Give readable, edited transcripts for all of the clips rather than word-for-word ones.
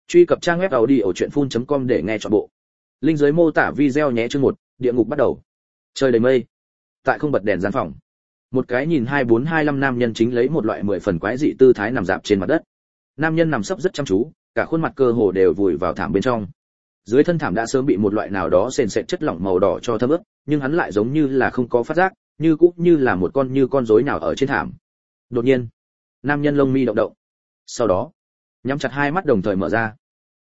Truy cập trang web audiochuyenphun.com để nghe trọn bộ. Link dưới mô tả video nhé. Chương 1, địa ngục bắt đầu. Trời đầy mây. Tại không bật đèn gian phòng, một cái nhìn 24-25 nam nhân chính lấy một loại 10 phần quái dị tư thái nằm dạp trên mặt đất. Nam nhân nằm sấp rất chăm chú, cả khuôn mặt cơ hồ đều vùi vào thảm bên trong. Dưới thân thảm đã sớm bị một loại nào đó sền sệt chất lỏng màu đỏ cho thấm ướt, nhưng hắn lại giống như là không có phát giác, như là một con rối nào ở trên thảm. Đột nhiên, nam nhân lông mi động động. Sau đó, nhắm chặt hai mắt đồng thời mở ra.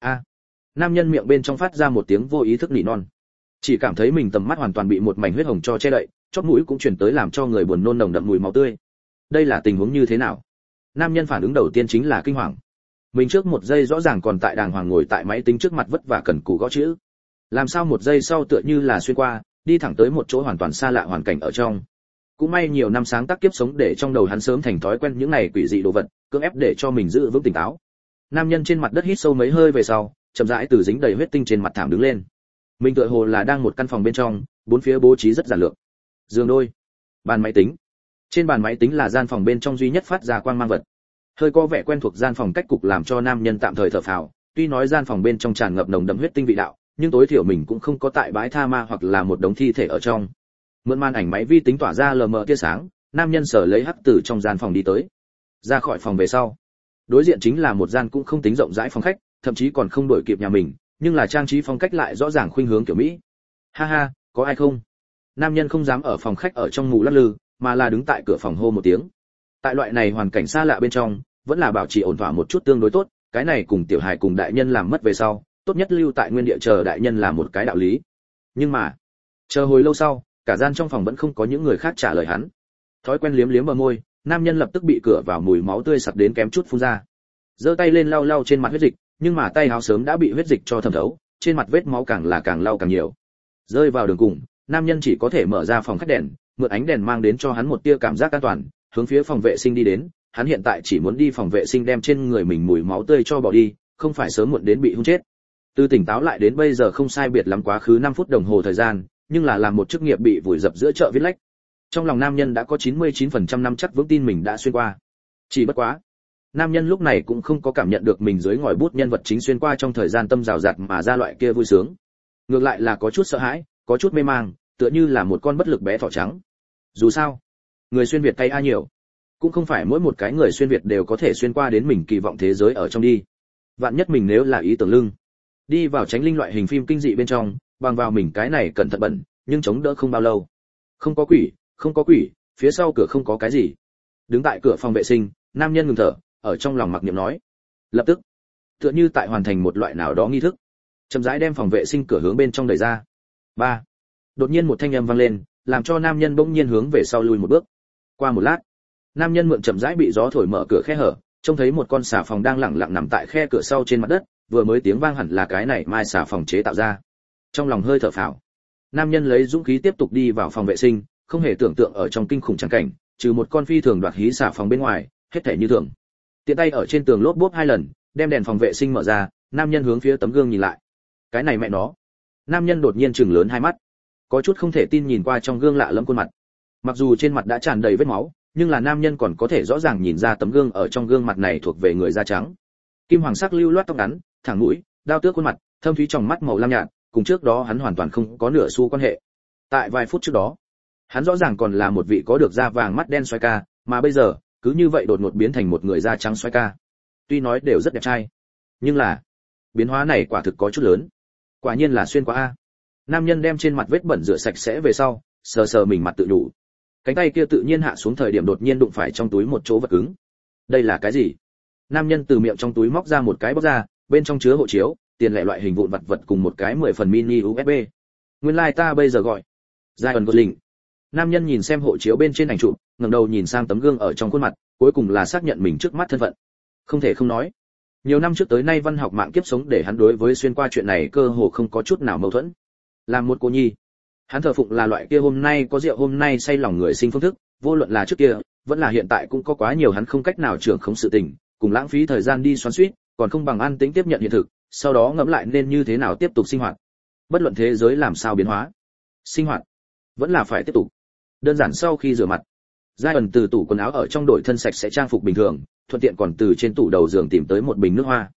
Nam nhân miệng bên trong phát ra một tiếng vô ý thức nỉ non. Chỉ cảm thấy mình tầm mắt hoàn toàn bị một mảnh huyết hồng cho che đậy, chóp mũi cũng truyền tới làm cho người buồn nôn nồng đậm mùi máu tươi. Đây là tình huống như thế nào? Nam nhân phản ứng đầu tiên chính là kinh hoàng. Mình trước một giây rõ ràng còn tại đàng hoàng ngồi tại máy tính trước mặt vất vả cần cù gõ chữ. Làm sao một giây sau tựa như là xuyên qua, đi thẳng tới một chỗ hoàn toàn xa lạ hoàn cảnh ở trong. Cũng may nhiều năm sáng tác kiếp sống để trong đầu hắn sớm thành thói quen những này quỷ dị đồ vật, cưỡng ép để cho mình giữ vững tỉnh táo. Nam nhân trên mặt đất hít sâu mấy hơi về sau, chậm rãi từ dính đầy huyết tinh trên mặt thảm đứng lên. Mình tựa hồ là đang một căn phòng bên trong, bốn phía bố trí rất giản lược. Giường đôi, bàn máy tính. Trên bàn máy tính là gian phòng bên trong duy nhất phát ra quang mang vật. Hơi có vẻ quen thuộc gian phòng cách cục làm cho nam nhân tạm thời thở phào, tuy nói gian phòng bên trong tràn ngập nồng đậm huyết tinh vị đạo, nhưng tối thiểu mình cũng không có tại bãi tha ma hoặc là một đống thi thể ở trong. Mượn màn ảnh máy vi tính tỏa ra lờ mờ tia sáng, nam nhân sở lấy hắc tử trong gian phòng đi tới. Ra khỏi phòng về sau, đối diện chính là một gian cũng không tính rộng rãi phòng khách, thậm chí còn không đổi kịp nhà mình, nhưng là trang trí phong cách lại rõ ràng khuynh hướng kiểu Mỹ. Ha ha, có ai không? Nam nhân không dám ở phòng khách ở trong mù lắc lư, mà là đứng tại cửa phòng hô một tiếng. Tại loại này hoàn cảnh xa lạ bên trong, vẫn là bảo trì ổn thỏa một chút tương đối tốt, cái này cùng tiểu hài cùng đại nhân làm mất về sau, tốt nhất lưu tại nguyên địa chờ đại nhân là một cái đạo lý. Nhưng mà, chờ hồi lâu sau, cả gian trong phòng vẫn không có những người khác trả lời hắn. Thói quen liếm liếm bờ môi, nam nhân lập tức bị cửa vào mùi máu tươi sặc đến kém chút phun ra. Giơ tay lên lau lau trên mặt huyết dịch, nhưng mà tay áo sớm đã bị huyết dịch cho thấm thấu, trên mặt vết máu càng lau càng nhiều. Rơi vào đường cùng, nam nhân chỉ có thể mở ra phòng khách đèn, mượn ánh đèn mang đến cho hắn một tia cảm giác an toàn, hướng phía phòng vệ sinh đi đến. Hắn hiện tại chỉ muốn đi phòng vệ sinh đem trên người mình mùi máu tươi cho bỏ đi, không phải sớm muộn đến bị hung chết. Từ tỉnh táo lại đến bây giờ không sai biệt lắm quá khứ 5 phút đồng hồ thời gian, nhưng là làm một chức nghiệp bị vùi dập giữa chợ viết lách. Trong lòng nam nhân đã có 99% năm chắc vững tin mình đã xuyên qua. Chỉ bất quá, nam nhân lúc này cũng không có cảm nhận được mình dưới ngòi bút nhân vật chính xuyên qua trong thời gian tâm rào rạt mà ra loại kia vui sướng. Ngược lại là có chút sợ hãi, có chút mê mang, tựa như là một con bất lực bé thỏ trắng. Dù sao, người xuyên việt cay a nhiều, cũng không phải mỗi một cái người xuyên việt đều có thể xuyên qua đến mình kỳ vọng thế giới ở trong đi. Vạn nhất mình nếu là ý tưởng lưng, đi vào tránh linh loại hình phim kinh dị bên trong, bằng vào mình cái này cẩn thận bẩn, nhưng chống đỡ không bao lâu. Không có quỷ, phía sau cửa không có cái gì. Đứng tại cửa phòng vệ sinh, nam nhân ngừng thở, ở trong lòng mặc niệm nói. Lập tức, tựa như tại hoàn thành một loại nào đó nghi thức, chậm rãi đem phòng vệ sinh cửa hướng bên trong đẩy ra. 3. Đột nhiên một thanh âm vang lên, làm cho nam nhân bỗng nhiên hướng về sau lùi một bước. Qua một lát, nam nhân mượn chậm rãi bị gió thổi mở cửa khe hở, trông thấy một con xà phòng đang lẳng lặng nằm tại khe cửa sau trên mặt đất, vừa mới tiếng vang hẳn là cái này mai xà phòng chế tạo ra. Trong lòng hơi thở phào, nam nhân lấy dũng khí tiếp tục đi vào phòng vệ sinh, không hề tưởng tượng ở trong kinh khủng trắng cảnh, trừ một con phi thường đoạt hí xà phòng bên ngoài, hết thảy như thường. Tiện tay ở trên tường lốp bốp 2 lần, đem đèn phòng vệ sinh mở ra, nam nhân hướng phía tấm gương nhìn lại. Cái này mẹ nó. Nam nhân đột nhiên trừng lớn hai mắt, có chút không thể tin nhìn qua trong gương lạ lẫm khuôn mặt. Mặc dù trên mặt đã tràn đầy vết máu, nhưng là nam nhân còn có thể rõ ràng nhìn ra tấm gương ở trong gương mặt này thuộc về người da trắng. Kim hoàng sắc lưu loát tóc ngắn, thẳng mũi, đao tước khuôn mặt, thâm thúy trong mắt màu lam nhạt, cùng trước đó hắn hoàn toàn không có nửa xu quan hệ. Tại vài phút trước đó, hắn rõ ràng còn là một vị có được da vàng mắt đen xoay ca, mà bây giờ, cứ như vậy đột ngột biến thành một người da trắng xoay ca. Tuy nói đều rất đẹp trai, nhưng là biến hóa này quả thực có chút lớn. Quả nhiên là xuyên qua a. Nam nhân đem trên mặt vết bẩn rửa sạch sẽ về sau, sờ sờ mình mặt tự nhủ. Cánh tay kia tự nhiên hạ xuống thời điểm đột nhiên đụng phải trong túi một chỗ vật cứng. Đây là cái gì? Nam nhân từ miệng trong túi móc ra một cái bóc ra, bên trong chứa hộ chiếu, tiền lẻ loại hình vụn vặt vật cùng một cái 10 phần mini USB. Nguyên lai ta bây giờ gọi Ryan Gosling. Nam nhân nhìn xem hộ chiếu bên trên ảnh chụp, ngẩng đầu nhìn sang tấm gương ở trong khuôn mặt, cuối cùng là xác nhận mình trước mắt thân phận. Không thể không nói, nhiều năm trước tới nay văn học mạng kiếp sống để hắn đối với xuyên qua chuyện này cơ hồ không có chút nào mâu thuẫn. Làm một cô nhi, hắn thờ phụng là loại kia hôm nay có rượu hôm nay say lòng người sinh phương thức, vô luận là trước kia, vẫn là hiện tại cũng có quá nhiều hắn không cách nào trưởng khống sự tình, cùng lãng phí thời gian đi xoắn xuýt, còn không bằng an tĩnh tiếp nhận hiện thực, sau đó ngẫm lại nên như thế nào tiếp tục sinh hoạt. Bất luận thế giới làm sao biến hóa, sinh hoạt vẫn là phải tiếp tục. Đơn giản sau khi rửa mặt, Ryan từ tủ quần áo ở trong đổi thân sạch sẽ trang phục bình thường, thuận tiện còn từ trên tủ đầu giường tìm tới một bình nước hoa.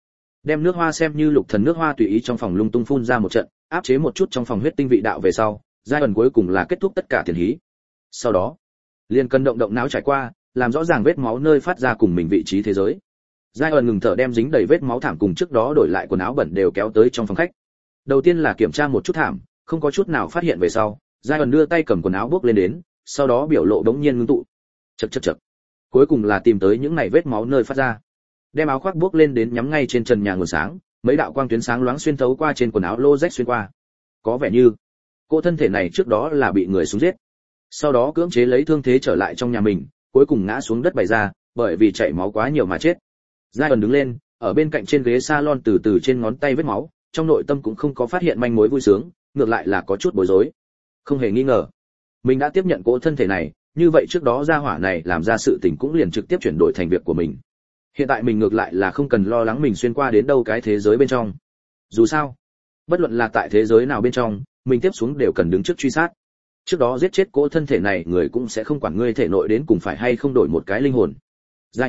Đem nước hoa xem như lục thần nước hoa tùy ý trong phòng lung tung phun ra một trận, áp chế một chút trong phòng huyết tinh vị đạo về sau, giai đoạn cuối cùng là kết thúc tất cả tiền hí. Sau đó, liền cần động động não trải qua, làm rõ ràng vết máu nơi phát ra cùng mình vị trí thế giới. Giai đoạn ngừng thở đem dính đầy vết máu thảm cùng trước đó đổi lại quần áo bẩn đều kéo tới trong phòng khách. Đầu tiên là kiểm tra một chút thảm, không có chút nào phát hiện về sau, giai đoạn đưa tay cầm quần áo bước lên đến, sau đó biểu lộ đống nhiên ngưng tụ. Chậc. Cuối cùng là tìm tới những này vết máu nơi phát ra. Đem áo khoác bước lên đến nhắm ngay trên trần nhà nguồn sáng, mấy đạo quang tuyến sáng loáng xuyên thấu qua trên quần áo lô rách xuyên qua. Có vẻ như cô thân thể này trước đó là bị người súng giết, sau đó cưỡng chế lấy thương thế trở lại trong nhà mình, cuối cùng ngã xuống đất bày ra, bởi vì chảy máu quá nhiều mà chết. Giai ẩn đứng lên, ở bên cạnh trên ghế salon từ từ trên ngón tay vết máu, trong nội tâm cũng không có phát hiện manh mối vui sướng, ngược lại là có chút bối rối. Không hề nghi ngờ, mình đã tiếp nhận cô thân thể này, như vậy trước đó gia hỏa này làm ra sự tình cũng liền trực tiếp chuyển đổi thành việc của mình. Hiện tại mình ngược lại là không cần lo lắng mình xuyên qua đến đâu cái thế giới bên trong. Dù sao, bất luận là tại thế giới nào bên trong, mình tiếp xuống đều cần đứng trước truy sát. Trước đó giết chết cỗ thân thể này người cũng sẽ không quản ngươi thể nội đến cùng phải hay không đổi một cái linh hồn. Giai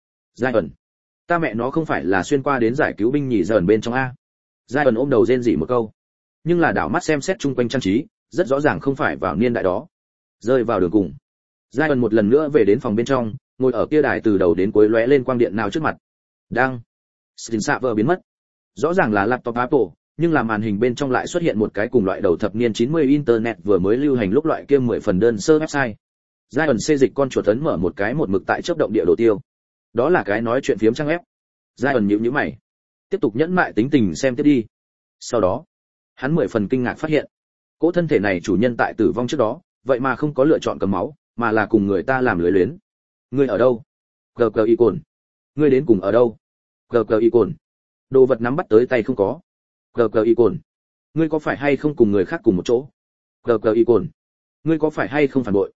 ẩn, ta mẹ nó không phải là xuyên qua đến giải cứu binh nhì dần bên trong a. Giai ẩn ôm đầu rên rỉ một câu, nhưng là đảo mắt xem xét chung quanh trang trí, rất rõ ràng không phải vào niên đại đó. Rơi vào đường cùng, Giai ẩn một lần nữa về đến phòng bên trong, ngồi ở kia đài từ đầu đến cuối lóe lên quang điện nào trước mặt. Đang screen saver biến mất. Rõ ràng là laptop Apple, nhưng là màn hình bên trong lại xuất hiện một cái cùng loại đầu thập niên 90 internet vừa mới lưu hành lúc loại kia 10 phần đơn sơ website. Giai ẩn xê dịch con chuột ấn mở một cái một mực tại chớp động địa đồ tiêu. Đó là cái nói chuyện phiếm trang web. Giai ẩn nhíu mày, tiếp tục nhẫn mại tính tình xem tiếp đi. Sau đó, hắn 10 phần kinh ngạc phát hiện, cỗ thân thể này chủ nhân tại tử vong trước đó, vậy mà không có lựa chọn cầm máu, mà là cùng người ta làm lưới luyến. Ngươi ở đâu? Y cồn. Ngươi đến cùng ở đâu? Y cồn. Đồ vật nắm bắt tới tay không có. Y cồn. Ngươi có phải hay không cùng người khác cùng một chỗ? Y cồn. Ngươi có phải hay không phản bội?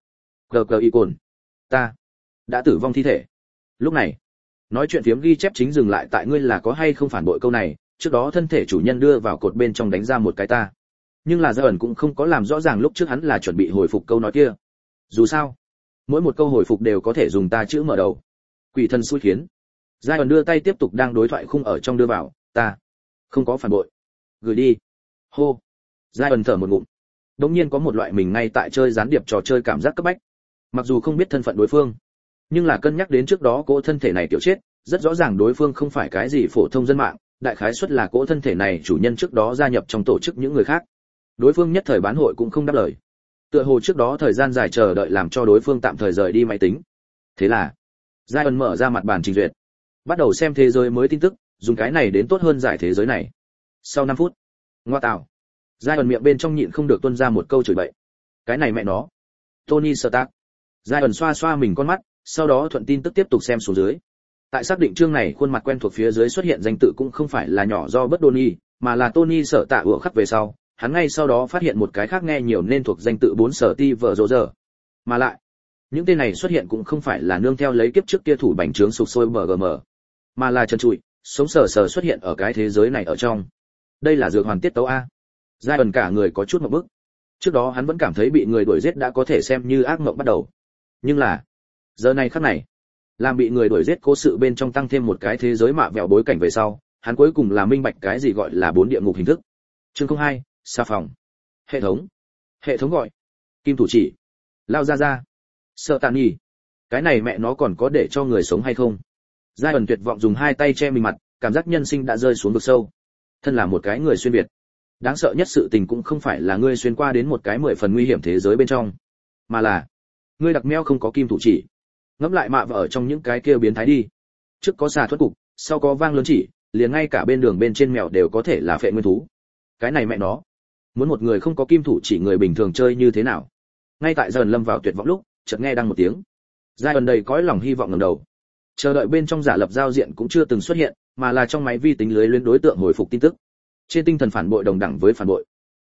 Y cồn. Ta đã tử vong thi thể. Lúc này, nói chuyện phiếm ghi chép chính dừng lại tại ngươi là có hay không phản bội câu này, trước đó thân thể chủ nhân đưa vào cột bên trong đánh ra một cái ta. Nhưng là Giai ẩn cũng không có làm rõ ràng lúc trước hắn là chuẩn bị hồi phục câu nói kia. Dù sao, mỗi một câu hồi phục đều có thể dùng ta chữ mở đầu. Quỷ thần xui khiến. Giai ẩn đưa tay tiếp tục đang đối thoại khung ở trong đưa vào, ta không có phản bội. Gửi đi. Hô. Giai ẩn thở một ngụm. Đống nhiên có một loại mình ngay tại chơi gián điệp trò chơi cảm giác cấp bách. Mặc dù không biết thân phận đối phương, nhưng là cân nhắc đến trước đó cỗ thân thể này tiểu chết, rất rõ ràng đối phương không phải cái gì phổ thông dân mạng, đại khái suất là cỗ thân thể này chủ nhân trước đó gia nhập trong tổ chức những người khác. Đối phương nhất thời bán hội cũng không đáp lời. Tựa hồ trước đó thời gian dài chờ đợi làm cho đối phương tạm thời rời đi máy tính. Thế là, Giai ẩn mở ra mặt bàn trình duyệt, bắt đầu xem thế giới mới tin tức, dùng cái này đến tốt hơn giải thế giới này. Sau 5 phút, ngoa tạo, Giai ẩn miệng bên trong nhịn không được tuôn ra một câu chửi bậy. Cái này mẹ nó, Tony Stark. Giai ẩn xoa xoa mình con mắt, sau đó thuận tin tức tiếp tục xem xuống dưới. Tại xác định chương này khuôn mặt quen thuộc phía dưới xuất hiện danh tự cũng không phải là nhỏ do bất Tony, mà là Tony Sở Tạ ủa khắc về sau, hắn ngay sau đó phát hiện một cái khác nghe nhiều nên thuộc danh tự 4 sở ti vợ rồ giờ. Mà lại, những tên này xuất hiện cũng không phải là nương theo lấy kiếp trước kia thủ bành trướng sục sôi BGM, mà là trần trụi, sống sờ sờ xuất hiện ở cái thế giới này ở trong. Đây là dược hoàn tiết tấu a. Giai ẩn cả người có chút một bức. Trước đó hắn vẫn cảm thấy bị người đuổi giết đã có thể xem như ác mộng bắt đầu. Nhưng là, giờ này khắc này, làm bị người đuổi giết cố sự bên trong tăng thêm một cái thế giới mạ vẹo bối cảnh về sau, hắn cuối cùng là minh bạch cái gì gọi là 4 địa ngục hình thức. Chương 02, xà phòng. Hệ thống gọi kim thủ chỉ, lao ra sợ tàn nhỉ, cái này mẹ nó còn có để cho người sống hay không? Giai ẩn tuyệt vọng dùng hai tay che mình mặt, cảm giác nhân sinh đã rơi xuống vực sâu. Thân là một cái người xuyên việt, đáng sợ nhất sự tình cũng không phải là ngươi xuyên qua đến một cái 10 phần nguy hiểm thế giới bên trong, mà là ngươi đặc meo không có kim thủ chỉ. Ngẫm lại mạ vợ ở trong những cái kia biến thái đi, trước có xà thoát cục, sau có vang lớn chỉ, liền ngay cả bên đường bên trên mèo đều có thể là phệ nguyên thú. Cái này mẹ nó, muốn một người không có kim thủ chỉ người bình thường chơi như thế nào? Ngay tại dần lâm vào tuyệt vọng lúc, chợt nghe đăng một tiếng. Giai ẩn đầy cõi lòng hy vọng ngẩng đầu, chờ đợi bên trong giả lập giao diện cũng chưa từng xuất hiện, mà là trong máy vi tính lưới liên đối tượng hồi phục tin tức. Trên tinh thần phản bội đồng đẳng với phản bội.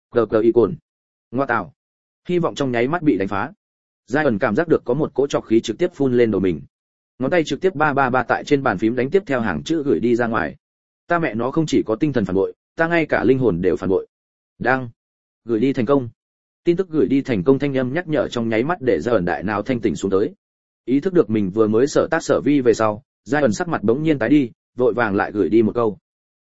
Y cồn. Ngoa tạo. Hy vọng trong nháy mắt bị đánh phá. Giai ẩn cảm giác được có một cỗ trọc khí trực tiếp phun lên đầu mình. Ngón tay trực tiếp ba tại trên bàn phím đánh tiếp theo hàng chữ gửi đi ra ngoài. Ta mẹ nó không chỉ có tinh thần phản bội, ta ngay cả linh hồn đều phản bội. Đang gửi đi thành công. Tin tức gửi đi thành công thanh âm nhắc nhở trong nháy mắt để Giai ẩn đại nào thanh tỉnh xuống tới. Ý thức được mình vừa mới sở tác sở vi về sau, Giai ẩn sắc mặt bỗng nhiên tái đi, vội vàng lại gửi đi một câu.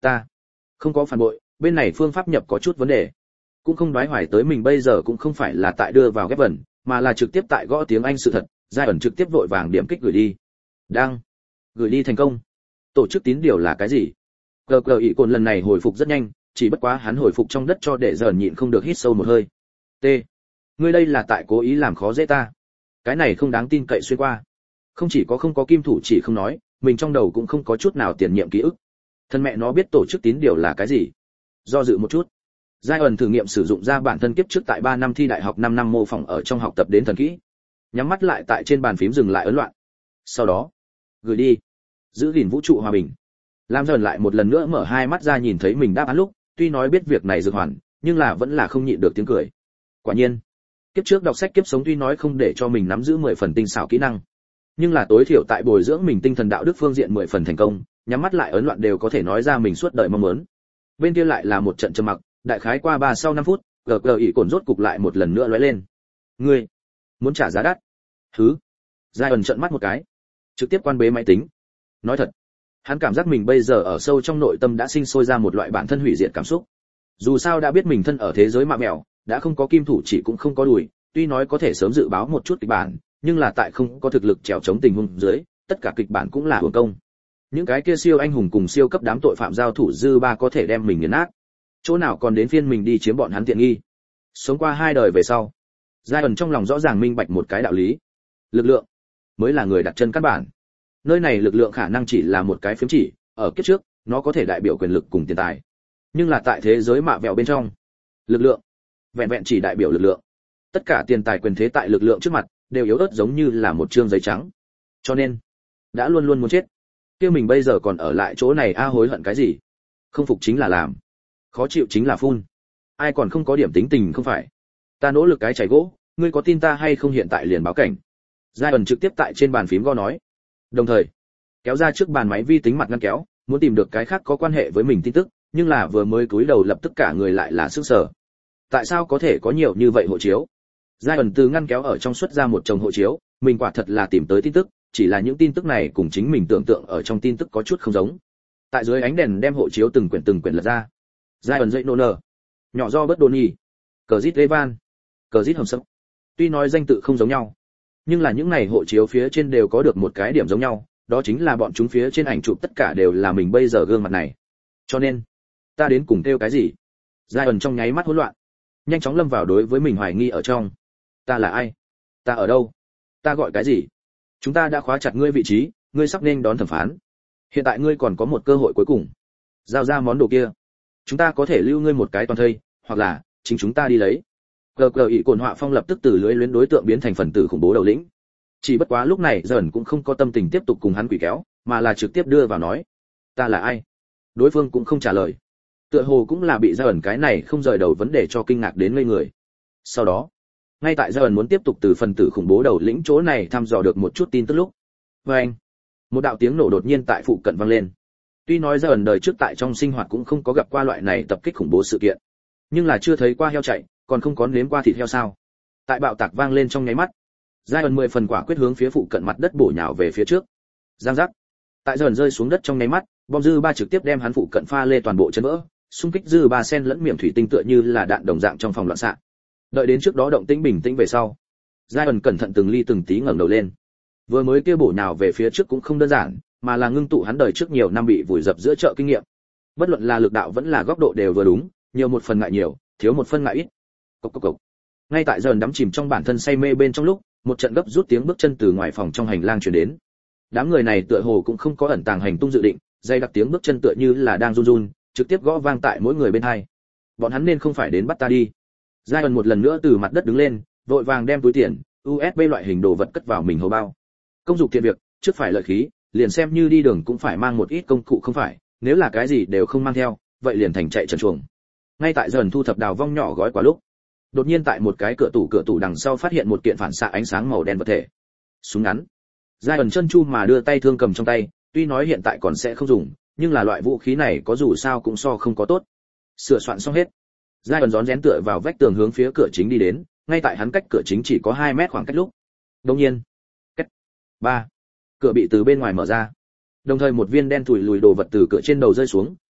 Ta không có phản bội, bên này phương pháp nhập có chút vấn đề. Cũng không đoái hoài tới mình bây giờ cũng không phải là tại đưa vào ghép vần, mà là trực tiếp tại gõ tiếng Anh sự thật, giai ẩn trực tiếp vội vàng điểm kích gửi đi. Đang gửi đi thành công. Tổ chức tín điều là cái gì? Cờ ý cồn lần này hồi phục rất nhanh, chỉ bất quá hắn hồi phục trong đất cho để dần nhịn không được hít sâu một hơi. T. Ngươi đây là tại cố ý làm khó dễ ta. Cái này không đáng tin cậy xuyên qua. Không chỉ có không có kim thủ chỉ không nói, mình trong đầu cũng không có chút nào tiền nhiệm ký ức. Thân mẹ nó biết tổ chức tín điều là cái gì? Do dự một chút, giai ẩn thử nghiệm sử dụng ra bản thân kiếp trước tại 3 năm thi đại học 5 năm mô phỏng ở trong học tập đến thần kỹ. Nhắm mắt lại tại trên bàn phím dừng lại ấn loạn. Sau đó, gửi đi. Giữ gìn vũ trụ hòa bình. Lam dần lại một lần nữa mở hai mắt ra nhìn thấy mình đáp án lúc, tuy nói biết việc này dược hoàn, nhưng là vẫn là không nhịn được tiếng cười. Quả nhiên, kiếp trước đọc sách kiếp sống tuy nói không để cho mình nắm giữ 10 phần tinh xảo kỹ năng, nhưng là tối thiểu tại bồi dưỡng mình tinh thần đạo đức phương diện 10 phần thành công, nhắm mắt lại ấn loạn đều có thể nói ra mình suốt đời mong muốn. Bên kia lại là một trận trầm mặc, đại khái qua 3 sau 5 phút, gờ ỉ cồn rốt cục lại một lần nữa lóe lên. Ngươi muốn trả giá đắt? Thứ. Giai ẩn trợn mắt một cái, trực tiếp quan bế máy tính. Nói thật, hắn cảm giác mình bây giờ ở sâu trong nội tâm đã sinh sôi ra một loại bản thân hủy diệt cảm xúc. Dù sao đã biết mình thân ở thế giới mạ mèo, đã không có kim thủ chỉ cũng không có đùi, tuy nói có thể sớm dự báo một chút kịch bản, nhưng là tại không có thực lực trèo chống tình huống dưới, tất cả kịch bản cũng là uổng công. Những cái kia siêu anh hùng cùng siêu cấp đám tội phạm giao thủ dư ba có thể đem mình nghiền nát. Chỗ nào còn đến phiên mình đi chiếm bọn hắn tiện nghi. Sống qua 2 đời về sau, giai ẩn trong lòng rõ ràng minh bạch một cái đạo lý. Lực lượng mới là người đặt chân căn bản. Nơi này lực lượng khả năng chỉ là một cái phím chỉ, ở kiếp trước, nó có thể đại biểu quyền lực cùng tiền tài. Nhưng là tại thế giới mạ vẹo bên trong, lực lượng vẹn vẹn chỉ đại biểu lực lượng. Tất cả tiền tài quyền thế tại lực lượng trước mặt đều yếu ớt giống như là một trương giấy trắng. Cho nên, đã luôn luôn muốn chết. Kia mình bây giờ còn ở lại chỗ này hối hận cái gì? Không phục chính là làm, khó chịu chính là phun. Ai còn không có điểm tính tình không phải? Ta nỗ lực cái chảy gỗ, ngươi có tin ta hay không hiện tại liền báo cảnh. Giai ẩn trực tiếp tại trên bàn phím gõ nói. Đồng thời, kéo ra trước bàn máy vi tính mặt ngăn kéo, muốn tìm được cái khác có quan hệ với mình tin tức, nhưng là vừa mới cúi đầu lập tức cả người lại là sức sở. Tại sao có thể có nhiều như vậy hộ chiếu? Giai ẩn từ ngăn kéo ở trong xuất ra một chồng hộ chiếu, mình quả thật là tìm tới tin tức, chỉ là những tin tức này cùng chính mình tưởng tượng ở trong tin tức có chút không giống. Tại dưới ánh đèn đem hộ chiếu từng quyển lật ra. Giai ẩn dậy nô nở. Nhỏ do bất đồn nhỉ. Cờ Dít Evan. Cờ Dít Hầm Sâm. Tuy nói danh tự không giống nhau, nhưng là những này hộ chiếu phía trên đều có được một cái điểm giống nhau, đó chính là bọn chúng phía trên ảnh chụp tất cả đều là mình bây giờ gương mặt này. Cho nên, ta đến cùng kêu cái gì? Giai ẩn trong nháy mắt hỗn loạn, nhanh chóng lâm vào đối với mình hoài nghi ở trong. Ta là ai? Ta ở đâu? Ta gọi cái gì? Chúng ta đã khóa chặt ngươi vị trí, ngươi sắp nên đón thẩm phán. Hiện tại ngươi còn có một cơ hội cuối cùng. Giao ra món đồ kia. Chúng ta có thể lưu ngươi một cái toàn thây, hoặc là chính chúng ta đi lấy. Cờ ý cồn họa phong lập tức từ lưới luyến đối tượng biến thành phần tử khủng bố đầu lĩnh. Chỉ bất quá lúc này dần cũng không có tâm tình tiếp tục cùng hắn quỷ kéo, mà là trực tiếp đưa vào nói. Ta là ai? Đối phương cũng không trả lời. Tựa hồ cũng là bị dần cái này không rời đầu vấn đề cho kinh ngạc đến ngây người. Sau đó, ngay tại dần muốn tiếp tục từ phần tử khủng bố đầu lĩnh chỗ này thăm dò được một chút tin tức lúc. Vâng! Một đạo tiếng nổ đột nhiên tại phụ cận vang lên. Tuy nói dần đời trước tại trong sinh hoạt cũng không có gặp qua loại này tập kích khủng bố sự kiện, nhưng là chưa thấy qua heo chạy, còn không có nếm qua thịt heo sao? Tại bạo tạc vang lên trong nháy mắt, giai ẩn 10 phần quả quyết hướng phía phụ cận mặt đất bổ nhào về phía trước. Giang giác. Tại dần rơi xuống đất trong nháy mắt, bom dư ba trực tiếp đem hắn phụ cận pha lê toàn bộ chấn vỡ, xung kích dư ba sen lẫn miệng thủy tinh tựa như là đạn đồng dạng trong phòng loạn xạ. Đợi đến trước đó động tĩnh bình tĩnh về sau, giai ẩn cẩn thận từng ly từng tí ngẩng đầu lên. Vừa mới kia bổ nhào về phía trước cũng không đơn giản, mà là ngưng tụ hắn đời trước nhiều năm bị vùi dập giữa chợ kinh nghiệm. Bất luận là lực đạo vẫn là góc độ đều vừa đúng, nhiều một phần ngại nhiều, thiếu một phần ngại ít. Cộc cộc cộc. Ngay tại dần đắm chìm trong bản thân say mê bên trong lúc, một trận gấp rút tiếng bước chân từ ngoài phòng trong hành lang truyền đến. Đám người này tựa hồ cũng không có ẩn tàng hành tung dự định, dây đặc tiếng bước chân tựa như là đang run run, trực tiếp gõ vang tại mỗi người bên hai. Bọn hắn nên không phải đến bắt ta đi. Giai ẩn một lần nữa từ mặt đất đứng lên, vội vàng đem túi tiền, USB loại hình đồ vật cất vào mình hầu bao. Công dụng thiện việc, trước phải lợi khí, liền xem như đi đường cũng phải mang một ít công cụ không phải, nếu là cái gì đều không mang theo, vậy liền thành chạy trần truồng. Ngay tại dần thu thập đào vong nhỏ gói quả lúc, đột nhiên tại một cái cửa tủ đằng sau phát hiện một kiện phản xạ ánh sáng màu đen vật thể. Súng ngắn. Giai ẩn chân chu mà đưa tay thương cầm trong tay, tuy nói hiện tại còn sẽ không dùng, nhưng là loại vũ khí này có dù sao cũng so không có tốt. Sửa soạn xong hết, giai ẩn rón rén tựa vào vách tường hướng phía cửa chính đi đến, ngay tại hắn cách cửa chính chỉ có 2 mét khoảng cách lúc. Đột nhiên, cách 3, cửa bị từ bên ngoài mở ra. Đồng thời một viên đen thủi lùi đồ vật từ cửa trên đầu rơi xuống,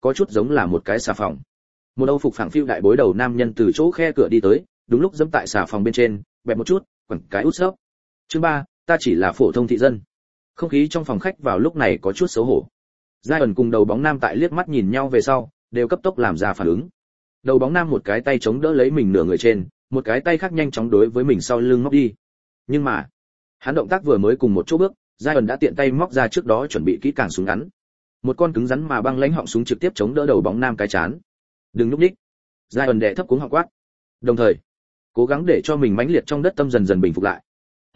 có chút giống là một cái xà phòng. Một âu phục phẳng phiu đại bối đầu nam nhân từ chỗ khe cửa đi tới, đúng lúc dẫm tại xà phòng bên trên, bẹp một chút, quẳng cái út sấp. Chương 3, ta chỉ là phổ thông thị dân. Không khí trong phòng khách vào lúc này có chút xấu hổ. Giai ẩn cùng đầu bóng nam tại liếc mắt nhìn nhau về sau, đều cấp tốc làm ra phản ứng. Đầu bóng nam một cái tay chống đỡ lấy mình nửa người trên, một cái tay khác nhanh chóng đối với mình sau lưng móc đi. Nhưng mà, hắn động tác vừa mới cùng một chỗ bước, Giai ẩn đã tiện tay móc ra trước đó chuẩn bị kỹ càng súng ngắn. Một con cứng rắn mà băng lãnh họng súng trực tiếp chống đỡ đầu bóng nam cái chán. Đừng lúc đích. Giai ẩn đè thấp cuống họng quát. Đồng thời, cố gắng để cho mình mãnh liệt trong đất tâm dần dần bình phục lại.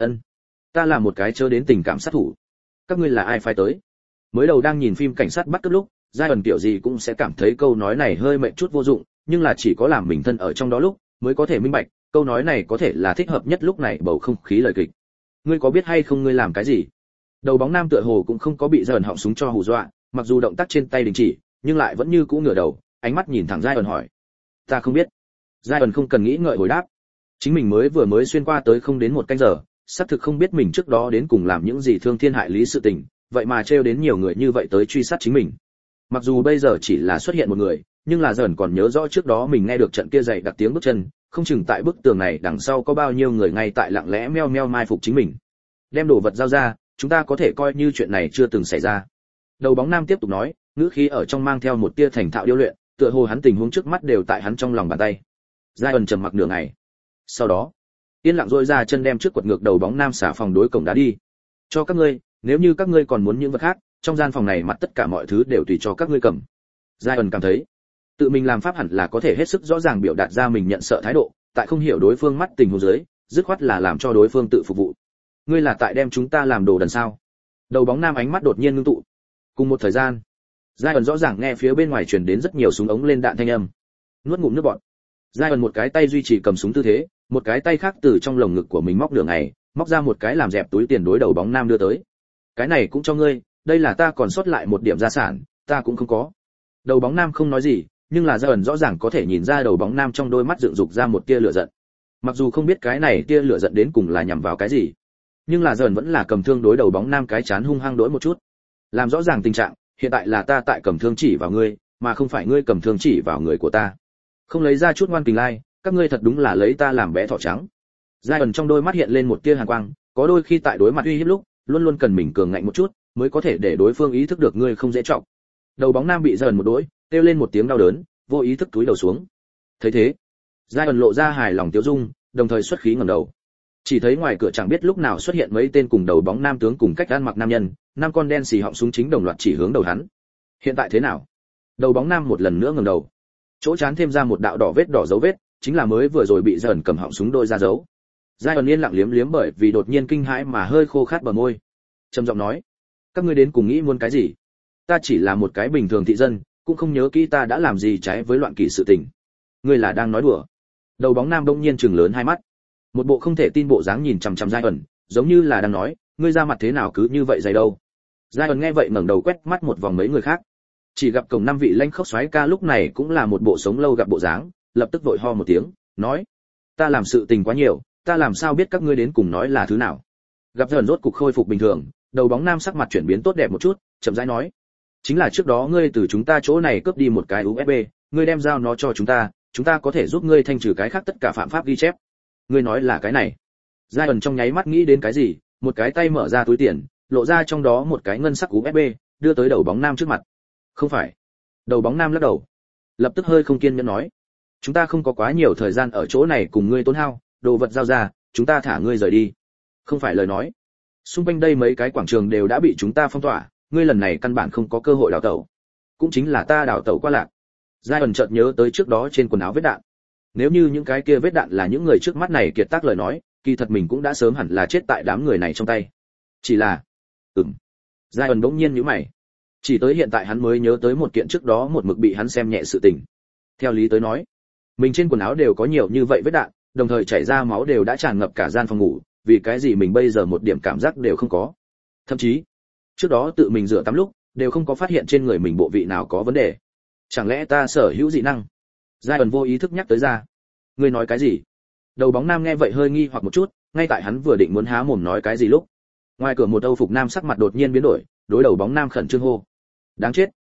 Ta là một cái chớ đến tình cảm sát thủ. Các ngươi là ai phái tới? Mới đầu đang nhìn phim cảnh sát bắt cướp lúc, Giai ẩn kiểu gì cũng sẽ cảm thấy câu nói này hơi mệt chút vô dụng, nhưng là chỉ có làm mình thân ở trong đó lúc mới có thể minh bạch, câu nói này có thể là thích hợp nhất lúc này bầu không khí lời kịch. Ngươi có biết hay không ngươi làm cái gì? Đầu bóng nam tựa hồ cũng không có bị Giai ẩn họng súng cho hù dọa, mặc dù động tác trên tay đình chỉ, nhưng lại vẫn như cũ ngửa đầu, ánh mắt nhìn thẳng Giai ẩn hỏi. Ta không biết. Giai ẩn không cần nghĩ ngợi hồi đáp. Chính mình vừa mới xuyên qua tới không đến một canh giờ, xác thực không biết mình trước đó đến cùng làm những gì thương thiên hại lý sự tình, vậy mà trêu đến nhiều người như vậy tới truy sát chính mình. Mặc dù bây giờ chỉ là xuất hiện một người, nhưng là dần còn nhớ rõ trước đó mình nghe được trận kia dày đặc tiếng bước chân, không chừng tại bức tường này đằng sau có bao nhiêu người ngay tại lặng lẽ meo meo mai phục chính mình. Đem đồ vật giao ra, chúng ta có thể coi như chuyện này chưa từng xảy ra. Đầu bóng nam tiếp tục nói, ngữ khí ở trong mang theo một tia thành thạo điêu luyện, tựa hồ hắn tình huống trước mắt đều tại hắn trong lòng bàn tay. Giai ẩn trầm mặc nửa ngày, sau đó yên lặng rôi ra chân đem trước quật ngược đầu bóng nam xả phòng đối cổng đá đi. Cho các ngươi, nếu như các ngươi còn muốn những vật khác, trong gian phòng này mặt tất cả mọi thứ đều tùy cho các ngươi cầm. Giai ẩn cảm thấy tự mình làm pháp hẳn là có thể hết sức rõ ràng biểu đạt ra mình nhận sợ thái độ, tại không hiểu đối phương mắt tình huống dưới, dứt khoát là làm cho đối phương tự phục vụ. Ngươi là tại đem chúng ta làm đồ đần sao? Đầu bóng nam ánh mắt đột nhiên ngưng tụ. Cùng một thời gian, Giai ẩn rõ ràng nghe phía bên ngoài truyền đến rất nhiều súng ống lên đạn thanh âm. Nuốt ngụm nước bọt. Giai ẩn một cái tay duy trì cầm súng tư thế, một cái tay khác từ trong lồng ngực của mình móc đường này, móc ra một cái làm dẹp túi tiền đối đầu bóng nam đưa tới. Cái này cũng cho ngươi, đây là ta còn sót lại một điểm gia sản, ta cũng không có. Đầu bóng nam không nói gì, nhưng là Giai ẩn rõ ràng có thể nhìn ra đầu bóng nam trong đôi mắt dựng dục ra một tia lửa giận. Mặc dù không biết cái này tia lửa giận đến cùng là nhằm vào cái gì, nhưng là Giai ẩn vẫn là cầm thương đối đầu bóng nam cái chán hung hăng đối một chút. Làm rõ ràng tình trạng, hiện tại là ta tại cầm thương chỉ vào ngươi, mà không phải ngươi cầm thương chỉ vào người của ta. Không lấy ra chút ngoan tình lai, các ngươi thật đúng là lấy ta làm bé thỏ trắng. Giai ẩn trong đôi mắt hiện lên một tia hàn quang, có đôi khi tại đối mặt uy hiếp lúc, luôn luôn cần mình cường ngạnh một chút, mới có thể để đối phương ý thức được ngươi không dễ trọng. Đầu bóng nam bị Giai ẩn một đỗi, kêu lên một tiếng đau đớn, vô ý thức túi đầu xuống. Thấy thế, Giai ẩn lộ ra hài lòng tiêu dung, đồng thời xuất khí ngẩng đầu. Chỉ thấy ngoài cửa chẳng biết lúc nào xuất hiện mấy tên cùng đầu bóng nam tướng cùng cách ăn mặc nam nhân, năm con đen xì họng súng chính đồng loạt chỉ hướng đầu hắn. Hiện tại thế nào? Đầu bóng nam một lần nữa ngẩng đầu. Chỗ chán thêm ra một đạo đỏ dấu vết, chính là mới vừa rồi bị Giai ẩn cầm họng súng đôi ra dấu. Giai ẩn yên lặng liếm liếm bởi vì đột nhiên kinh hãi mà hơi khô khát bờ môi, trầm giọng nói: các ngươi đến cùng nghĩ muốn cái gì? Ta chỉ là một cái bình thường thị dân, cũng không nhớ kỹ ta đã làm gì trái với loạn kỷ sự tình. Ngươi là đang nói đùa? Đầu bóng nam đông nhiên trừng lớn hai mắt, một bộ không thể tin bộ dáng nhìn chằm chằm Giai ẩn, giống như là đang nói: ngươi ra mặt thế nào cứ như vậy dày đâu? Giai ẩn nghe vậy ngẩng đầu quét mắt một vòng mấy người khác, chỉ gặp cổng năm vị lanh khốc xoáy ca lúc này cũng là một bộ sống lâu gặp bộ dáng, lập tức vội ho một tiếng, nói: ta làm sự tình quá nhiều, ta làm sao biết các ngươi đến cùng nói là thứ nào? Gặp dần rốt cục khôi phục bình thường, đầu bóng nam sắc mặt chuyển biến tốt đẹp một chút, chậm rãi nói: chính là trước đó ngươi từ chúng ta chỗ này cướp đi một cái USB, ngươi đem giao nó cho chúng ta có thể giúp ngươi thanh trừ cái khác tất cả phạm pháp ghi chép. Ngươi nói là cái này? Giai ẩn trong nháy mắt nghĩ đến cái gì, một cái tay mở ra túi tiền, lộ ra trong đó một cái ngân sắc USB, đưa tới đầu bóng nam trước mặt. Không phải. Đầu bóng nam lắc đầu, lập tức hơi không kiên nhẫn nói: chúng ta không có quá nhiều thời gian ở chỗ này cùng ngươi tốn hao, đồ vật giao ra, chúng ta thả ngươi rời đi. Không phải lời nói, xung quanh đây mấy cái quảng trường đều đã bị chúng ta phong tỏa, ngươi lần này căn bản không có cơ hội đào tẩu. Cũng chính là ta đào tẩu qua lạc. Giai ẩn chợt nhớ tới trước đó trên quần áo vết đạn. Nếu như những cái kia vết đạn là những người trước mắt này kiệt tác lời nói, kỳ thật mình cũng đã sớm hẳn là chết tại đám người này trong tay. Chỉ là, Giai ẩn bỗng nhiên nhíu mày. Chỉ tới hiện tại hắn mới nhớ tới một kiện trước đó một mực bị hắn xem nhẹ sự tình. Theo lý tới nói, mình trên quần áo đều có nhiều như vậy vết đạn, đồng thời chảy ra máu đều đã tràn ngập cả gian phòng ngủ, vì cái gì mình bây giờ một điểm cảm giác đều không có? Thậm chí, trước đó tự mình rửa tắm lúc, đều không có phát hiện trên người mình bộ vị nào có vấn đề. Chẳng lẽ ta sở hữu dị năng? Giai ẩn vô ý thức nhắc tới ra. Ngươi nói cái gì? Đầu bóng nam nghe vậy hơi nghi hoặc một chút, ngay tại hắn vừa định muốn há mồm nói cái gì lúc, ngoài cửa một âu phục nam sắc mặt đột nhiên biến đổi, đối đầu bóng nam khẩn trương hô: đáng chết,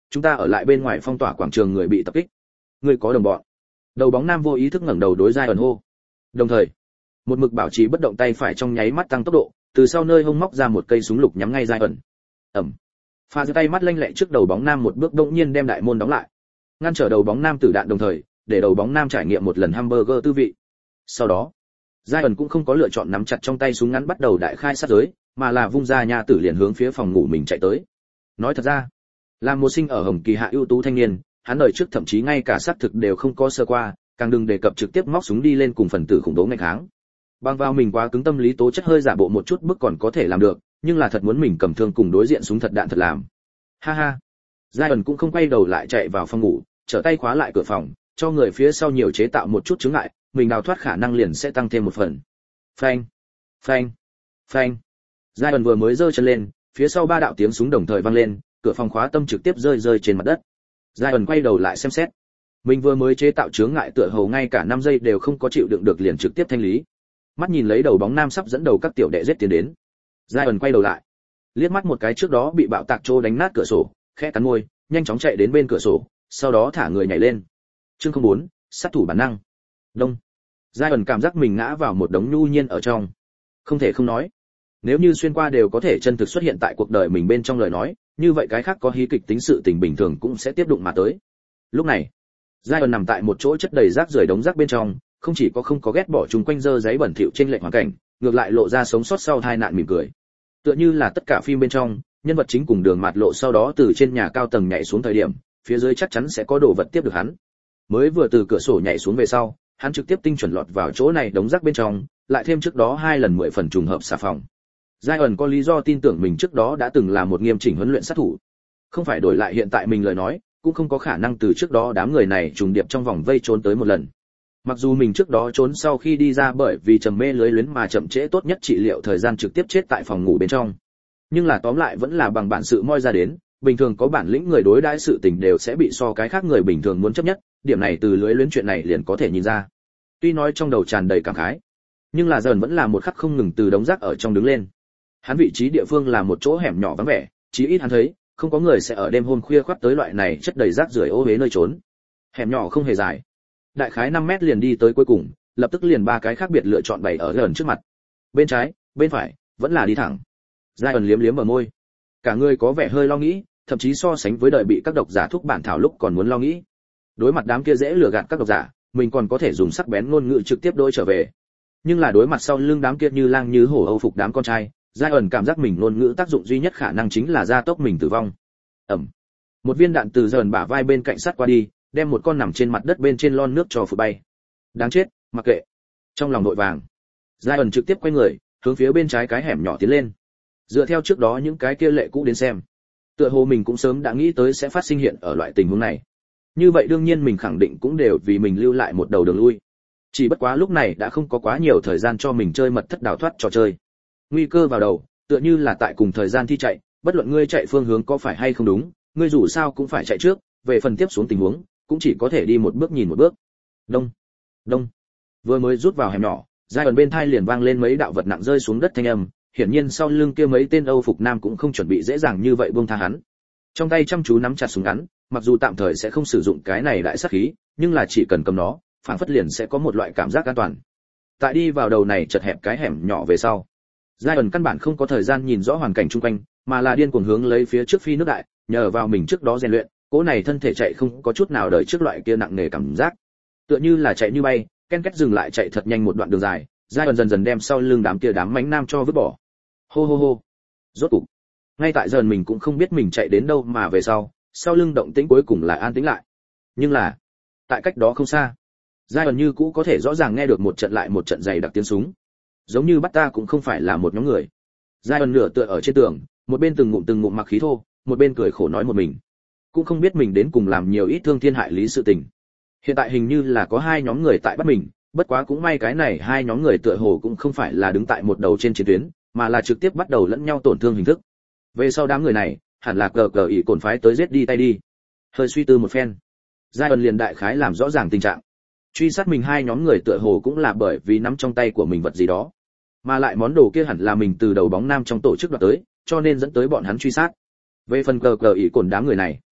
chúng ta ở lại bên ngoài phong tỏa quảng trường người bị tập kích. Người có đồng bọn. Đầu bóng nam vô ý thức ngẩng đầu đối Giai hô. Đồng thời, một mực bảo trì bất động tay phải trong nháy mắt tăng tốc độ, từ sau nơi hông móc ra một cây súng lục nhắm ngay Giai ẩm. Pha giơ tay mắt lanh lẹ trước đầu bóng nam một bước đột nhiên đem đại môn đóng lại, ngăn trở đầu bóng nam tử đạn, đồng thời để đầu bóng nam trải nghiệm một lần hamburger tư vị. Sau đó, Giai cũng không có lựa chọn nắm chặt trong tay súng ngắn bắt đầu đại khai sát giới, mà là vung ra nha tử liền hướng phía phòng ngủ mình chạy tới. Nói thật ra, làm một sinh ở Hồng Kỳ hạ ưu tú thanh niên, hắn đời trước thậm chí ngay cả sát thực đều không có sơ qua, càng đừng đề cập trực tiếp móc súng đi lên cùng phần tử khủng bố nghênh kháng. Bằng vào mình quá cứng tâm lý tố chất hơi giả bộ một chút bước còn có thể làm được, nhưng là thật muốn mình cầm thương cùng đối diện súng thật đạn thật làm. Ha ha. Giai cũng không quay đầu lại chạy vào phòng ngủ, trở tay khóa lại cửa phòng, cho người phía sau nhiều chế tạo một chút chướng ngại, mình đào thoát khả năng liền sẽ tăng thêm một phần. Phanh, phanh, phanh. Giai vừa mới giơ chân lên, phía sau ba đạo tiếng súng đồng thời vang lên, cửa phòng khóa tâm trực tiếp rơi trên mặt đất. Giai quay đầu lại xem xét, mình vừa mới chế tạo chướng ngại tựa hồ ngay cả 5 giây đều không có chịu đựng được liền trực tiếp thanh lý. Mắt nhìn lấy đầu bóng nam sắp dẫn đầu các tiểu đệ giết tiến đến, Giai quay đầu lại, liếc mắt một cái trước đó bị bạo tạc trô đánh nát cửa sổ, khẽ cắn môi, nhanh chóng chạy đến bên cửa sổ, sau đó thả người nhảy lên. Chương 04, sát thủ bản năng. Đông. Giai cảm giác mình ngã vào một đống nhu nhiên ở trong. Không thể không nói, nếu như xuyên qua đều có thể chân thực xuất hiện tại cuộc đời mình bên trong lời nói, như vậy cái khác có hí kịch tính sự tình bình thường cũng sẽ tiếp đụng mà tới. Lúc này, Giai nằm tại một chỗ chất đầy rác rưởi đống rác bên trong, không chỉ có không có ghét bỏ chúng quanh dơ giấy bẩn thỉu trên lệch hoàn cảnh, ngược lại lộ ra sống sót sau tai nạn mỉm cười. Tựa như là tất cả phim bên trong, nhân vật chính cùng đường mạt lộ sau đó từ trên nhà cao tầng nhảy xuống thời điểm, phía dưới chắc chắn sẽ có đồ vật tiếp được hắn. Mới vừa từ cửa sổ nhảy xuống về sau, hắn trực tiếp tinh chuẩn lọt vào chỗ này đống rác bên trong, lại thêm trước đó 2 lần 10 phần trùng hợp xà phòng. Giai có lý do tin tưởng mình trước đó đã từng là một nghiêm chỉnh huấn luyện sát thủ. Không phải đổi lại hiện tại mình lời nói, cũng không có khả năng từ trước đó đám người này trùng điệp trong vòng vây trốn tới một lần. Mặc dù mình trước đó trốn sau khi đi ra bởi vì trầm mê lưới luyến mà chậm trễ tốt nhất trị liệu thời gian trực tiếp chết tại phòng ngủ bên trong. Nhưng là tóm lại vẫn là bằng bản sự moi ra đến, bình thường có bản lĩnh người đối đãi sự tình đều sẽ bị so cái khác người bình thường muốn chấp nhất, điểm này từ lưới luyến chuyện này liền có thể nhìn ra. Tuy nói trong đầu tràn đầy cảm khái, nhưng là dần vẫn là một khắc không ngừng từ đống rác ở trong đứng lên. Hắn vị trí địa phương là một chỗ hẻm nhỏ vắng vẻ, chí ít hắn thấy, không có người sẽ ở đêm hôm khuya khoắt tới loại này chất đầy rác rưởi ô uế nơi trốn. Hẻm nhỏ không hề dài, đại khái 5 mét liền đi tới cuối cùng, lập tức liền 3 cái khác biệt lựa chọn bày ở gần trước mặt. Bên trái, bên phải, vẫn là đi thẳng. Giai liếm liếm bờ môi, cả người có vẻ hơi lo nghĩ, thậm chí so sánh với đời bị các độc giả thúc bản thảo lúc còn muốn lo nghĩ. Đối mặt đám kia dễ lừa gạt các độc giả, mình còn có thể dùng sắc bén ngôn ngữ trực tiếp đối trở về. Nhưng là đối mặt sau lưng đám kia như lang như hổ âu phục đám con trai, Giai cảm giác mình ngôn ngữ tác dụng duy nhất khả năng chính là gia tốc mình tử vong. Ầm. Một viên đạn từ dần bả vai bên cạnh sát qua đi, đem một con nằm trên mặt đất bên trên lon nước cho phụt bay. Đáng chết, mặc kệ. Trong lòng nội vàng, Giai trực tiếp quay người, hướng phía bên trái cái hẻm nhỏ tiến lên. Dựa theo trước đó những cái kia lệ cũ đến xem, tựa hồ mình cũng sớm đã nghĩ tới sẽ phát sinh hiện ở loại tình huống này. Như vậy đương nhiên mình khẳng định cũng đều vì mình lưu lại một đầu đường lui. Chỉ bất quá lúc này đã không có quá nhiều thời gian cho mình chơi mật thất đào thoát trò chơi. Nguy cơ vào đầu, tựa như là tại cùng thời gian thi chạy, bất luận ngươi chạy phương hướng có phải hay không đúng, ngươi dù sao cũng phải chạy trước, về phần tiếp xuống tình huống, cũng chỉ có thể đi một bước nhìn một bước. Đông, đông. Vừa mới rút vào hẻm nhỏ, Giai bên thai liền vang lên mấy đạo vật nặng rơi xuống đất thanh âm, hiển nhiên sau lưng kia mấy tên Âu phục nam cũng không chuẩn bị dễ dàng như vậy buông tha hắn. Trong tay chăm chú nắm chặt súng ngắn, mặc dù tạm thời sẽ không sử dụng cái này đại sát khí, nhưng là chỉ cần cầm nó, phản phất liền sẽ có một loại cảm giác an toàn. Tại đi vào đầu này chật hẹp cái hẻm nhỏ về sau, Giai căn bản không có thời gian nhìn rõ hoàn cảnh xung quanh, mà là điên cuồng hướng lấy phía trước phi nước đại, nhờ vào mình trước đó rèn luyện, cỗ này thân thể chạy không có chút nào đợi trước loại kia nặng nề cảm giác. Tựa như là chạy như bay, ken két dừng lại chạy thật nhanh một đoạn đường dài, Giai dần dần đem sau lưng đám kia đám mánh nam cho vứt bỏ. Hô hô hô. Rốt cục, ngay tại dần mình cũng không biết mình chạy đến đâu mà về sau lưng động tĩnh cuối cùng là an tĩnh lại. Nhưng là, tại cách đó không xa, Giai như cũ có thể rõ ràng nghe được một trận lại một trận dày đặc tiếng súng. Giống như bắt ta cũng không phải là một nhóm người. Giai nửa tựa ở trên tường, một bên từng ngụm mặc khí thô, một bên cười khổ nói một mình. Cũng không biết mình đến cùng làm nhiều ít thương thiên hại lý sự tình. Hiện tại hình như là có 2 nhóm người tại bắt mình, bất quá cũng may cái này 2 nhóm người tựa hồ cũng không phải là đứng tại một đầu trên chiến tuyến, mà là trực tiếp bắt đầu lẫn nhau tổn thương hình thức. Về sau đám người này, hẳn là cờ ỷ cồn phái tới giết đi tay đi. Hơi suy tư một phen, Giai liền đại khái làm rõ ràng tình trạng. Truy sát mình 2 nhóm người tựa hồ cũng là bởi vì nắm trong tay của mình vật gì đó, mà lại món đồ kia hẳn là mình từ đầu bóng nam trong tổ chức đoạt tới, cho nên dẫn tới bọn hắn truy sát. Về phần cờ ỷ cồn đám người này,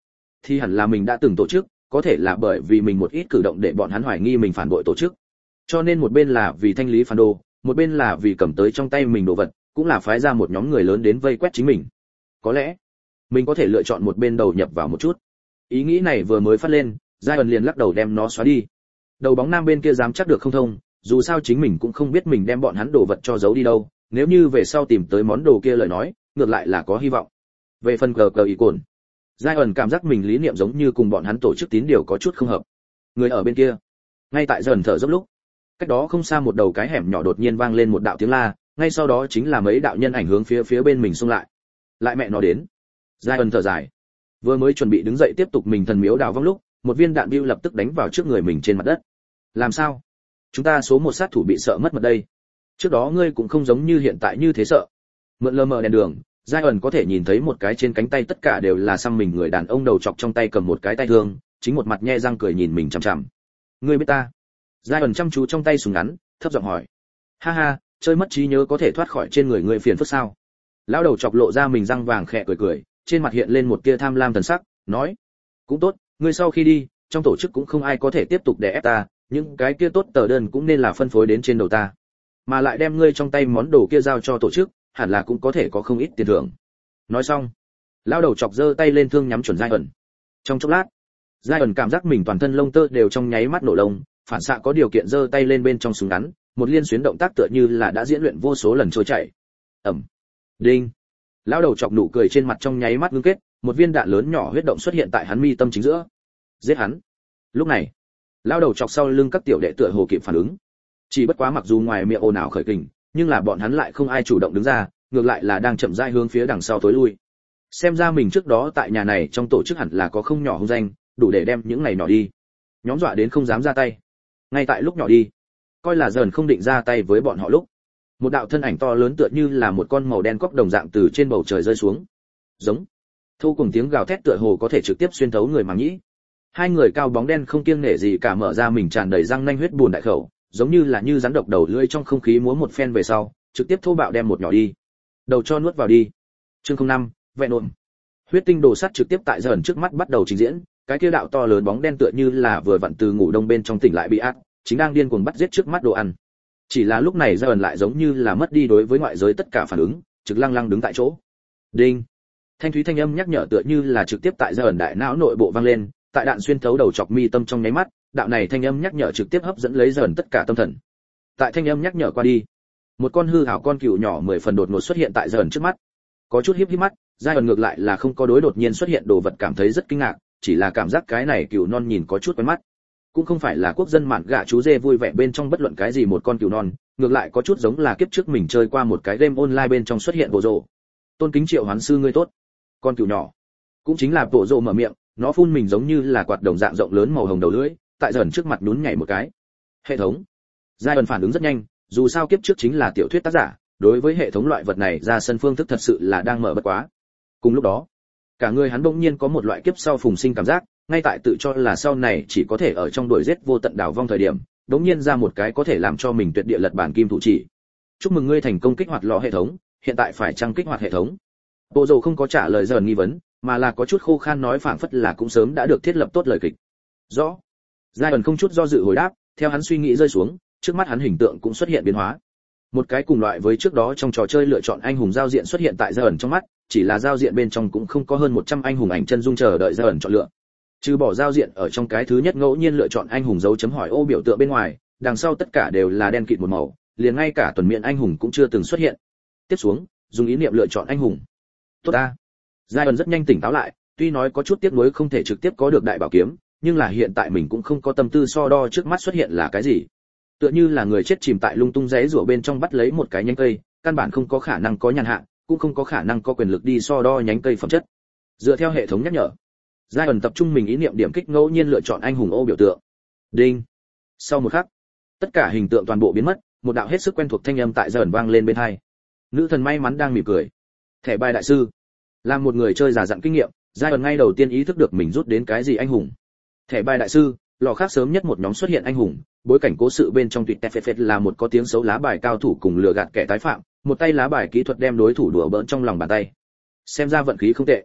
thì hẳn là mình đã từng tổ chức, có thể là bởi vì mình một ít cử động để bọn hắn hoài nghi mình phản bội tổ chức. Cho nên một bên là vì thanh lý phản đồ, một bên là vì cầm tới trong tay mình đồ vật, cũng là phái ra một nhóm người lớn đến vây quét chính mình. Có lẽ mình có thể lựa chọn một bên đầu nhập vào một chút. Ý nghĩ này vừa mới phát lên, Zion liền lắc đầu đem nó xóa đi. Đầu bóng nam bên kia dám chắc được không thông, dù sao chính mình cũng không biết mình đem bọn hắn đồ vật cho giấu đi đâu, nếu như về sau tìm tới món đồ kia lời nói, ngược lại là có hy vọng. Về phần cờ ý cồn, Zion cảm giác mình lý niệm giống như cùng bọn hắn tổ chức tín điều có chút không hợp. Người ở bên kia, ngay tại dần thở dốc lúc, cách đó không xa một đầu cái hẻm nhỏ đột nhiên vang lên một đạo tiếng la, ngay sau đó chính là mấy đạo nhân ảnh hướng phía bên mình xung lại. Lại mẹ nó đến. Zion thở dài, vừa mới chuẩn bị đứng dậy tiếp tục mình thần miếu đào vong lúc, một viên đạn bưu lập tức đánh vào trước người mình trên mặt đất. Làm sao? Chúng ta số một sát thủ bị sợ mất mật đây. Trước đó ngươi cũng không giống như hiện tại như thế sợ. Mượn lờ mờ đèn đường, Zion có thể nhìn thấy một cái trên cánh tay tất cả đều là xăm mình người đàn ông đầu chọc trong tay cầm một cái tay thương, chính một mặt nhe răng cười nhìn mình chằm chằm. Ngươi biết ta? Zion chăm chú trong tay súng ngắn, thấp giọng hỏi. Ha ha, chơi mất trí nhớ có thể thoát khỏi trên người ngươi phiền phức sao? Lão đầu chọc lộ ra mình răng vàng khẽ cười cười, trên mặt hiện lên một tia tham lam thần sắc, nói: cũng tốt, ngươi sau khi đi, trong tổ chức cũng không ai có thể tiếp tục đè ép ta, những cái kia tốt tờ đơn cũng nên là phân phối đến trên đầu ta, mà lại đem ngươi trong tay món đồ kia giao cho tổ chức, hẳn là cũng có thể có không ít tiền thưởng. Nói xong, lão đầu chọc giơ tay lên thương nhắm chuẩn Zion. Trong chốc lát, Zion cảm giác mình toàn thân lông tơ đều trong nháy mắt nổ lông, phản xạ có điều kiện giơ tay lên bên trong súng ngắn, một liên xuyến động tác tựa như là đã diễn luyện vô số lần trôi chảy. Ầm. Đinh. Lão đầu chọc nụ cười trên mặt trong nháy mắt ngưng kết, một viên đạn lớn nhỏ huyết động xuất hiện tại hắn mi tâm chính giữa. Giết hắn. Lúc này, lão đầu chọc sau lưng các tiểu đệ tựa hồ kịp phản ứng. Chỉ bất quá mặc dù ngoài miệng ồn ào khởi kình, nhưng là bọn hắn lại không ai chủ động đứng ra, ngược lại là đang chậm rãi hướng phía đằng sau tối lui. Xem ra mình trước đó tại nhà này trong tổ chức hẳn là có không nhỏ hung danh, đủ để đem những này nhỏ đi. Nhóm dọa đến không dám ra tay. Ngay tại lúc nhỏ đi, coi là dần không định ra tay với bọn họ lúc, một đạo thân ảnh to lớn tựa như là một con màu đen cóc đồng dạng từ trên bầu trời rơi xuống. Giống. Thu cùng tiếng gào thét tựa hồ có thể trực tiếp xuyên thấu người màng nhĩ. Hai người cao bóng đen không kiêng nể gì cả mở ra mình tràn đầy răng nanh huyết buồn đại khẩu, giống như là rắn độc đầu lưỡi trong không khí múa một phen về sau, trực tiếp thô bạo đem một nhỏ đi. Đầu cho nuốt vào đi. Chương 05, vẹn ổn. Huyết tinh đồ sắt trực tiếp tại dần trước mắt bắt đầu trình diễn, cái kia đạo to lớn bóng đen tựa như là vừa vặn từ ngủ đông bên trong tỉnh lại bị ác, chính đang điên cuồng bắt giết trước mắt đồ ăn. Chỉ là lúc này dần lại giống như là mất đi đối với ngoại giới tất cả phản ứng, trực lăng lăng đứng tại chỗ. Đinh. Thanh thúy thanh âm nhắc nhở tựa như là trực tiếp tại dần đại não nội bộ vang lên, tại đạn xuyên thấu đầu chọc mi tâm trong nháy mắt, đạo này thanh âm nhắc nhở trực tiếp hấp dẫn lấy dần tất cả tâm thần. Tại thanh âm nhắc nhở qua đi, một con hư ảo con cừu nhỏ 10 phần đột ngột xuất hiện tại dần trước mắt. Có chút híp mắt, Zion ngược lại là không có đối đột nhiên xuất hiện đồ vật cảm thấy rất kinh ngạc, chỉ là cảm giác cái này cừu non nhìn có chút quen mắt. Cũng không phải là quốc dân mạn gạ chú dê vui vẻ bên trong bất luận cái gì một con cừu non, ngược lại có chút giống là kiếp trước mình chơi qua một cái game online bên trong xuất hiện bộ rồ. Tôn kính Triệu Hoán sư ngươi tốt. Con cừu nhỏ, cũng chính là bộ rồ mở miệng, nó phun mình giống như là quạt đồng dạng rộng lớn màu hồng đầu lưỡi, tại dần trước mặt nhún nhảy một cái. Hệ thống. Zion phản ứng rất nhanh, dù sao kiếp trước chính là tiểu thuyết tác giả, đối với hệ thống loại vật này ra sân phương thức thật sự là đang mở bất quá. Cùng lúc đó, cả người hắn bỗng nhiên có một loại kiếp sau phùng sinh cảm giác, ngay tại tự cho là sau này chỉ có thể ở trong đuổi giết vô tận đảo vong thời điểm, bỗng nhiên ra một cái có thể làm cho mình tuyệt địa lật bản kim thủ chỉ. Chúc mừng ngươi thành công kích hoạt lò hệ thống, hiện tại phải chăng kích hoạt hệ thống? Bộ Dầu không có trả lời dần nghi vấn, mà là có chút khô khan nói phảng phất là cũng sớm đã được thiết lập tốt lời kịch. Rõ. Zion không chút do dự hồi đáp, theo hắn suy nghĩ rơi xuống, trước mắt hắn hình tượng cũng xuất hiện biến hóa. Một cái cùng loại với trước đó trong trò chơi lựa chọn anh hùng giao diện xuất hiện tại Zion trong mắt, chỉ là giao diện bên trong cũng không có hơn 100 anh hùng ảnh chân dung chờ đợi Zion chọn lựa. Trừ bỏ giao diện ở trong cái thứ nhất ngẫu nhiên lựa chọn anh hùng dấu chấm hỏi ô biểu tượng bên ngoài, đằng sau tất cả đều là đen kịt một màu, liền ngay cả tuần miện anh hùng cũng chưa từng xuất hiện. Tiếp xuống, dùng ý niệm lựa chọn anh hùng. Tốt ta. Zion rất nhanh tỉnh táo lại, tuy nói có chút tiếc nuối không thể trực tiếp có được đại bảo kiếm, nhưng là hiện tại mình cũng không có tâm tư so đo trước mắt xuất hiện là cái gì. Tựa như là người chết chìm tại lung tung rẽ rủa bên trong bắt lấy một cái nhánh cây, căn bản không có khả năng có nhàn hạ, cũng không có khả năng có quyền lực đi so đo nhánh cây phẩm chất. Dựa theo hệ thống nhắc nhở, Zion tập trung mình ý niệm điểm kích ngẫu nhiên lựa chọn anh hùng ô biểu tượng. Đinh. Sau một khắc, tất cả hình tượng toàn bộ biến mất, một đạo hết sức quen thuộc thanh âm tại Zion vang lên bên tai. Nữ thần may mắn đang mỉm cười. Thẻ bài đại sư. Làm một người chơi già dặn kinh nghiệm, Zion ngay đầu tiên ý thức được mình rút đến cái gì anh hùng. Thẻ bài đại sư, lò khác sớm nhất một nhóm xuất hiện anh hùng, bối cảnh cố sự bên trong tuyệt tefet là một có tiếng xấu lá bài cao thủ cùng lừa gạt kẻ tái phạm, một tay lá bài kỹ thuật đem đối thủ đùa bỡn trong lòng bàn tay. Xem ra vận khí không tệ.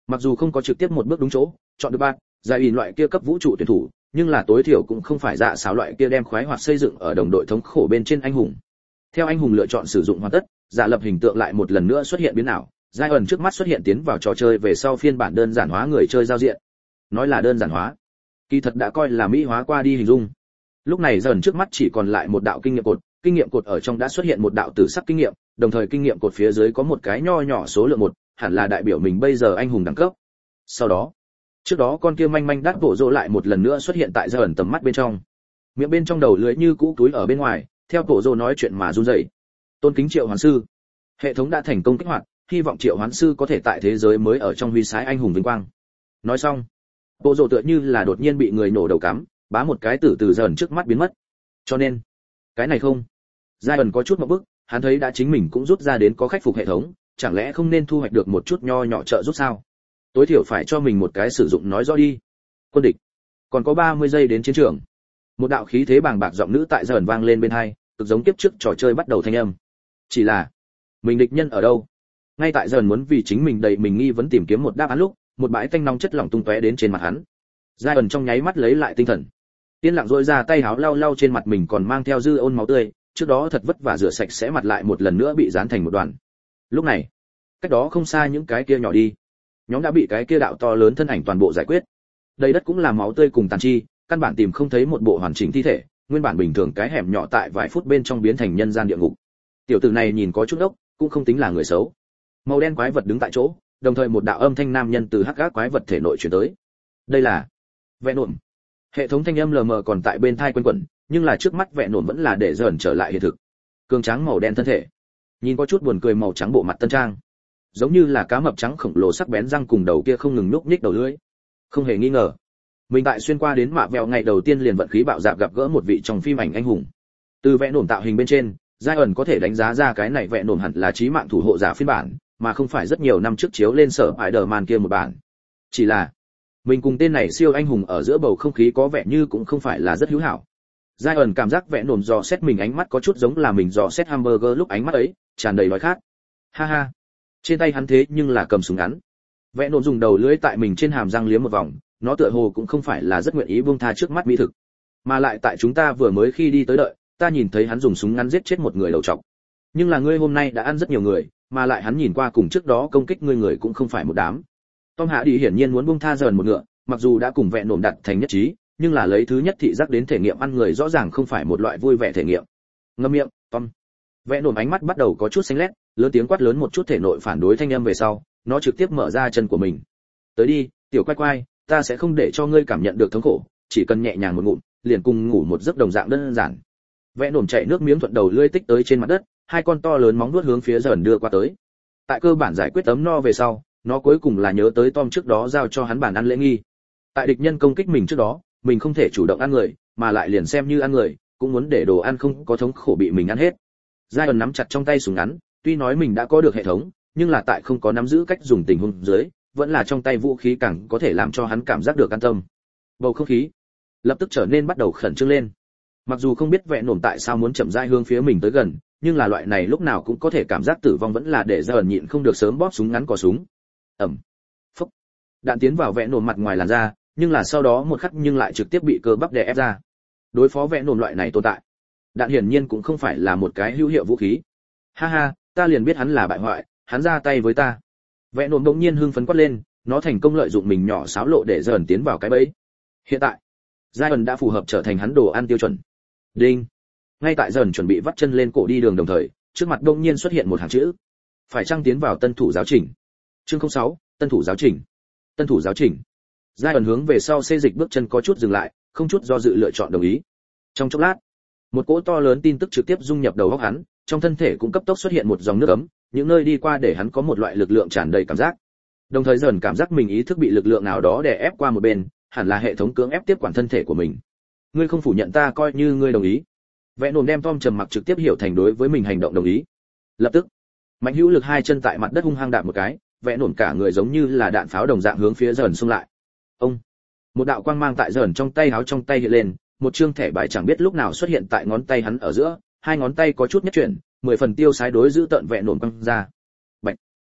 Mặc dù không có trực tiếp một bước đúng chỗ, chọn được bạn, giải ủy loại kia cấp vũ trụ tuyển thủ, nhưng là tối thiểu cũng không phải dạ xáo loại kia đem khoái hoạt xây dựng ở đồng đội thống khổ bên trên anh hùng. Theo anh hùng lựa chọn sử dụng hoàn tất, giả lập hình tượng lại một lần nữa xuất hiện biến ảo, Zion trước mắt xuất hiện tiến vào trò chơi về sau phiên bản đơn giản hóa người chơi giao diện. Nói là đơn giản hóa, kỳ thật đã coi là mỹ hóa qua đi hình dung. Lúc này dần trước mắt chỉ còn lại một đạo kinh nghiệm cột ở trong đã xuất hiện một đạo tử sắc kinh nghiệm, đồng thời kinh nghiệm cột phía dưới có một cái nho nhỏ số lượng 1, hẳn là đại biểu mình bây giờ anh hùng đẳng cấp. Sau đó, trước đó con kia manh manh đắt bộ rỗ lại một lần nữa xuất hiện tại dần tầm mắt bên trong. Miệng bên trong đầu lưỡi như cũ túi ở bên ngoài, theo bộ rỗ nói chuyện mà run rẩy. Tôn kính Triệu Hoán sư, hệ thống đã thành công kích hoạt, hy vọng Triệu Hoán sư có thể tại thế giới mới ở trong huy sái anh hùng vinh quang. Nói xong, bộ rỗ tựa như là đột nhiên bị người nổ đầu cắm, bá một cái từ dần trước mắt biến mất. Cho nên, cái này không. Zion có chút một bức, hắn thấy đã chính mình cũng rút ra đến có khắc phục hệ thống, chẳng lẽ không nên thu hoạch được một chút nho nhỏ trợ giúp sao? Tối thiểu phải cho mình một cái sử dụng nói rõ đi. Quân địch, còn có 30 giây đến chiến trường. Một đạo khí thế bàng bạc giọng nữ tại Zion vang lên bên tai, cực giống kiếp trước trò chơi bắt đầu thanh âm. Chỉ là, mình địch nhân ở đâu? Ngay tại Zion muốn vì chính mình đầy mình nghi vấn tìm kiếm một đáp án lúc, một bãi tanh nóng chất lỏng tung tóe đến trên mặt hắn. Zion trong nháy mắt lấy lại tinh thần. Tiên lặng rỗi ra tay háo lau lau trên mặt mình còn mang theo dư ôn máu tươi, trước đó thật vất vả rửa sạch sẽ mặt lại một lần nữa bị dán thành một đoàn. Lúc này, cách đó không xa những cái kia nhỏ đi, nhóm đã bị cái kia đạo to lớn thân ảnh toàn bộ giải quyết. Đầy đất cũng là máu tươi cùng tàn chi, căn bản tìm không thấy một bộ hoàn chỉnh thi thể, nguyên bản bình thường cái hẻm nhỏ tại vài phút bên trong biến thành nhân gian địa ngục. Tiểu tử này nhìn có chút ốc, cũng không tính là người xấu. Màu đen quái vật đứng tại chỗ, đồng thời một đạo âm thanh nam nhân từ hắc ác quái vật thể nội truyền tới. Đây là Venom. Hệ thống thanh âm lờ mờ còn tại bên tai quanh quẩn, nhưng là trước mắt Venom vẫn là để dần trở lại hiện thực. Cường tráng màu đen thân thể, nhìn có chút buồn cười màu trắng bộ mặt tân trang, giống như là cá mập trắng khổng lồ sắc bén răng cùng đầu kia không ngừng núp nhích đầu lưỡi. Không hề nghi ngờ, mình tại xuyên qua đến mạ vẹo ngày đầu tiên liền vận khí bạo dạn gặp gỡ một vị trong phim ảnh anh hùng. Từ Venom tạo hình bên trên, Zion có thể đánh giá ra cái này Venom hẳn là chí mạng thủ hộ giả phiên bản, mà không phải rất nhiều năm trước chiếu lên sở Spider-Man kia một bản. Chỉ là mình cùng tên này siêu anh hùng ở giữa bầu không khí có vẻ như cũng không phải là rất hữu hảo. Zion cảm giác Venom dò xét mình ánh mắt có chút giống là mình dò xét hamburger lúc ánh mắt ấy, tràn đầy đói khát. Ha ha. Trên tay hắn thế nhưng là cầm súng ngắn. Venom dùng đầu lưỡi tại mình trên hàm răng liếm một vòng, nó tựa hồ cũng không phải là rất nguyện ý buông tha trước mắt mỹ thực. Mà lại tại chúng ta vừa mới khi đi tới đợi, ta nhìn thấy hắn dùng súng ngắn giết chết một người đầu trọc. Nhưng là ngươi hôm nay đã ăn rất nhiều người, mà lại hắn nhìn qua cùng trước đó công kích ngươi người cũng không phải một đám. Tom Hạ đi hiển nhiên muốn buông tha dần một ngựa, mặc dù đã cùng Venom đặt thành nhất trí, nhưng là lấy thứ nhất thị giác đến thể nghiệm ăn người rõ ràng không phải một loại vui vẻ thể nghiệm. Ngậm miệng, Tom. Venom ánh mắt bắt đầu có chút xanh lét, lớn tiếng quát lớn một chút thể nội phản đối thanh âm về sau, nó trực tiếp mở ra chân của mình. Tới đi, tiểu quay quay, ta sẽ không để cho ngươi cảm nhận được thống khổ, chỉ cần nhẹ nhàng một ngụm, liền cùng ngủ một giấc đồng dạng đơn giản. Venom chạy nước miếng thuận đầu lưỡi tích tới trên mặt đất, hai con to lớn móng vuốt hướng phía dần đưa qua tới. Tại cơ bản giải quyết ấm no về sau, nó cuối cùng là nhớ tới Tom trước đó giao cho hắn bản ăn lễ nghi. Tại địch nhân công kích mình trước đó, mình không thể chủ động ăn người, mà lại liền xem như ăn người, cũng muốn để đồ ăn không có thống khổ bị mình ăn hết. Zion nắm chặt trong tay súng ngắn, tuy nói mình đã có được hệ thống, nhưng là tại không có nắm giữ cách dùng tình huống dưới, vẫn là trong tay vũ khí càng có thể làm cho hắn cảm giác được an tâm. Bầu không khí lập tức trở nên bắt đầu khẩn trương lên. Mặc dù không biết Venom tại sao muốn chậm rãi hướng phía mình tới gần, nhưng là loại này lúc nào cũng có thể cảm giác tử vong vẫn là để Zion nhịn không được sớm bóp súng ngắn cò súng. Ầm. Phốc. Đạn tiến vào Venom mặt ngoài làn da, nhưng là sau đó một khắc nhưng lại trực tiếp bị cơ bắp đè ép ra. Đối phó Venom loại này tồn tại, đạn hiển nhiên cũng không phải là một cái hữu hiệu vũ khí. Ha ha, ta liền biết hắn là bại hoại, hắn ra tay với ta. Venom đột nhiên hưng phấn quát lên, nó thành công lợi dụng mình nhỏ xáo lộ để dần tiến vào cái bẫy. Hiện tại, Zion đã phù hợp trở thành hắn đồ ăn tiêu chuẩn. Đinh. Ngay tại dần chuẩn bị vắt chân lên cổ đi đường đồng thời, trước mặt đột nhiên xuất hiện một hàng chữ. Phải chăng tiến vào tân thủ giáo trình. Chương 06, tân thủ giáo trình. Tân thủ giáo trình. Zion hướng về sau xê dịch bước chân có chút dừng lại, không chút do dự lựa chọn đồng ý. Trong chốc lát, một cỗ to lớn tin tức trực tiếp dung nhập đầu óc hắn, trong thân thể cũng cấp tốc xuất hiện một dòng nước ấm, những nơi đi qua để hắn có một loại lực lượng tràn đầy cảm giác. Đồng thời dần cảm giác mình ý thức bị lực lượng nào đó đè ép qua một bên, hẳn là hệ thống cưỡng ép tiếp quản thân thể của mình. Ngươi không phủ nhận ta coi như ngươi đồng ý. Venom đem Tom trầm mặc trực tiếp hiểu thành đối với mình hành động đồng ý. Lập tức, mạnh hữu lực hai chân tại mặt đất hung hăng đạp một cái, Venom cả người giống như là đạn pháo đồng dạng hướng phía dần xung lại. Ông, một đạo quang mang tại dần trong tay háo trong tay hiện lên, một chương thẻ bài chẳng biết lúc nào xuất hiện tại ngón tay hắn ở giữa, hai ngón tay có chút nhất chuyển, 10 phần tiêu sái đối giữ tận Venom quăng ra. Bạch.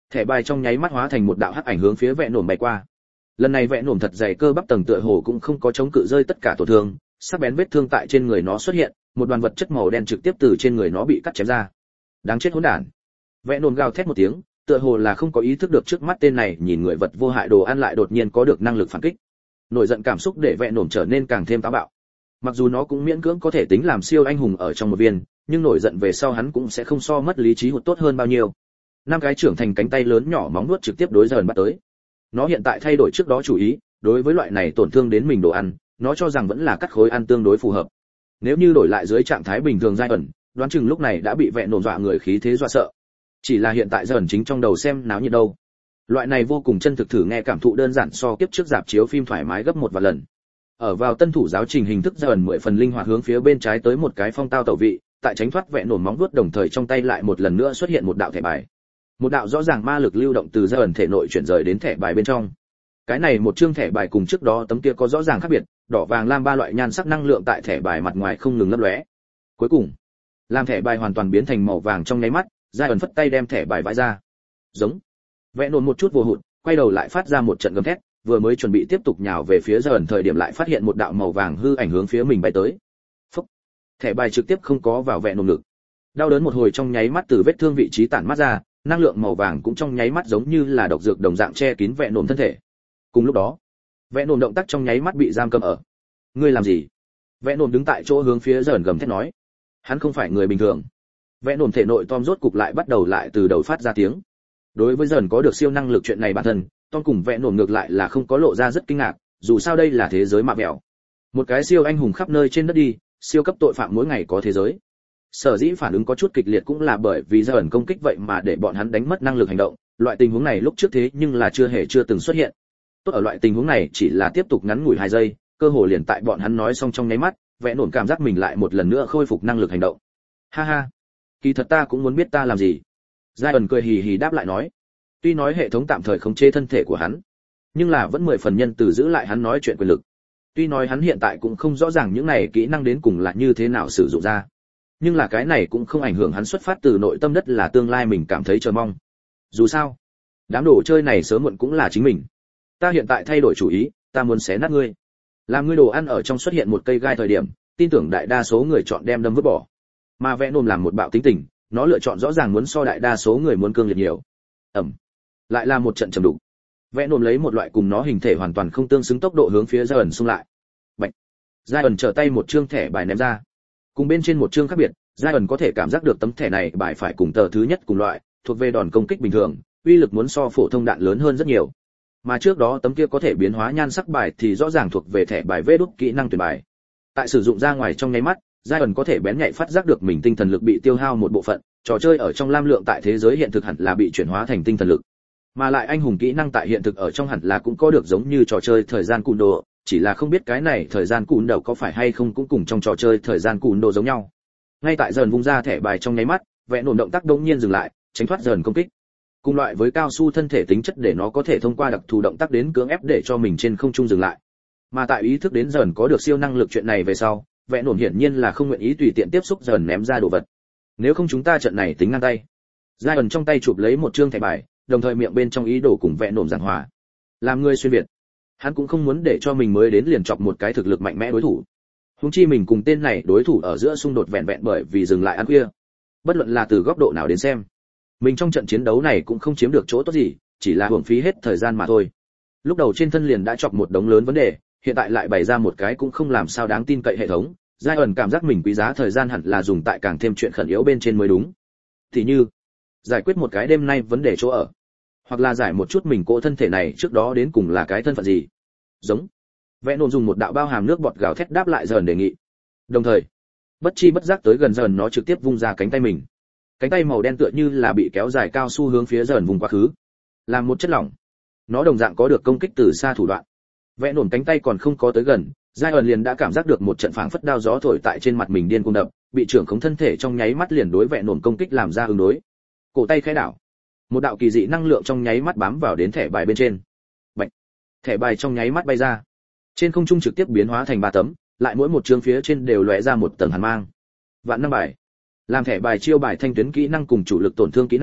Thẻ bài trong nháy mắt hóa thành một đạo hắc ảnh hướng phía vẹn nổm bay qua. Lần này vẹn nổm thật dày cơ bắp tầng tựa hồ cũng không có chống cự rơi tất cả tổn thương, sắc bén vết thương tại trên người nó xuất hiện, một đoàn vật chất màu đen trực tiếp từ trên người nó bị cắt chém ra. Đáng chết hỗn đản. Vẹn nổm gào thét một tiếng, tựa hồ là không có ý thức được trước mắt tên này nhìn người vật vô hại đồ ăn lại đột nhiên có được năng lực phản kích. Nổi giận cảm xúc để vẹn nổm trở nên càng thêm táo bạo. Mặc dù nó cũng miễn cưỡng có thể tính làm siêu anh hùng ở trong một viên, nhưng nổi giận về sau hắn cũng sẽ không so mất lý trí hụt tốt hơn bao nhiêu. Năm cái trưởng thành cánh tay lớn nhỏ móng vuốt trực tiếp đối dần bắt tới. Nó hiện tại thay đổi trước đó chủ ý, đối với loại này tổn thương đến mình đồ ăn, nó cho rằng vẫn là cắt khối ăn tương đối phù hợp. Nếu như đổi lại dưới trạng thái bình thường giai ẩn, đoán chừng lúc này đã bị vẹn nổm dọa người khí thế dọa sợ. Chỉ là hiện tại dần chính trong đầu xem náo nhiệt đâu. Loại này vô cùng chân thực thử nghe cảm thụ đơn giản so kiếp trước dạp chiếu phim thoải mái gấp một vài lần. Ở vào tân thủ giáo trình hình thức dần 10 phần linh hoạt hướng phía bên trái tới một cái phong tao tẩu vị, tại tránh thoát vẹn nổm móng vuốt đồng thời trong tay lại một lần nữa xuất hiện một đạo thẻ bài. Một đạo rõ ràng ma lực lưu động từ dần thể nội chuyển rời đến thẻ bài bên trong. Cái này một chương thẻ bài cùng trước đó tấm kia có rõ ràng khác biệt, đỏ vàng lam ba loại nhan sắc năng lượng tại thẻ bài mặt ngoài không ngừng lấp lóe. Cuối cùng, làm thẻ bài hoàn toàn biến thành màu vàng trong nháy mắt, giai ẩn phất tay đem thẻ bài vãi ra. Giống. Vẽ nôn một chút vô hụt, quay đầu lại phát ra một trận gầm thét, vừa mới chuẩn bị tiếp tục nhào về phía giai ẩn thời điểm lại phát hiện một đạo màu vàng hư ảnh hướng phía mình bay tới. Phúc. Thẻ bài trực tiếp không có vào vẽ nôn ngực. Đau đớn một hồi trong nháy mắt từ vết thương vị trí tản mắt ra, năng lượng màu vàng cũng trong nháy mắt giống như là độc dược đồng dạng che kín vẽ nôn thân thể. Cùng lúc đó, vẽ nôn động tác trong nháy mắt bị giam cầm ở. Ngươi làm gì? Vẽ nôn đứng tại chỗ hướng phía giai ẩn gầm thét nói. Hắn không phải người bình thường. Vẽ nổm thể nội Tom rốt cục lại bắt đầu lại từ đầu phát ra tiếng. Đối với dần có được siêu năng lực chuyện này bản thân, Tom cùng vẽ nổm ngược lại là không có lộ ra rất kinh ngạc, dù sao đây là thế giới mạ mẹo. Một cái siêu anh hùng khắp nơi trên đất đi, siêu cấp tội phạm mỗi ngày có thế giới. Sở dĩ phản ứng có chút kịch liệt cũng là bởi vì dần công kích vậy mà để bọn hắn đánh mất năng lực hành động, loại tình huống này lúc trước thế nhưng là chưa từng xuất hiện. Tốt ở loại tình huống này chỉ là tiếp tục ngắn ngủi 2 giây, cơ hồ liền tại bọn hắn nói xong trong nháy mắt, vẽ nổm cảm giác mình lại một lần nữa khôi phục năng lực hành động. Ha ha, kỳ thật ta cũng muốn biết ta làm gì. Giai ẩn cười hì hì đáp lại nói. Tuy nói hệ thống tạm thời khống chế thân thể của hắn, nhưng là vẫn 10 phần nhân từ giữ lại hắn nói chuyện quyền lực. Tuy nói hắn hiện tại cũng không rõ ràng những này kỹ năng đến cùng là như thế nào sử dụng ra, nhưng là cái này cũng không ảnh hưởng hắn xuất phát từ nội tâm đất là tương lai mình cảm thấy chờ mong. Dù sao, đám đồ chơi này sớm muộn cũng là chính mình. Ta hiện tại thay đổi chủ ý, ta muốn xé nát ngươi. Làm ngươi đồ ăn ở trong xuất hiện một cây gai thời điểm, tin tưởng đại đa số người chọn đem đâm vứt bỏ. Mà vẽ nôm làm một bạo tính tình, nó lựa chọn rõ ràng muốn so đại đa số người muốn cương liệt nhiều. Lại là một trận trầm đục. Vẽ nôm lấy một loại cùng nó hình thể hoàn toàn không tương xứng tốc độ hướng phía Giai ẩn xung lại. Bạch. Giai ẩn trở tay một chương thẻ bài ném ra. Cùng bên trên một chương khác biệt, Giai ẩn có thể cảm giác được tấm thẻ này bài phải cùng tờ thứ nhất cùng loại, thuộc về đòn công kích bình thường, uy lực muốn so phổ thông đạn lớn hơn rất nhiều. Mà trước đó tấm kia có thể biến hóa nhan sắc bài thì rõ ràng thuộc về thẻ bài vê đúc kỹ năng tuyển bài. Tại sử dụng ra ngoài trong nháy mắt, Giai ẩn có thể bén nhạy phát giác được mình tinh thần lực bị tiêu hao một bộ phận, trò chơi ở trong lam lượng tại thế giới hiện thực hẳn là bị chuyển hóa thành tinh thần lực. Mà lại anh hùng kỹ năng tại hiện thực ở trong hẳn là cũng có được giống như trò chơi thời gian cùn đồ, chỉ là không biết cái này thời gian cùn đầu có phải hay không cũng cùng trong trò chơi thời gian cùn đồ giống nhau. Ngay tại dần vung ra thẻ bài trong nháy mắt, vẽ nổm động tác đống nhiên dừng lại, tránh thoát dần công kích. Cùng loại với cao su thân thể tính chất để nó có thể thông qua đặc thù động tác đến cưỡng ép để cho mình trên không trung dừng lại. Mà tại ý thức đến dần có được siêu năng lực chuyện này về sau, vẽ nổm hiển nhiên là không nguyện ý tùy tiện tiếp xúc dần ném ra đồ vật. Nếu không chúng ta trận này tính ngang tay. Giai ẩn trong tay chụp lấy một trương thẻ bài, đồng thời miệng bên trong ý đồ cùng vẽ nổm giảng hòa. Làm người xuyên việt, hắn cũng không muốn để cho mình mới đến liền chọc một cái thực lực mạnh mẽ đối thủ. Huống chi mình cùng tên này đối thủ ở giữa xung đột vẹn vẹn bởi vì dừng lại ăn khuya. Bất luận là từ góc độ nào đến xem, mình trong trận chiến đấu này cũng không chiếm được chỗ tốt gì, chỉ là hưởng phí hết thời gian mà thôi. Lúc đầu trên thân liền đã chọc một đống lớn vấn đề, hiện tại lại bày ra một cái cũng không làm sao đáng tin cậy hệ thống. Giai ẩn cảm giác mình quý giá thời gian hẳn là dùng tại càng thêm chuyện khẩn yếu bên trên mới đúng. Thì như giải quyết một cái đêm nay vấn đề chỗ ở, hoặc là giải một chút mình cỗ thân thể này trước đó đến cùng là cái thân phận gì. Giống. Vẽ nôn dùng một đạo bao hàm nước bọt gào thét đáp lại dần đề nghị. Đồng thời, bất chi bất giác tới gần dần nó trực tiếp vung ra cánh tay mình. Cánh tay màu đen tựa như là bị kéo dài cao su hướng phía dần vùng quá khứ, làm một chất lỏng. Nó đồng dạng có được công kích từ xa thủ đoạn. Vẽ nổm cánh tay còn không có tới gần, Giai ẩn liền đã cảm giác được một trận phảng phất đao gió thổi tại trên mặt mình điên cuồng đập, bị trưởng khống thân thể trong nháy mắt liền đối vẽ nổm công kích làm ra ứng đối. Cổ tay khẽ đảo, một đạo kỳ dị năng lượng trong nháy mắt bám vào đến thẻ bài bên trên. Bạch. Thẻ bài trong nháy mắt bay ra, trên không trung trực tiếp biến hóa thành 3 tấm, lại mỗi một chương phía trên đều lóe ra một tầng hàn mang. Vạn năng bài. Làm thẻ bài chiêu bài thanh tuyến kỹ năng cùng chủ lực tổn thương kỹ năng,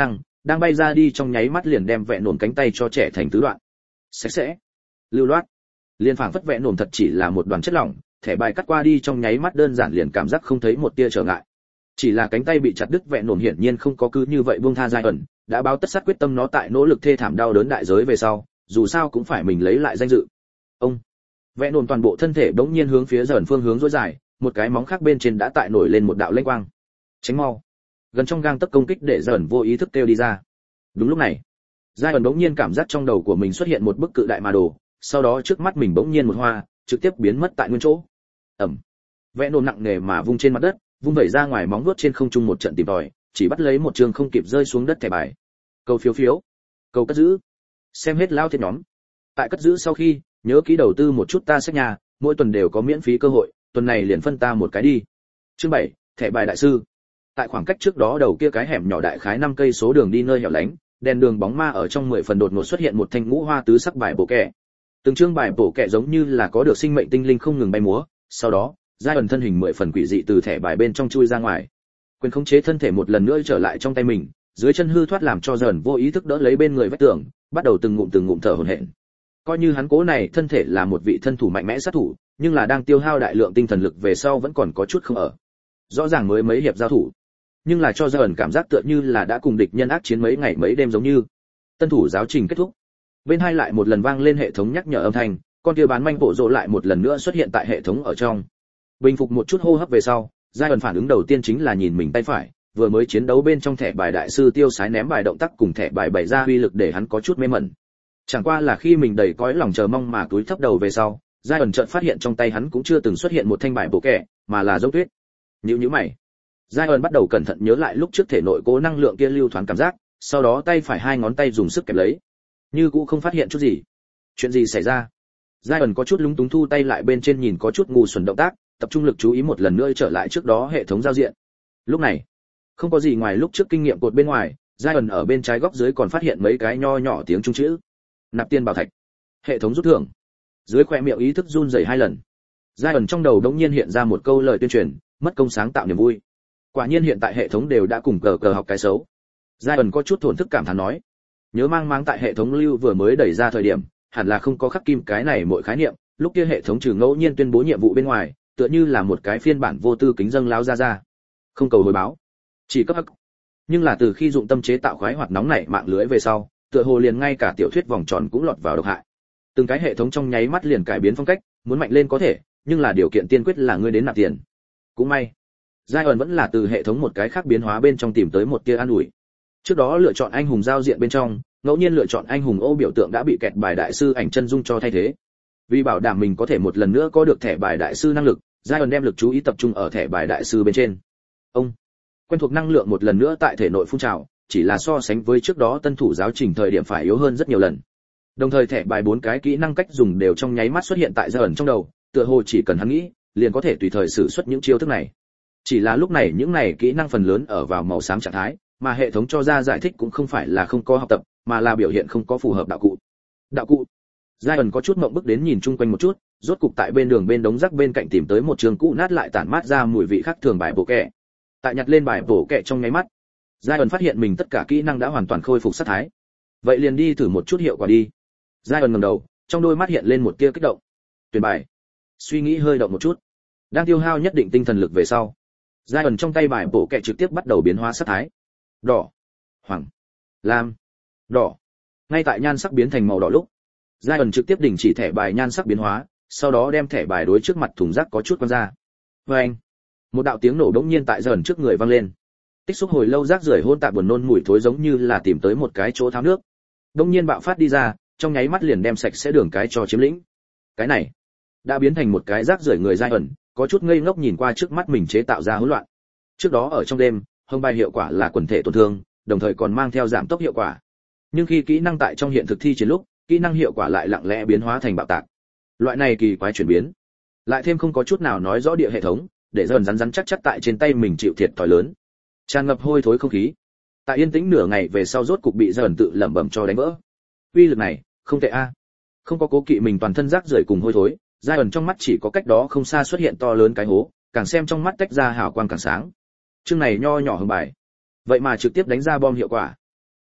đang bay ra đi trong nháy mắt liền đem vẹn nổm cánh tay cho trẻ thành tứ đoạn. Sạch sẽ, lưu loát. Liên phảng phất vẹn nổm thật chỉ là một đoàn chất lỏng, thẻ bài cắt qua đi trong nháy mắt đơn giản liền cảm giác không thấy một tia trở ngại. Chỉ là cánh tay bị chặt đứt vẹn nổm hiển nhiên không có cứ như vậy buông tha giai ẩn, đã báo tất sát quyết tâm nó tại nỗ lực thê thảm đau đớn đại giới về sau, dù sao cũng phải mình lấy lại danh dự. Ông vẹn nổm toàn bộ thân thể bỗng nhiên hướng phía dần phương hướng duỗi dài, một cái móng khác bên trên đã tại nổi lên một đạo lênh quang. Tránh mau. Gần trong gang tấc công kích để dần vô ý thức kêu đi ra. Đúng lúc này, giai ẩn bỗng nhiên cảm giác trong đầu của mình xuất hiện một bức cự đại mà đồ, sau đó trước mắt mình bỗng nhiên một hoa, trực tiếp biến mất tại nguyên chỗ. Ầm. Vẹn nổm nặng nề mà vung trên mặt đất, vung vẩy ra ngoài móng vuốt trên không trung một trận tìm tòi, chỉ bắt lấy một trường không kịp rơi xuống đất thẻ bài. Cầu phiếu phiếu, cầu cất giữ. Xem hết lao thiết nhóm. Tại cất giữ sau khi, nhớ ký đầu tư một chút ta sách nhà, mỗi tuần đều có miễn phí cơ hội, tuần này liền phân ta một cái đi. Chương 7, thẻ bài đại sư. Tại khoảng cách trước đó đầu kia cái hẻm nhỏ đại khái 5 cây số đường đi nơi hẻo lánh, đèn đường bóng ma ở trong 10 phần đột ngột xuất hiện một thanh ngũ hoa tứ sắc bài bổ kẹ. Từng chương bài bổ kẹ giống như là có được sinh mệnh tinh linh không ngừng bay múa, sau đó, giai ẩn thân hình 10 phần quỷ dị từ thẻ bài bên trong chui ra ngoài. Quyền khống chế thân thể một lần nữa trở lại trong tay mình, dưới chân hư thoát làm cho dần vô ý thức đỡ lấy bên người vách tường, bắt đầu từng ngụm thở hổn hển. Coi như hắn cố này thân thể là một vị thân thủ mạnh mẽ sát thủ, nhưng là đang tiêu hao đại lượng tinh thần lực về sau vẫn còn có chút không ở. Rõ ràng mới mấy hiệp giao thủ, nhưng là cho dần cảm giác tựa như là đã cùng địch nhân ác chiến mấy ngày mấy đêm giống như. Tân thủ giáo trình kết thúc. Bên hai lại một lần vang lên hệ thống nhắc nhở âm thanh, con kia bán manh bộ rộ lại một lần nữa xuất hiện tại hệ thống ở trong. Bình phục một chút hô hấp về sau, giai ẩn phản ứng đầu tiên chính là nhìn mình tay phải, vừa mới chiến đấu bên trong thẻ bài đại sư tiêu sái ném bài động tác cùng thẻ bài bày ra uy lực để hắn có chút mê mẩn. Chẳng qua là khi mình đầy cõi lòng chờ mong mà túi thấp đầu về sau, giai ẩn chợt phát hiện trong tay hắn cũng chưa từng xuất hiện một thanh bài bộ kẻ, mà là dấu tuyết. Nhíu mày, giai ẩn bắt đầu cẩn thận nhớ lại lúc trước thể nội cố năng lượng kia lưu thoáng cảm giác, sau đó tay phải hai ngón tay dùng sức kẹp lấy, như cũng không phát hiện chút gì. Chuyện gì xảy ra? Giai ẩn có chút lúng túng thu tay lại bên trên nhìn có chút ngu xuẩn động tác, tập trung lực chú ý một lần nữa trở lại trước đó hệ thống giao diện. Lúc này, không có gì ngoài lúc trước kinh nghiệm cột bên ngoài, giai ẩn ở bên trái góc dưới còn phát hiện mấy cái nho nhỏ tiếng trung chữ. Nạp tiền bảo thạch, hệ thống rút thưởng. Dưới khóe miệng ý thức run rẩy 2 lần. Giai ẩn trong đầu đống nhiên hiện ra một câu lời tuyên truyền, mất công sáng tạo niềm vui. Quả nhiên hiện tại hệ thống đều đã cùng cờ học cái xấu. Giai ẩn có chút thổn thức cảm thán nói, nhớ mang máng tại hệ thống lưu vừa mới đẩy ra thời điểm, hẳn là không có khắc kim cái này mỗi khái niệm, lúc kia hệ thống trừ ngẫu nhiên tuyên bố nhiệm vụ bên ngoài, tựa như là một cái phiên bản vô tư kính dâng láo ra, không cầu hồi báo, chỉ cấp hắc. Nhưng là từ khi dụng tâm chế tạo khoái hoạt nóng này mạng lưới về sau, tựa hồ liền ngay cả tiểu thuyết vòng tròn cũng lọt vào độc hại. Từng cái hệ thống trong nháy mắt liền cải biến phong cách, muốn mạnh lên có thể, nhưng là điều kiện tiên quyết là ngươi đến nạp tiền. Cũng may, giai ẩn vẫn là từ hệ thống một cái khác biến hóa bên trong tìm tới một tia an ủi. Trước đó lựa chọn anh hùng giao diện bên trong, ngẫu nhiên lựa chọn anh hùng ô biểu tượng đã bị kẹt bài đại sư ảnh chân dung cho thay thế. Vì bảo đảm mình có thể một lần nữa có được thẻ bài đại sư năng lực, giai ẩn đem lực chú ý tập trung ở thẻ bài đại sư bên trên. Ông quen thuộc năng lượng một lần nữa tại thể nội phun trào, chỉ là so sánh với trước đó tân thủ giáo trình thời điểm phải yếu hơn rất nhiều lần. Đồng thời thẻ bài 4 cái kỹ năng cách dùng đều trong nháy mắt xuất hiện tại giai ẩn trong đầu, tựa hồ chỉ cần hắn nghĩ, liền có thể tùy thời sử xuất những chiêu thức này. Chỉ là lúc này những này kỹ năng phần lớn ở vào màu xám trạng thái, mà hệ thống cho ra giải thích cũng không phải là không có học tập, mà là biểu hiện không có phù hợp đạo cụ. Đạo cụ. Giai ẩn có chút ngượng bức đến nhìn chung quanh một chút, rốt cục tại bên đường bên đống rác bên cạnh tìm tới một trường cũ nát lại tản mát ra mùi vị khác thường bài bổ kẹ. Tại nhặt lên bài bổ kẹ trong nháy mắt, giai ẩn phát hiện mình tất cả kỹ năng đã hoàn toàn khôi phục sát thái. Vậy liền đi thử một chút hiệu quả đi. Giai ẩn ngẩng đầu, trong đôi mắt hiện lên một tia kích động. Tuyển bài. Suy nghĩ hơi động một chút. Đang tiêu hao nhất định tinh thần lực về sau, giai ẩn trong tay bài bổ kẹ trực tiếp bắt đầu biến hóa sát thái. Đỏ, hoàng, lam, đỏ. Ngay tại nhan sắc biến thành màu đỏ lúc, giai ẩn trực tiếp đình chỉ thẻ bài nhan sắc biến hóa, sau đó đem thẻ bài đối trước mặt thùng rác có chút quăng ra. Và anh, một đạo tiếng nổ đống nhiên tại giai ẩn trước người vang lên. Tích xúc hồi lâu rác rưởi hôn tạp buồn nôn mùi thối giống như là tìm tới một cái chỗ tháo nước. Đống nhiên bạo phát đi ra, trong nháy mắt liền đem sạch sẽ đường cái cho chiếm lĩnh. Cái này đã biến thành một cái rác rưởi người giai ẩn, có chút ngây ngốc nhìn qua trước mắt mình chế tạo ra hỗn loạn. Trước đó ở trong đêm, hông bài hiệu quả là quần thể tổn thương, đồng thời còn mang theo giảm tốc hiệu quả. Nhưng khi kỹ năng tại trong hiện thực thi chiến lúc, kỹ năng hiệu quả lại lặng lẽ biến hóa thành bạo tạc. Loại này kỳ quái chuyển biến, lại thêm không có chút nào nói rõ địa hệ thống, để dần rắn chắc tại trên tay mình chịu thiệt thòi lớn. Tràn ngập hôi thối không khí. Tại yên tĩnh nửa ngày về sau rốt cục bị dần tự lẩm bẩm cho đánh vỡ. Uy lực này, không tệ a. Không có cố kỵ mình toàn thân rác rưởi cùng hôi thối, giai ẩn trong mắt chỉ có cách đó không xa xuất hiện to lớn cái hố, càng xem trong mắt tách ra hào quang càng sáng. Chương này nho nhỏ hơn bài, vậy mà trực tiếp đánh ra bom hiệu quả.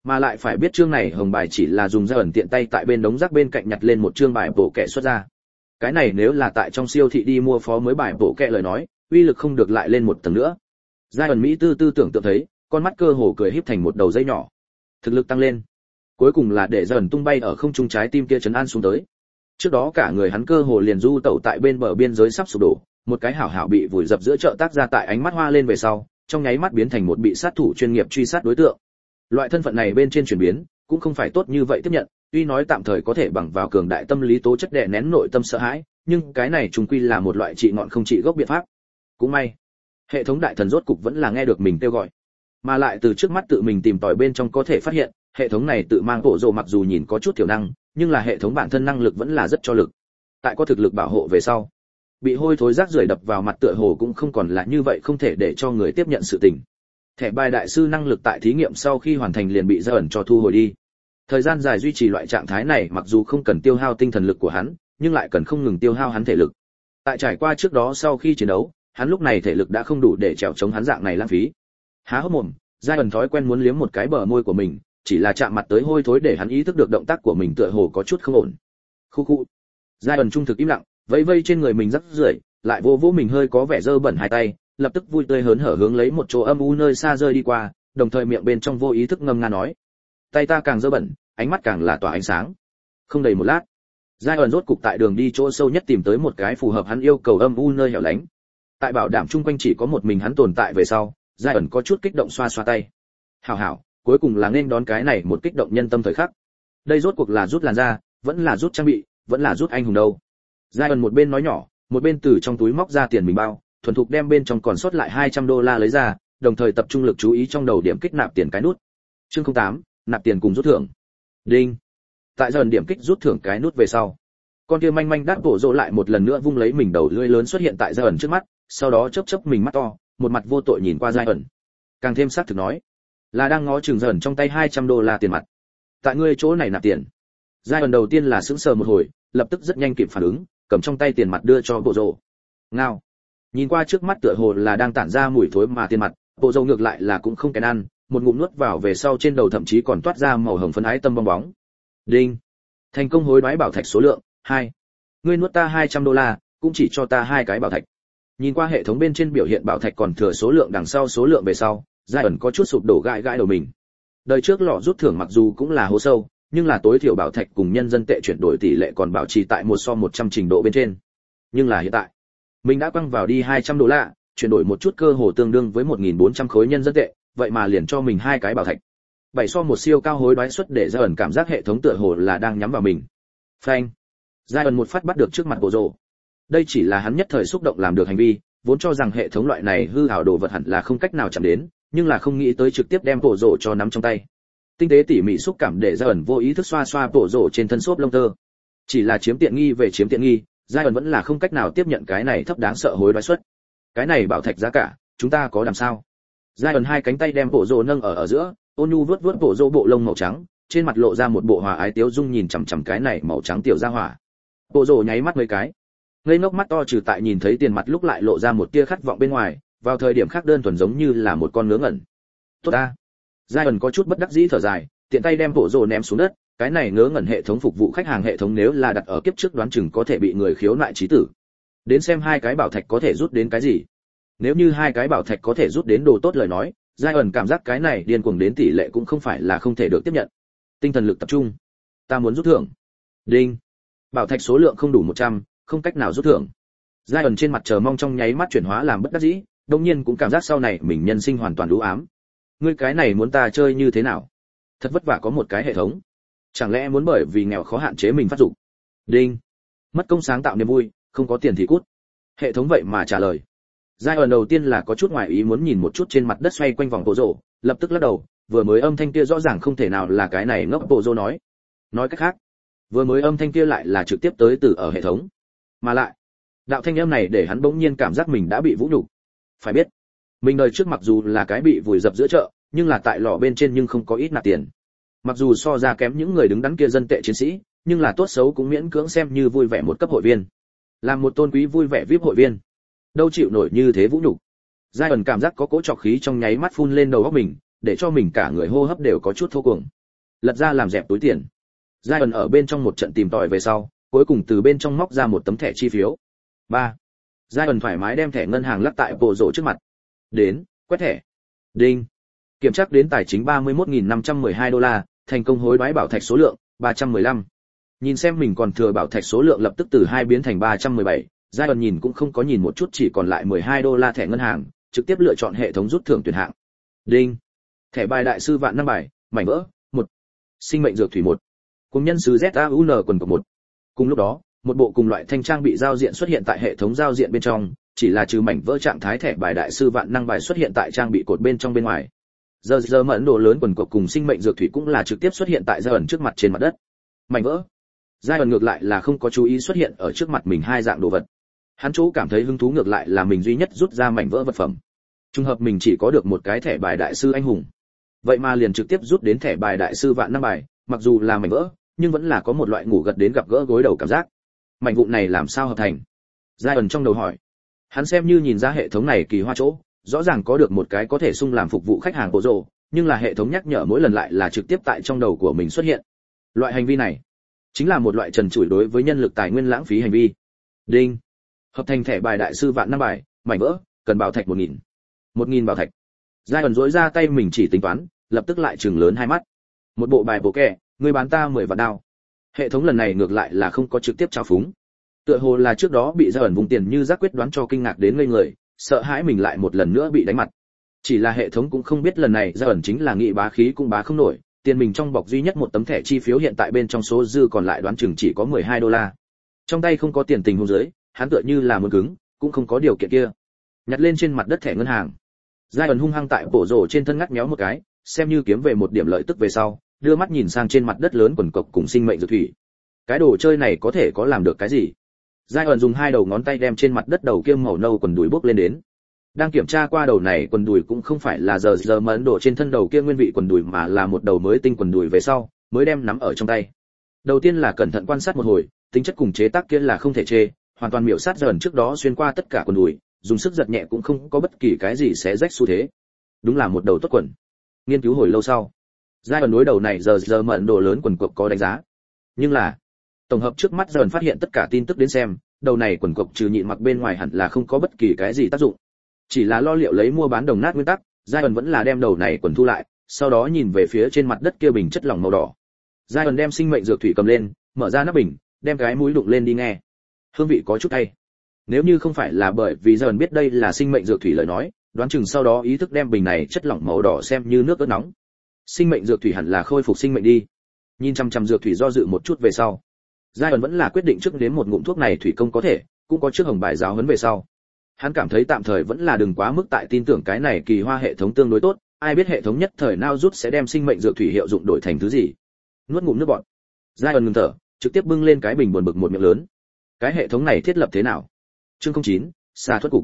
Mà lại phải biết chương này hồng bài chỉ là dùng ra ẩn tiện tay tại bên đống rác bên cạnh nhặt lên một chương bài bổ kẹ xuất ra. Cái này nếu là tại trong siêu thị đi mua phó mới bài bổ kẹ lời nói, uy lực không được lại lên một tầng nữa. Giai ẩn Mỹ tư tư tưởng tượng thấy, con mắt cơ hồ cười híp thành một đầu dây nhỏ. Thực lực tăng lên, cuối cùng là để Giai ẩn tung bay ở không trung trái tim kia trấn an xuống tới. Trước đó cả người hắn cơ hồ liền du tẩu tại bên bờ biên giới sắp sụp đổ, một cái hảo hảo bị vùi dập giữa chợ tác ra tại ánh mắt hoa lên về sau, trong nháy mắt biến thành một bị sát thủ chuyên nghiệp truy sát đối tượng. Loại thân phận này bên trên chuyển biến, cũng không phải tốt như vậy tiếp nhận, tuy nói tạm thời có thể bằng vào cường đại tâm lý tố chất đè nén nội tâm sợ hãi, nhưng cái này trùng quy là một loại trị ngọn không trị gốc biện pháp. Cũng may, hệ thống đại thần rốt cục vẫn là nghe được mình kêu gọi, mà lại từ trước mắt tự mình tìm tòi bên trong có thể phát hiện, hệ thống này tự mang bộ rồ mặc dù nhìn có chút thiểu năng, nhưng là hệ thống bản thân năng lực vẫn là rất cho lực. Tại có thực lực bảo hộ về sau, bị hôi thối rác rưởi đập vào mặt tựa hồ cũng không còn là như vậy không thể để cho người tiếp nhận sự tình. Thẻ bài đại sư năng lực tại thí nghiệm sau khi hoàn thành liền bị Giai ẩn cho thu hồi đi. Thời gian dài duy trì loại trạng thái này mặc dù không cần tiêu hao tinh thần lực của hắn, nhưng lại cần không ngừng tiêu hao hắn thể lực. Tại trải qua trước đó sau khi chiến đấu, hắn lúc này thể lực đã không đủ để trèo chống hắn dạng này lãng phí. Há hốc mồm, Giai ẩn thói quen muốn liếm một cái bờ môi của mình, chỉ là chạm mặt tới hôi thối để hắn ý thức được động tác của mình tựa hồ có chút không ổn. Khu khu. Giai ẩn trung thực im lặng, vẫy vây trên người mình rắc rưởi, lại vô vô mình hơi có vẻ dơ bẩn hai tay, lập tức vui tươi hớn hở hướng lấy một chỗ âm u nơi xa rơi đi qua, đồng thời miệng bên trong vô ý thức ngâm nga nói: tay ta càng dơ bẩn, ánh mắt càng là tỏa ánh sáng. Không đầy một lát, Giai ẩn rốt cục tại đường đi chỗ sâu nhất tìm tới một cái phù hợp hắn yêu cầu âm u nơi hẻo lánh. Tại bảo đảm chung quanh chỉ có một mình hắn tồn tại về sau, Giai ẩn có chút kích động xoa xoa tay. Hảo hảo, cuối cùng là nên đón cái này một kích động nhân tâm thời khắc. Đây rốt cuộc là rút làn da, vẫn là rút trang bị, vẫn là rút anh hùng đâu. Giai ẩn một bên nói nhỏ, một bên từ trong túi móc ra tiền mình bao, thuần thục đem bên trong còn sót lại $200 lấy ra, đồng thời tập trung lực chú ý trong đầu điểm kích nạp tiền cái nút. Chương 08, nạp tiền cùng rút thưởng. Đinh. Tại dần điểm kích rút thưởng cái nút về sau, con kia manh manh đát bộ rồ lại một lần nữa vung lấy mình đầu lưỡi lớn xuất hiện tại Giai ẩn trước mắt, sau đó chớp chớp mình mắt to, một mặt vô tội nhìn qua Giai ẩn. Càng thêm xác thực nói, là đang ngó chừng Giai ẩn trong tay $200 tiền mặt. Tại ngươi chỗ này nạp tiền. Giai ẩn đầu tiên là sững sờ một hồi, lập tức rất nhanh kịp phản ứng, cầm trong tay tiền mặt đưa cho bộ rồ. Ngao. Nhìn qua trước mắt tựa hồ là đang tản ra mùi thối mà tiền mặt, bộ rồ ngược lại là cũng không kén ăn, một ngụm nuốt vào về sau trên đầu thậm chí còn toát ra màu hồng phấn ái tâm bong bóng. Đinh. Thành công hối đoái bảo thạch số lượng 2. Ngươi nuốt ta $200, cũng chỉ cho ta 2 cái bảo thạch. Nhìn qua hệ thống bên trên biểu hiện bảo thạch còn thừa số lượng đằng sau số lượng về sau, Giai ẩn có chút sụp đổ gãi gãi đầu mình. Đời trước lọ rút thưởng mặc dù cũng là hố sâu, nhưng là tối thiểu bảo thạch cùng nhân dân tệ chuyển đổi tỷ lệ còn bảo trì tại 1:100 trình độ bên trên. Nhưng là hiện tại, mình đã quăng vào đi $200, chuyển đổi một chút cơ hồ tương đương với 1.400 khối nhân dân tệ, vậy mà liền cho mình 2 cái bảo thạch. 7:1 siêu cao hối đoái suất để Giai ẩn cảm giác hệ thống tựa hồ là đang nhắm vào mình. Phanh. Giai ẩn một phát bắt được trước mặt bộ rồ. Đây chỉ là hắn nhất thời xúc động làm được hành vi, vốn cho rằng hệ thống loại này hư ảo đồ vật hẳn là không cách nào chạm đến, nhưng là không nghĩ tới trực tiếp đem bộ rồ cho nắm trong tay. Tinh tế tỉ mỉ xúc cảm để Giai ẩn vô ý thức xoa xoa bộ rồ trên thân xốp lông tơ. Chỉ là chiếm tiện nghi về chiếm tiện nghi, Giai ẩn vẫn là không cách nào tiếp nhận cái này thấp đáng sợ hối đoái suất. Cái này bảo thạch giá cả, chúng ta có làm sao? Giai ẩn hai cánh tay đem bộ rồ nâng ở giữa, ôn nhu vuốt vuốt bộ rồ bộ lông màu trắng, trên mặt lộ ra một bộ hòa ái tiếu dung nhìn chằm chằm cái này màu trắng tiểu gia hỏa. Bộ rồ nháy mắt mấy cái, ngây ngốc mắt to trừ tại nhìn thấy tiền mặt lúc lại lộ ra một tia khát vọng bên ngoài, vào thời điểm khác đơn thuần giống như là một con ngớ ngẩn. Tốt ta. Giai ẩn có chút bất đắc dĩ thở dài, tiện tay đem bộ rồ ném xuống đất, cái này ngớ ngẩn hệ thống phục vụ khách hàng hệ thống nếu là đặt ở kiếp trước đoán chừng có thể bị người khiếu nại chí tử. Đến xem 2 cái bảo thạch có thể rút đến cái gì. Nếu như 2 cái bảo thạch có thể rút đến đồ tốt lời nói, Giai ẩn cảm giác cái này điên cuồng đến tỷ lệ cũng không phải là không thể được tiếp nhận. Tinh thần lực tập trung. Ta muốn rút thưởng. Đinh. Bảo thạch số lượng không đủ 100, không cách nào rút thưởng. Giai ẩn trên mặt chờ mong trong nháy mắt chuyển hóa làm bất đắc dĩ, đương nhiên cũng cảm giác sau này mình nhân sinh hoàn toàn u ám. Ngươi cái này muốn ta chơi như thế nào? Thật vất vả có một cái hệ thống, chẳng lẽ muốn bởi vì nghèo khó hạn chế mình phát dục? Đinh. Mất công sáng tạo niềm vui, không có tiền thì cút. Hệ thống vậy mà trả lời. Giai ẩn đầu tiên là có chút ngoài ý muốn nhìn một chút trên mặt đất xoay quanh vòng bộ rổ, lập tức lắc đầu, vừa mới âm thanh kia rõ ràng không thể nào là cái này ngốc bộ rổ nói. Nói cách khác, vừa mới âm thanh kia lại là trực tiếp tới từ ở hệ thống. Mà lại, đạo thanh âm này để hắn bỗng nhiên cảm giác mình đã bị vũ nhục. Phải biết, mình đời trước mặc dù là cái bị vùi dập giữa chợ, nhưng là tại lò bên trên nhưng không có ít nạp tiền. Mặc dù so ra kém những người đứng đắn kia dân tệ chiến sĩ, nhưng là tốt xấu cũng miễn cưỡng xem như vui vẻ một cấp hội viên. Làm một tôn quý vui vẻ VIP hội viên, đâu chịu nổi như thế vũ nhục. Giai ẩn cảm giác có cỗ trọc khí trong nháy mắt phun lên đầu óc mình, để cho mình cả người hô hấp đều có chút thô cuồng. lật ra làm dẹp túi tiền. Giai ẩn ở bên trong một trận tìm tòi về sau, cuối cùng từ bên trong móc ra một tấm thẻ chi phiếu. 3. Giai ẩn thoải mái đem thẻ ngân hàng lắc tại bộ rổ trước mặt. Đến, quét thẻ. Đinh. Kiểm tra đến tài chính 31.512 đô la, thành công hối đoái bảo thạch số lượng 315. Nhìn xem mình còn thừa bảo thạch số lượng lập tức từ 2 biến thành 317, Giai ẩn nhìn cũng không có nhìn một chút chỉ còn lại 12 đô la thẻ ngân hàng, trực tiếp lựa chọn hệ thống rút thưởng tuyển hạng. Đinh. Thẻ bài đại sư vạn năm bài, mảnh vỡ 1. Sinh mệnh dược thủy 1. Cùng nhân sứ ZAUN quần cộc 1. Cùng lúc đó, một bộ cùng loại thanh trang bị giao diện xuất hiện tại hệ thống giao diện bên trong, chỉ là trừ mảnh vỡ trạng thái thẻ bài đại sư vạn năng bài xuất hiện tại trang bị cột bên trong bên ngoài. Giờ mẫn đồ lớn quần cộc cùng sinh mệnh dược thủy cũng là trực tiếp xuất hiện tại Giai ẩn trước mặt trên mặt đất. Mảnh vỡ. Giai ẩn ngược lại là không có chú ý xuất hiện ở trước mặt mình hai dạng đồ vật. Hắn chỗ cảm thấy hứng thú ngược lại là mình duy nhất rút ra mảnh vỡ vật phẩm. Trùng hợp mình chỉ có được một cái thẻ bài đại sư anh hùng. Vậy mà liền trực tiếp rút đến thẻ bài đại sư vạn năng bài, mặc dù là mảnh vỡ, nhưng vẫn là có một loại ngủ gật đến gặp gỡ gối đầu cảm giác. Mảnh vụn này làm sao hợp thành? Giai ẩn trong đầu hỏi. Hắn xem như nhìn ra hệ thống này kỳ hoa chỗ, rõ ràng có được một cái có thể sung làm phục vụ khách hàng bộ rồ, nhưng là hệ thống nhắc nhở mỗi lần lại là trực tiếp tại trong đầu của mình xuất hiện. Loại hành vi này chính là một loại trần trụi đối với nhân lực tài nguyên lãng phí hành vi. Đinh. Hợp thành thẻ bài đại sư vạn năm bài, mảnh vỡ, cần bảo thạch 1000. 1000 bảo thạch. Giai ẩn rỗi ra tay mình chỉ tính toán, lập tức lại trừng lớn hai mắt. Một bộ bài bổ kẻ, người bán ta 10 vạn đao. Hệ thống lần này ngược lại là không có trực tiếp trao phúng. Tựa hồ là trước đó bị Giai ẩn vùng tiền như giác quyết đoán cho kinh ngạc đến ngây người, sợ hãi mình lại một lần nữa bị đánh mặt. Chỉ là hệ thống cũng không biết lần này Giai ẩn chính là nghị bá khí cũng bá không nổi, tiền mình trong bọc duy nhất một tấm thẻ chi phiếu hiện tại bên trong số dư còn lại đoán chừng chỉ có 12 đô la. Trong tay không có tiền tình huống dưới, hắn tựa như là muốn cứng, cũng không có điều kiện kia. Nhặt lên trên mặt đất thẻ ngân hàng. Giai ẩn hung hăng tại bộ rổ trên thân ngắt méo một cái, xem như kiếm về một điểm lợi tức về sau, đưa mắt nhìn sang trên mặt đất lớn quần cộc cùng sinh mệnh dược thủy. Cái đồ chơi này có thể có làm được cái gì? Giai ẩn dùng hai đầu ngón tay đem trên mặt đất đầu kia màu nâu quần đùi bốc lên đến. Đang kiểm tra qua đầu này quần đùi cũng không phải là giờ mẫn đổ trên thân đầu kia nguyên vị quần đùi mà là một đầu mới tinh quần đùi về sau, mới đem nắm ở trong tay. Đầu tiên là cẩn thận quan sát một hồi, tính chất cùng chế tác kia là không thể chê, hoàn toàn miểu sát dần trước đó xuyên qua tất cả quần đùi, dùng sức giật nhẹ cũng không có bất kỳ cái gì xé rách xu thế. Đúng là một đầu tốt quần. Nghiên cứu hồi lâu sau, giai đoạn đối đầu này giờ mẫn đồ lớn quần cộc có đánh giá. Nhưng là, tổng hợp trước mắt dần phát hiện tất cả tin tức đến xem, đầu này quần cộc trừ nhịn mặc bên ngoài hẳn là không có bất kỳ cái gì tác dụng. Chỉ là lo liệu lấy mua bán đồng nát nguyên tắc, giai ẩn vẫn là đem đầu này quần thu lại, sau đó nhìn về phía trên mặt đất kia bình chất lỏng màu đỏ. Giai ẩn đem sinh mệnh dược thủy cầm lên, mở ra nắp bình, đem cái mũi đụng lên đi nghe. Hương vị có chút hay. Nếu như không phải là bởi vì giai ẩn biết đây là sinh mệnh dược thủy lời nói, đoán chừng sau đó ý thức đem bình này chất lỏng màu đỏ xem như nước ớt nóng. Sinh mệnh dược thủy hẳn là khôi phục sinh mệnh đi. Nhìn chăm chăm dược thủy do dự một chút về sau, giai ẩn vẫn là quyết định trước đến một ngụm thuốc này thủy công có thể, cũng có trước hồng bài giáo huấn về sau. Hắn cảm thấy tạm thời vẫn là đừng quá mức tại tin tưởng cái này kỳ hoa hệ thống tương đối tốt, ai biết hệ thống nhất thời nào rút sẽ đem sinh mệnh dược thủy hiệu dụng đổi thành thứ gì. Nuốt ngụm nước bọt, Giai ẩn ngừng thở, trực tiếp bưng lên cái bình buồn bực một miệng lớn. Cái hệ thống này thiết lập thế nào? Chương 09, xà thoát cục.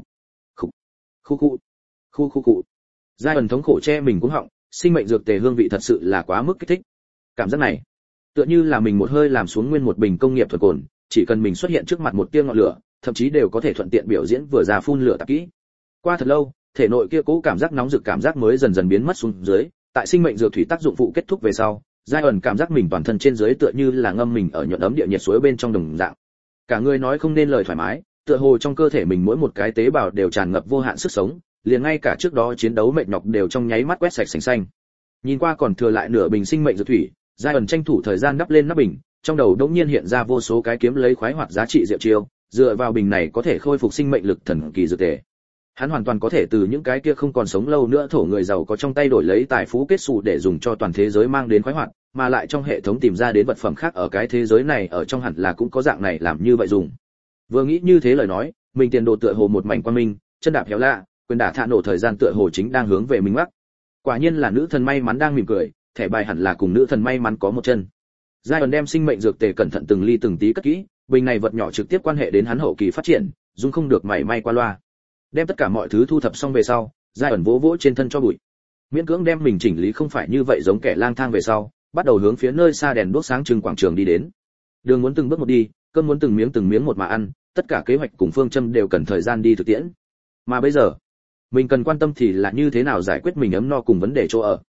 Khu. Giai ẩn thống khổ che mình cũng họng, sinh mệnh dược tề hương vị thật sự là quá mức kích thích. Cảm giác này, tựa như là mình một hơi làm xuống nguyên một bình công nghiệp thuần cồn, chỉ cần mình xuất hiện trước mặt một tia ngọn lửa, thậm chí đều có thể thuận tiện biểu diễn vừa ra phun lửa tạp kỹ. Qua thật lâu, thể nội kia cố cảm giác nóng rực cảm giác mới dần dần biến mất xuống dưới, tại sinh mệnh dược thủy tác dụng phụ kết thúc về sau, Giai ẩn cảm giác mình toàn thân trên dưới tựa như là ngâm mình ở nhuận ấm địa nhiệt suối bên trong đồng dạng. Cả người nói không nên lời thoải mái, tựa hồ trong cơ thể mình mỗi một cái tế bào đều tràn ngập vô hạn sức sống, liền ngay cả trước đó chiến đấu mệt nhọc đều trong nháy mắt quét sạch sành xanh. Nhìn qua còn thừa lại nửa bình sinh mệnh dược thủy, Giai ẩn tranh thủ thời gian đắp lên nắp bình, trong đầu đột nhiên hiện ra vô số cái kiếm lấy khoái hoạt giá trị diệu chiêu, dựa vào bình này có thể khôi phục sinh mệnh lực thần kỳ dược tề. Hắn hoàn toàn có thể từ những cái kia không còn sống lâu nữa thổ người giàu có trong tay đổi lấy tài phú kết xù để dùng cho toàn thế giới mang đến khoái hoạt, mà lại trong hệ thống tìm ra đến vật phẩm khác ở cái thế giới này ở trong hẳn là cũng có dạng này làm như vậy dùng. Vừa nghĩ như thế lời nói, mình tiền đồ tựa hồ một mảnh quang minh, chân đạp héo lạ, quyền đả thạ nổ thời gian tựa hồ chính đang hướng về mình mắc. Quả nhiên là nữ thần may mắn đang mỉm cười, thẻ bài hẳn là cùng nữ thần may mắn có một chân. Giai ẩn đem sinh mệnh dược tề cẩn thận từng ly từng tí cất kỹ, bình này vật nhỏ trực tiếp quan hệ đến hắn hậu kỳ phát triển, dung không được mảy may qua loa. Đem tất cả mọi thứ thu thập xong về sau, Giai ẩn vỗ vỗ trên thân cho bụi. Miễn cưỡng đem mình chỉnh lý không phải như vậy giống kẻ lang thang về sau, bắt đầu hướng phía nơi xa đèn đuốc sáng trưng quảng trường đi đến. Đường muốn từng bước một đi, cơm muốn từng miếng một mà ăn, tất cả kế hoạch cùng phương châm đều cần thời gian đi thực tiễn. Mà bây giờ, mình cần quan tâm thì là như thế nào giải quyết mình ấm no cùng vấn đề chỗ ở.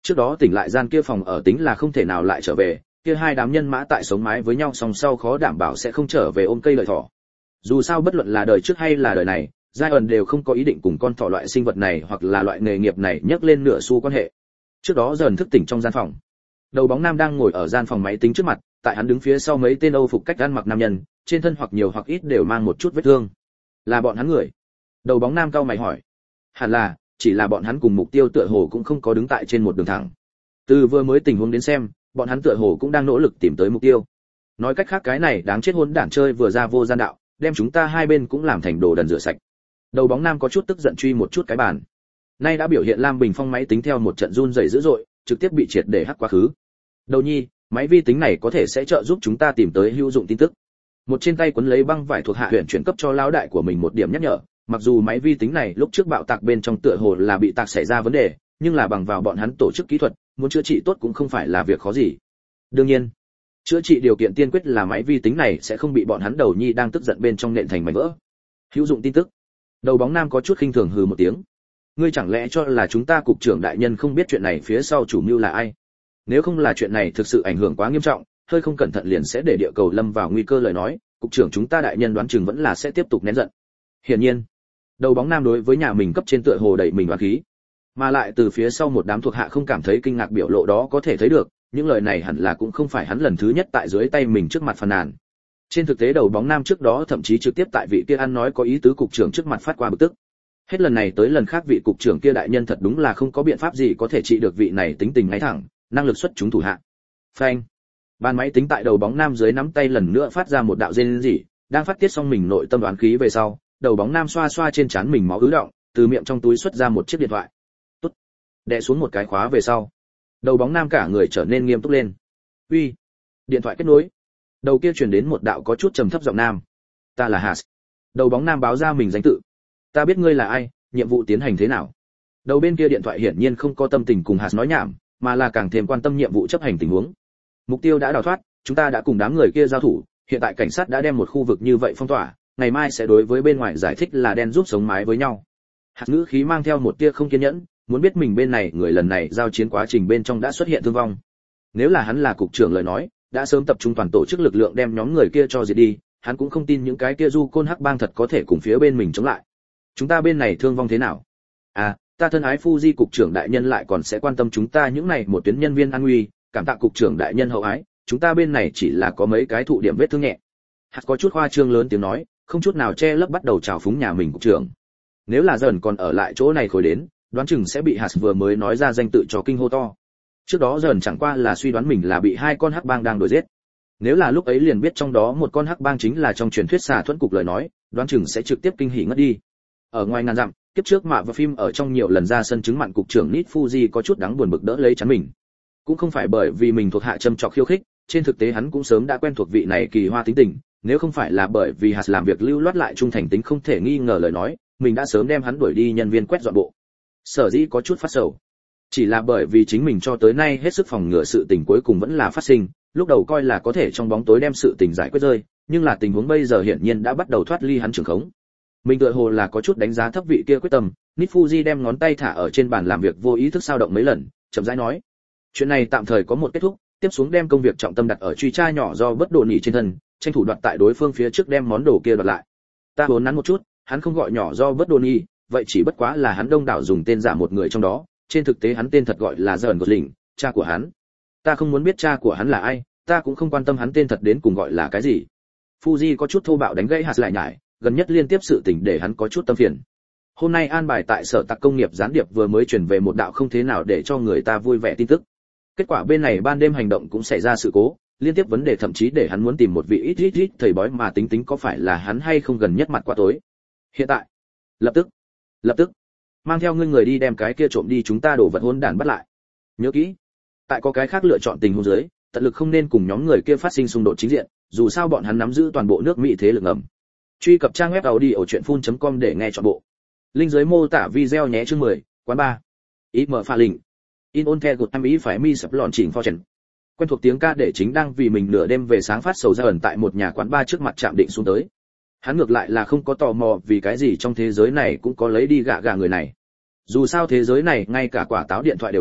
Trước đó tỉnh lại gian kia phòng ở tính là không thể nào lại trở về, kia hai đám nhân mã tại sống mái với nhau song sau khó đảm bảo sẽ không trở về ôm cây lợi thỏ. Dù sao bất luận là đời trước hay là đời này, Zion đều không có ý định cùng con thỏ loại sinh vật này hoặc là loại nghề nghiệp này nhắc lên nửa xu quan hệ. Trước đó dần thức tỉnh trong gian phòng. Đầu bóng nam đang ngồi ở gian phòng máy tính trước mặt, tại hắn đứng phía sau mấy tên Âu phục cách ăn mặc nam nhân, trên thân hoặc nhiều hoặc ít đều mang một chút vết thương. Là bọn hắn người? Đầu bóng nam cau mày hỏi. Hẳn là, chỉ là bọn hắn cùng mục tiêu tựa hồ cũng không có đứng tại trên một đường thẳng. Từ vừa mới tình huống đến xem, bọn hắn tựa hồ cũng đang nỗ lực tìm tới mục tiêu. Nói cách khác cái này đáng chết hỗn đản chơi vừa ra vô gian đạo, đem chúng ta hai bên cũng làm thành đồ đần rửa sạch. Đầu bóng nam có chút tức giận truy một chút cái bàn. Nay đã biểu hiện Lam Bình Phong máy tính theo một trận run rẩy dữ dội, trực tiếp bị triệt để hack quá khứ. Đầu nhi, máy vi tính này có thể sẽ trợ giúp chúng ta tìm tới hữu dụng tin tức. Một trên tay quấn lấy băng vải thuộc hạ huyện chuyển cấp cho lão đại của mình một điểm nhắc nhở, mặc dù máy vi tính này lúc trước bạo tạc bên trong tựa hồ là bị tạc xảy ra vấn đề, nhưng là bằng vào bọn hắn tổ chức kỹ thuật, muốn chữa trị tốt cũng không phải là việc khó gì. Đương nhiên, chữa trị điều kiện tiên quyết là máy vi tính này sẽ không bị bọn hắn đầu nhi đang tức giận bên trong nện thành mảnh vỡ. Hữu dụng tin tức. Đầu bóng nam có chút khinh thường hừ một tiếng. Ngươi chẳng lẽ cho là chúng ta cục trưởng đại nhân không biết chuyện này phía sau chủ mưu là ai? Nếu không là chuyện này thực sự ảnh hưởng quá nghiêm trọng, hơi không cẩn thận liền sẽ để địa cầu lâm vào nguy cơ lời nói, cục trưởng chúng ta đại nhân đoán chừng vẫn là sẽ tiếp tục nén giận. Hiển nhiên, đầu bóng nam đối với nhà mình cấp trên tựa hồ đẩy mình oán khí, mà lại từ phía sau một đám thuộc hạ không cảm thấy kinh ngạc biểu lộ đó có thể thấy được, những lời này hẳn là cũng không phải hắn lần thứ nhất tại dưới tay mình trước mặt phàn nàn. Trên thực tế đầu bóng nam trước đó thậm chí trực tiếp tại vị kia ăn nói có ý tứ cục trưởng trước mặt phát qua bực tức. Hết lần này tới lần khác vị cục trưởng kia đại nhân thật đúng là không có biện pháp gì có thể trị được vị này tính tình ngay thẳng, năng lực xuất chúng thủ hạ. Phanh. Bàn máy tính tại đầu bóng nam dưới nắm tay lần nữa phát ra một đạo rên rỉ, đang phát tiết xong mình nội tâm đoán khí về sau, đầu bóng nam xoa xoa trên trán mình máu ứ động, từ miệng trong túi xuất ra một chiếc điện thoại. Tốt. Đè xuống một cái khóa về sau, đầu bóng nam cả người trở nên nghiêm túc lên. Uy. Điện thoại kết nối. Đầu kia truyền đến một đạo có chút trầm thấp giọng nam. Ta là Hạt. Đầu bóng nam báo ra mình danh tự. Ta biết ngươi là ai, nhiệm vụ tiến hành thế nào. Đầu bên kia điện thoại hiển nhiên không có tâm tình cùng Hạt nói nhảm, mà là càng thêm quan tâm nhiệm vụ chấp hành tình huống. Mục tiêu đã đào thoát, chúng ta đã cùng đám người kia giao thủ, hiện tại cảnh sát đã đem một khu vực như vậy phong tỏa, ngày mai sẽ đối với bên ngoài giải thích là đen giúp sống mái với nhau. Hạt ngữ khí mang theo một tia không kiên nhẫn, muốn biết mình bên này người lần này giao chiến quá trình bên trong đã xuất hiện thương vong. Nếu là hắn là cục trưởng lời nói, đã sớm tập trung toàn tổ chức lực lượng đem nhóm người kia cho diệt đi, hắn cũng không tin những cái kia du côn hắc bang thật có thể cùng phía bên mình chống lại. Chúng ta bên này thương vong thế nào? À, ta thân ái Fuji cục trưởng đại nhân lại còn sẽ quan tâm chúng ta những này một tuyến nhân viên an nguy, cảm tạ cục trưởng đại nhân hậu ái, chúng ta bên này chỉ là có mấy cái thụ điểm vết thương nhẹ. Hạt có chút khoa trương lớn tiếng nói, không chút nào che lấp bắt đầu chào phúng nhà mình cục trưởng. Nếu là dần còn ở lại chỗ này khối đến, đoán chừng sẽ bị Hạt vừa mới nói ra danh tự cho kinh hô to. Trước đó dần chẳng qua là suy đoán mình là bị hai con hắc bang đang đuổi giết. Nếu là lúc ấy liền biết trong đó một con hắc bang chính là trong truyền thuyết xà thuẫn cục lời nói, đoán chừng sẽ trực tiếp kinh hỉ ngất đi. Ở ngoài ngàn dặm, kiếp trước mạ và phim ở trong nhiều lần ra sân chứng mặn cục trưởng Nit Fuji có chút đáng buồn bực đỡ lấy chắn mình. Cũng không phải bởi vì mình thuộc hạ châm chọc khiêu khích, trên thực tế hắn cũng sớm đã quen thuộc vị này kỳ hoa tính tình, nếu không phải là bởi vì Hạt làm việc lưu loát lại trung thành tính không thể nghi ngờ lời nói, mình đã sớm đem hắn đuổi đi nhân viên quét dọn bộ. Sở dĩ có chút phát sầu, chỉ là bởi vì chính mình cho tới nay hết sức phòng ngừa sự tình cuối cùng vẫn là phát sinh, lúc đầu coi là có thể trong bóng tối đem sự tình giải quyết rơi, nhưng là tình huống bây giờ hiển nhiên đã bắt đầu thoát ly hắn trường khống. Mình tựa hồ là có chút đánh giá thấp vị kia quyết tâm, Nit Fuji đem ngón tay thả ở trên bàn làm việc vô ý thức sao động mấy lần, chậm rãi nói: "Chuyện này tạm thời có một kết thúc, tiếp xuống đem công việc trọng tâm đặt ở truy tra nhỏ do bất đồ nỉ trên thân, tranh thủ đoạt tại đối phương phía trước đem món đồ kia đoạt lại." Ta vốn nắn một chút, hắn không gọi nhỏ do bất đồ nỉ, vậy chỉ bất quá là hắn đông đảo dùng tên giả một người trong đó, trên thực tế hắn tên thật gọi là Dởn Gosling, cha của hắn. Ta không muốn biết cha của hắn là ai, ta cũng không quan tâm hắn tên thật đến cùng gọi là cái gì. Fuji có chút thô bạo đánh gãy Hạt lại nhải, gần nhất liên tiếp sự tình để hắn có chút tâm phiền. Hôm nay an bài tại sở tạc công nghiệp gián điệp vừa mới truyền về một đạo không thế nào để cho người ta vui vẻ tin tức. Kết quả bên này ban đêm hành động cũng xảy ra sự cố, liên tiếp vấn đề thậm chí để hắn muốn tìm một vị ít thầy bói mà tính có phải là hắn hay không gần nhất mặt qua tối. Hiện tại, lập tức mang theo ngươi người đi đem cái kia trộm đi chúng ta đổ vật hỗn đản bắt lại. Nhớ kỹ, tại có cái khác lựa chọn tình huống dưới, tận lực không nên cùng nhóm người kia phát sinh xung đột chính diện, dù sao bọn hắn nắm giữ toàn bộ nước Mỹ thế lực ngầm. Truy cập trang web audiochuyenphun.com để nghe trọn bộ. Link dưới mô tả video nhé. Chương 10, quán bar. Ý mở pha link. In on the good time ý phải mi sập lọn chỉnh fortune. Quen thuộc tiếng ca để chính đang vì mình nửa đêm về sáng phát sầu ra ẩn tại một nhà quán bar trước mặt chạm định xuống tới. Hắn ngược lại là không có tò mò vì cái gì trong thế giới này cũng có lấy đi gạ người này. Dù sao thế giới này ngay cả quả táo điện thoại đều có,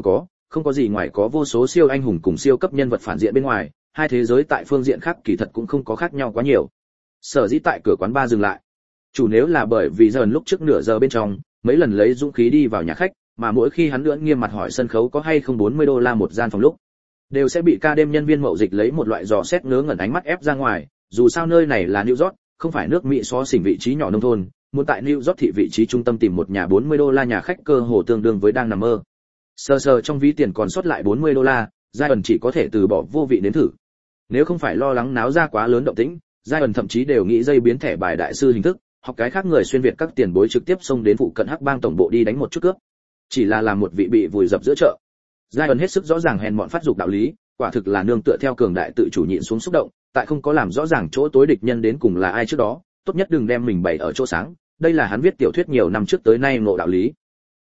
không có gì ngoài có vô số siêu anh hùng cùng siêu cấp nhân vật phản diện bên ngoài, hai thế giới tại phương diện khác kỳ thật cũng không có khác nhau quá nhiều. Sở dĩ tại cửa quán bar dừng lại, chủ nếu là bởi vì dần lúc trước nửa giờ bên trong, mấy lần lấy dũng khí đi vào nhà khách, mà mỗi khi hắn lưỡng nghiêm mặt hỏi sân khấu có hay không $40 một gian phòng lúc, đều sẽ bị ca đêm nhân viên mậu dịch lấy một loại dò xét ngớ ngẩn ánh mắt ép ra ngoài, dù sao nơi này là New York, không phải nước Mỹ xó xỉnh vị trí nhỏ nông thôn, muốn tại New York thị vị trí trung tâm tìm một nhà $40 nhà khách cơ hồ tương đương với đang nằm mơ. Sờ sờ trong ví tiền còn sót lại $40, Zion chỉ có thể từ bỏ vô vị đến thử. Nếu không phải lo lắng náo ra quá lớn động tĩnh, Zion thậm chí đều nghĩ dây biến thẻ bài đại sư hình thức, học cái khác người xuyên việt các tiền bối trực tiếp xông đến phụ cận Hắc Bang tổng bộ đi đánh một chút cướp. Chỉ là làm một vị bị vùi dập giữa chợ. Zion hết sức rõ ràng hèn mọn phát dục đạo lý, quả thực là nương tựa theo cường đại tự chủ nhịn xuống xúc động, tại không có làm rõ ràng chỗ tối địch nhân đến cùng là ai trước đó, tốt nhất đừng đem mình bày ở chỗ sáng, đây là hắn viết tiểu thuyết nhiều năm trước tới nay ngộ đạo lý.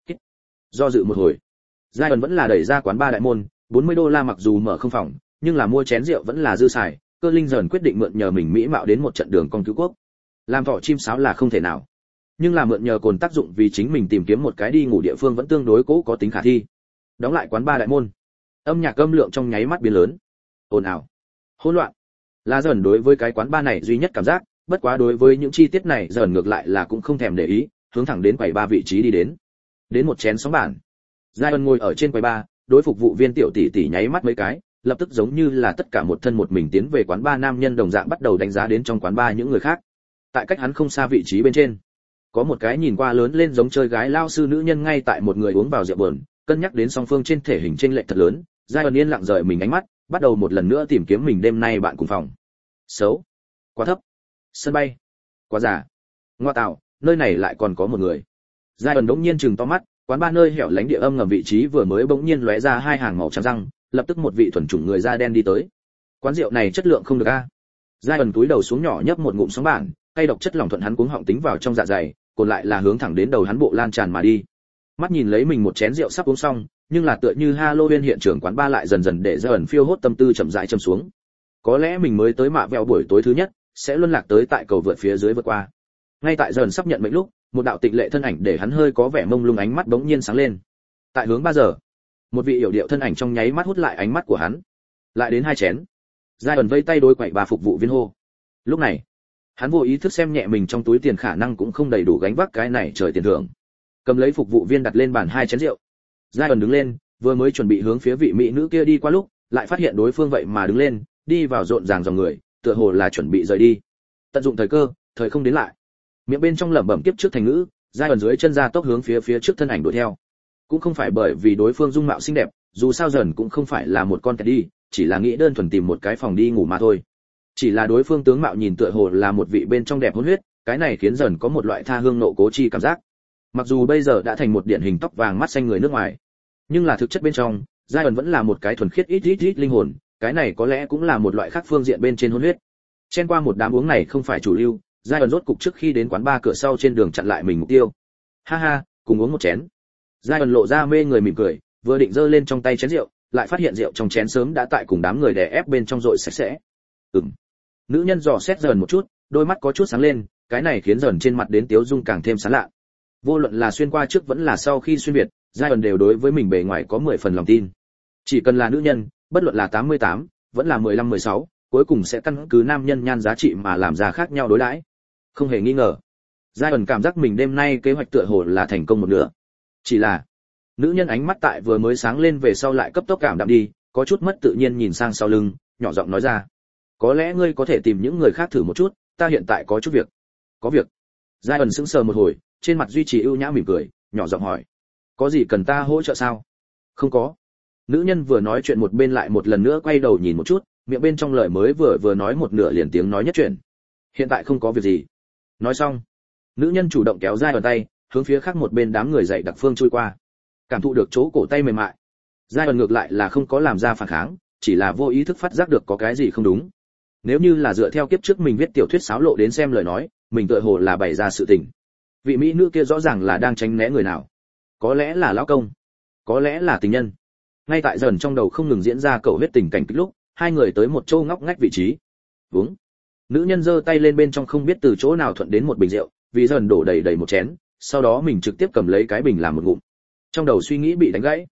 Do dự một hồi, Zion vẫn là đẩy ra quán bar đại môn, $40 mặc dù mở không phòng, nhưng là mua chén rượu vẫn là dư xài, Cơ Linh dần quyết định mượn nhờ mình mỹ mạo đến một trận đường con cứu quốc. Làm thỏ chim sáo là không thể nào, nhưng là mượn nhờ cồn tác dụng vì chính mình tìm kiếm một cái đi ngủ địa phương vẫn tương đối cố có tính khả thi. Đóng lại quán bar đại môn, âm nhạc âm lượng trong nháy mắt biến lớn, ồn ào, hỗn loạn. Là dần đối với cái quán bar này duy nhất cảm giác, bất quá đối với những chi tiết này dần ngược lại là cũng không thèm để ý, hướng thẳng đến quầy bar vị trí đi đến một chén sóng bản. Zion ngồi ở trên quầy bar, đối phục vụ viên tiểu tỷ tỷ nháy mắt mấy cái, lập tức giống như là tất cả một thân một mình tiến về quán bar nam nhân đồng dạng bắt đầu đánh giá đến trong quán bar những người khác. Tại cách hắn không xa vị trí bên trên, có một cái nhìn qua lớn lên giống chơi gái lao sư nữ nhân ngay tại một người uống vào rượu buồn, cân nhắc đến song phương trên thể hình chênh lệch thật lớn, Zion yên lặng rời mình ánh mắt, bắt đầu một lần nữa tìm kiếm mình đêm nay bạn cùng phòng. Xấu, quá thấp, sân bay, quá già, ngoa tạo, nơi này lại còn có một người. Zion đống nhiên chừng to mắt, quán bar nơi hẻo lánh địa âm ngầm vị trí vừa mới bỗng nhiên lóe ra hai hàng màu trắng răng, lập tức một vị thuần chủng người da đen đi tới. Quán rượu này chất lượng không được a. Zion túi đầu xuống nhỏ nhấp một ngụm sóng bản, cay độc chất lỏng thuận hắn cuống họng tính vào trong dạ dày, còn lại là hướng thẳng đến đầu hắn bộ lan tràn mà đi. Mắt nhìn lấy mình một chén rượu sắp uống xong, nhưng là tựa như Halloween hiện trường quán bar lại dần dần để Zion phiêu hốt tâm tư chậm rãi châm xuống. Có lẽ mình mới tới mạ vẹo buổi tối thứ nhất, sẽ luân lạc tới tại cầu vượt phía dưới vượt qua. Ngay tại Zion sắp nhận mệnh lúc, một đạo tịnh lệ thân ảnh để hắn hơi có vẻ mông lung ánh mắt bỗng nhiên sáng lên. Tại hướng 3 giờ, một vị yểu điệu thân ảnh trong nháy mắt hút lại ánh mắt của hắn. Lại đến 2 chén. Zion vây tay đối quậy bà phục vụ viên hô. Lúc này, hắn vô ý thức xem nhẹ mình trong túi tiền khả năng cũng không đầy đủ gánh vác cái này trời tiền thưởng. Cầm lấy phục vụ viên đặt lên bàn 2 chén rượu. Zion đứng lên, vừa mới chuẩn bị hướng phía vị mỹ nữ kia đi qua lúc, lại phát hiện đối phương vậy mà đứng lên, đi vào rộn ràng dòng người, tựa hồ là chuẩn bị rời đi. Tận dụng thời cơ, thời không đến lại. Miệng bên trong lẩm bẩm tiếp trước thành ngữ, Zion dưới chân ra tốc hướng phía trước thân ảnh đuổi theo. Cũng không phải bởi vì đối phương dung mạo xinh đẹp, dù sao dần cũng không phải là một con kẹt đi, chỉ là nghĩ đơn thuần tìm một cái phòng đi ngủ mà thôi. Chỉ là đối phương tướng mạo nhìn tựa hồ là một vị bên trong đẹp hôn huyết, cái này khiến dần có một loại tha hương nộ cố chi cảm giác. Mặc dù bây giờ đã thành một điển hình tóc vàng mắt xanh người nước ngoài, nhưng là thực chất bên trong, Zion vẫn là một cái thuần khiết ít linh hồn, cái này có lẽ cũng là một loại khác phương diện bên trên hôn huyết. Chen qua một đám uống này không phải chủ lưu, Zion rốt cục trước khi đến quán bar cửa sau trên đường chặn lại mình mục tiêu. Ha ha, cùng uống một chén. Zion lộ ra mê người mỉm cười, vừa định giơ lên trong tay chén rượu, lại phát hiện rượu trong chén sớm đã tại cùng đám người đè ép bên trong rội sạch sẽ. Nữ nhân dò xét dần một chút, đôi mắt có chút sáng lên, cái này khiến dần trên mặt đến tiếu dung càng thêm sáng lạ. Vô luận là xuyên qua trước vẫn là sau khi xuyên việt, Zion đều đối với mình bề ngoài có 10 phần lòng tin. Chỉ cần là nữ nhân, bất luận là 88, vẫn là 15-16, cuối cùng sẽ căn cứ nam nhân nhan giá trị mà làm ra khác nhau đối đãi. Không hề nghi ngờ. Zion cảm giác mình đêm nay kế hoạch tựa hồ là thành công một nửa. Chỉ là, nữ nhân ánh mắt tại vừa mới sáng lên về sau lại cấp tốc cảm đạm đi, có chút mất tự nhiên nhìn sang sau lưng, nhỏ giọng nói ra: "Có lẽ ngươi có thể tìm những người khác thử một chút, ta hiện tại có chút việc." "Có việc?" Zion sững sờ một hồi, trên mặt duy trì ưu nhã mỉm cười, nhỏ giọng hỏi: "Có gì cần ta hỗ trợ sao?" "Không có." Nữ nhân vừa nói chuyện một bên lại một lần nữa quay đầu nhìn một chút, miệng bên trong lời mới vừa nói một nửa liền tiếng nói nhất chuyển: "Hiện tại không có việc gì." Nói xong, nữ nhân chủ động kéo Zion tay, hướng phía khác một bên đám người dậy đặc phương chui qua. Cảm thụ được chỗ cổ tay mềm mại, Zion ngược lại là không có làm ra phản kháng, chỉ là vô ý thức phát giác được có cái gì không đúng. Nếu như là dựa theo kiếp trước mình viết tiểu thuyết xáo lộ đến xem lời nói, mình tựa hồ là bày ra sự tình. Vị mỹ nữ kia rõ ràng là đang tránh né người nào. Có lẽ là lão công, có lẽ là tình nhân. Ngay tại dần trong đầu không ngừng diễn ra cầu huyết tình cảnh kích lúc, hai người tới một chỗ ngóc ngách vị trí. Vúng. Nữ nhân giơ tay lên bên trong không biết từ chỗ nào thuận đến một bình rượu, vì dần đổ đầy đầy một chén, sau đó mình trực tiếp cầm lấy cái bình làm một ngụm. Trong đầu suy nghĩ bị đánh gãy.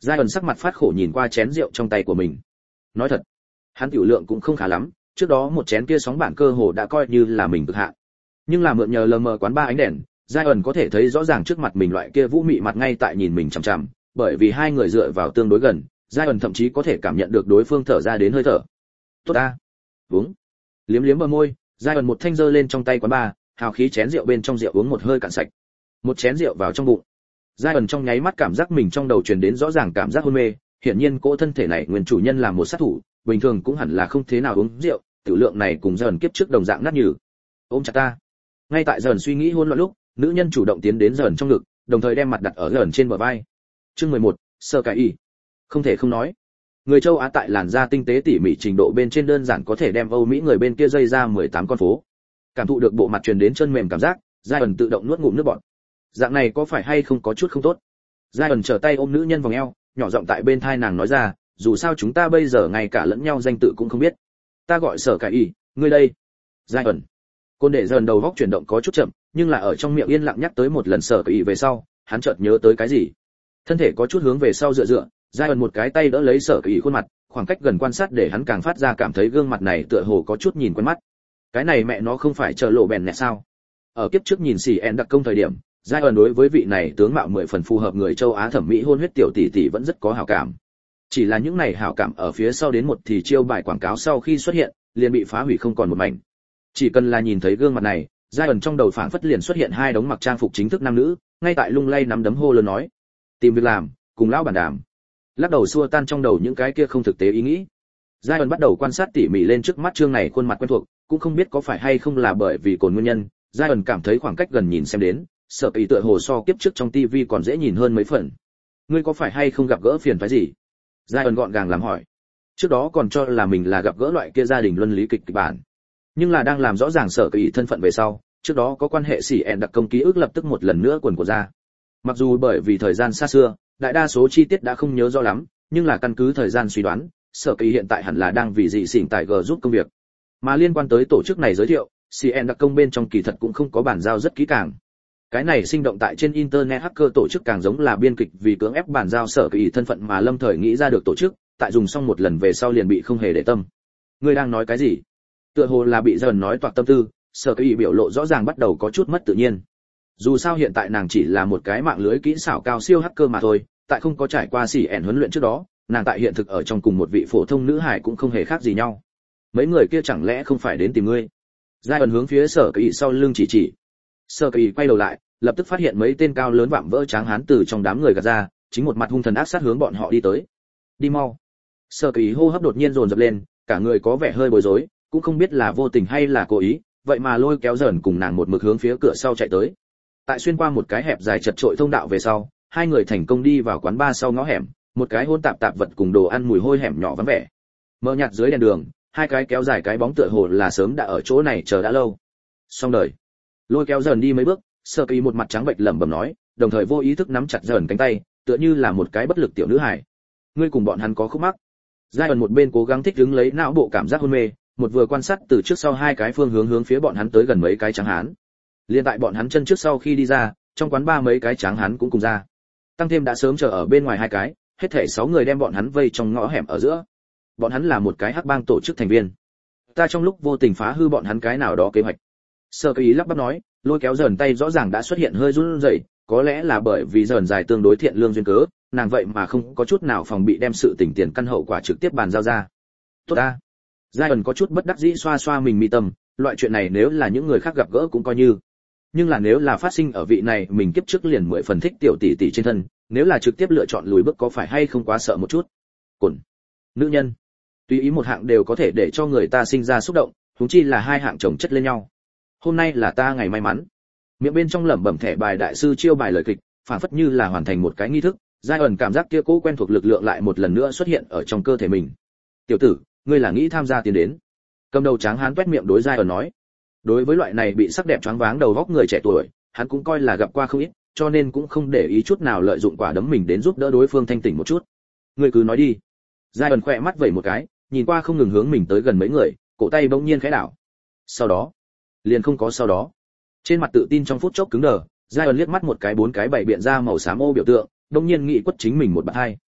Giai ẩn sắc mặt phát khổ nhìn qua chén rượu trong tay của mình. Nói thật, hắn tiểu lượng cũng không khá lắm, trước đó một chén kia sóng bản cơ hồ đã coi như là mình cực hạn. Nhưng là mượn nhờ lờ mờ quán ba ánh đèn, Giai ẩn có thể thấy rõ ràng trước mặt mình loại kia vũ mị mặt ngay tại nhìn mình chằm chằm, bởi vì hai người dựa vào tương đối gần, Giai ẩn thậm chí có thể cảm nhận được đối phương thở ra đến hơi thở. Tốt ta. Uống. Liếm liếm bờ môi, Giai ẩn một thanh giơ lên trong tay quán ba, hào khí chén rượu bên trong rượu uống một hơi cạn sạch. Một chén rượu vào trong bụng. Giai ẩn trong nháy mắt cảm giác mình trong đầu truyền đến rõ ràng cảm giác hôn mê, hiển nhiên cỗ thân thể này nguyên chủ nhân là một sát thủ, bình thường cũng hẳn là không thế nào uống rượu, tiểu lượng này cùng Giai ẩn kiếp trước đồng dạng nát nhừ. Ôm chặt ta. Ngay tại Giai ẩn suy nghĩ hỗn loạn lúc, nữ nhân chủ động tiến đến Giai ẩn trong ngực, đồng thời đem mặt đặt ở Giai ẩn trên bờ vai. Chương 11, sơ cải y. Không thể không nói, người châu Á tại làn da tinh tế tỉ mỉ trình độ bên trên đơn giản có thể đem Âu Mỹ người bên kia dây ra 18 con phố. Cảm thụ được bộ mặt truyền đến chân mềm cảm giác, Giai ẩn tự động nuốt ngụm nước bọt. Dạng này có phải hay không có chút không tốt? Giai ẩn trở tay ôm nữ nhân vòng eo, nhỏ giọng tại bên thai nàng nói ra, dù sao chúng ta bây giờ ngay cả lẫn nhau danh tự cũng không biết. Ta gọi Sở Cải Y, ngươi đây. Giai ẩn. Côn đệ dần đầu góc chuyển động có chút chậm, nhưng là ở trong miệng yên lặng nhắc tới một lần Sở Cải Y về sau, hắn chợt nhớ tới cái gì. Thân thể có chút hướng về sau dựa, Giai ẩn một cái tay đỡ lấy Sở Cải Y khuôn mặt, khoảng cách gần quan sát để hắn càng phát ra cảm thấy gương mặt này tựa hồ có chút nhìn quen mắt. Cái này mẹ nó không phải chờ lộ bèn nè sao? Ở kiếp trước nhìn xỉ en đặc công thời điểm, Giai ẩn đối với vị này tướng mạo 10 phần phù hợp người châu Á thẩm mỹ hôn huyết tiểu tỷ tỷ vẫn rất có hảo cảm. Chỉ là những này hảo cảm ở phía sau đến một thì chiêu bài quảng cáo sau khi xuất hiện, liền bị phá hủy không còn một mảnh. Chỉ cần là nhìn thấy gương mặt này, Giai ẩn trong đầu phảng phất liền xuất hiện hai đống mặc trang phục chính thức nam nữ, ngay tại lung lay nắm đấm hô lớn nói: "Tìm việc làm, cùng lão bản đàm." Lắc đầu xua tan trong đầu những cái kia không thực tế ý nghĩ. Giai ẩn bắt đầu quan sát tỉ mỉ lên trước mắt chương này khuôn mặt quen thuộc, cũng không biết có phải hay không là bởi vì cồn nguyên nhân, Giai ẩn cảm thấy khoảng cách gần nhìn xem đến, Sở Kỳ tựa hồ so kiếp trước trong tivi còn dễ nhìn hơn mấy phần. Ngươi có phải hay không gặp gỡ phiền phức gì? Giai ẩn gọn gàng làm hỏi. Trước đó còn cho là mình là gặp gỡ loại kia gia đình luân lý kịch bản, nhưng là đang làm rõ ràng Sở Kỳ thân phận về sau, trước đó có quan hệ xỉ ẹn đặc công ký ức lập tức một lần nữa quần của ra. Mặc dù bởi vì thời gian xa xưa, đại đa số chi tiết đã không nhớ rõ lắm, nhưng là căn cứ thời gian suy đoán, Sở Kỳ hiện tại hẳn là đang vì dị xỉn tại G giúp công việc. Mà liên quan tới tổ chức này giới thiệu, CN đặc công bên trong kỳ thật cũng không có bản giao rất kỹ càng. Cái này sinh động tại trên internet hacker tổ chức càng giống là biên kịch vì cưỡng ép bản giao Sở Kỳ thân phận mà lâm thời nghĩ ra được tổ chức, tại dùng xong một lần về sau liền bị không hề để tâm. Ngươi đang nói cái gì? Tựa hồ là bị dần nói toạc tâm tư, Sở Kỳ biểu lộ rõ ràng bắt đầu có chút mất tự nhiên. Dù sao hiện tại nàng chỉ là một cái mạng lưới kỹ xảo cao siêu hacker mà thôi, tại không có trải qua CN huấn luyện trước đó, nàng tại hiện thực ở trong cùng một vị phổ thông nữ hải cũng không hề khác gì nhau. Mấy người kia chẳng lẽ không phải đến tìm ngươi? Giai ẩn hướng phía Sở Kỳ sau lưng chỉ. Sở Kỳ quay đầu lại, lập tức phát hiện mấy tên cao lớn vạm vỡ tráng hán từ trong đám người gạt ra, chính một mặt hung thần ác sát hướng bọn họ đi tới. Đi mau! Sở Kỳ hô hấp đột nhiên dồn dập lên, cả người có vẻ hơi bối rối, cũng không biết là vô tình hay là cố ý, vậy mà lôi kéo dần cùng nàng một mực hướng phía cửa sau chạy tới. Tại xuyên qua một cái hẹp dài chật trội thông đạo về sau, hai người thành công đi vào quán bar sau ngõ hẻm, một cái hỗn tạp tạp vật cùng đồ ăn mùi hôi hẻm nhỏ vắng vẻ. Mờ nhạt dưới đèn đường, hai cái kéo dài cái bóng tựa hồ là sớm đã ở chỗ này chờ đã lâu. Xong đời. Lôi kéo dần đi mấy bước, Sở Kỳ một mặt trắng bệch lẩm bẩm nói, đồng thời vô ý thức nắm chặt dần cánh tay, tựa như là một cái bất lực tiểu nữ hài. Ngươi cùng bọn hắn có khúc mắc. Giai ẩn một bên cố gắng thích ứng lấy não bộ cảm giác hôn mê, một vừa quan sát từ trước sau hai cái phương hướng phía bọn hắn tới gần mấy cái tráng hán. Liên tại bọn hắn chân trước sau khi đi ra, trong quán ba mấy cái tráng hán cũng cùng ra. Tăng thêm đã sớm chờ ở bên ngoài hai cái, hết thảy 6 người đem bọn hắn vây trong ngõ hẻm ở giữa. Bọn hắn là một cái hắc bang tổ chức thành viên. Ta trong lúc vô tình phá hư bọn hắn cái nào đó kế hoạch. Sở Kỳ lắp bắp nói, lôi kéo dần tay rõ ràng đã xuất hiện hơi run rẩy, có lẽ là bởi vì dần dài tương đối thiện lương duyên cớ, nàng vậy mà không có chút nào phòng bị đem sự tình tiền căn hậu quả trực tiếp bàn giao ra. Tốt ta. Giai ẩn có chút bất đắc dĩ xoa xoa mình mi tâm, loại chuyện này nếu là những người khác gặp gỡ cũng coi như. Nhưng là nếu là phát sinh ở vị này mình kiếp trước liền 10 phần thích tiểu tỷ tỷ trên thân, nếu là trực tiếp lựa chọn lùi bước có phải hay không quá sợ một chút. Cồn. Nữ nhân. Tùy ý một hạng đều có thể để cho người ta sinh ra xúc động, huống chi là hai hạng chồng chất lên nhau. Hôm nay là ta ngày may mắn. Miệng bên trong lẩm bẩm thẻ bài đại sư chiêu bài lời kịch, phản phất như là hoàn thành một cái nghi thức, Giai ẩn cảm giác kia cố quen thuộc lực lượng lại một lần nữa xuất hiện ở trong cơ thể mình. Tiểu tử, ngươi là nghĩ tham gia tiến đến? Cầm đầu tráng hán toét miệng đối Giai ẩn nói. Đối với loại này bị sắc đẹp choáng váng đầu góc người trẻ tuổi, hắn cũng coi là gặp qua không ít, cho nên cũng không để ý chút nào lợi dụng quả đấm mình đến giúp đỡ đối phương thanh tỉnh một chút. Ngươi cứ nói đi. Giai ẩn khỏe mắt vẩy một cái, nhìn qua không ngừng hướng mình tới gần mấy người, cổ tay bỗng nhiên khẽ đảo. Sau đó, liền không có sau đó. Trên mặt tự tin trong phút chốc cứng đờ, Giai ẩn liếc mắt một cái 4 cái bảy biện ra màu xám ô biểu tượng, bỗng nhiên nghĩ quất chính mình một bạt hai.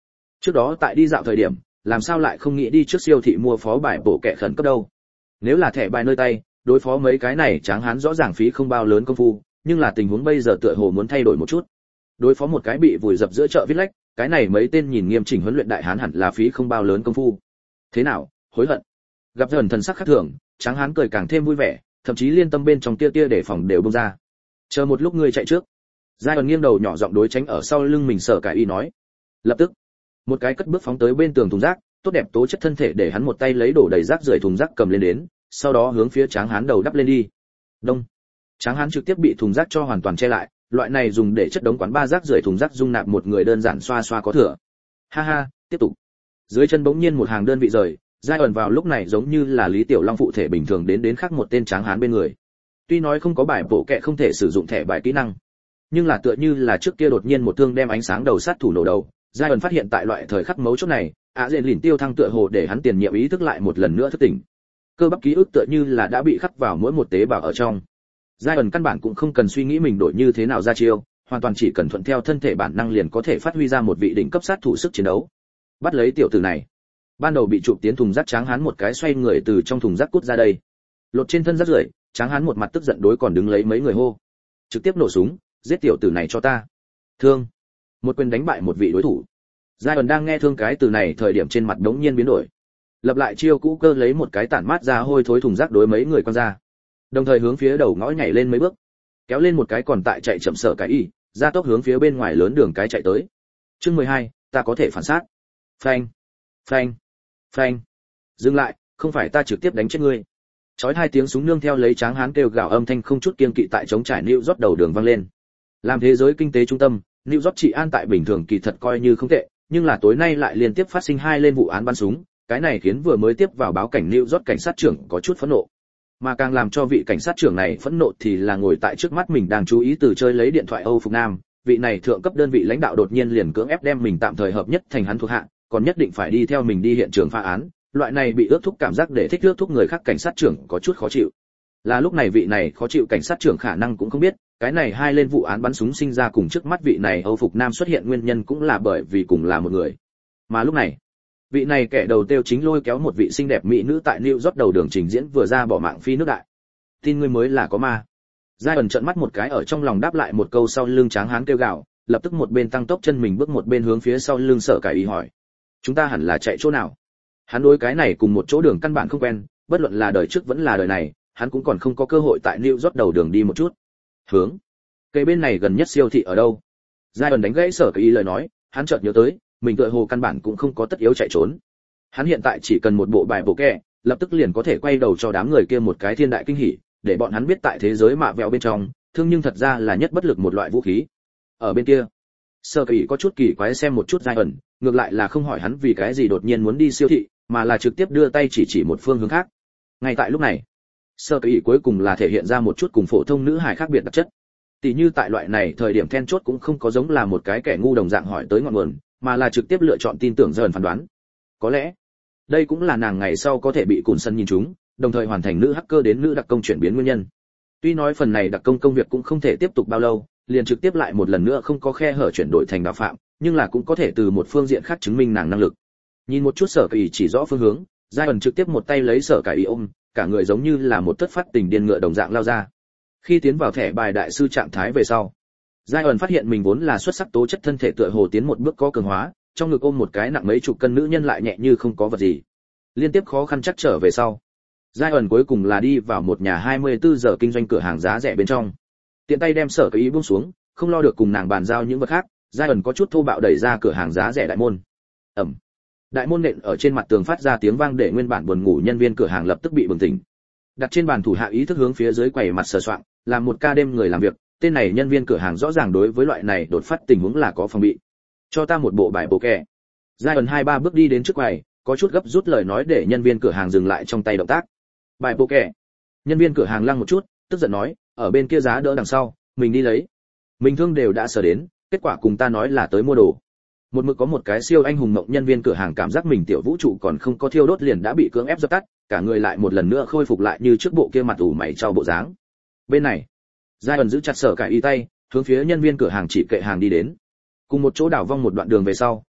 Trước đó tại đi dạo thời điểm, làm sao lại không nghĩ đi trước siêu thị mua phó bài bổ kẹ khẩn cấp đâu. Nếu là thẻ bài nơi tay, đối phó mấy cái này Tráng Hán rõ ràng phí không bao lớn công phu, nhưng là tình huống bây giờ tựa hồ muốn thay đổi một chút. Đối phó một cái bị vùi dập giữa chợ viết lách, cái này mấy tên nhìn nghiêm chỉnh huấn luyện đại hán hẳn là phí không bao lớn công phu. Thế nào, hối hận? Gặp dần thần sắc khác thường, Tráng Hán cười càng thêm vui vẻ, thậm chí liên tâm bên trong tia tia để phòng đều bung ra. Chờ một lúc ngươi chạy trước. Giai ẩn nghiêng đầu nhỏ giọng đối tránh ở sau lưng mình Sở Cải Y nói. Lập tức, một cái cất bước phóng tới bên tường thùng rác, tốt đẹp tố chất thân thể để hắn một tay lấy đổ đầy rác rưởi thùng rác cầm lên đến, sau đó hướng phía Tráng Hán đầu đắp lên đi. Đông. Tráng Hán trực tiếp bị thùng rác cho hoàn toàn che lại, loại này dùng để chất đống quán ba rác rưởi thùng rác dung nạp một người đơn giản xoa xoa có thừa. Ha ha, tiếp tục. Dưới chân bỗng nhiên một hàng đơn vị rời, Giai ẩn vào lúc này giống như là Lý Tiểu Long phụ thể bình thường đến khác một tên Tráng Hán bên người. Tuy nói không có bài bộ kệ không thể sử dụng thẻ bài kỹ năng, nhưng là tựa như là trước kia đột nhiên một thương đem ánh sáng đầu sát thủ nổ đầu, Giai ẩn phát hiện tại loại thời khắc mấu chốt này, dện lìn tiêu thăng tựa hồ để hắn tiền nhiệm ý thức lại một lần nữa thức tỉnh. Cơ bắp ký ức tựa như là đã bị khắc vào mỗi một tế bào ở trong. Giai ẩn căn bản cũng không cần suy nghĩ mình đổi như thế nào ra chiêu, hoàn toàn chỉ cần thuận theo thân thể bản năng liền có thể phát huy ra một vị đỉnh cấp sát thủ sức chiến đấu. Bắt lấy tiểu tử này. Ban đầu bị chụp tiến thùng rác Tráng Hán một cái xoay người từ trong thùng rác cút ra đây. Lột trên thân rác rưởi, Tráng Hán một mặt tức giận đối còn đứng lấy mấy người hô. Trực tiếp nổ súng, giết tiểu tử này cho ta. Thương. Một quyền đánh bại một vị đối thủ. Giai ẩn đang nghe thương cái từ này thời điểm trên mặt đống nhiên biến đổi. Lập lại chiêu cũ cơ lấy một cái tản mát ra hôi thối thùng rác đối mấy người quăng ra. Đồng thời hướng phía đầu ngõ nhảy lên mấy bước, kéo lên một cái còn tại chạy chậm Sở Cải Y, ra tốc hướng phía bên ngoài lớn đường cái chạy tới. Chương 12, ta có thể phản sát. Phanh, phanh, phanh. Dừng lại, không phải ta trực tiếp đánh chết ngươi. Chói hai tiếng súng nương theo lấy Tráng Hán kêu gào âm thanh không chút kiêng kỵ tại trống trải New York đầu đường vang lên. Làm thế giới kinh tế trung tâm, New York trị an tại bình thường kỳ thật coi như không tệ, nhưng là tối nay lại liên tiếp phát sinh hai lên vụ án bắn súng, cái này khiến vừa mới tiếp vào báo cảnh New York cảnh sát trưởng có chút phẫn nộ. Mà càng làm cho vị cảnh sát trưởng này phẫn nộ thì là ngồi tại trước mắt mình đang chú ý từ chơi lấy điện thoại Âu Phục Nam, vị này thượng cấp đơn vị lãnh đạo đột nhiên liền cưỡng ép đem mình tạm thời hợp nhất thành hắn thuộc hạ, còn nhất định phải đi theo mình đi hiện trường phá án, loại này bị ước thúc cảm giác để thích ước thúc người khác cảnh sát trưởng có chút khó chịu. Là lúc này vị này khó chịu cảnh sát trưởng khả năng cũng không biết, cái này hai lên vụ án bắn súng sinh ra cùng trước mắt vị này Âu Phục Nam xuất hiện nguyên nhân cũng là bởi vì cùng là một người. Mà lúc này, vị này kẻ đầu tiêu chính lôi kéo một vị xinh đẹp mỹ nữ tại New York đầu đường trình diễn vừa ra bỏ mạng phi nước đại. Tin ngươi mới là có ma. Giai ẩn trợn mắt một cái ở trong lòng đáp lại một câu sau lưng Tráng Hán kêu gào, lập tức một bên tăng tốc chân mình bước một bên hướng phía sau lưng Sở Cải Y hỏi. Chúng ta hẳn là chạy chỗ nào? Hắn đối cái này cùng một chỗ đường căn bản không quen, bất luận là đời trước vẫn là đời này, hắn cũng còn không có cơ hội tại New York đầu đường đi một chút. Hướng. Cây bên này gần nhất siêu thị ở đâu? Giai ẩn đánh gãy Sở Cải Y lời nói, hắn chợt nhớ tới, mình tựa hồ căn bản cũng không có tất yếu chạy trốn. Hắn hiện tại chỉ cần một bộ bài bổ kẹ, lập tức liền có thể quay đầu cho đám người kia một cái thiên đại kinh hỉ, để bọn hắn biết tại thế giới mạ vẹo bên trong, thương nhưng thật ra là nhất bất lực một loại vũ khí. Ở bên kia, Sở Cải Y có chút kỳ quái xem một chút Giai ẩn, ngược lại là không hỏi hắn vì cái gì đột nhiên muốn đi siêu thị, mà là trực tiếp đưa tay chỉ một phương hướng khác. Ngay tại lúc này, Sở Cải Y cuối cùng là thể hiện ra một chút cùng phổ thông nữ hài khác biệt đặc chất. Tỷ như tại loại này thời điểm then chốt cũng không có giống là một cái kẻ ngu đồng dạng hỏi tới ngọn nguồn, mà là trực tiếp lựa chọn tin tưởng dần phán đoán. Có lẽ, đây cũng là nàng ngày sau có thể bị Cùn Sân nhìn trúng, đồng thời hoàn thành nữ hacker đến nữ đặc công chuyển biến nguyên nhân. Tuy nói phần này đặc công công việc cũng không thể tiếp tục bao lâu, liền trực tiếp lại một lần nữa không có khe hở chuyển đổi thành đạo phạm, nhưng là cũng có thể từ một phương diện khác chứng minh nàng năng lực. Nhìn một chút Sở Cải Y chỉ rõ phương hướng, Giai ẩn trực tiếp một tay lấy Sở Cải Y ôm, cả người giống như là một thất phát tình điên ngựa đồng dạng lao ra. Khi tiến vào thẻ bài đại sư trạng thái về sau, Giai ẩn phát hiện mình vốn là xuất sắc tố chất thân thể tựa hồ tiến một bước có cường hóa, trong ngực ôm một cái nặng mấy chục cân nữ nhân lại nhẹ như không có vật gì. Liên tiếp khó khăn chắc trở về sau, Giai ẩn cuối cùng là đi vào một nhà 24 giờ kinh doanh cửa hàng giá rẻ bên trong. Tiện tay đem Sở Cải Y buông xuống, không lo được cùng nàng bàn giao những vật khác, Giai ẩn có chút thô bạo đẩy ra cửa hàng giá rẻ đại môn. Ầm. Đại môn nện ở trên mặt tường phát ra tiếng vang để nguyên bản buồn ngủ nhân viên cửa hàng lập tức bị bừng tỉnh. Đặt trên bàn thủ hạ ý thức hướng phía dưới quầy mặt sờ soạng, làm một ca đêm người làm việc, tên này nhân viên cửa hàng rõ ràng đối với loại này đột phát tình huống là có phòng bị. Cho ta một bộ bài bổ kẹ. Giai ẩn 2-3 bước đi đến trước quầy, có chút gấp rút lời nói để nhân viên cửa hàng dừng lại trong tay động tác. Bài bổ kẹ. Nhân viên cửa hàng lăng một chút, tức giận nói, ở bên kia giá đỡ đằng sau, mình đi lấy. Mình thương đều đã sờ đến, kết quả cùng ta nói là tới mua đồ. Một mực có một cái siêu anh hùng mộng nhân viên cửa hàng cảm giác mình tiểu vũ trụ còn không có thiêu đốt liền đã bị cưỡng ép dập tắt, cả người lại một lần nữa khôi phục lại như trước bộ kia mặt ủ mày trao bộ dáng. Bên này, Giai ẩn giữ chặt Sở Cải Y tay, hướng phía nhân viên cửa hàng chỉ kệ hàng đi đến. Cùng một chỗ đảo vong một đoạn đường về sau,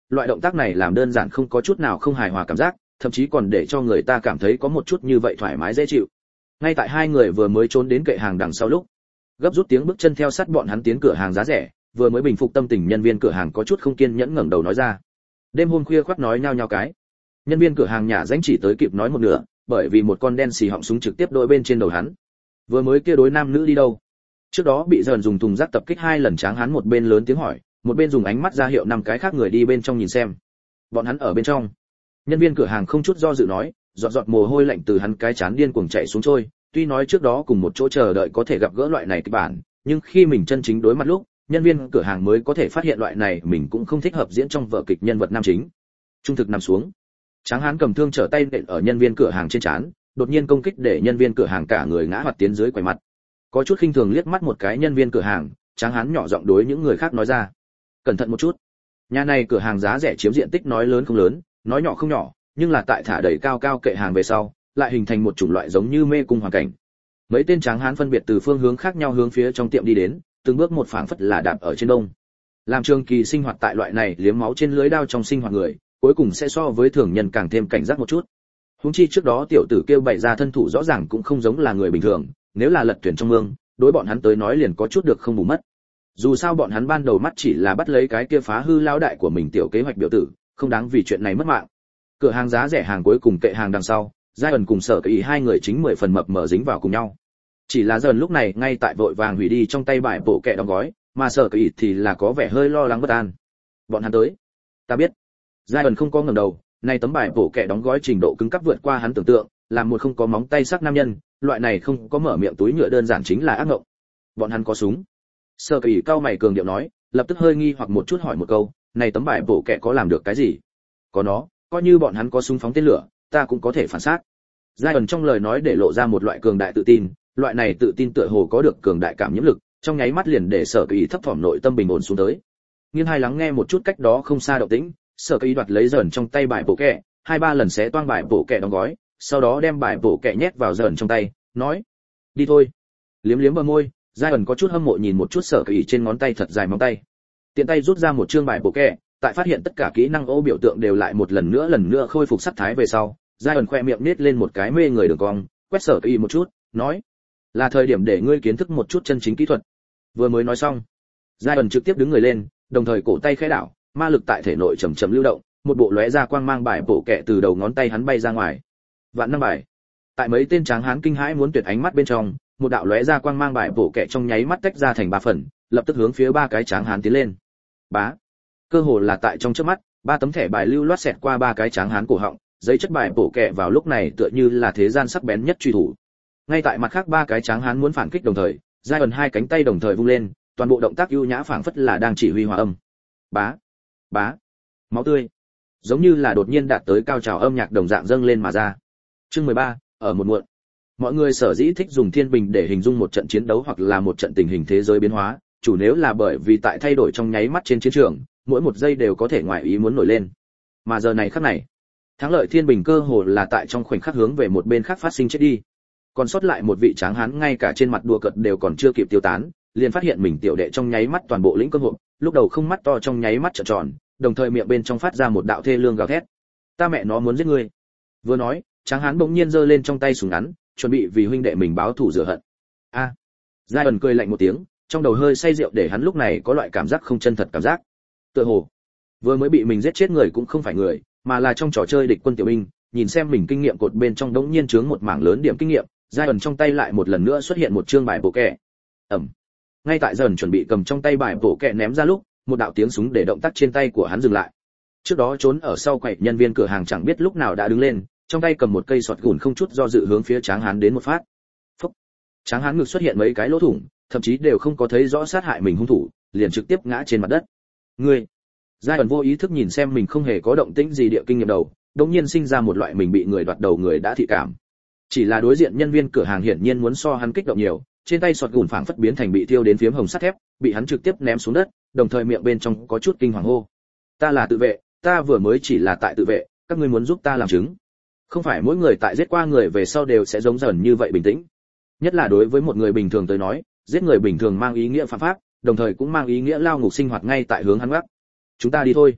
loại động tác này làm đơn giản không có chút nào không hài hòa cảm giác, thậm chí còn để cho người ta cảm thấy có một chút như vậy thoải mái dễ chịu. Ngay tại hai người vừa mới trốn đến kệ hàng đằng sau lúc, gấp rút tiếng bước chân theo sát bọn hắn tiến cửa hàng giá rẻ, vừa mới bình phục tâm tình nhân viên cửa hàng có chút không kiên nhẫn ngẩng đầu nói ra. Đêm hôm khuya khoắt nói nhao nhao cái. Nhân viên cửa hàng nhả danh chỉ tới kịp nói một nửa, bởi vì một con đen xì họng súng trực tiếp đội bên trên đầu hắn. Vừa mới kia đối nam nữ đi đâu? Trước đó bị dần dùng thùng rác tập kích 2 lần, Tráng Hán một bên lớn tiếng hỏi, một bên dùng ánh mắt ra hiệu 5 cái khác người đi bên trong nhìn xem. Bọn hắn ở bên trong. Nhân viên cửa hàng không chút do dự nói, giọt giọt mồ hôi lạnh từ hắn cái chán điên cuồng chảy xuống trôi, tuy nói trước đó cùng một chỗ chờ đợi có thể gặp gỡ loại này kịch bản, nhưng khi mình chân chính đối mặt lúc, nhân viên cửa hàng mới có thể phát hiện loại này mình cũng không thích hợp diễn trong vở kịch nhân vật nam chính. Trung thực nằm xuống. Tráng Hán cầm thương trở tay nện ở nhân viên cửa hàng trên trán, đột nhiên công kích để nhân viên cửa hàng cả người ngã hoạt tiến dưới quầy mặt. Có chút khinh thường liếc mắt một cái nhân viên cửa hàng, Tráng Hán nhỏ giọng đối những người khác nói ra, cẩn thận một chút. Nhà này cửa hàng giá rẻ chiếm diện tích nói lớn không lớn, nói nhỏ không nhỏ, nhưng là tại thả đầy cao cao kệ hàng về sau, lại hình thành một chủng loại giống như mê cung hoàn cảnh. Mấy tên Tráng Hán phân biệt từ phương hướng khác nhau hướng phía trong tiệm đi đến, từng bước một phảng phất là đạp ở trên đông. Làm trường kỳ sinh hoạt tại loại này liếm máu trên lưới đao trong sinh hoạt người, cuối cùng sẽ so với thường nhân càng thêm cảnh giác một chút. Huống chi trước đó tiểu tử kêu bày ra thân thủ rõ ràng cũng không giống là người bình thường, nếu là lật thuyền trong mương, đối bọn hắn tới nói liền có chút được không bù mất. Dù sao bọn hắn ban đầu mắt chỉ là bắt lấy cái kia phá hư lão đại của mình tiểu kế hoạch biểu tử, không đáng vì chuyện này mất mạng. Cửa hàng giá rẻ hàng cuối cùng kệ hàng đằng sau, Giai ẩn cùng Sở Kỳ hai người chính 10 phần mập mờ dính vào cùng nhau. Chỉ là dần lúc này ngay tại vội vàng hủy đi trong tay bài bộ kệ đóng gói, mà Sở Kỳ thì là có vẻ hơi lo lắng bất an. Bọn hắn tới. Ta biết. Giai ẩn không có ngẩng đầu, nay tấm bài bộ kệ đóng gói trình độ cứng cáp vượt qua hắn tưởng tượng, làm một không có móng tay sắc nam nhân, loại này không có mở miệng túi nhựa đơn giản chính là ác ngộng. Bọn hắn có súng. Sở Kỳ cao mày cường điệu nói, lập tức hơi nghi hoặc một chút hỏi một câu, này tấm bài bộ kệ có làm được cái gì? Có nó, coi như bọn hắn có súng phóng tên lửa, ta cũng có thể phản sát. Giai ẩn trong lời nói để lộ ra một loại cường đại tự tin, loại này tự tin tựa hồ có được cường đại cảm nhiễm lực, trong nháy mắt liền để Sở Kỳ thấp thỏm nội tâm bình ổn xuống tới. Nghiêng hai lắng nghe một chút cách đó không xa động tĩnh, Sở Kỳ đoạt lấy dần trong tay bài bộ kệ, 2-3 lần xé toang bài bộ kệ đóng gói, sau đó đem bài bộ kệ nhét vào dần trong tay, nói: "Đi thôi." Liếm liếm bờ môi, Giai ẩn có chút hâm mộ nhìn một chút Sở Kỳ trên ngón tay thật dài móng tay. Tiện tay rút ra một chương bài bộ kệ, tại phát hiện tất cả kỹ năng ô biểu tượng đều lại một lần nữa khôi phục sắc thái về sau, Giai ẩn khoe miệng nết lên một cái mê người đường cong, quét Sở Kỳ một chút, nói: "Là thời điểm để ngươi kiến thức một chút chân chính kỹ thuật." Vừa mới nói xong, Giai ẩn trực tiếp đứng người lên, đồng thời cổ tay khẽ đảo, ma lực tại thể nội chậm chậm lưu động, một bộ lóe ra quang mang bài bộ kệ từ đầu ngón tay hắn bay ra ngoài. Vạn năm bài. Tại mấy tên Tráng Hán kinh hãi muốn tuyệt ánh mắt bên trong, một đạo lóe ra quang mang bài bộ kệ trong nháy mắt tách ra thành 3 phần, lập tức hướng phía 3 cái Tráng Hán tiến lên. Bá. Cơ hồ là tại trong chớp mắt, 3 tấm thẻ bài lưu loát xẹt qua 3 cái Tráng Hán cổ họng, giấy chất bài bộ kệ vào lúc này tựa như là thế gian sắc bén nhất truy thủ. Ngay tại mặt khác 3 cái Tráng Hán muốn phản kích đồng thời, Giai ẩn 2 cánh tay đồng thời vung lên, toàn bộ động tác ưu nhã phảng phất là đang chỉ huy hòa âm. Bá. Bá. Máu tươi. Giống như là đột nhiên đạt tới cao trào âm nhạc đồng dạng dâng lên mà ra. Chương 13, ở một muộn. Mọi người sở dĩ thích dùng thiên bình để hình dung một trận chiến đấu hoặc là một trận tình hình thế giới biến hóa, chủ nếu là bởi vì tại thay đổi trong nháy mắt trên chiến trường, mỗi một giây đều có thể ngoại ý muốn nổi lên. Mà giờ này khắc này, thắng lợi thiên bình cơ hồ là tại trong khoảnh khắc hướng về một bên khác phát sinh chết đi. Còn sót lại một vị Tráng Hán ngay cả trên mặt đùa cợt đều còn chưa kịp tiêu tán, liền phát hiện mình tiểu đệ trong nháy mắt toàn bộ lĩnh cơ hội, lúc đầu không mắt to trong nháy mắt trợn tròn, đồng thời miệng bên trong phát ra một đạo thê lương gào thét. Ta mẹ nó muốn giết ngươi. Vừa nói, Tráng Hán bỗng nhiên giơ lên trong tay súng ngắn, chuẩn bị vì huynh đệ mình báo thù rửa hận. A. Giai ẩn cười lạnh một tiếng, trong đầu hơi say rượu để hắn lúc này có loại cảm giác không chân thật cảm giác. Tựa hồ vừa mới bị mình giết chết người cũng không phải người, mà là trong trò chơi địch quân tiểu binh, nhìn xem mình kinh nghiệm cột bên trong đống nhiên chướng một mảng lớn điểm kinh nghiệm, Giai ẩn trong tay lại một lần nữa xuất hiện một chương bài bộ kệ. Ầm. Ngay tại dần chuẩn bị cầm trong tay bài bộ kệ ném ra lúc, một đạo tiếng súng để động tác trên tay của hắn dừng lại. Trước đó trốn ở sau quầy nhân viên cửa hàng chẳng biết lúc nào đã đứng lên, trong tay cầm một cây sọt gùn không chút do dự hướng phía Tráng Hán đến một phát. Phốc. Tráng Hán ngực xuất hiện mấy cái lỗ thủng, thậm chí đều không có thấy rõ sát hại mình hung thủ, liền trực tiếp ngã trên mặt đất. Ngươi. Giai ẩn vô ý thức nhìn xem mình không hề có động tĩnh gì địa kinh nghiệm đầu, đột nhiên sinh ra một loại mình bị người đoạt đầu người đã thị cảm. Chỉ là đối diện nhân viên cửa hàng hiển nhiên muốn so hắn kích động nhiều, trên tay sọt gùn phảng phất biến thành bị thiêu đến phiếm hồng sắt thép, bị hắn trực tiếp ném xuống đất, đồng thời miệng bên trong có chút kinh hoàng hô: "Ta là tự vệ, ta vừa mới chỉ là tại tự vệ, các ngươi muốn giúp ta làm chứng." Không phải mỗi người tại giết qua người về sau đều sẽ giống dần như vậy bình tĩnh. Nhất là đối với một người bình thường tới nói, giết người bình thường mang ý nghĩa phạm pháp, đồng thời cũng mang ý nghĩa lao ngục sinh hoạt ngay tại hướng hắn gác. "Chúng ta đi thôi."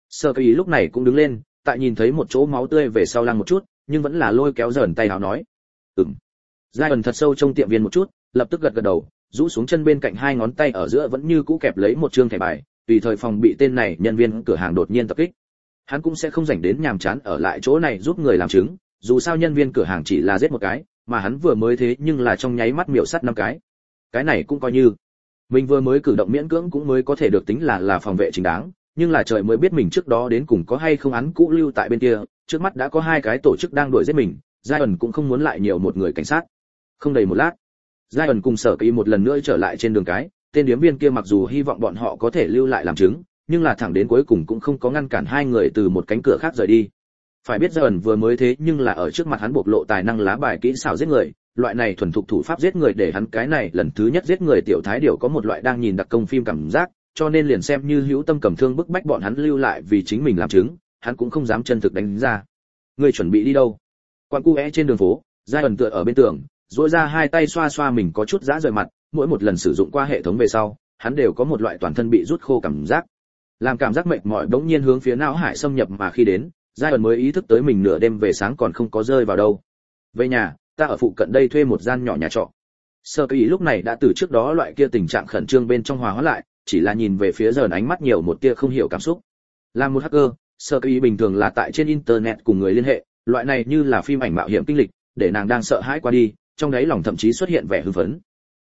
Sở Kỳ lúc này cũng đứng lên, tại nhìn thấy một chỗ máu tươi về sau lăng một chút, nhưng vẫn là lôi kéo dởn tay áo nói. Giai thật sâu trong tiệm viên một chút, lập tức gật gật đầu, rũ xuống chân bên cạnh hai ngón tay ở giữa vẫn như cũ kẹp lấy một trương thẻ bài, tùy thời phòng bị tên này nhân viên cửa hàng đột nhiên tập kích. Hắn cũng sẽ không rảnh đến nhàm chán ở lại chỗ này giúp người làm chứng, dù sao nhân viên cửa hàng chỉ là giết một cái, mà hắn vừa mới thế nhưng là trong nháy mắt miểu sát 5 cái. Cái này cũng coi như mình vừa mới cử động miễn cưỡng cũng mới có thể được tính là phòng vệ chính đáng, nhưng là trời mới biết mình trước đó đến cùng có hay không án cũ lưu tại bên kia, trước mắt đã có 2 cái tổ chức đang đuổi giết mình, Giai cũng không muốn lại nhiều một người cảnh sát. Không đầy một lát, Giai cùng Sở Kỳ một lần nữa trở lại trên đường cái, tên điếm viên kia mặc dù hy vọng bọn họ có thể lưu lại làm chứng, nhưng là thẳng đến cuối cùng cũng không có ngăn cản hai người từ một cánh cửa khác rời đi. Phải biết Giai vừa mới thế nhưng là ở trước mặt hắn bộc lộ tài năng lá bài kỹ xảo giết người, loại này thuần thục thủ pháp giết người để hắn cái này lần thứ nhất giết người tiểu thái điểu có một loại đang nhìn đặc công phim cảm giác, cho nên liền xem như hữu tâm cầm thương bức bách bọn hắn lưu lại vì chính mình làm chứng, hắn cũng không dám chân thực đánh ra. Người chuẩn bị đi đâu? Quan cu é trên đường phố, Giai tựa ở bên tường, duỗi ra hai tay xoa xoa mình có chút rã rời mặt, mỗi một lần sử dụng qua hệ thống về sau, hắn đều có một loại toàn thân bị rút khô cảm giác. Làm cảm giác mệt mỏi bỗng nhiên hướng phía não hải xâm nhập mà khi đến, Giai mới ý thức tới mình nửa đêm về sáng còn không có rơi vào đâu. Về nhà, ta ở phụ cận đây thuê một gian nhỏ nhà trọ. Sở Kỳ lúc này đã từ trước đó loại kia tình trạng khẩn trương bên trong hòa hóa lại, chỉ là nhìn về phía Giai ánh mắt nhiều một tia không hiểu cảm xúc. Làm một hacker, Sở Kỳ bình thường là tại trên internet cùng người liên hệ, loại này như là phim ảnh mạo hiểm kinh lịch, để nàng đang sợ hãi qua đi, trong đáy lòng thậm chí xuất hiện vẻ hưng phấn.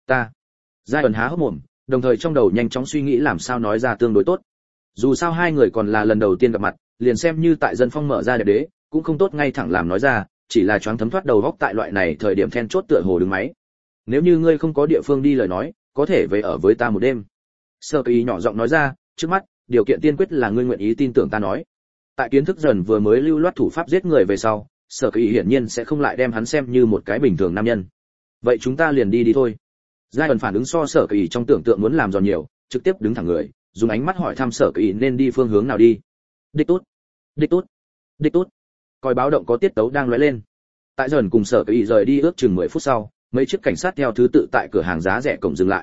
Giai há hốc mồm, đồng thời trong đầu nhanh chóng suy nghĩ làm sao nói ra tương đối tốt. Dù sao hai người còn là lần đầu tiên gặp mặt, liền xem như tại dân phong mở ra đẹp đế, cũng không tốt ngay thẳng làm nói ra, chỉ là choáng thấm thoát đầu góc tại loại này thời điểm then chốt tựa hồ đứng máy. Nếu như ngươi không có địa phương đi lời nói, có thể về ở với ta một đêm. Sở Kỳ nhỏ giọng nói ra, trước mắt, điều kiện tiên quyết là ngươi nguyện ý tin tưởng ta nói. Tại kiến thức dần vừa mới lưu loát thủ pháp giết người về sau, Sở Kỳ hiển nhiên sẽ không lại đem hắn xem như một cái bình thường nam nhân. Vậy chúng ta liền đi thôi. Giai phản ứng so Sở Kỳ trong tưởng tượng muốn làm giòn nhiều, trực tiếp đứng thẳng người, dùng ánh mắt hỏi thăm Sở Kỳ nên đi phương hướng nào đi. Đích tốt, đích tốt, đích tốt. Còi báo động có tiết tấu đang lóe lên. Tại dần cùng Sở Kỳ rời đi ước chừng 10 phút sau, mấy chiếc cảnh sát theo thứ tự tại cửa hàng giá rẻ cổng dừng lại.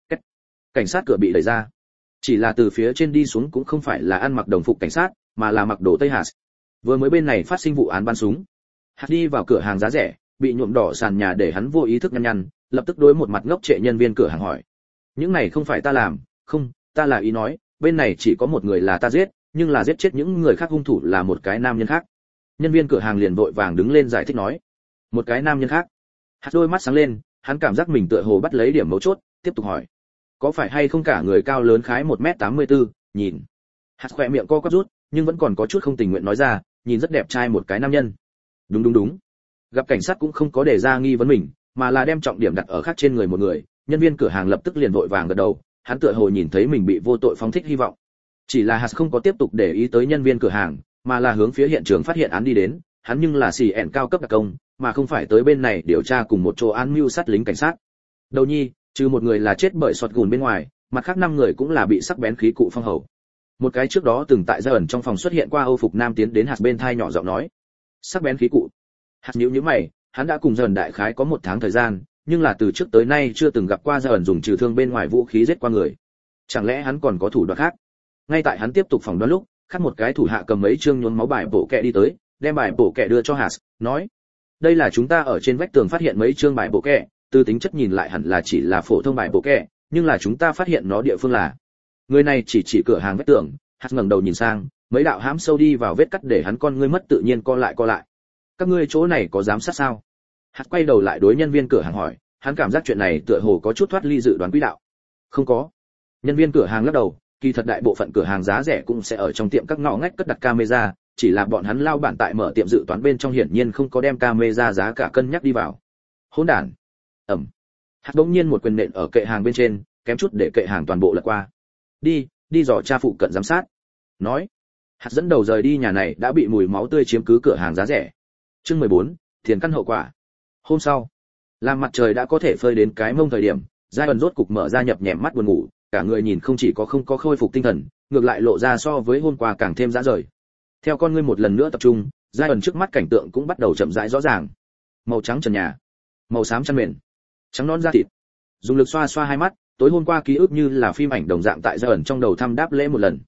Cảnh sát cửa bị đẩy ra. Chỉ là từ phía trên đi xuống cũng không phải là ăn mặc đồng phục cảnh sát, mà là mặc đồ tây hạt. Vừa mới bên này phát sinh vụ án bắn súng. Hạt đi vào cửa hàng giá rẻ, bị nhuộm đỏ sàn nhà để hắn vô ý thức nhăn nhăn, lập tức đối một mặt ngốc trệ nhân viên cửa hàng hỏi: những này không phải ta làm. Không, ta là ý nói, bên này chỉ có một người là ta giết, nhưng là giết chết những người khác hung thủ là một cái nam nhân khác. Nhân viên cửa hàng liền vội vàng đứng lên giải thích nói: một cái nam nhân khác. Hạt đôi mắt sáng lên, hắn cảm giác mình tựa hồ bắt lấy điểm mấu chốt, tiếp tục hỏi: có phải hay không cả người cao lớn khái 1m84, nhìn. Hạt khỏe miệng co quắp rút, nhưng vẫn còn có chút không tình nguyện nói ra, nhìn rất đẹp trai một cái nam nhân. Đúng. Gặp cảnh sát cũng không có đề ra nghi vấn mình, mà là đem trọng điểm đặt ở khác trên người một người, nhân viên cửa hàng lập tức liền vội vàng gật đầu, hắn tựa hồ nhìn thấy mình bị vô tội phóng thích hy vọng. Chỉ là Hạt không có tiếp tục để ý tới nhân viên cửa hàng, mà là hướng phía hiện trường phát hiện án đi đến, hắn nhưng là xì ẻn cao cấp đặc công, mà không phải tới bên này điều tra cùng một chỗ án mưu sát lính cảnh sát. Đầu nhi, trừ một người là chết bởi sọt gùn bên ngoài, mặt khác 5 người cũng là bị sắc bén khí cụ phong hầu. Một cái trước đó từng tại Giai ẩn trong phòng xuất hiện qua Âu phục nam tiến đến Hạt bên thai nhỏ giọng nói: sắc bén khí cụ. Hạt nhíu mày, hắn đã cùng Giai ẩn đại khái có 1 tháng thời gian, nhưng là từ trước tới nay chưa từng gặp qua Giai ẩn dùng trừ thương bên ngoài vũ khí giết qua người. Chẳng lẽ hắn còn có thủ đoạn khác? Ngay tại hắn tiếp tục phỏng đoán lúc, khác một cái thủ hạ cầm mấy chương nhuốm máu bài bổ kẹ đi tới, đem bài bổ kẹ đưa cho Hạt, nói: đây là chúng ta ở trên vách tường phát hiện mấy chương bài bổ kẹ, từ tính chất nhìn lại hẳn là chỉ là phổ thông bài bổ kẹ, nhưng là chúng ta phát hiện nó địa phương là. Người này chỉ cửa hàng vách tường. Hạt ngẩng đầu nhìn sang, mấy đạo hãm sâu đi vào vết cắt để hắn con ngươi mất tự nhiên co lại. Các ngươi chỗ này có giám sát sao? Hạt quay đầu lại đối nhân viên cửa hàng hỏi, hắn cảm giác chuyện này tựa hồ có chút thoát ly dự đoán quỹ đạo. Không có. Nhân viên cửa hàng lắc đầu, kỳ thật đại bộ phận cửa hàng giá rẻ cũng sẽ ở trong tiệm các ngõ ngách cất đặt camera, chỉ là bọn hắn lao bản tại mở tiệm dự toán bên trong hiển nhiên không có đem camera giá cả cân nhắc đi vào. Hỗn đản. Hạt đống nhiên một quyền nện ở kệ hàng bên trên, kém chút để kệ hàng toàn bộ lật qua. Đi dò tra phụ cận giám sát. Nói, Hạt dẫn đầu rời đi nhà này đã bị mùi máu tươi chiếm cứ cửa hàng giá rẻ. Chương 14, tiền căn hậu quả. Hôm sau, làm mặt trời đã có thể phơi đến cái mông thời điểm, Giai ẩn rốt cục mở ra nhập nhèm mắt buồn ngủ, cả người nhìn không chỉ có không có khôi phục tinh thần, ngược lại lộ ra so với hôm qua càng thêm rã rời. Theo con ngươi một lần nữa tập trung, Giai ẩn trước mắt cảnh tượng cũng bắt đầu chậm rãi rõ ràng. Màu trắng trần nhà, màu xám chăn mền, trắng non da thịt. Dùng lực xoa xoa hai mắt, tối hôm qua ký ức như là phim ảnh đồng dạng tại Giai ẩn trong đầu thăm đáp lễ một lần.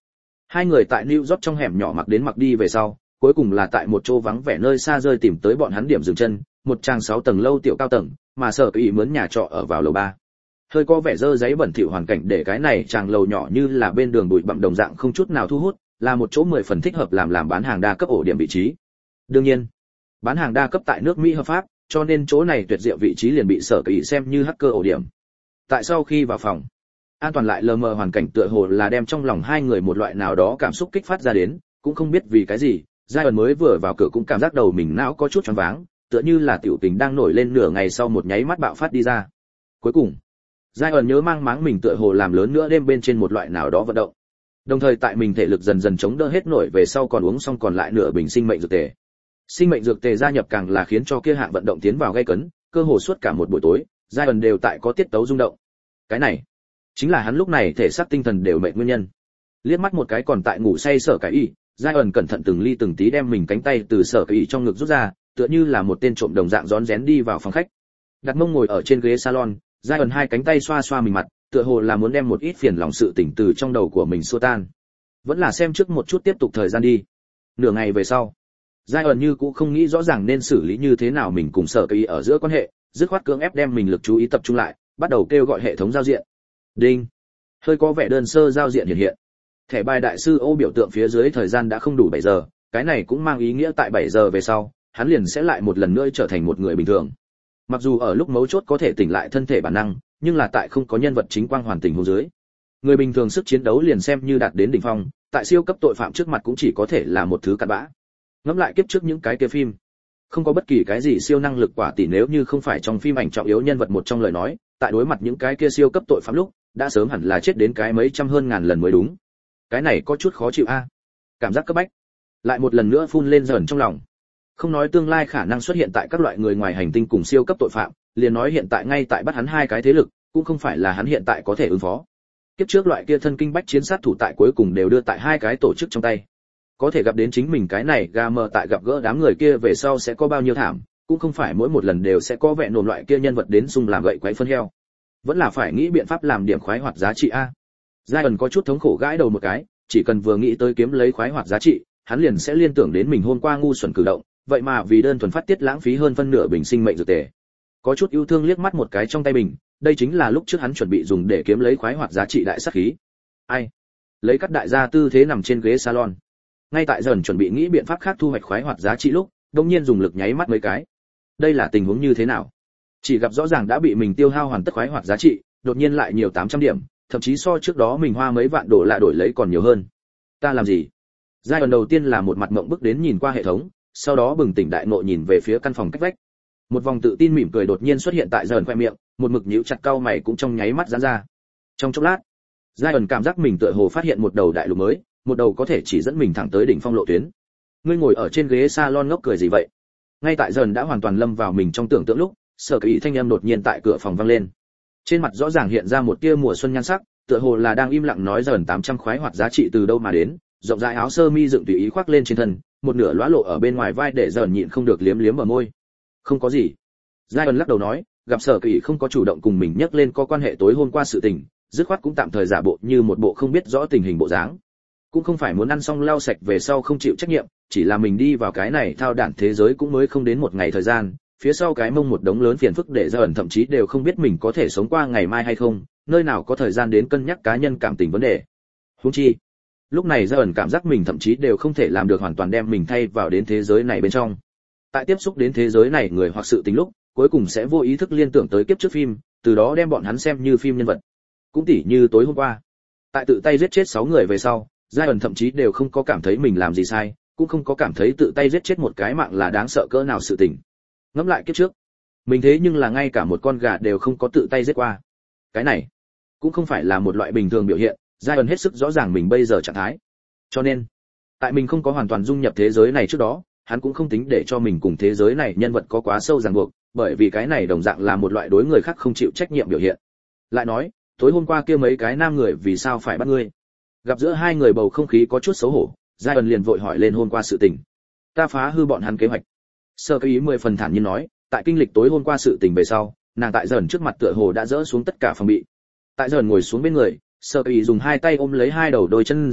Hai người tại New York trong hẻm nhỏ mặc đến mặc đi về sau, cuối cùng là tại một chỗ vắng vẻ nơi xa rơi tìm tới bọn hắn điểm dừng chân, một trang 6 tầng lâu tiểu cao tầng, mà Sở Kỳ mướn nhà trọ ở vào lầu 3. Hơi có vẻ dơ giấy bẩn thỉu hoàn cảnh để cái này chàng lầu nhỏ như là bên đường bụi bặm đồng dạng không chút nào thu hút, là một chỗ 10 phần thích hợp làm bán hàng đa cấp ổ điểm vị trí. Đương nhiên, bán hàng đa cấp tại nước Mỹ hợp pháp, cho nên chỗ này tuyệt diệu vị trí liền bị Sở Kỳ xem như hacker ổ điểm. Tại sau khi vào phòng, an toàn lại lờ mờ hoàn cảnh tựa hồ là đem trong lòng hai người một loại nào đó cảm xúc kích phát ra đến, cũng không biết vì cái gì, Giai mới vừa vào cửa cũng cảm giác đầu mình não có chút choáng váng, tựa như là tiểu tình đang nổi lên nửa ngày sau một nháy mắt bạo phát đi ra. Cuối cùng, Giai nhớ mang máng mình tựa hồ làm lớn nữa đêm bên trên một loại nào đó vận động. Đồng thời tại mình thể lực dần dần chống đỡ hết nổi về sau còn uống xong còn lại nửa bình sinh mệnh dược tề. Sinh mệnh dược tề gia nhập càng là khiến cho kia hạng vận động tiến vào gay cấn, cơ hồ suốt cả một buổi tối, Giai đều tại có tiết tấu rung động. Cái này chính là hắn lúc này thể xác tinh thần đều mệt nguyên nhân. Liếc mắt một cái còn tại ngủ say Sở Cái Y, Giai cẩn thận từng ly từng tí đem mình cánh tay từ Sở Cái Y trong ngực rút ra, tựa như là một tên trộm đồng dạng rón rén đi vào phòng khách. Đặt mông ngồi ở trên ghế salon, Giai hai cánh tay xoa xoa mình mặt, tựa hồ là muốn đem một ít phiền lòng sự tỉnh từ trong đầu của mình xua tan. Vẫn là xem trước một chút tiếp tục thời gian đi. Nửa ngày về sau, Giai như cũng không nghĩ rõ ràng nên xử lý như thế nào mình cùng Sở Cái Y ở giữa quan hệ, dứt khoát cưỡng ép đem mình lực chú ý tập trung lại, bắt đầu kêu gọi hệ thống giao diện. Đinh. Hơi có vẻ đơn sơ giao diện hiện. Thẻ bài đại sư ô biểu tượng phía dưới thời gian đã không đủ 7 giờ, cái này cũng mang ý nghĩa tại 7 giờ về sau, hắn liền sẽ lại một lần nữa trở thành một người bình thường. Mặc dù ở lúc mấu chốt có thể tỉnh lại thân thể bản năng, nhưng là tại không có nhân vật chính quang hoàn tình huống dưới. Người bình thường sức chiến đấu liền xem như đạt đến đỉnh phong, tại siêu cấp tội phạm trước mặt cũng chỉ có thể là một thứ cặn bã. Ngẫm lại kiếp trước những cái kia phim, không có bất kỳ cái gì siêu năng lực quả tỷ nếu như không phải trong phim ảnh trọng yếu nhân vật một trong lời nói, tại đối mặt những cái kia siêu cấp tội phạm lúc, đã sớm hẳn là chết đến cái mấy trăm hơn ngàn lần mới đúng. Cái này có chút khó chịu a. Cảm giác cấp bách lại một lần nữa phun lên dần trong lòng. Không nói tương lai khả năng xuất hiện tại các loại người ngoài hành tinh cùng siêu cấp tội phạm, liền nói hiện tại ngay tại bắt hắn hai cái thế lực, cũng không phải là hắn hiện tại có thể ứng phó. Kiếp trước loại kia thân kinh bách chiến sát thủ tại cuối cùng đều đưa tại hai cái tổ chức trong tay. Có thể gặp đến chính mình cái này gà mờ tại gặp gỡ đám người kia về sau sẽ có bao nhiêu thảm, cũng không phải mỗi một lần đều sẽ có vẹn nổm loại kia nhân vật đến xung làm gậy quấy phân heo. Vẫn là phải nghĩ biện pháp làm điểm khoái hoạt giá trị a. Giai có chút thống khổ gãi đầu một cái, chỉ cần vừa nghĩ tới kiếm lấy khoái hoạt giá trị, hắn liền sẽ liên tưởng đến mình hôm qua ngu xuẩn cử động, vậy mà vì đơn thuần phát tiết lãng phí hơn phân nửa bình sinh mệnh dược tề. Có chút yêu thương liếc mắt một cái trong tay bình, đây chính là lúc trước hắn chuẩn bị dùng để kiếm lấy khoái hoạt giá trị đại sát khí. Ai? Lấy cắt đại gia tư thế nằm trên ghế salon. Ngay tại dần chuẩn bị nghĩ biện pháp khác thu hoạch khoái hoạt giá trị lúc, đột nhiên dùng lực nháy mắt mấy cái. Đây là tình huống như thế nào? Chỉ gặp rõ ràng đã bị mình tiêu hao hoàn tất khoái hoạt giá trị, đột nhiên lại nhiều 800 điểm, thậm chí so trước đó mình hoa mấy vạn đổ lại đổi lấy còn nhiều hơn. Ta làm gì? Giai đoạn đầu tiên là một mặt mộng bức đến nhìn qua hệ thống, sau đó bừng tỉnh đại ngộ nhìn về phía căn phòng cách vách. Một vòng tự tin mỉm cười đột nhiên xuất hiện tại dần khoe miệng, một mực nhíu chặt cau mày cũng trong nháy mắt giãn ra. Trong chốc lát, Giai đoạn cảm giác mình tựa hồ phát hiện một đầu đại lục mới, một đầu có thể chỉ dẫn mình thẳng tới đỉnh phong lộ tuyến. Ngươi ngồi ở trên ghế salon ngốc cười gì vậy? Ngay tại dần đã hoàn toàn lâm vào mình trong tưởng tượng lúc, Sở Kỳ thanh âm đột nhiên tại cửa phòng vang lên. Trên mặt rõ ràng hiện ra một tia mùa xuân nhan sắc, tựa hồ là đang im lặng nói dần 800 khoái hoạt giá trị từ đâu mà đến, rộng rãi áo sơ mi dựng tùy ý khoác lên trên thân, một nửa lóa lộ ở bên ngoài vai để dần nhịn không được liếm liếm ở môi. Không có gì. Giai ẩn lắc đầu nói, gặp Sở Kỳ không có chủ động cùng mình nhắc lên có quan hệ tối hôm qua sự tình, dứt khoát cũng tạm thời giả bộ như một bộ không biết rõ tình hình bộ dáng. Cũng không phải muốn ăn xong lau sạch về sau không chịu trách nhiệm, chỉ là mình đi vào cái này thao đản thế giới cũng mới không đến một ngày thời gian, phía sau cái mông một đống lớn phiền phức để dần thậm chí đều không biết mình có thể sống qua ngày mai hay không, nơi nào có thời gian đến cân nhắc cá nhân cảm tình vấn đề. Huống chi, lúc này dần cảm giác mình thậm chí đều không thể làm được hoàn toàn đem mình thay vào đến thế giới này bên trong. Tại tiếp xúc đến thế giới này người hoặc sự tình lúc, cuối cùng sẽ vô ý thức liên tưởng tới kiếp trước phim, từ đó đem bọn hắn xem như phim nhân vật. Cũng tỉ như tối hôm qua, tại tự tay giết chết 6 người về sau, Giai ẩn thậm chí đều không có cảm thấy mình làm gì sai, cũng không có cảm thấy tự tay giết chết một cái mạng là đáng sợ cỡ nào sự tình. Ngẫm lại kiếp trước, mình thế nhưng là ngay cả một con gà đều không có tự tay giết qua. Cái này cũng không phải là một loại bình thường biểu hiện, Giai ẩn hết sức rõ ràng mình bây giờ trạng thái. Cho nên, tại mình không có hoàn toàn dung nhập thế giới này trước đó, hắn cũng không tính để cho mình cùng thế giới này nhân vật có quá sâu ràng buộc, bởi vì cái này đồng dạng là một loại đối người khác không chịu trách nhiệm biểu hiện. Lại nói, tối hôm qua kia mấy cái nam người vì sao phải bắt ngươi? Gặp giữa hai người bầu không khí có chút xấu hổ, Giai ẩn liền vội hỏi lên hôm qua sự tình. Ta phá hư bọn hắn kế hoạch. Sơ Ý 10 phần thản nhiên nói, tại kinh lịch tối hôm qua sự tình về sau, nàng tại dần trước mặt tựa hồ đã dỡ xuống tất cả phòng bị. Tại dần ngồi xuống bên người, Sơ Ý dùng hai tay ôm lấy hai đầu đôi chân dài,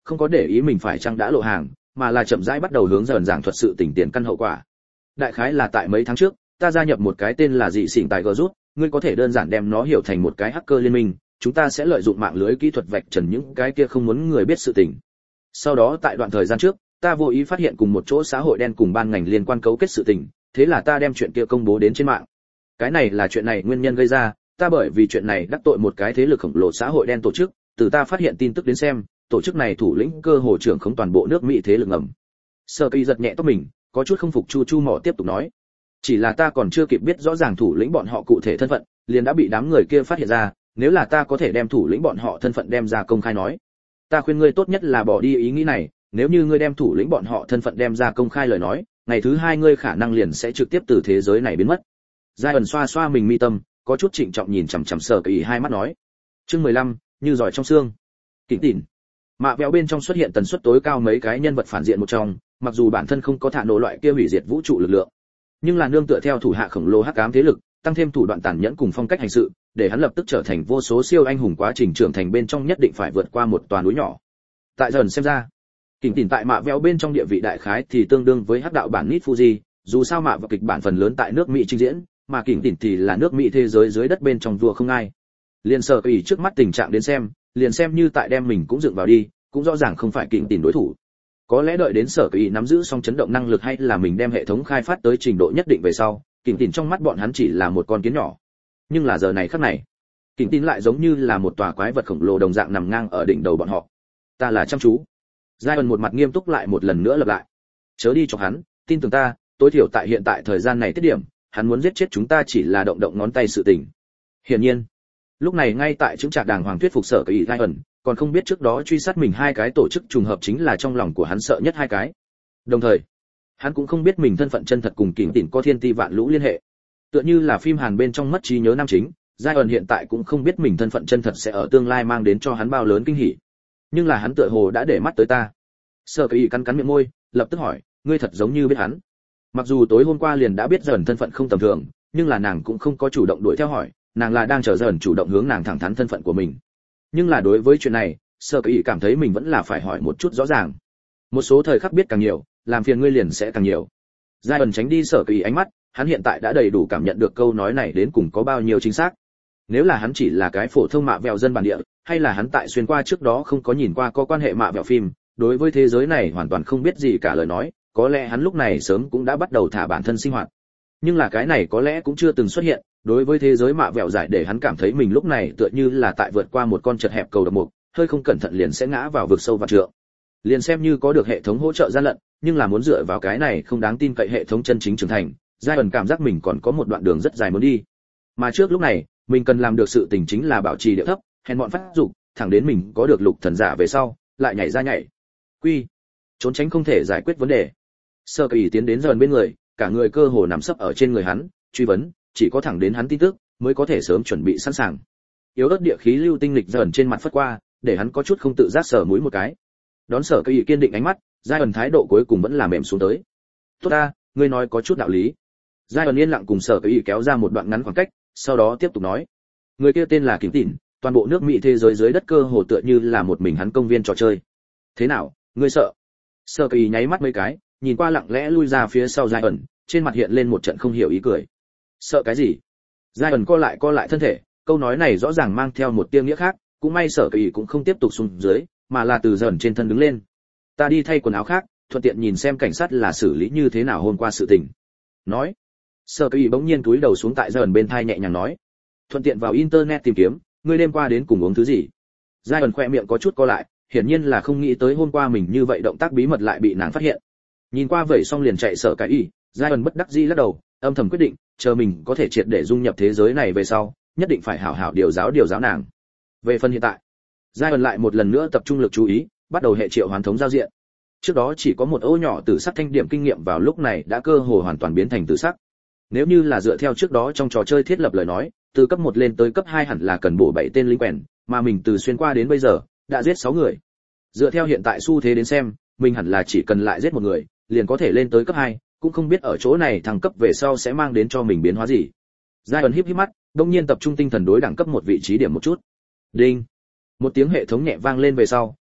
không có để ý mình phải chăng đã lộ hàng, mà là chậm rãi bắt đầu hướng dần giảng thuật sự tình tiền căn hậu quả. Đại khái là tại mấy tháng trước, ta gia nhập một cái tên là dị xỉn tại Group, ngươi có thể đơn giản đem nó hiểu thành một cái hacker liên minh, chúng ta sẽ lợi dụng mạng lưới kỹ thuật vạch trần những cái kia không muốn người biết sự tình. Sau đó tại đoạn thời gian trước, ta vô ý phát hiện cùng một chỗ xã hội đen cùng ban ngành liên quan cấu kết sự tình, thế là ta đem chuyện kia công bố đến trên mạng. Cái này là chuyện này nguyên nhân gây ra, ta bởi vì chuyện này đắc tội một cái thế lực khổng lồ xã hội đen tổ chức, từ ta phát hiện tin tức đến xem, tổ chức này thủ lĩnh cơ hồ trưởng khống toàn bộ nước Mỹ thế lực ngầm. Sở Kỳ giật nhẹ tóc mình, có chút không phục Chu Chu Mỏ tiếp tục nói, chỉ là ta còn chưa kịp biết rõ ràng thủ lĩnh bọn họ cụ thể thân phận, liền đã bị đám người kia phát hiện ra, nếu là ta có thể đem thủ lĩnh bọn họ thân phận đem ra công khai nói, ta khuyên ngươi tốt nhất là bỏ đi ý nghĩ này, nếu như ngươi đem thủ lĩnh bọn họ thân phận đem ra công khai lời nói, ngày thứ hai ngươi khả năng liền sẽ trực tiếp từ thế giới này biến mất. Giai ẩn xoa xoa mình mi tâm, có chút trịnh trọng nhìn chằm chằm Sở Kỳ hai mắt nói. Chương 15, như giỏi trong xương. Kỉnh tỉn. Mạ véo bên trong xuất hiện tần suất tối cao mấy cái nhân vật phản diện một trong, mặc dù bản thân không có thả nổ loại kia hủy diệt vũ trụ lực lượng, nhưng là nương tựa theo thủ hạ khổng lồ hắc ám thế lực, tăng thêm thủ đoạn tàn nhẫn cùng phong cách hành sự, để hắn lập tức trở thành vô số siêu anh hùng quá trình trưởng thành bên trong nhất định phải vượt qua một tòa núi nhỏ. Tại dần xem ra, Kỉnh tỉn tại mạ véo bên trong địa vị đại khái thì tương đương với hắc đạo bản Nit Fuji, dù sao mạ và kịch bản phần lớn tại nước Mỹ trình diễn, mà Kỉnh tỉn thì là nước Mỹ thế giới dưới đất bên trong vua không ai. Liên Sở Kỳ trước mắt tình trạng đến xem, liền xem như tại đem mình cũng dựng vào đi, cũng rõ ràng không phải Kỉnh tỉn đối thủ. Có lẽ đợi đến Sở Kỳ nắm giữ xong chấn động năng lực hay là mình đem hệ thống khai phát tới trình độ nhất định về sau, Kỉnh tỉn trong mắt bọn hắn chỉ là một con kiến nhỏ. Nhưng là giờ này khắc này, Kỉnh tỉn lại giống như là một tòa quái vật khổng lồ đồng dạng nằm ngang ở đỉnh đầu bọn họ. Ta là chăm chú. Giai ẩn một mặt nghiêm túc lại một lần nữa lặp lại. Chớ đi cho hắn, tin tưởng ta, tối thiểu tại hiện tại thời gian này tiết điểm, hắn muốn giết chết chúng ta chỉ là động động ngón tay sự tình. Hiển nhiên, lúc này ngay tại chứng trạc đàng hoàng thuyết phục Sở Kỳ Giai ẩn, còn không biết trước đó truy sát mình hai cái tổ chức trùng hợp chính là trong lòng của hắn sợ nhất hai cái. Đồng thời, hắn cũng không biết mình thân phận chân thật cùng Kỉnh tỉn có thiên ti vạn lũ liên hệ. Tựa như là phim Hàn bên trong mất trí nhớ nam chính, Giai ẩn hiện tại cũng không biết mình thân phận chân thật sẽ ở tương lai mang đến cho hắn bao lớn kinh hỉ. Nhưng là hắn tựa hồ đã để mắt tới ta. Sở Kỳ cắn cắn miệng môi, lập tức hỏi, ngươi thật giống như biết hắn. Mặc dù tối hôm qua liền đã biết dần thân phận không tầm thường, nhưng là nàng cũng không có chủ động đuổi theo hỏi, nàng là đang chờ dần chủ động hướng nàng thẳng thắn thân phận của mình. Nhưng là đối với chuyện này, Sở Kỳ cảm thấy mình vẫn là phải hỏi một chút rõ ràng. Một số thời khắc biết càng nhiều, làm phiền ngươi liền sẽ càng nhiều. Giai ẩn tránh đi Sở Kỳ ánh mắt, hắn hiện tại đã đầy đủ cảm nhận được câu nói này đến cùng có bao nhiêu chính xác. Nếu là hắn chỉ là cái phổ thông mạ vẹo dân bản địa, hay là hắn tại xuyên qua trước đó không có nhìn qua có quan hệ mạ vẹo phim, đối với thế giới này hoàn toàn không biết gì cả lời nói, có lẽ hắn lúc này sớm cũng đã bắt đầu thả bản thân sinh hoạt. Nhưng là cái này có lẽ cũng chưa từng xuất hiện, đối với thế giới mạ vẹo giải để hắn cảm thấy mình lúc này tựa như là tại vượt qua một con chật hẹp cầu độc mục, hơi không cẩn thận liền sẽ ngã vào vực sâu vạn trượng. Liền xem như có được hệ thống hỗ trợ gian lận, nhưng là muốn dựa vào cái này không đáng tin cậy hệ thống chân chính trưởng thành, Giai ẩn cảm giác mình còn có một đoạn đường rất dài muốn đi. Mà trước lúc này, mình cần làm được sự tình chính là bảo trì điệu thấp, hèn mọn phát dục, thẳng đến mình có được lục thần giả về sau, lại nhảy ra nhảy. Quy, trốn tránh không thể giải quyết vấn đề. Sở Kỳ tiến đến dần bên người, cả người cơ hồ nằm sấp ở trên người hắn, truy vấn, chỉ có thẳng đến hắn tin tức mới có thể sớm chuẩn bị sẵn sàng. Yếu ớt địa khí lưu tinh lịch dần trên mặt phất qua, để hắn có chút không tự giác sờ mũi một cái. Đón Sở Kỳ kiên định ánh mắt, Giai ẩn thái độ cuối cùng vẫn là mềm xuống tới. Tốt ta, ngươi nói có chút đạo lý. Giai ẩn yên lặng cùng Sở Kỳ kéo ra một đoạn ngắn khoảng cách, sau đó tiếp tục nói, người kia tên là Kỉnh tỉn, toàn bộ nước Mỹ thế giới dưới đất cơ hồ tựa như là một mình hắn công viên trò chơi. Thế nào, ngươi sợ? Sở Kỳ nháy mắt mấy cái, nhìn qua lặng lẽ lui ra phía sau Giai ẩn, trên mặt hiện lên một trận không hiểu ý cười. Sợ cái gì? Giai ẩn co lại thân thể, câu nói này rõ ràng mang theo một tia nghĩa khác, cũng may Sở Kỳ cũng không tiếp tục xuống dưới, mà là từ dần trên thân đứng lên. Ta đi thay quần áo khác, thuận tiện nhìn xem cảnh sát là xử lý như thế nào hôm qua sự tình. Nói. Sở Kỳ bỗng nhiên cúi đầu xuống tại dần bên thai nhẹ nhàng nói, thuận tiện vào internet tìm kiếm, ngươi đêm qua đến cùng uống thứ gì? Giai ẩn khoe miệng có chút co lại, hiển nhiên là không nghĩ tới hôm qua mình như vậy động tác bí mật lại bị nàng phát hiện. Nhìn qua vậy xong liền chạy Sở Kỳ, Giai ẩn bất đắc dĩ lắc đầu, âm thầm quyết định, chờ mình có thể triệt để dung nhập thế giới này về sau, nhất định phải hảo hảo điều giáo nàng. Về phần hiện tại, Giai ẩn lại một lần nữa tập trung lực chú ý, bắt đầu hệ triệu hoàn thống giao diện. Trước đó chỉ có một ô nhỏ tử sắc thanh điểm kinh nghiệm vào lúc này đã cơ hồ hoàn toàn biến thành tử sắc. Nếu như là dựa theo trước đó trong trò chơi thiết lập lời nói, từ cấp 1 lên tới cấp 2 hẳn là cần bổ 7 tên lính quèn, mà mình từ xuyên qua đến bây giờ đã giết 6 người. Dựa theo hiện tại xu thế đến xem, mình hẳn là chỉ cần lại giết một người, liền có thể lên tới cấp 2, cũng không biết ở chỗ này thăng cấp về sau sẽ mang đến cho mình biến hóa gì. Giai ẩn híp mắt, đột nhiên tập trung tinh thần đối đẳng cấp một vị trí điểm một chút. Đinh. Một tiếng hệ thống nhẹ vang lên về sau,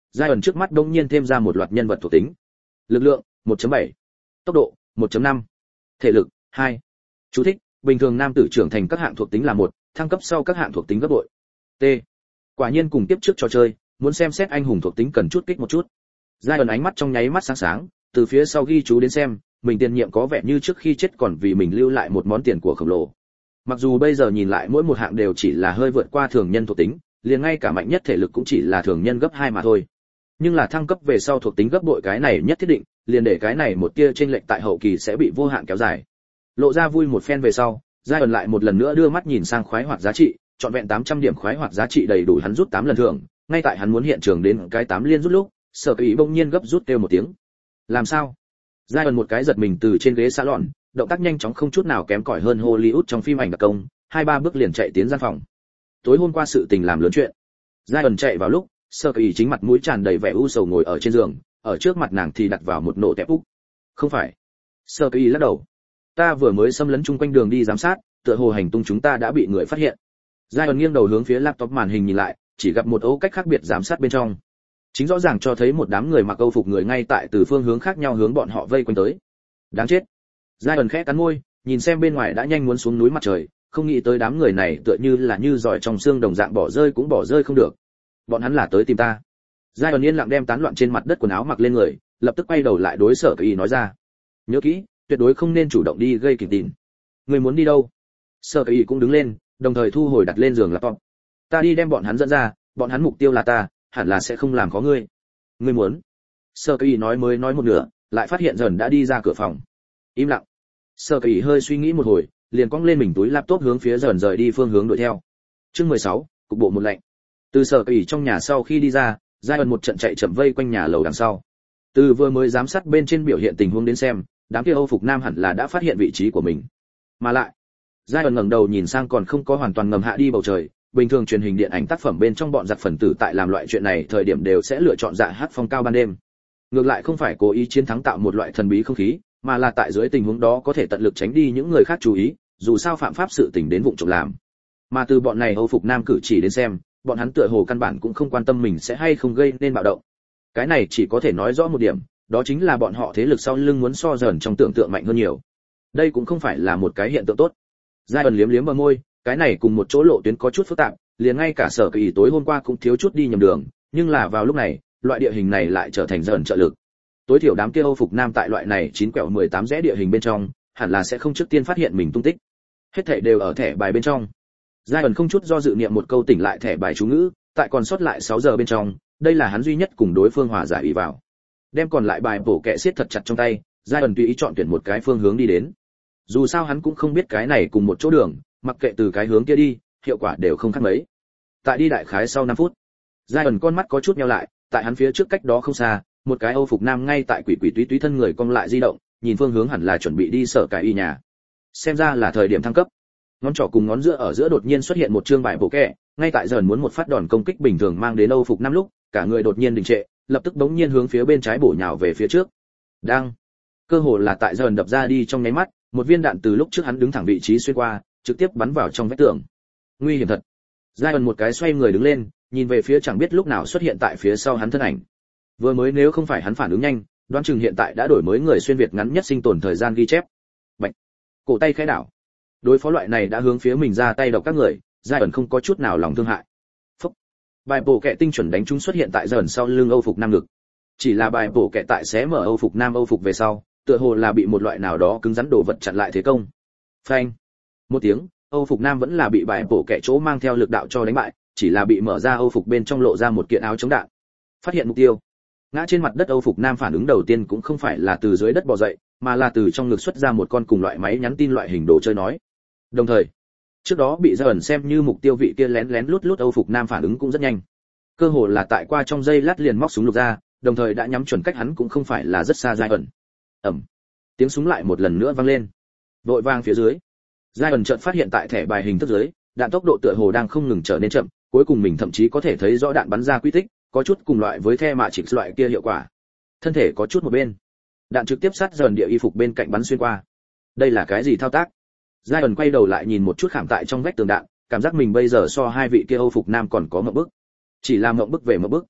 Giai trước mắt đông nhiên thêm ra một loạt nhân vật thuộc tính. Lực lượng 1.7, tốc độ 1.5, thể lực 2. Chú thích: bình thường nam tử trưởng thành các hạng thuộc tính là 1, thăng cấp sau các hạng thuộc tính gấp bội. T. Quả nhiên cùng tiếp trước trò chơi, muốn xem xét anh hùng thuộc tính cần chút kích một chút. Giai ánh mắt trong nháy mắt sáng sáng, từ phía sau ghi chú đến xem, mình tiền nhiệm có vẻ như trước khi chết còn vì mình lưu lại một món tiền của khổng lồ. Mặc dù bây giờ nhìn lại mỗi một hạng đều chỉ là hơi vượt qua thường nhân thuộc tính, liền ngay cả mạnh nhất thể lực cũng chỉ là thường nhân gấp 2 mà thôi. Nhưng là thăng cấp về sau thuộc tính gấp bội cái này nhất thiết định, liền để cái này một tia chênh lệch tại hậu kỳ sẽ bị vô hạn kéo dài. Lộ ra vui một phen về sau, Giai lại một lần nữa đưa mắt nhìn sang khoái hoạt giá trị, trọn vẹn 800 điểm khoái hoạt giá trị đầy đủ hắn rút 8 lần thưởng, ngay tại hắn muốn hiện trường đến cái 8 liên rút lúc, Sở Kỳ bỗng nhiên gấp rút kêu một tiếng. Làm sao? Giai một cái giật mình từ trên ghế salon, động tác nhanh chóng không chút nào kém cỏi hơn Hollywood trong phim ảnh đặc công, 2-3 bước liền chạy tiến gian phòng. Tối hôm qua sự tình làm lớn chuyện. Giai chạy vào lúc, Sở Kỳ chính mặt mũi tràn đầy vẻ u sầu ngồi ở trên giường, ở trước mặt nàng thì đặt vào một nổ tẹp úc. Không phải. Sở Kỳ lắc đầu. Ta vừa mới xâm lấn chung quanh đường đi giám sát, tựa hồ hành tung chúng ta đã bị người phát hiện. Giai nghiêng đầu hướng phía laptop màn hình nhìn lại, chỉ gặp một Âu cách khác biệt giám sát bên trong. Chính rõ ràng cho thấy một đám người mặc Âu phục người ngay tại từ phương hướng khác nhau hướng bọn họ vây quanh tới. Đáng chết. Giai khẽ cắn môi, nhìn xem bên ngoài đã nhanh muốn xuống núi mặt trời, không nghĩ tới đám người này tựa như là như giỏi trong xương đồng dạng bỏ rơi cũng bỏ rơi không được. Bọn hắn là tới tìm ta. Giai yên lặng đem tán loạn trên mặt đất quần áo mặc lên người, lập tức quay đầu lại đối Sở Kỳ nói ra. Nhớ kỹ, tuyệt đối không nên chủ động đi gây kịch tin. Người muốn đi đâu? Sở Kỳ cũng đứng lên, đồng thời thu hồi đặt lên giường laptop. Ta đi đem bọn hắn dẫn ra, bọn hắn mục tiêu là ta, hẳn là sẽ không làm khó ngươi. Ngươi muốn? Sở Kỳ nói mới nói một nửa, lại phát hiện dần đã đi ra cửa phòng. Im lặng. Sở Kỳ hơi suy nghĩ một hồi, liền cong lên mình túi laptop hướng phía dần rời đi phương hướng đuổi theo. Chương 16, cục bộ một lệnh. Từ Sở Kỳ trong nhà sau khi đi ra, Giai một trận chạy chậm vây quanh nhà lầu đằng sau. Từ vừa mới giám sát bên trên biểu hiện tình huống đến xem, đám kia Âu phục nam hẳn là đã phát hiện vị trí của mình. Mà lại, Giai ngẩng đầu nhìn sang còn không có hoàn toàn ngầm hạ đi bầu trời, bình thường truyền hình điện ảnh tác phẩm bên trong bọn giặc phần tử tại làm loại chuyện này thời điểm đều sẽ lựa chọn dạ hát phong cao ban đêm. Ngược lại không phải cố ý chiến thắng tạo một loại thần bí không khí, mà là tại dưới tình huống đó có thể tận lực tránh đi những người khác chú ý, dù sao phạm pháp sự tình đến vụng trộm làm. Mà từ bọn này Âu phục nam cử chỉ đến xem, bọn hắn tựa hồ căn bản cũng không quan tâm mình sẽ hay không gây nên bạo động. Cái này chỉ có thể nói rõ một điểm, đó chính là bọn họ thế lực sau lưng muốn so dần trong tưởng tượng mạnh hơn nhiều. Đây cũng không phải là một cái hiện tượng tốt. Giai liếm liếm bờ môi, cái này cùng một chỗ lộ tuyến có chút phức tạp, liền ngay cả Sở Kỳ tối hôm qua cũng thiếu chút đi nhầm đường, nhưng là vào lúc này, loại địa hình này lại trở thành dần trợ lực. Tối thiểu đám kia Âu phục nam tại loại này 9 quẹo 18 rẽ địa hình bên trong, hẳn là sẽ không trước tiên phát hiện mình tung tích. Hết thảy đều ở thẻ bài bên trong. Giai không chút do dự niệm một câu tỉnh lại thẻ bài chú ngữ, tại còn sót lại 6 giờ bên trong, đây là hắn duy nhất cùng đối phương hòa giải ý vào. Đem còn lại bài bổ kẹ siết thật chặt trong tay, Giai tùy ý chọn tuyển một cái phương hướng đi đến. Dù sao hắn cũng không biết cái này cùng một chỗ đường, mặc kệ từ cái hướng kia đi, hiệu quả đều không khác mấy. Tại đi đại khái sau 5 phút, Giai con mắt có chút nheo lại, tại hắn phía trước cách đó không xa, một cái Âu phục nam ngay tại quỷ quỷ túy túy thân người cong lại di động, nhìn phương hướng hẳn là chuẩn bị đi Sở Cái y nhà. Xem ra là thời điểm thăng cấp. Ngón trỏ cùng ngón giữa ở giữa đột nhiên xuất hiện một chương bài bổ kẹ, ngay tại dần muốn một phát đòn công kích bình thường mang đến Âu phục nam lúc, cả người đột nhiên đình trệ, lập tức bỗng nhiên hướng phía bên trái bổ nhào về phía trước. Đang, cơ hồ là tại dần đập ra đi trong nháy mắt, một viên đạn từ lúc trước hắn đứng thẳng vị trí xuyên qua, trực tiếp bắn vào trong vách tường. Nguy hiểm thật. Giai một cái xoay người đứng lên, nhìn về phía chẳng biết lúc nào xuất hiện tại phía sau hắn thân ảnh. Vừa mới nếu không phải hắn phản ứng nhanh, đoán chừng hiện tại đã đổi mới người xuyên việt ngắn nhất sinh tồn thời gian ghi chép. Bạch. Cổ tay khẽ đảo. Đối phó loại này đã hướng phía mình ra tay độc các người, Giai không có chút nào lòng thương hại. Phúc. Bài bổ kẹ tinh chuẩn đánh trúng xuất hiện tại dần sau lưng Âu phục nam ngực. Chỉ là bài bổ kẹ tại xé mở Âu phục nam Âu phục về sau, tựa hồ là bị một loại nào đó cứng rắn đồ vật chặn lại thế công. Phanh. Một tiếng, Âu phục nam vẫn là bị bài bổ kẹ chỗ mang theo lực đạo cho đánh bại, chỉ là bị mở ra Âu phục bên trong lộ ra một kiện áo chống đạn. Phát hiện mục tiêu. Ngã trên mặt đất Âu phục nam phản ứng đầu tiên cũng không phải là từ dưới đất bò dậy, mà là từ trong ngực xuất ra một con cùng loại máy nhắn tin loại hình đồ chơi nói. Đồng thời, trước đó bị Dần xem như mục tiêu vị kia lén lén lút lút Âu phục nam phản ứng cũng rất nhanh. Cơ hồ là tại qua trong giây lát liền móc súng lục ra, đồng thời đã nhắm chuẩn cách hắn cũng không phải là rất xa Dần. Ầm. Tiếng súng lại một lần nữa vang lên. Vội vang phía dưới. Dần chợt phát hiện tại thẻ bài hình thức dưới, đạn tốc độ tựa hồ đang không ngừng trở nên chậm, cuối cùng mình thậm chí có thể thấy rõ đạn bắn ra quy tích, có chút cùng loại với the mạ trịch loại kia hiệu quả. Thân thể có chút một bên, đạn trực tiếp sát Dần địa y phục bên cạnh bắn xuyên qua. Đây là cái gì thao tác? Dần quay đầu lại nhìn một chút khảm tại trong vách tường đạn, cảm giác mình bây giờ so hai vị kia Âu phục nam còn có ngộp bức. Chỉ là ngộp bức về ngộp bức.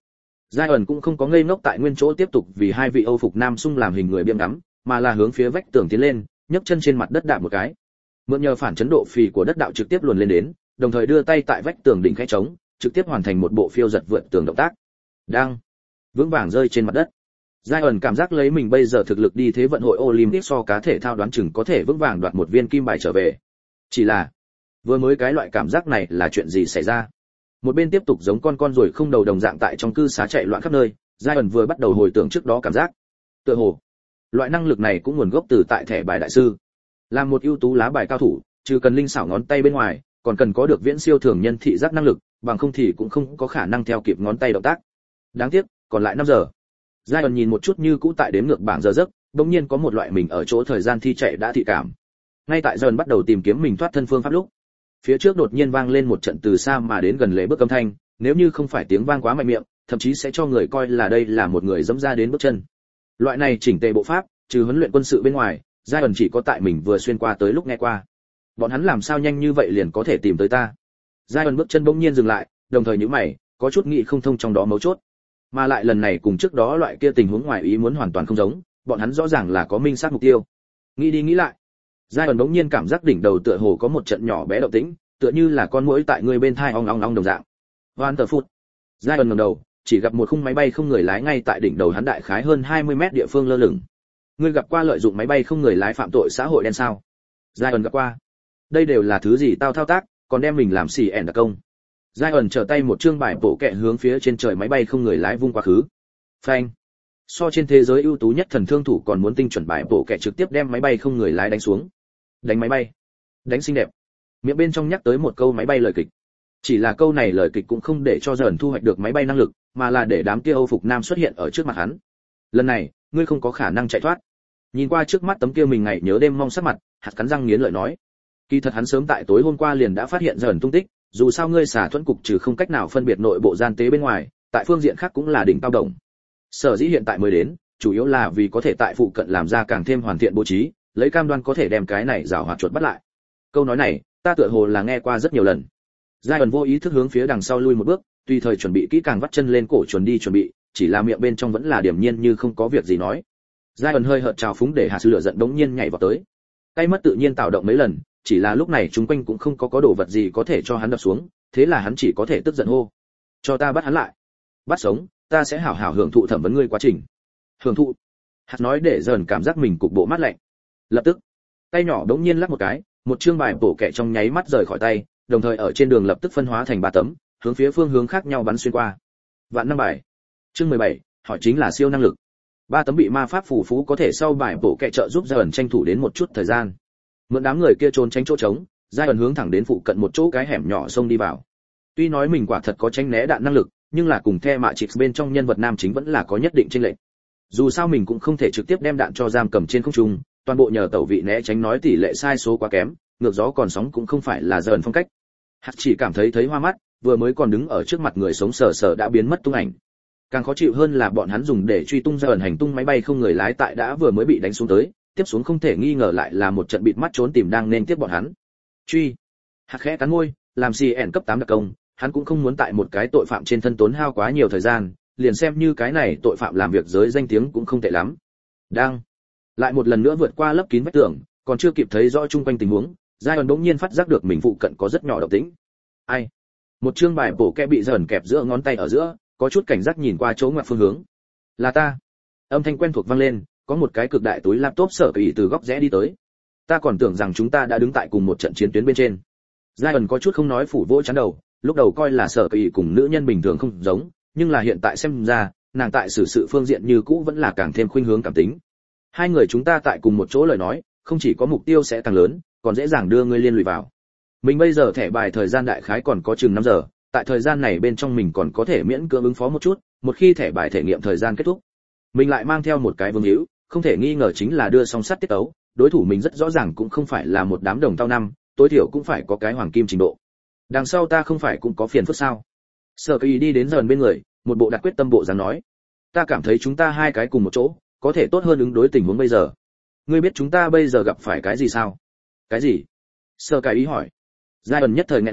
Zion cũng không có ngây ngốc tại nguyên chỗ tiếp tục vì hai vị Âu phục nam xung làm hình người biếng ngắm, mà là hướng phía vách tường tiến lên, nhấc chân trên mặt đất đạp một cái. Mượn nhờ phản chấn độ phì của đất đạo trực tiếp luồn lên đến, đồng thời đưa tay tại vách tường đỉnh khẽ trống, trực tiếp hoàn thành một bộ phiêu giật vượt tường động tác. Đang vững vàng rơi trên mặt đất. Zion cảm giác lấy mình bây giờ thực lực đi thế vận hội Olympic so cá thể thao đoán chừng có thể vững vàng đoạt một viên kim bài trở về. Chỉ là, vừa mới cái loại cảm giác này là chuyện gì xảy ra? Một bên tiếp tục giống con ruồi không đầu đồng dạng tại trong cư xá chạy loạn khắp nơi, Zion vừa bắt đầu hồi tưởng trước đó cảm giác. Tựa hồ, loại năng lực này cũng nguồn gốc từ tại thẻ bài đại sư. Làm một ưu tú lá bài cao thủ, trừ cần linh xảo ngón tay bên ngoài, còn cần có được viễn siêu thường nhân thị giác năng lực, bằng không thì cũng không có khả năng theo kịp ngón tay động tác. Đáng tiếc, còn lại 5 giờ. Zion nhìn một chút như cũ tại đếm ngược bảng giờ giấc, đống nhiên có một loại mình ở chỗ thời gian thi chạy đã thị cảm. Ngay tại Zion bắt đầu tìm kiếm mình thoát thân phương pháp lúc, phía trước đột nhiên vang lên một trận từ xa mà đến gần lễ bước âm thanh, nếu như không phải tiếng vang quá mạnh miệng, thậm chí sẽ cho người coi là đây là một người dẫm ra đến bước chân. Loại này chỉnh tề bộ pháp, trừ huấn luyện quân sự bên ngoài, Zion chỉ có tại mình vừa xuyên qua tới lúc nghe qua. Bọn hắn làm sao nhanh như vậy liền có thể tìm tới ta? Zion bước chân bỗng nhiên dừng lại, đồng thời nhíu mày, có chút nghĩ không thông trong đó mấu chốt. Mà lại lần này cùng trước đó loại kia tình huống ngoài ý muốn hoàn toàn không giống, bọn hắn rõ ràng là có minh xác mục tiêu. Nghĩ đi nghĩ lại, Zion bỗng nhiên cảm giác đỉnh đầu tựa hồ có một trận nhỏ bé động tĩnh, tựa như là con muỗi tại người bên thai ong ong ong đồng dạng. Van tờ phút. Zion ngẩng đầu, chỉ gặp một khung máy bay không người lái ngay tại đỉnh đầu hắn đại khái hơn 20 mét địa phương lơ lửng. Ngươi gặp qua lợi dụng máy bay không người lái phạm tội xã hội đen sao? Zion gặp qua. Đây đều là thứ gì tao thao tác, còn đem mình làm xì ẻn đặc công. Zion trở tay một chương bài bổ kẹ hướng phía trên trời máy bay không người lái vung quá khứ. Phanh. So trên thế giới ưu tú nhất thần thương thủ còn muốn tinh chuẩn bài bổ kẹ trực tiếp đem máy bay không người lái đánh xuống. Đánh máy bay. Đánh xinh đẹp. Miệng bên trong nhắc tới một câu máy bay lời kịch. Chỉ là câu này lời kịch cũng không để cho Dởn thu hoạch được máy bay năng lực, mà là để đám kia Âu phục nam xuất hiện ở trước mặt hắn. Lần này, ngươi không có khả năng chạy thoát. Nhìn qua trước mắt tấm kia mình ngày nhớ đêm mong sắc mặt, hạt cắn răng nghiến lợi nói. Kỳ thật hắn sớm tại tối hôm qua liền đã phát hiện Dởn tung tích, dù sao ngươi xả thuẫn cục trừ không cách nào phân biệt nội bộ gian tế bên ngoài, tại phương diện khác cũng là đỉnh cao đồng. Sở dĩ hiện tại mới đến, chủ yếu là vì có thể tại phụ cận làm ra càng thêm hoàn thiện bố trí, lấy cam đoan có thể đem cái này rào hoạt chuột bắt lại. Câu nói này, ta tựa hồ là nghe qua rất nhiều lần. Zion vô ý thức hướng phía đằng sau lui một bước, tùy thời chuẩn bị kỹ càng vắt chân lên cổ chuẩn đi chuẩn bị, chỉ là miệng bên trong vẫn là điềm nhiên như không có việc gì nói. Zion hơi hợt trào phúng để hạ sư lửa giận đống nhiên nhảy vào tới. Tay mất tự nhiên tạo động mấy lần, chỉ là lúc này chúng quanh cũng không có đồ vật gì có thể cho hắn đập xuống, thế là hắn chỉ có thể tức giận hô: "Cho ta bắt hắn lại. Bắt sống, ta sẽ hảo hảo hưởng thụ thẩm vấn ngươi quá trình." Hưởng thụ? Hạt nói để dần cảm giác mình cục bộ mát lạnh. Lập tức, tay nhỏ đống nhiên lắc một cái, một chương bài bổ kẹ trong nháy mắt rời khỏi tay, đồng thời ở trên đường lập tức phân hóa thành 3 tấm, hướng phía phương hướng khác nhau bắn xuyên qua. Vạn năm bài. Chương 17, hỏi chính là siêu năng lực. 3 tấm bị ma pháp phù phú có thể sau bài bổ kẹ trợ giúp Giant tranh thủ đến một chút thời gian. Mượn đám người kia trốn tránh chỗ trống, Giant hướng thẳng đến phụ cận một chỗ cái hẻm nhỏ xông đi vào. Tuy nói mình quả thật có tránh né đạn năng lực, nhưng là cùng The Matrix bên trong nhân vật nam chính vẫn là có nhất định chênh lệch. Dù sao mình cũng không thể trực tiếp đem đạn cho giam cầm trên không trung, toàn bộ nhờ tẩu vị né tránh nói tỷ lệ sai số quá kém, ngược gió còn sóng cũng không phải là Giant phong cách. Hạt chỉ cảm thấy hoa mắt, vừa mới còn đứng ở trước mặt người sống sờ sờ đã biến mất tung ảnh. Càng khó chịu hơn là bọn hắn dùng để truy tung Giant hành tung máy bay không người lái tại đã vừa mới bị đánh xuống tới, tiếp xuống không thể nghi ngờ lại là một trận bịt mắt trốn tìm đang nên tiếp bọn hắn. Truy. Hạt khẽ cắn môi, làm CN cấp 8 đặc công, hắn cũng không muốn tại một cái tội phạm trên thân tốn hao quá nhiều thời gian, liền xem như cái này tội phạm làm việc giới danh tiếng cũng không tệ lắm. Đang lại một lần nữa vượt qua lớp kín vách tường, còn chưa kịp thấy rõ chung quanh tình huống, Zion bỗng nhiên phát giác được mình phụ cận có rất nhỏ động tĩnh. Ai? Một chương bài bổ kẹ bị Giant kẹp giữa ngón tay ở giữa, có chút cảnh giác nhìn qua chỗ ngoặt phương hướng. Là ta. Âm thanh quen thuộc vang lên, có một cái cực đại túi laptop sở kỳ từ góc rẽ đi tới. Ta còn tưởng rằng chúng ta đã đứng tại cùng một trận chiến tuyến bên trên. Zion có chút không nói phủ vỗ chán đầu, lúc đầu coi là sở kỳ cùng nữ nhân bình thường không giống, nhưng là hiện tại xem ra, nàng tại xử sự phương diện như cũ vẫn là càng thêm khuynh hướng cảm tính. Hai người chúng ta tại cùng một chỗ lời nói, không chỉ có mục tiêu sẽ càng lớn, còn dễ dàng đưa ngươi liên lụy vào. Mình bây giờ thẻ bài thời gian đại khái còn có chừng 5 giờ, tại thời gian này bên trong mình còn có thể miễn cưỡng ứng phó một chút, một khi thẻ bài thể nghiệm thời gian kết thúc, mình lại mang theo một cái vương hữu, không thể nghi ngờ chính là đưa song sắt tiết tấu, đối thủ mình rất rõ ràng cũng không phải là một đám đồng tao năm, tối thiểu cũng phải có cái hoàng kim trình độ. Đằng sau ta không phải cũng có phiền phức sao? Sở Kỳ đi đến Giant bên người, một bộ đặt quyết tâm bộ dáng nói, ta cảm thấy chúng ta hai cái cùng một chỗ, có thể tốt hơn ứng đối tình huống bây giờ. Ngươi biết chúng ta bây giờ gặp phải cái gì sao? Cái gì? Sở Kỳ ý hỏi. Giant nhất thời nghẹn lời,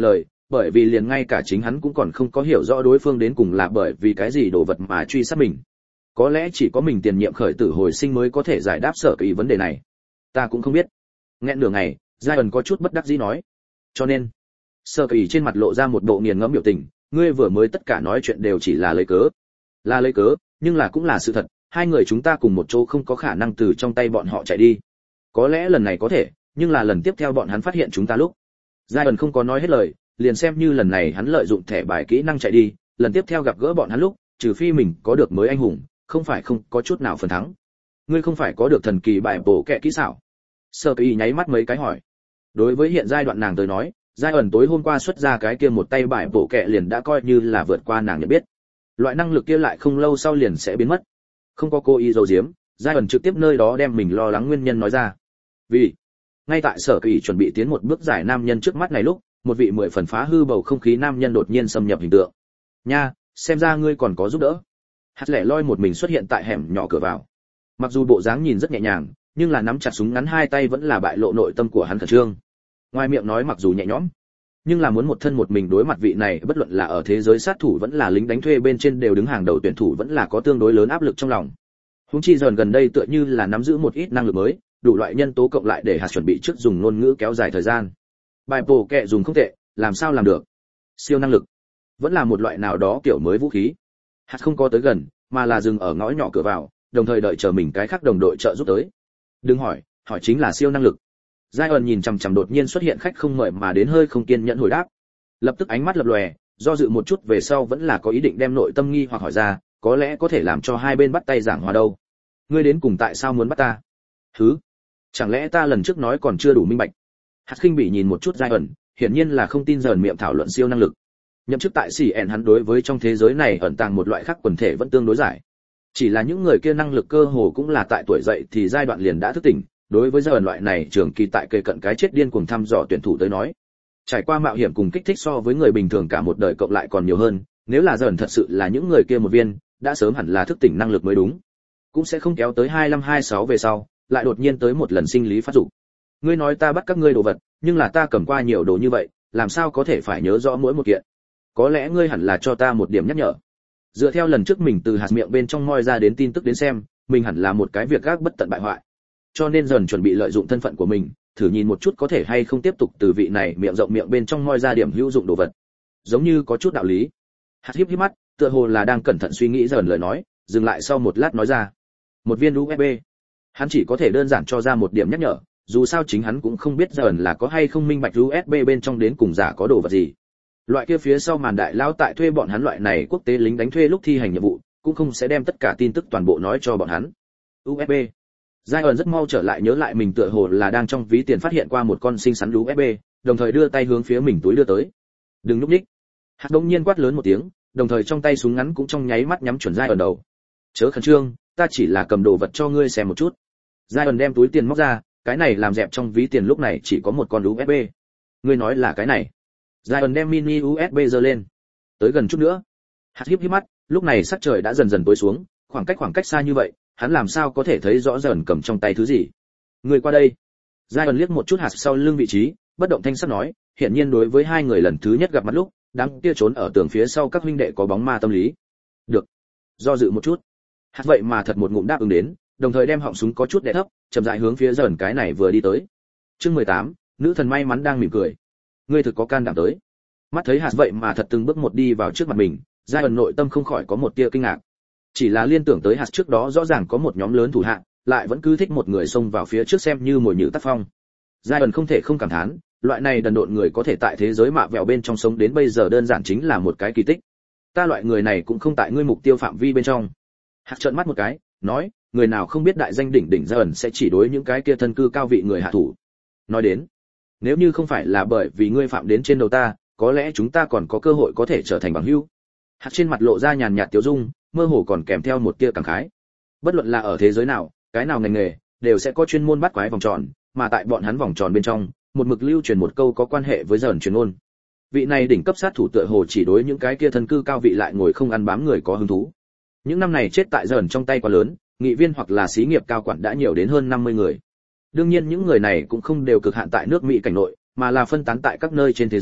bởi vì liền ngay cả chính hắn cũng còn không có hiểu rõ đối phương đến cùng là bởi vì cái gì đồ vật mà truy sát mình. Có lẽ chỉ có mình tiền nhiệm khởi tử hồi sinh mới có thể giải đáp Sở Kỳ vấn đề này. Ta cũng không biết. Nghẹn nửa ngày, Zion có chút bất đắc dĩ nói. Cho nên, Sở Kỳ trên mặt lộ ra một bộ nghiền ngẫm biểu tình, ngươi vừa mới tất cả nói chuyện đều chỉ là lấy cớ. Là lấy cớ, nhưng là cũng là sự thật, hai người chúng ta cùng một chỗ không có khả năng từ trong tay bọn họ chạy đi. Có lẽ lần này có thể, nhưng là lần tiếp theo bọn hắn phát hiện chúng ta lúc. Zion không có nói hết lời, liền xem như lần này hắn lợi dụng thẻ bài kỹ năng chạy đi, lần tiếp theo gặp gỡ bọn hắn lúc, trừ phi mình có được mới anh hùng, không phải không có chút nào phần thắng. Ngươi không phải có được thần kỳ bài bổ kẹ kỹ xảo? Sơ Kỳ nháy mắt mấy cái hỏi. Đối với hiện giai đoạn nàng tới nói, giai ẩn tối hôm qua xuất ra cái kia một tay bài bổ kẹ liền đã coi như là vượt qua nàng nhận biết. Loại năng lực kia lại không lâu sau liền sẽ biến mất. Không có cố ý giấu giếm, giai ẩn trực tiếp nơi đó đem mình lo lắng nguyên nhân nói ra. Vì ngay tại Sở Kỳ chuẩn bị tiến một bước giải nam nhân trước mắt này lúc, một vị 10 phần phá hư bầu không khí nam nhân đột nhiên xâm nhập hình tượng. Nha, xem ra ngươi còn có giúp đỡ. Hạt lẻ loi một mình xuất hiện tại hẻm nhỏ cửa vào. Mặc dù bộ dáng nhìn rất nhẹ nhàng, nhưng là nắm chặt súng ngắn hai tay vẫn là bại lộ nội tâm của hắn khẩn trương. Ngoài miệng nói mặc dù nhẹ nhõm, nhưng là muốn một thân một mình đối mặt vị này, bất luận là ở thế giới sát thủ vẫn là lính đánh thuê bên trên đều đứng hàng đầu tuyển thủ, vẫn là có tương đối lớn áp lực trong lòng. Huống chi dần gần đây tựa như là nắm giữ một ít năng lực mới, đủ loại nhân tố cộng lại để hạt chuẩn bị trước dùng ngôn ngữ kéo dài thời gian. Bài bổ kẹ dùng không tệ, làm sao làm được? Siêu năng lực, vẫn là một loại nào đó kiểu mới vũ khí. Hạt không có tới gần, mà là dừng ở ngõ nhỏ cửa vào, đồng thời đợi chờ mình cái khác đồng đội trợ giúp tới. Đừng hỏi, hỏi chính là siêu năng lực. Zion nhìn chằm chằm đột nhiên xuất hiện khách không mời mà đến hơi không kiên nhẫn hồi đáp. Lập tức ánh mắt lập lòe, do dự một chút về sau vẫn là có ý định đem nội tâm nghi hoặc hỏi ra, có lẽ có thể làm cho hai bên bắt tay giảng hòa đâu. Ngươi đến cùng tại sao muốn bắt ta? Hứ, chẳng lẽ ta lần trước nói còn chưa đủ minh bạch? Hạt khinh bỉ nhìn một chút Zion, hiển nhiên là không tin dần miệng thảo luận siêu năng lực. Nhậm chức tại CN hắn đối với trong thế giới này ẩn tàng một loại khác quần thể vẫn tương đối giải. Chỉ là những người kia năng lực cơ hồ cũng là tại tuổi dậy thì giai đoạn liền đã thức tỉnh, đối với dần loại này trường kỳ tại kề cận cái chết điên cuồng thăm dò tuyển thủ tới nói, trải qua mạo hiểm cùng kích thích so với người bình thường cả một đời cộng lại còn nhiều hơn, nếu là dần thật sự là những người kia một viên, đã sớm hẳn là thức tỉnh năng lực mới đúng. Cũng sẽ không kéo tới 25-26 về sau, lại đột nhiên tới một lần sinh lý phát dục. Ngươi nói ta bắt các ngươi đồ vật, nhưng là ta cầm qua nhiều đồ như vậy, làm sao có thể phải nhớ rõ mỗi một kiện? Có lẽ ngươi hẳn là cho ta một điểm nhắc nhở. Dựa theo lần trước mình từ hạt miệng bên trong moi ra đến tin tức đến xem, mình hẳn là một cái việc gác bất tận bại hoại. Cho nên dần chuẩn bị lợi dụng thân phận của mình, thử nhìn một chút có thể hay không tiếp tục từ vị này miệng rộng miệng bên trong moi ra điểm hữu dụng đồ vật. Giống như có chút đạo lý. Hạt híp híp mắt, tựa hồ là đang cẩn thận suy nghĩ dần lời nói, dừng lại sau một lát nói ra. Một viên USB. Hắn chỉ có thể đơn giản cho ra một điểm nhắc nhở, dù sao chính hắn cũng không biết dần là có hay không minh bạch USB bên trong đến cùng giả có đồ vật gì. Loại kia phía sau màn đại lão tại thuê bọn hắn loại này quốc tế lính đánh thuê lúc thi hành nhiệm vụ, cũng không sẽ đem tất cả tin tức toàn bộ nói cho bọn hắn. USB. Zion rất mau trở lại nhớ lại mình tựa hồ là đang trong ví tiền phát hiện qua một con xinh xắn USB, đồng thời đưa tay hướng phía mình túi đưa tới. Đừng nhúc nhích. Hạt đông nhiên quát lớn một tiếng, đồng thời trong tay súng ngắn cũng trong nháy mắt nhắm chuẩn Zion đầu. Chớ khẩn trương, ta chỉ là cầm đồ vật cho ngươi xem một chút. Zion đem túi tiền móc ra, cái này làm dẹp trong ví tiền lúc này chỉ có một con USB. Ngươi nói là cái này? Zion đem mini USB giơ lên. Tới gần chút nữa. Hạt híp híp mắt, lúc này sắc trời đã dần dần tối xuống, khoảng cách xa như vậy, hắn làm sao có thể thấy rõ dần cầm trong tay thứ gì. Người qua đây. Zion liếc một chút hạt sau lưng vị trí, bất động thanh sắc nói, hiển nhiên đối với hai người lần thứ nhất gặp mặt lúc, đám kia trốn ở tường phía sau các huynh đệ có bóng ma tâm lý. Được. Do dự một chút. Hạt vậy mà thật một ngụm đáp ứng đến, đồng thời đem họng súng có chút đè thấp, chậm rãi hướng phía dần cái này vừa đi tới. Chương 18, nữ thần may mắn đang mỉm cười. Ngươi thực có can đảm tới. Mắt thấy hạt vậy mà thật từng bước một đi vào trước mặt mình, Zion nội tâm không khỏi có một tia kinh ngạc. Chỉ là liên tưởng tới hạt trước đó rõ ràng có một nhóm lớn thủ hạ, lại vẫn cứ thích một người xông vào phía trước xem như mồi nhử tác phong. Zion không thể không cảm thán, loại này đần độn người có thể tại thế giới mạ vẹo bên trong sống đến bây giờ đơn giản chính là một cái kỳ tích. Ta loại người này cũng không tại ngươi mục tiêu phạm vi bên trong. Hạt trợn mắt một cái, nói, người nào không biết đại danh đỉnh đỉnh Zion sẽ chỉ đối những cái kia thân cư cao vị người hạ thủ. Nói đến, nếu như không phải là bởi vì ngươi phạm đến trên đầu ta, có lẽ chúng ta còn có cơ hội có thể trở thành bằng hữu. Hạt trên mặt lộ ra nhàn nhạt tiêu dung, mơ hồ còn kèm theo một tia cảm khái. Bất luận là ở thế giới nào, cái nào ngành nghề, đều sẽ có chuyên môn bắt quái vòng tròn, mà tại bọn hắn vòng tròn bên trong, một mực lưu truyền một câu có quan hệ với dần truyền ngôn. Vị này đỉnh cấp sát thủ tựa hồ chỉ đối những cái kia thân cư cao vị lại ngồi không ăn bám người có hứng thú. Những năm này chết tại dần trong tay quá lớn, nghị viên hoặc là xí nghiệp cao quản đã nhiều đến hơn 50 người. Đương nhiên những người này cũng không đều cực hạn tại nước Mỹ cảnh nội, mà là phân tán tại các nơi trên thế giới,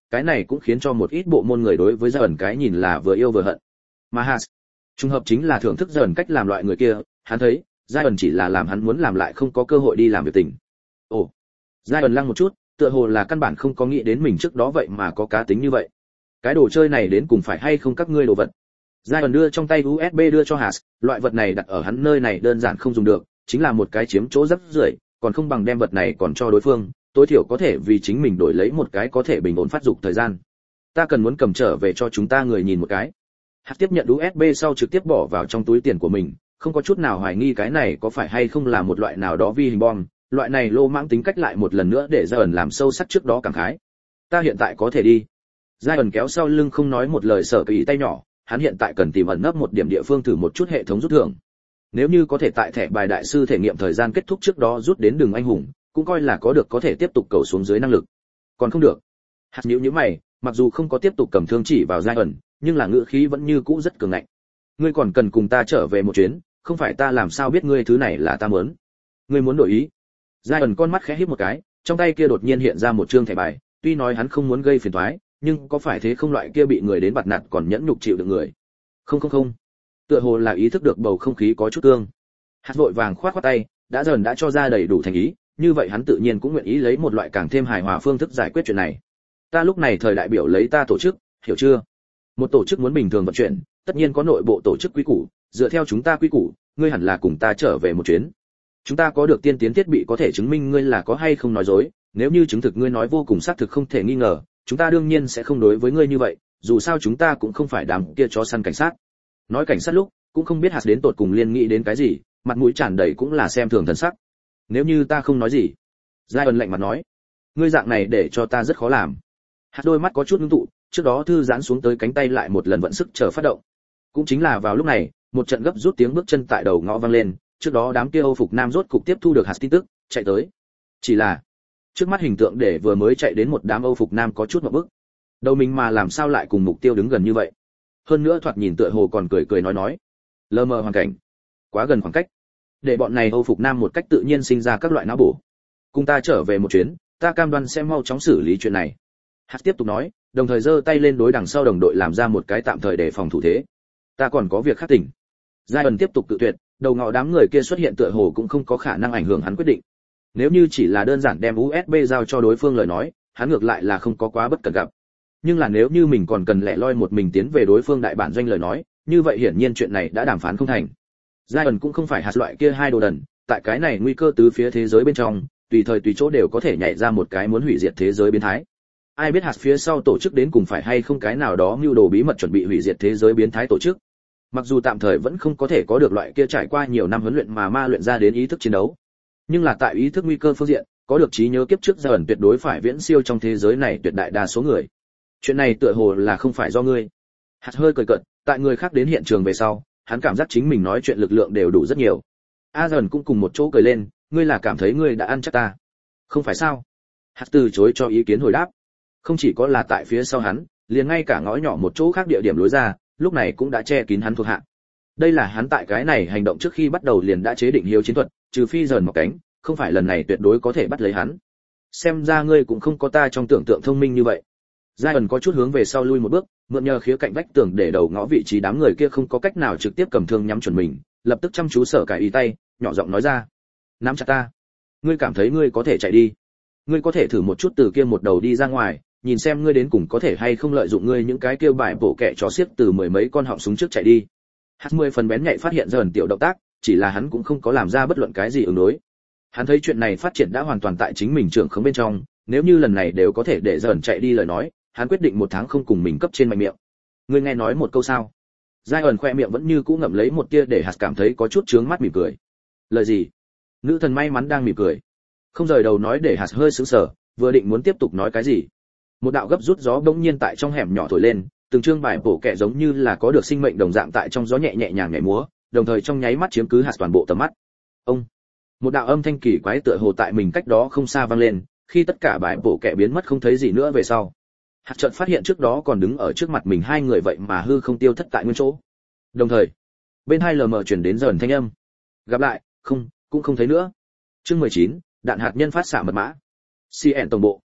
cái này cũng khiến cho một ít bộ môn người đối với Giai cái nhìn là vừa yêu vừa hận. Mà Hạt, trùng hợp chính là thưởng thức Giai cách làm loại người kia, hắn thấy, Giai chỉ là làm hắn muốn làm lại không có cơ hội đi làm việc tình. Ồ, Giai lăng một chút, tựa hồ là căn bản không có nghĩ đến mình trước đó vậy mà có cá tính như vậy. Cái đồ chơi này đến cùng phải hay không các ngươi đồ vật. Giai đưa trong tay USB đưa cho Hạt, loại vật này đặt ở hắn nơi này đơn giản không dùng được, chính là một cái chiếm chỗ rất rưởi, còn không bằng đem vật này còn cho đối phương, tối thiểu có thể vì chính mình đổi lấy một cái có thể bình ổn phát dục thời gian. Ta cần muốn cầm trở về cho chúng ta người nhìn một cái. Hạt tiếp nhận USB sau trực tiếp bỏ vào trong túi tiền của mình, không có chút nào hoài nghi cái này có phải hay không là một loại nào đó vi hình bom, loại này lô mãng tính cách lại một lần nữa để Giai làm sâu sắc trước đó cảm khái. Ta hiện tại có thể đi. Giai kéo sau lưng không nói một lời sở kỳ tay nhỏ, hắn hiện tại cần tìm ẩn nấp một điểm địa phương thử một chút hệ thống rút thưởng. Nếu như có thể tại thẻ bài đại sư thể nghiệm thời gian kết thúc trước đó rút đến đường anh hùng, cũng coi là có được có thể tiếp tục cầu xuống dưới năng lực. Còn không được. Hạt nhíu mày, mặc dù không có tiếp tục cầm thương chỉ vào Giai nhưng là ngữ khí vẫn như cũ rất cường ngạnh. Ngươi còn cần cùng ta trở về một chuyến, không phải ta làm sao biết ngươi thứ này là ta muốn. Ngươi muốn đổi ý? Giai con mắt khẽ híp một cái, trong tay kia đột nhiên hiện ra một trương thẻ bài, tuy nói hắn không muốn gây phiền toái, nhưng có phải thế không, loại kia bị người đến bạt nạt còn nhẫn nhục chịu được người. Không. Tựa hồ là ý thức được bầu không khí có chút cương. Hạt vội vàng khoát tay, đã cho ra đầy đủ thành ý, như vậy hắn tự nhiên cũng nguyện ý lấy một loại càng thêm hài hòa phương thức giải quyết chuyện này. Ta lúc này thời đại biểu lấy ta tổ chức, hiểu chưa? Một tổ chức muốn bình thường vận chuyển, tất nhiên có nội bộ tổ chức quy củ, dựa theo chúng ta quy củ, ngươi hẳn là cùng ta trở về một chuyến. Chúng ta có được tiên tiến thiết bị có thể chứng minh ngươi là có hay không nói dối, nếu như chứng thực ngươi nói vô cùng xác thực không thể nghi ngờ, chúng ta đương nhiên sẽ không đối với ngươi như vậy, dù sao chúng ta cũng không phải đám kia chó săn cảnh sát. Nói cảnh sát lúc, cũng không biết Hạt đến tột cùng liên nghĩ đến cái gì, mặt mũi tràn đầy cũng là xem thường thần sắc. Nếu như ta không nói gì. Giai lạnh mặt nói, ngươi dạng này để cho ta rất khó làm. Hạt đôi mắt có chút ngưng tụ, trước đó thư giãn xuống tới cánh tay lại một lần vận sức chờ phát động. Cũng chính là vào lúc này, một trận gấp rút tiếng bước chân tại đầu ngõ vang lên, trước đó đám kia Âu phục nam rốt cục tiếp thu được Hạt tin tức, chạy tới. Chỉ là, trước mắt hình tượng để vừa mới chạy đến một đám Âu phục nam có chút ngộp bức. Đầu mình mà làm sao lại cùng mục tiêu đứng gần như vậy? Hơn nữa thoạt nhìn tựa hồ còn cười nói. Lờ mờ hoàn cảnh, quá gần khoảng cách, để bọn này Âu phục nam một cách tự nhiên sinh ra các loại não bổ. Cùng ta trở về một chuyến, ta cam đoan sẽ mau chóng xử lý chuyện này. Hạt tiếp tục nói, đồng thời giơ tay lên đối đằng sau đồng đội làm ra một cái tạm thời để phòng thủ thế. Ta còn có việc khác tỉnh. Giai tiếp tục cự tuyệt, đầu ngõ đám người kia xuất hiện tựa hồ cũng không có khả năng ảnh hưởng hắn quyết định. Nếu như chỉ là đơn giản đem USB giao cho đối phương lời nói, hắn ngược lại là không có quá bất cẩn gặp. Nhưng là nếu như mình còn cần lẻ loi một mình tiến về đối phương đại bản doanh lời nói, như vậy hiển nhiên chuyện này đã đàm phán không thành. Giai cũng không phải hạt loại kia hai đồ đần, tại cái này nguy cơ tứ phía thế giới bên trong, tùy thời tùy chỗ đều có thể nhảy ra một cái muốn hủy diệt thế giới biến thái. Ai biết hạt phía sau tổ chức đến cùng phải hay không cái nào đó mưu đồ bí mật chuẩn bị hủy diệt thế giới biến thái tổ chức. Mặc dù tạm thời vẫn không có thể có được loại kia trải qua nhiều năm huấn luyện mà ma luyện ra đến ý thức chiến đấu, nhưng là tại ý thức nguy cơ phương diện, có được trí nhớ kiếp trước Giai tuyệt đối phải viễn siêu trong thế giới này tuyệt đại đa số người. Chuyện này tựa hồ là không phải do ngươi. Hạt hơi cười cợt, tại người khác đến hiện trường về sau, hắn cảm giác chính mình nói chuyện lực lượng đều đủ rất nhiều. A dần cũng cùng một chỗ cười lên, ngươi là cảm thấy ngươi đã ăn chắc ta, không phải sao? Hạt từ chối cho ý kiến hồi đáp. Không chỉ có là tại phía sau hắn, liền ngay cả ngõ nhỏ một chỗ khác địa điểm lối ra, lúc này cũng đã che kín hắn thuộc hạ. Đây là hắn tại cái này hành động trước khi bắt đầu liền đã chế định hiếu chiến thuật, trừ phi dần một cánh, không phải lần này tuyệt đối có thể bắt lấy hắn. Xem ra ngươi cũng không có ta trong tưởng tượng thông minh như vậy. Giai có chút hướng về sau lui một bước, mượn nhờ khía cạnh vách tường để đầu ngõ vị trí đám người kia không có cách nào trực tiếp cầm thương nhắm chuẩn mình, lập tức chăm chú sở cải ý tay, nhỏ giọng nói ra: "Nắm chặt ta. Ngươi cảm thấy ngươi có thể chạy đi? Ngươi có thể thử một chút từ kia một đầu đi ra ngoài, nhìn xem ngươi đến cùng có thể hay không lợi dụng ngươi những cái kêu bài bộ kệ chó xiếc từ mười mấy con họng súng trước chạy đi." Hạt 10 phần bén nhạy phát hiện dần tiểu động tác, chỉ là hắn cũng không có làm ra bất luận cái gì ứng đối. Hắn thấy chuyện này phát triển đã hoàn toàn tại chính mình trưởng khống bên trong, nếu như lần này đều có thể để dần chạy đi lời nói, hắn quyết định một tháng không cùng mình cấp trên mạnh miệng. Ngươi nghe nói một câu sao? Giai khoe miệng vẫn như cũ ngậm lấy một tia để hạt cảm thấy có chút chướng mắt mỉm cười. Lời gì? Nữ thần may mắn đang mỉm cười, không rời đầu nói để hạt hơi sững sờ, vừa định muốn tiếp tục nói cái gì, một đạo gấp rút gió bỗng nhiên tại trong hẻm nhỏ thổi lên, từng chương bài bổ kẹ giống như là có được sinh mệnh đồng dạng tại trong gió nhẹ nhàng nhảy múa, đồng thời trong nháy mắt chiếm cứ hạt toàn bộ tầm mắt. Ông, một đạo âm thanh kỳ quái tựa hồ tại mình cách đó không xa vang lên, khi tất cả bài bổ kẹ biến mất không thấy gì nữa về sau, hạt chợt phát hiện trước đó còn đứng ở trước mặt mình hai người vậy mà hư không tiêu thất tại nguyên chỗ. Đồng thời, bên hai lờ mờ truyền đến dần thanh âm: gặp lại, không, cũng không thấy nữa. Chương 19, đạn hạt nhân phát xạ mật mã. CN tổng bộ.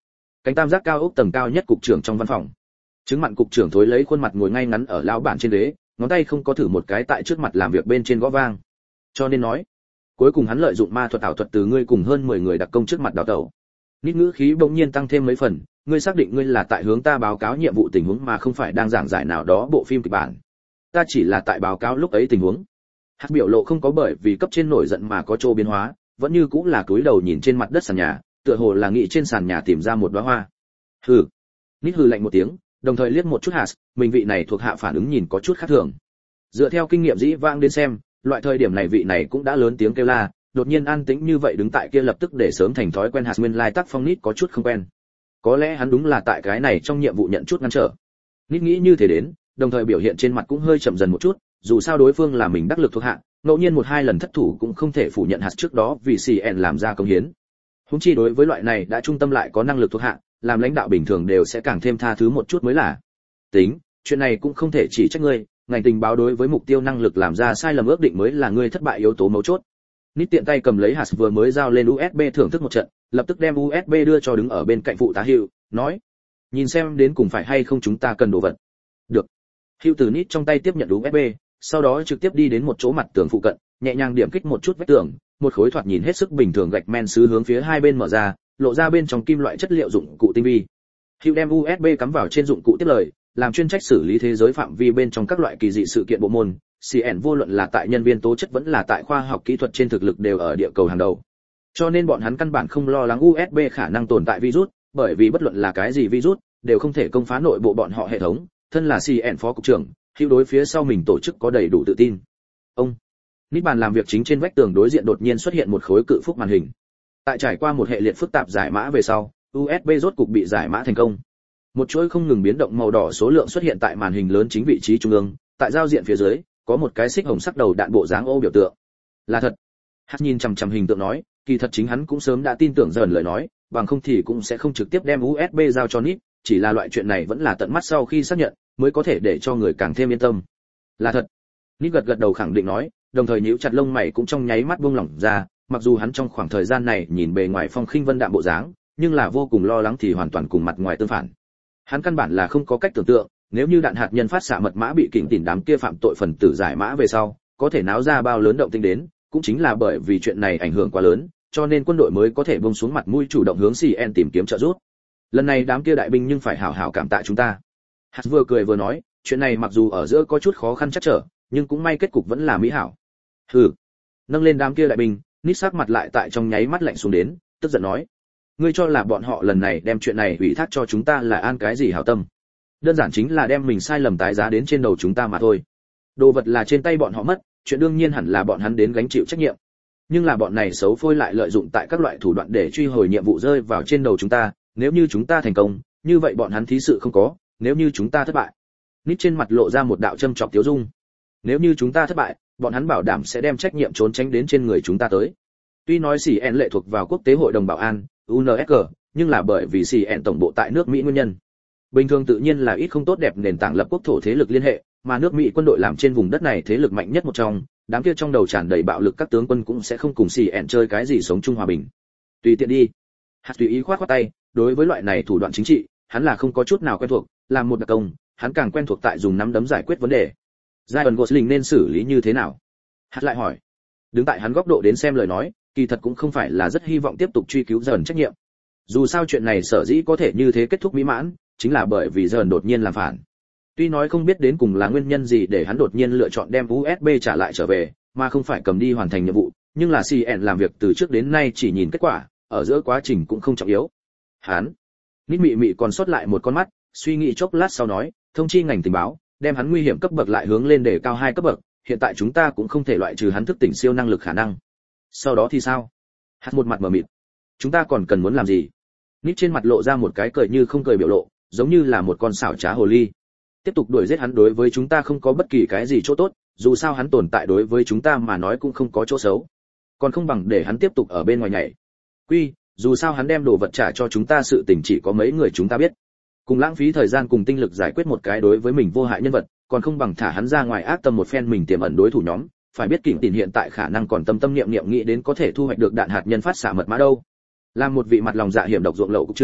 Cánh tam giác cao ốc tầng cao nhất cục trưởng trong văn phòng. Chứng mặn cục trưởng thối lấy khuôn mặt ngồi ngay ngắn ở lão bản trên ghế, ngón tay không có thử một cái tại trước mặt làm việc bên trên gõ vang. Cho nên nói, cuối cùng hắn lợi dụng ma thuật ảo thuật từ ngươi cùng hơn 10 người đặc công trước mặt đào tẩu. Nít ngữ khí bỗng nhiên tăng thêm mấy phần, ngươi xác định ngươi là tại hướng ta báo cáo nhiệm vụ tình huống mà không phải đang giảng giải nào đó bộ phim kịch bản. Ta chỉ là tại báo cáo lúc ấy tình huống. Hắc biểu lộ không có bởi vì cấp trên nổi giận mà có chỗ biến hóa, vẫn như cũng là cúi đầu nhìn trên mặt đất sàn nhà, tựa hồ là nghĩ trên sàn nhà tìm ra một đóa hoa. Hừ. Nít hừ lạnh một tiếng, đồng thời liếc một chút Hạt, mình vị này thuộc hạ phản ứng nhìn có chút khác thường. Dựa theo kinh nghiệm dĩ vãng đến xem, loại thời điểm này vị này cũng đã lớn tiếng kêu la, đột nhiên an tĩnh như vậy đứng tại kia lập tức để sớm thành thói quen Hạt nguyên lai tác phong Nít có chút không quen. Có lẽ hắn đúng là tại cái này trong nhiệm vụ nhận chút ngăn trở. Nít nghĩ như thế đến, đồng thời biểu hiện trên mặt cũng hơi chậm dần một chút, dù sao đối phương là mình đắc lực thuộc hạ, ngẫu nhiên một hai lần thất thủ cũng không thể phủ nhận Hạt trước đó vì CN làm ra công hiến. Huống chi đối với loại này đã trung tâm lại có năng lực thuộc hạ, làm lãnh đạo bình thường đều sẽ càng thêm tha thứ một chút mới là. Tính, chuyện này cũng không thể chỉ trách ngươi, ngành tình báo đối với mục tiêu năng lực làm ra sai lầm ước định mới là ngươi thất bại yếu tố mấu chốt. Nít tiện tay cầm lấy Hạt vừa mới giao lên USB thưởng thức một trận, lập tức đem USB đưa cho đứng ở bên cạnh phụ tá Hữu, nói: "Nhìn xem đến cùng phải hay không chúng ta cần đồ vật." "Được." Hữu từ Nít trong tay tiếp nhận USB, sau đó trực tiếp đi đến một chỗ mặt tường phụ cận, nhẹ nhàng điểm kích một chút vách tường, một khối thoạt nhìn hết sức bình thường gạch men sứ hướng phía hai bên mở ra, lộ ra bên trong kim loại chất liệu dụng cụ tinh vi. Hữu đem USB cắm vào trên dụng cụ tiếp lời, làm chuyên trách xử lý thế giới phạm vi bên trong các loại kỳ dị sự kiện bộ môn, CN vô luận là tại nhân viên tố chất vẫn là tại khoa học kỹ thuật trên thực lực đều ở địa cầu hàng đầu. Cho nên bọn hắn căn bản không lo lắng USB khả năng tồn tại virus, bởi vì bất luận là cái gì virus đều không thể công phá nội bộ bọn họ hệ thống. Thân là CN phó cục trưởng, Hữu đối phía sau mình tổ chức có đầy đủ tự tin. Ông Nít bàn làm việc chính trên vách tường đối diện đột nhiên xuất hiện một khối cự phúc màn hình. Tại trải qua một hệ liệt phức tạp giải mã về sau, USB rốt cục bị giải mã thành công. Một chuỗi không ngừng biến động màu đỏ số lượng xuất hiện tại màn hình lớn chính vị trí trung ương, tại giao diện phía dưới có một cái xích hồng sắc đầu đạn bộ dáng ô biểu tượng. Là thật. Hạt nhìn chằm chằm hình tượng nói, kỳ thật chính hắn cũng sớm đã tin tưởng dần lời nói, bằng không thì cũng sẽ không trực tiếp đem USB giao cho Nít, chỉ là loại chuyện này vẫn là tận mắt sau khi xác nhận mới có thể để cho người càng thêm yên tâm. Là thật. Nít gật gật đầu khẳng định nói, đồng thời nhíu chặt lông mày cũng trong nháy mắt buông lỏng ra, mặc dù hắn trong khoảng thời gian này nhìn bề ngoài phong khinh vân đạm bộ dáng, nhưng là vô cùng lo lắng thì hoàn toàn cùng mặt ngoài tương phản. Hắn căn bản là không có cách tưởng tượng, nếu như đạn hạt nhân phát xạ mật mã bị kỉnh tỉn đám kia phạm tội phần tử giải mã về sau, có thể náo ra bao lớn động tĩnh đến, cũng chính là bởi vì chuyện này ảnh hưởng quá lớn, cho nên quân đội mới có thể buông xuống mặt mũi chủ động hướng CN tìm kiếm trợ giúp. Lần này đám kia đại binh nhưng phải hảo hảo cảm tạ chúng ta. Hạt vừa cười vừa nói, chuyện này mặc dù ở giữa có chút khó khăn chắc trở, nhưng cũng may kết cục vẫn là mỹ hảo. Hừ. Nâng lên đám kia đại binh, Nít sắc mặt lại tại trong nháy mắt lạnh xuống đến, tức giận nói: "Ngươi cho là bọn họ lần này đem chuyện này ủy thác cho chúng ta là an cái gì hảo tâm? Đơn giản chính là đem mình sai lầm tái giá đến trên đầu chúng ta mà thôi. Đồ vật là trên tay bọn họ mất, chuyện đương nhiên hẳn là bọn hắn đến gánh chịu trách nhiệm. Nhưng là bọn này xấu phôi lại lợi dụng tại các loại thủ đoạn để truy hồi nhiệm vụ rơi vào trên đầu chúng ta, nếu như chúng ta thành công, như vậy bọn hắn thí sự không có, nếu như chúng ta thất bại." Nít trên mặt lộ ra một đạo châm chọc tiếu dung. Nếu như chúng ta thất bại, bọn hắn bảo đảm sẽ đem trách nhiệm trốn tránh đến trên người chúng ta tới. Tuy nói CN lệ thuộc vào Quốc tế Hội đồng Bảo an, UNSC, nhưng là bởi vì CN tổng bộ tại nước Mỹ nguyên nhân. Bình thường tự nhiên là ít không tốt đẹp nền tảng lập quốc thổ thế lực liên hệ, mà nước Mỹ quân đội làm trên vùng đất này thế lực mạnh nhất một trong, đám kia trong đầu tràn đầy bạo lực các tướng quân cũng sẽ không cùng CN chơi cái gì sống chung hòa bình. Tùy tiện đi. Hạt tùy ý khoát tay, đối với loại này thủ đoạn chính trị, hắn là không có chút nào quen thuộc, làm một đặc công, hắn càng quen thuộc tại dùng nắm đấm giải quyết vấn đề. Ryan Gosling nên xử lý như thế nào? Hạt lại hỏi. Đứng tại hắn góc độ đến xem lời nói, kỳ thật cũng không phải là rất hy vọng tiếp tục truy cứu dần trách nhiệm. Dù sao chuyện này sở dĩ có thể như thế kết thúc mỹ mãn, chính là bởi vì dần đột nhiên làm phản. Tuy nói không biết đến cùng là nguyên nhân gì để hắn đột nhiên lựa chọn đem USB trả lại trở về, mà không phải cầm đi hoàn thành nhiệm vụ, nhưng là CN làm việc từ trước đến nay chỉ nhìn kết quả, ở giữa quá trình cũng không trọng yếu. Hắn, Nít mị mị còn sót lại một con mắt, suy nghĩ chốc lát sau nói, thông chi ngành tình báo, đem hắn nguy hiểm cấp bậc lại hướng lên để cao 2 cấp bậc, hiện tại chúng ta cũng không thể loại trừ hắn thức tỉnh siêu năng lực khả năng. Sau đó thì sao? Hạt một mặt mở mịt. Chúng ta còn cần muốn làm gì? Nít trên mặt lộ ra một cái cười như không cười biểu lộ, giống như là một con xảo trá hồ ly. Tiếp tục đuổi giết hắn đối với chúng ta không có bất kỳ cái gì chỗ tốt, dù sao hắn tồn tại đối với chúng ta mà nói cũng không có chỗ xấu. Còn không bằng để hắn tiếp tục ở bên ngoài nhảy. Quy, dù sao hắn đem đồ vật trả cho chúng ta sự tình chỉ có mấy người chúng ta biết. Cùng lãng phí thời gian cùng tinh lực giải quyết một cái đối với mình vô hại nhân vật, còn không bằng thả hắn ra ngoài ác tâm một phen mình tiềm ẩn đối thủ nhóm, phải biết Kình Tỉn hiện tại khả năng còn tâm tâm niệm niệm nghĩ đến có thể thu hoạch được đạn hạt nhân phát xạ mật mã đâu. Làm một vị mặt lòng dạ hiểm độc ruộng lậu cục trưởng,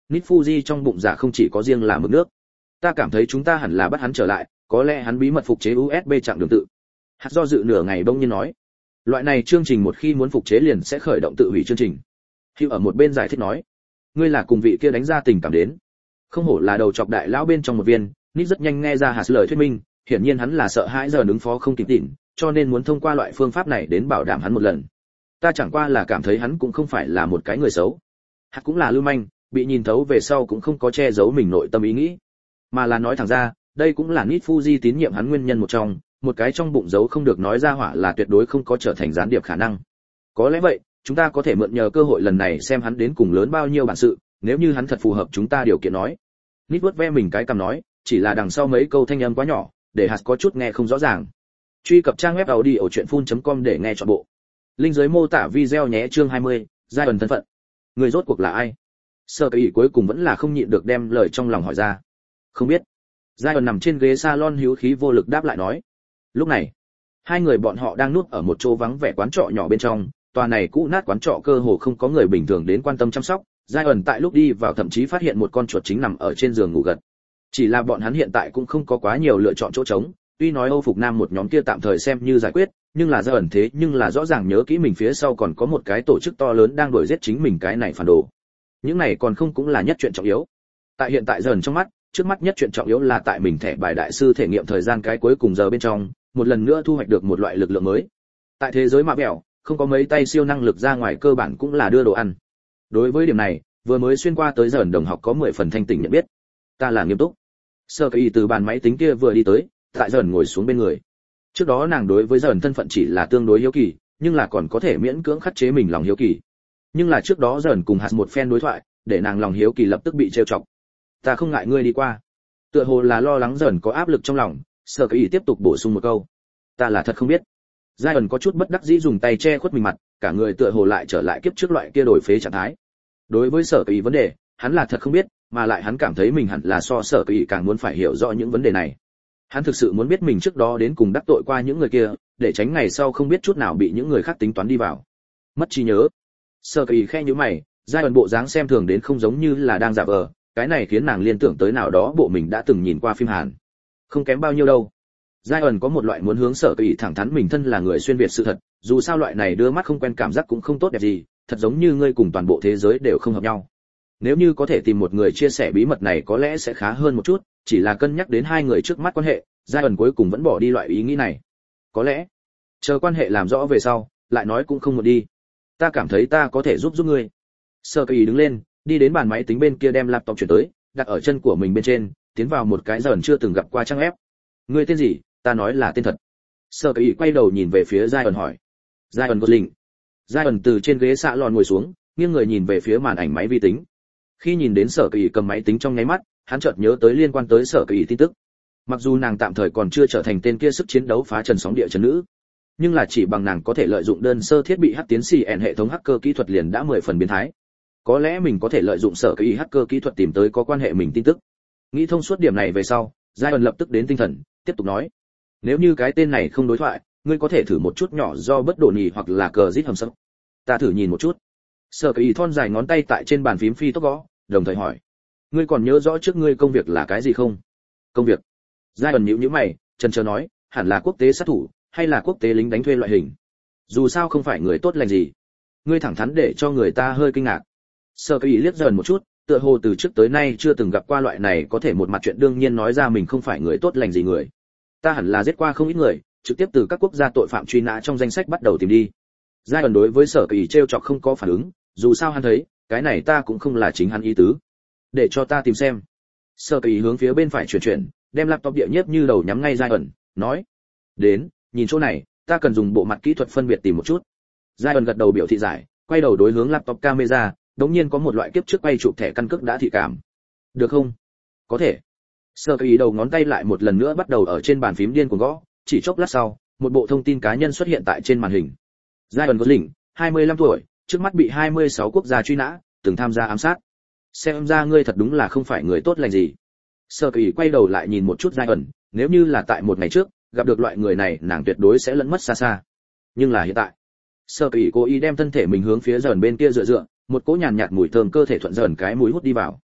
Nít Fuji trong bụng dạ không chỉ có riêng là mực nước. Ta cảm thấy chúng ta hẳn là bắt hắn trở lại, có lẽ hắn bí mật phục chế USB chặng đường tự. Hạt do dự nửa ngày bỗng nhiên nói, loại này chương trình một khi muốn phục chế liền sẽ khởi động tự hủy chương trình. Hugh ở một bên giải thích nói, ngươi là cùng vị kia đánh ra tình cảm đến. Không hổ là đầu chọc đại lão bên trong một viên, Nít rất nhanh nghe ra hạt lời thuyết minh, hiển nhiên hắn là sợ hãi giờ ứng phó không kịp tỉnh, cho nên muốn thông qua loại phương pháp này đến bảo đảm hắn một lần. Ta chẳng qua là cảm thấy hắn cũng không phải là một cái người xấu. Hạt cũng là lưu manh, bị nhìn thấu về sau cũng không có che giấu mình nội tâm ý nghĩ, mà là nói thẳng ra, đây cũng là Nít Fuji tín nhiệm hắn nguyên nhân một trong, một cái trong bụng giấu không được nói ra hỏa là tuyệt đối không có trở thành gián điệp khả năng. Có lẽ vậy, chúng ta có thể mượn nhờ cơ hội lần này xem hắn đến cùng lớn bao nhiêu bản sự, nếu như hắn thật phù hợp chúng ta điều kiện nói. Nít vuốt ve mình cái cằm nói, chỉ là đằng sau mấy câu thanh âm quá nhỏ, để hạt có chút nghe không rõ ràng. Truy cập trang web audiochuyenphun.com để nghe trọn bộ. Link dưới mô tả video nhé. Chương 20, giai ẩn thân phận. Người rốt cuộc là ai? Sơ Kỳ cuối cùng vẫn là không nhịn được đem lời trong lòng hỏi ra. Không biết. Giai ẩn nằm trên ghế salon hữu khí vô lực đáp lại nói. Lúc này, hai người bọn họ đang nuốt ở một chỗ vắng vẻ quán trọ nhỏ bên trong, tòa này cũ nát quán trọ cơ hồ không có người bình thường đến quan tâm chăm sóc. Giai ẩn tại lúc đi vào thậm chí phát hiện một con chuột chính nằm ở trên giường ngủ gật. Chỉ là bọn hắn hiện tại cũng không có quá nhiều lựa chọn chỗ trống, tuy nói Âu Phục Nam một nhóm kia tạm thời xem như giải quyết, nhưng là Giai ẩn thế nhưng là rõ ràng nhớ kỹ mình phía sau còn có một cái tổ chức to lớn đang đuổi giết chính mình cái này phản đồ. Những này còn không cũng là nhất chuyện trọng yếu. Tại hiện tại Giai ẩn trong mắt, trước mắt nhất chuyện trọng yếu là tại mình thẻ bài đại sư thể nghiệm thời gian cái cuối cùng giờ bên trong, một lần nữa thu hoạch được một loại lực lượng mới. Tại thế giới mạ bẻo, không có mấy tay siêu năng lực ra ngoài cơ bản cũng là đưa đồ ăn. Đối với điểm này, vừa mới xuyên qua tới Giai ẩn đồng học có 10 phần thanh tỉnh nhận biết. Ta là nghiêm túc. Sơ Kỳ từ bàn máy tính kia vừa đi tới, tại Giai ẩn ngồi xuống bên người. Trước đó nàng đối với Giai ẩn thân phận chỉ là tương đối hiếu kỳ, nhưng là còn có thể miễn cưỡng khắc chế mình lòng hiếu kỳ. Nhưng là trước đó Giai ẩn cùng hạt một phen đối thoại, để nàng lòng hiếu kỳ lập tức bị trêu chọc. Ta không ngại ngươi đi qua. Tựa hồ là lo lắng Giai ẩn có áp lực trong lòng, Sơ Kỳ tiếp tục bổ sung một câu. Ta là thật không biết. Giai ẩn có chút bất đắc dĩ dùng tay che khuất mình mặt, cả người tựa hồ lại trở lại kiếp trước loại kia đổi phế trạng thái. Đối với Sở Kỳ vấn đề, hắn là thật không biết, mà lại hắn cảm thấy mình hẳn là so Sở Kỳ càng muốn phải hiểu rõ những vấn đề này. Hắn thực sự muốn biết mình trước đó đến cùng đắc tội qua những người kia, để tránh ngày sau không biết chút nào bị những người khác tính toán đi vào. Mất trí nhớ. Sở Kỳ khe nhíu mày, giai đoạn bộ dáng xem thường đến không giống như là đang giả vờ, cái này khiến nàng liên tưởng tới nào đó bộ mình đã từng nhìn qua phim Hàn. Không kém bao nhiêu đâu. Giai ẩn có một loại muốn hướng Sở Kỳ thẳng thắn mình thân là người xuyên việt sự thật, dù sao loại này đưa mắt không quen cảm giác cũng không tốt đẹp gì, thật giống như ngươi cùng toàn bộ thế giới đều không hợp nhau. Nếu như có thể tìm một người chia sẻ bí mật này có lẽ sẽ khá hơn một chút, chỉ là cân nhắc đến hai người trước mắt quan hệ, Giai ẩn cuối cùng vẫn bỏ đi loại ý nghĩ này. Có lẽ, chờ quan hệ làm rõ về sau, lại nói cũng không muộn đi. Ta cảm thấy ta có thể giúp ngươi. Sở Kỳ đứng lên, đi đến bàn máy tính bên kia đem laptop chuyển tới, đặt ở chân của mình bên trên, tiến vào một cái Giai ẩn chưa từng gặp qua trang web. Ngươi tên gì? Ta nói là tên thật. Sở Kỳ quay đầu nhìn về phía Giai ẩn hỏi. Giai ẩn Gosling. Giai ẩn từ trên ghế xạ lòn ngồi xuống, nghiêng người nhìn về phía màn ảnh máy vi tính. Khi nhìn đến Sở Kỳ cầm máy tính trong nháy mắt, hắn chợt nhớ tới liên quan tới Sở Kỳ tin tức. Mặc dù nàng tạm thời còn chưa trở thành tên kia sức chiến đấu phá trần sóng địa trần nữ, nhưng là chỉ bằng nàng có thể lợi dụng đơn sơ thiết bị hack tiến CN hệ thống hacker kỹ thuật liền đã 10 phần biến thái. Có lẽ mình có thể lợi dụng Sở Kỳ hacker kỹ thuật tìm tới có quan hệ mình tin tức. Nghĩ thông suốt điểm này về sau, Giai ẩn lập tức đến tinh thần, tiếp tục nói: nếu như cái tên này không đối thoại, ngươi có thể thử một chút nhỏ do bất đổ nhì hoặc là cờ rít hầm sấp. Ta thử nhìn một chút. Sở Kỳ thon dài ngón tay tại trên bàn phím phi tốc gõ, đồng thời hỏi: ngươi còn nhớ rõ trước ngươi công việc là cái gì không? Công việc? Giai ẩn nhíu mày, chần chờ nói: hẳn là quốc tế sát thủ, hay là quốc tế lính đánh thuê loại hình. Dù sao không phải người tốt lành gì. Ngươi thẳng thắn để cho người ta hơi kinh ngạc. Sở Kỳ liếc dần một chút, tựa hồ từ trước tới nay chưa từng gặp qua loại này có thể một mặt chuyện đương nhiên nói ra mình không phải người tốt lành gì người. Ta hẳn là giết qua không ít người, trực tiếp từ các quốc gia tội phạm truy nã trong danh sách bắt đầu tìm đi. Giai ẩn đối với Sở Kỳ trêu chọc không có phản ứng, dù sao hắn thấy, cái này ta cũng không là chính hắn ý tứ. Để cho ta tìm xem. Sở Kỳ hướng phía bên phải chuyển, đem laptop địa nhiếp như đầu nhắm ngay Giai ẩn, nói: đến, nhìn chỗ này, ta cần dùng bộ mặt kỹ thuật phân biệt tìm một chút. Giai ẩn gật đầu biểu thị giải, quay đầu đối hướng laptop camera, đống nhiên có một loại kiếp trước quay chụp thẻ căn cước đã thị cảm. Được không? Có thể. Sở Kỳ đầu ngón tay lại một lần nữa bắt đầu ở trên bàn phím điên cuồng gõ, chỉ chốc lát sau, một bộ thông tin cá nhân xuất hiện tại trên màn hình. Giai ẩn Gosling, 25 tuổi, trước mắt bị 26 quốc gia truy nã, từng tham gia ám sát. Xem ra ngươi thật đúng là không phải người tốt lành gì. Sở Kỳ quay đầu lại nhìn một chút Giai ẩn, nếu như là tại một ngày trước, gặp được loại người này nàng tuyệt đối sẽ lẫn mất xa xa. Nhưng là hiện tại, Sở Kỳ cố ý đem thân thể mình hướng phía Giai ẩn bên kia dựa, một cỗ nhàn nhạt mùi thơm cơ thể thuận dần cái mũi hút đi vào.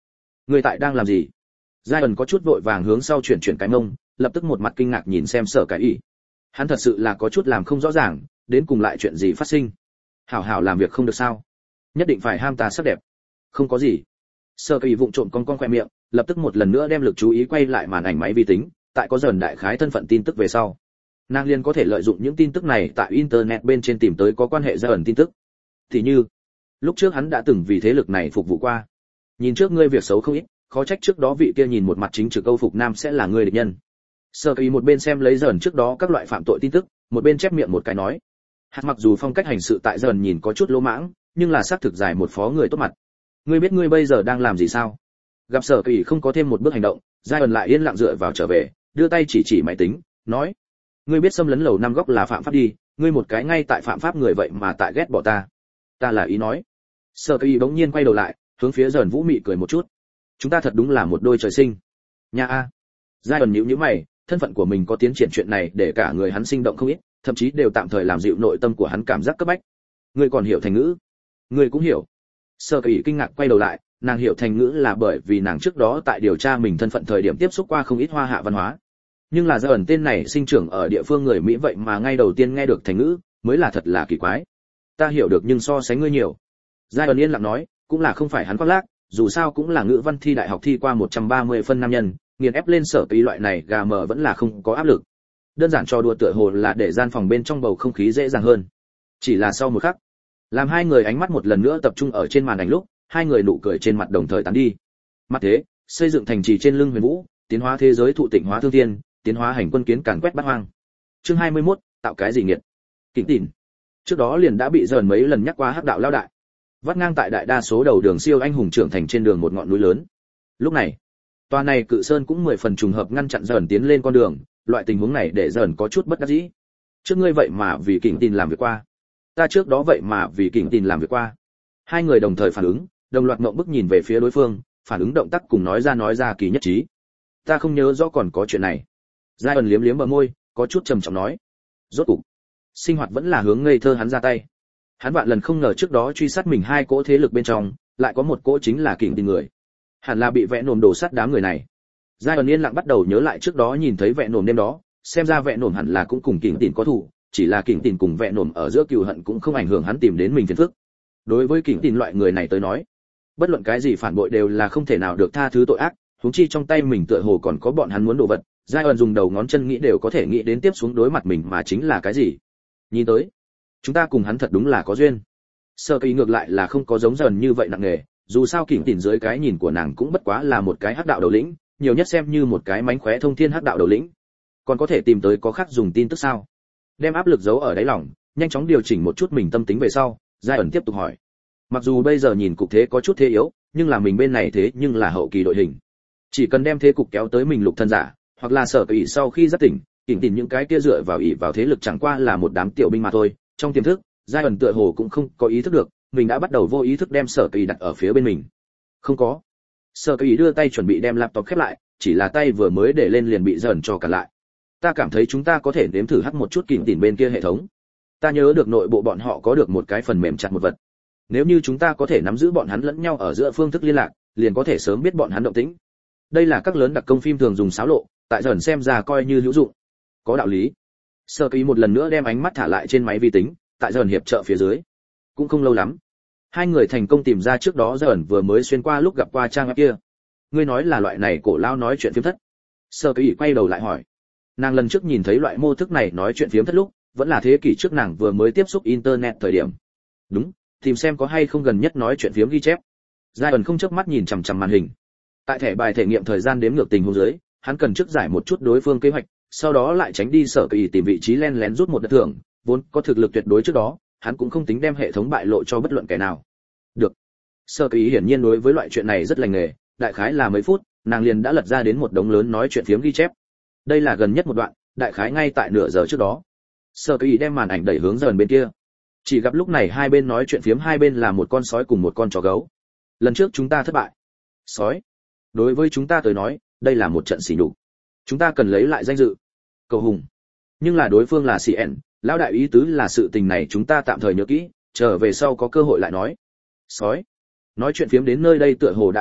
Ngươi tại đang làm gì? Zion có chút vội vàng hướng sau chuyển cái mông, lập tức một mặt kinh ngạc nhìn xem Sở Cái Ý. Hắn thật sự là có chút làm không rõ ràng, đến cùng lại chuyện gì phát sinh. Hảo hảo làm việc không được sao? Nhất định phải ham ta sắc đẹp. Không có gì. Sở Cái Ý vụng trộm con khóe miệng, lập tức một lần nữa đem lực chú ý quay lại màn ảnh máy vi tính, tại có dần đại khái thân phận tin tức về sau. Nàng liền có thể lợi dụng những tin tức này tại internet bên trên tìm tới có quan hệ dần tin tức. Thì như, lúc trước hắn đã từng vì thế lực này phục vụ qua. Nhìn trước ngươi việc xấu không ít, khó trách trước đó vị kia nhìn một mặt chính trực câu phục nam sẽ là người địch nhân. Sở Kỳ một bên xem lấy dần trước đó các loại phạm tội tin tức, một bên chép miệng một cái nói. Hạt mặc dù phong cách hành sự tại dần nhìn có chút lỗ mãng, nhưng là xác thực giải một phó người tốt mặt. Ngươi biết ngươi bây giờ đang làm gì sao? Gặp Sở Kỳ không có thêm một bước hành động, Zion lại yên lặng dựa vào trở về, đưa tay chỉ máy tính, nói: Ngươi biết xâm lấn lầu năm góc là phạm pháp đi, ngươi một cái ngay tại phạm pháp người vậy mà tại ghét bỏ ta. Ta là ý nói. Sở Kỳ bỗng nhiên quay đầu lại, hướng phía Dần Vũ Mị cười một chút. Chúng ta thật đúng là một đôi trời sinh. Nha a. Zion nhíu mày, thân phận của mình có tiến triển chuyện này để cả người hắn sinh động không ít, thậm chí đều tạm thời làm dịu nội tâm của hắn cảm giác cấp bách. Ngươi còn hiểu thành ngữ? Ngươi cũng hiểu. Sở Kỳ kinh ngạc quay đầu lại, nàng hiểu thành ngữ là bởi vì nàng trước đó tại điều tra mình thân phận thời điểm tiếp xúc qua không ít hoa hạ văn hóa. Nhưng là Zion tên này sinh trưởng ở địa phương người Mỹ vậy mà ngay đầu tiên nghe được thành ngữ, mới là thật là kỳ quái. Ta hiểu được nhưng so sánh ngươi nhiều. Zion yên lặng nói, cũng là không phải hắn khoác lác, dù sao cũng là ngữ văn thi đại học thi qua 130 phân nam nhân, nghiền ép lên Sở Kỳ loại này gà mờ vẫn là không có áp lực. Đơn giản cho đùa tựa hồ là để gian phòng bên trong bầu không khí dễ dàng hơn. Chỉ là sau một khắc, làm hai người ánh mắt một lần nữa tập trung ở trên màn ảnh lúc, hai người nụ cười trên mặt đồng thời tán đi. Mặt thế, xây dựng thành trì trên lưng Huyền Vũ, tiến hóa thế giới thụ tịnh hóa thương thiên, tiến hóa hành quân kiến càn quét bát hoang. Chương 21, tạo cái gì nghiệt? Kính Tìn. Trước đó liền đã bị dần mấy lần nhắc qua hắc đạo lao đại. Vắt ngang tại đại đa số đầu đường siêu anh hùng trưởng thành trên đường một ngọn núi lớn. Lúc này, tòa này cự sơn cũng 10 phần trùng hợp ngăn chặn dần tiến lên con đường, loại tình huống này để dần có chút bất đắc dĩ. Trước ngươi vậy mà vì Kính Tìn làm việc qua. Ta trước đó vậy mà vì Kính Tìn làm việc qua. Hai người đồng thời phản ứng, đồng loạt ngậm bức nhìn về phía đối phương, phản ứng động tác cùng nói ra kỳ nhất trí. Ta không nhớ rõ còn có chuyện này. Zion liếm liếm bờ môi, có chút trầm trọng nói. Rốt cục, sinh hoạt vẫn là hướng ngây thơ hắn ra tay. Hắn vạn lần không ngờ trước đó truy sát mình hai cỗ thế lực bên trong, lại có một cỗ chính là Kính Tìn người. Hẳn là bị vẽ nổm đổ sát đám người này. Zion yên lặng bắt đầu nhớ lại trước đó nhìn thấy vẽ nổm đêm đó, xem ra vẽ nổm hẳn là cũng cùng Kính Tìn có thù, chỉ là Kính Tìn cùng vẽ nổm ở giữa cừu hận cũng không ảnh hưởng hắn tìm đến mình phiền phức. Đối với Kính Tìn loại người này tới nói, bất luận cái gì phản bội đều là không thể nào được tha thứ tội ác, huống chi trong tay mình tựa hồ còn có bọn hắn muốn đồ vật. Zion dùng đầu ngón chân nghĩ đều có thể nghĩ đến tiếp xuống đối mặt mình mà chính là cái gì. Nhìn tới, chúng ta cùng hắn thật đúng là có duyên. Sở Kỳ ngược lại là không có giống dần như vậy nặng nề, dù sao Kính Tìn dưới cái nhìn của nàng cũng bất quá là một cái hắc đạo đầu lĩnh, nhiều nhất xem như một cái mánh khóe thông thiên hắc đạo đầu lĩnh. Còn có thể tìm tới có khác dùng tin tức sao? Đem áp lực giấu ở đáy lòng, nhanh chóng điều chỉnh một chút mình tâm tính về sau, Zion tiếp tục hỏi. Mặc dù bây giờ nhìn cục thế có chút thế yếu, nhưng là mình bên này thế nhưng là hậu kỳ đội hình. Chỉ cần đem thế cục kéo tới mình lục thân giả, hoặc là Sở Kỳ sau khi giác tỉnh, Kính Tìn những cái kia dựa vào ỷ vào thế lực chẳng qua là một đám tiểu binh mà thôi. Trong tiềm thức, Zion tựa hồ cũng không có ý thức được, mình đã bắt đầu vô ý thức đem Sở Kỳ đặt ở phía bên mình. Không có. Sở Kỳ đưa tay chuẩn bị đem laptop khép lại, chỉ là tay vừa mới để lên liền bị dần cho cả lại. Ta cảm thấy chúng ta có thể nếm thử hack một chút Kính Tìn bên kia hệ thống. Ta nhớ được nội bộ bọn họ có được một cái phần mềm chặt một vật. Nếu như chúng ta có thể nắm giữ bọn hắn lẫn nhau ở giữa phương thức liên lạc, liền có thể sớm biết bọn hắn động tĩnh. Đây là các lớn đặc công phim thường dùng xáo lộ, tại dần xem ra coi như hữu dụng. Có đạo lý. Sở Kỳ một lần nữa đem ánh mắt thả lại trên máy vi tính, tại dần hiệp trợ phía dưới. Cũng không lâu lắm, hai người thành công tìm ra trước đó dần vừa mới xuyên qua lúc gặp qua trang web kia. Ngươi nói là loại này cổ lao nói chuyện phiếm thất. Sở Kỳ quay đầu lại hỏi. Nàng lần trước nhìn thấy loại mô thức này nói chuyện phiếm thất lúc, vẫn là thế kỷ trước nàng vừa mới tiếp xúc internet thời điểm. Đúng, tìm xem có hay không gần nhất nói chuyện phiếm ghi chép. Zion không chớp mắt nhìn chằm chằm màn hình. Tại thẻ bài thể nghiệm thời gian đếm ngược tình huống dưới, hắn cần trước giải một chút đối phương kế hoạch, sau đó lại tránh đi Sở Kỳ tìm vị trí len lén rút một đợt thưởng, vốn có thực lực tuyệt đối trước đó, hắn cũng không tính đem hệ thống bại lộ cho bất luận kẻ nào. Được. Sở Kỳ hiển nhiên đối với loại chuyện này rất lành nghề, đại khái là mấy phút, nàng liền đã lật ra đến một đống lớn nói chuyện phiếm ghi chép. Đây là gần nhất một đoạn, đại khái ngay tại nửa giờ trước đó. Sở Kỳ đem màn ảnh đẩy hướng dần bên kia. Chỉ gặp lúc này hai bên nói chuyện phiếm hai bên là một con sói cùng một con chó gấu. Lần trước chúng ta thất bại. Sói. Đối với chúng ta tới nói, đây là một trận sỉ nhục. Chúng ta cần lấy lại danh dự. Cầu hùng. Nhưng là đối phương là CN, lão đại ý tứ là sự tình này chúng ta tạm thời nhớ kỹ, trở về sau có cơ hội lại nói. Sói. Nói chuyện phiếm đến nơi đây tựa hồ đã kết thúc,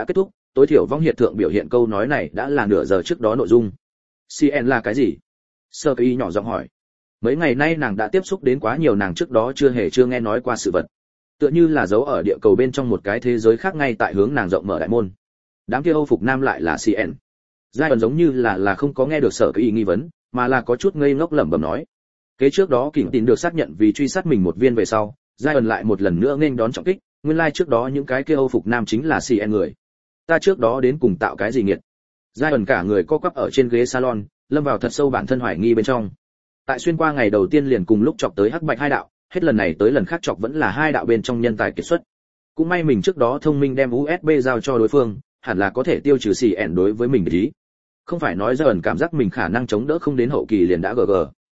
tối thiểu vong hiện thượng biểu hiện câu nói này đã là nửa giờ trước đó nội dung. CN là cái gì? Sơ Kỳ nhỏ giọng hỏi. Mấy ngày nay nàng đã tiếp xúc đến quá nhiều nàng trước đó chưa nghe nói qua sự vật. Tựa như là giấu ở địa cầu bên trong một cái thế giới khác ngay tại hướng nàng rộng mở đại môn. Đám kia Âu phục nam lại là CN. Giai ẩn giống như là không có nghe được Sở Kỳ nghi vấn, mà là có chút ngây ngốc lẩm bẩm nói. Kế trước đó Kình Tín được xác nhận vì truy sát mình một viên về sau, Giai ẩn lại một lần nữa nghênh đón trọng kích, nguyên lai trước đó những cái kia Âu phục nam chính là CN người. Ta trước đó đến cùng tạo cái gì nghiệt? Giai ẩn cả người co quắp ở trên ghế salon, lâm vào thật sâu bản thân hoài nghi bên trong. Tại xuyên qua ngày đầu tiên liền cùng lúc chọc tới hắc bạch hai đạo, hết lần này tới lần khác chọc vẫn là hai đạo bên trong nhân tài kiệt xuất. Cũng may mình trước đó thông minh đem USB giao cho đối phương, hẳn là có thể tiêu trừ CN đối với mình ý. Không phải nói Giai ẩn cảm giác mình khả năng chống đỡ không đến hậu kỳ liền đã GG.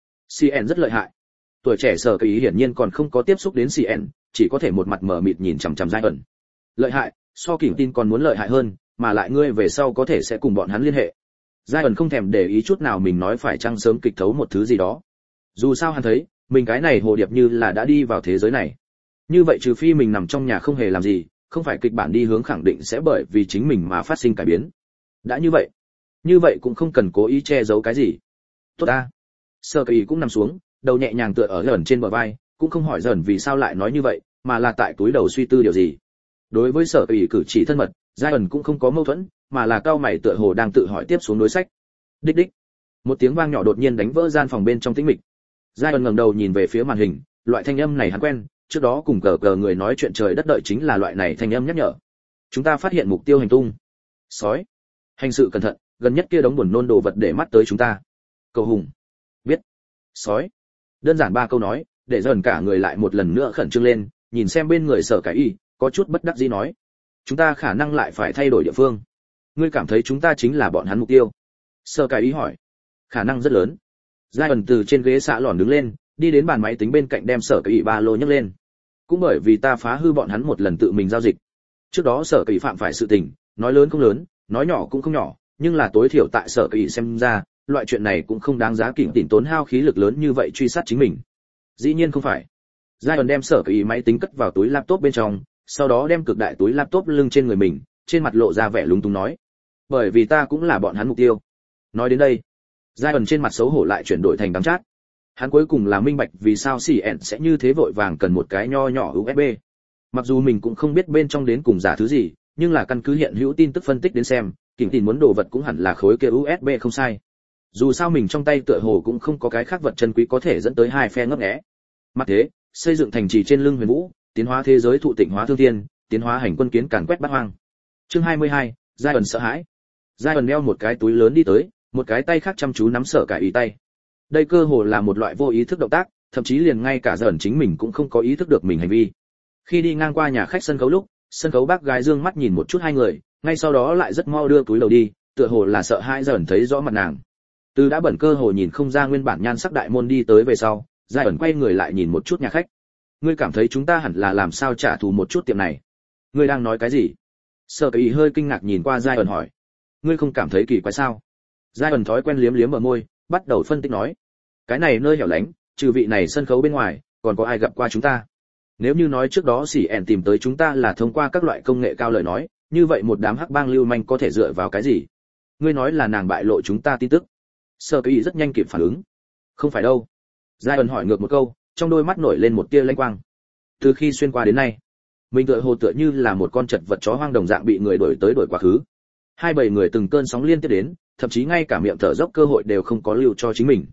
CN rất lợi hại. Tuổi trẻ Sở Kỳ hiển nhiên còn không có tiếp xúc đến CN, chỉ có thể một mặt mở mịt nhìn chằm chằm Giai ẩn. Lợi hại, so Kình Tin còn muốn lợi hại hơn, mà lại ngươi về sau có thể sẽ cùng bọn hắn liên hệ. Giai ẩn không thèm để ý chút nào mình nói phải chăng sớm kịch thấu một thứ gì đó. Dù sao hắn thấy, mình cái này hồ điệp như là đã đi vào thế giới này. Như vậy trừ phi mình nằm trong nhà không hề làm gì, không phải kịch bản đi hướng khẳng định sẽ bởi vì chính mình mà phát sinh cải biến. Đã như vậy cũng không cần cố ý che giấu cái gì. Tốt ta. Sơ Kỳ cũng nằm xuống, đầu nhẹ nhàng tựa ở ẩn trên bờ vai, cũng không hỏi dần vì sao lại nói như vậy, mà là tại túi đầu suy tư điều gì. Đối với Sở Kỳ cử chỉ thân mật, Giai ẩn cũng không có mâu thuẫn, mà là cao mày tựa hồ đang tự hỏi tiếp xuống đối sách. Đích đích. Một tiếng vang nhỏ đột nhiên đánh vỡ gian phòng bên trong tĩnh mịch. Giai ẩn ngẩng đầu nhìn về phía màn hình, loại thanh âm này hắn quen, trước đó cùng cờ người nói chuyện trời đất đợi chính là loại này thanh âm nhắc nhở. Chúng ta phát hiện mục tiêu hành tung. Sói. Hành sự cẩn thận, gần nhất kia đống buồn nôn đồ vật để mắt tới chúng ta. Cầu hùng. Biết. Sói. Đơn giản ba câu nói, để dần cả người lại một lần nữa khẩn trương lên, nhìn xem bên người Sở Cái, có chút bất đắc dĩ nói. Chúng ta khả năng lại phải thay đổi địa phương. Ngươi cảm thấy chúng ta chính là bọn hắn mục tiêu? Sở Cái hỏi. Khả năng rất lớn. Giai ẩn từ trên ghế xạ lòn đứng lên, đi đến bàn máy tính bên cạnh đem Sở Cái ba lô nhấc lên. Cũng bởi vì ta phá hư bọn hắn một lần tự mình giao dịch. Trước đó Sở Cái phạm phải sự tình, nói lớn không lớn, nói nhỏ cũng không nhỏ, nhưng là tối thiểu tại Sở Cái xem ra, loại chuyện này cũng không đáng giá Kình Tín tốn hao khí lực lớn như vậy truy sát chính mình. Dĩ nhiên không phải. Giai ẩn đem Sở Cái máy tính cất vào túi laptop bên trong, sau đó đem cực đại túi laptop lưng trên người mình, trên mặt lộ ra vẻ lúng túng nói: bởi vì ta cũng là bọn hắn mục tiêu. Nói đến đây, Giai ẩn trên mặt xấu hổ lại chuyển đổi thành đắng chát. Hắn cuối cùng là minh bạch vì sao CN sẽ như thế vội vàng cần một cái nho nhỏ USB. Mặc dù mình cũng không biết bên trong đến cùng giả thứ gì, nhưng là căn cứ hiện hữu tin tức phân tích đến xem, Kình Tín muốn đồ vật cũng hẳn là khối kia USB không sai. Dù sao mình trong tay tựa hồ cũng không có cái khác vật chân quý có thể dẫn tới hai phe ngấp nghé. Mặt thế, xây dựng thành trì trên lưng Huyền Vũ, tiến hóa thế giới thụ tịnh hóa thương thiên, tiến hóa hành quân kiến càn quét bát hoang. Chương 22, Giai ẩn sợ hãi. Giai ẩn đeo một cái túi lớn đi tới, một cái tay khác chăm chú nắm Sở Cái tay. Đây cơ hồ là một loại vô ý thức động tác, thậm chí liền ngay cả dần chính mình cũng không có ý thức được mình hành vi. Khi đi ngang qua nhà khách sân khấu lúc, sân khấu bác gái dương mắt nhìn một chút hai người, ngay sau đó lại rất mau đưa túi đầu đi, tựa hồ là sợ hai dần thấy rõ mặt nàng. Từ đã bẩn cơ hồ nhìn không ra nguyên bản nhan sắc đại môn đi tới về sau, Giai ẩn quay người lại nhìn một chút nhà khách. Ngươi cảm thấy chúng ta hẳn là làm sao trả thù một chút tiệm này? Ngươi đang nói cái gì? Sở Cái hơi kinh ngạc nhìn qua Giai ẩn hỏi. Ngươi không cảm thấy kỳ quái sao? Giai ẩn thói quen liếm liếm ở môi, bắt đầu phân tích nói. Cái này nơi hẻo lánh, trừ vị này sân khấu bên ngoài, còn có ai gặp qua chúng ta? Nếu như nói trước đó CN tìm tới chúng ta là thông qua các loại công nghệ cao lời nói, như vậy một đám hắc bang lưu manh có thể dựa vào cái gì? Ngươi nói là nàng bại lộ chúng ta tin tức. Sở Cái rất nhanh kịp phản ứng. Không phải đâu. Giai ẩn hỏi ngược một câu, trong đôi mắt nổi lên một tia lanh quang. Từ khi xuyên qua đến nay, mình tựa như là một con chật vật chó hoang đồng dạng bị người đuổi tới đuổi quá khứ. Hai bầy người từng cơn sóng liên tiếp đến, thậm chí ngay cả miệng thở dốc cơ hội đều không có lưu cho chính mình.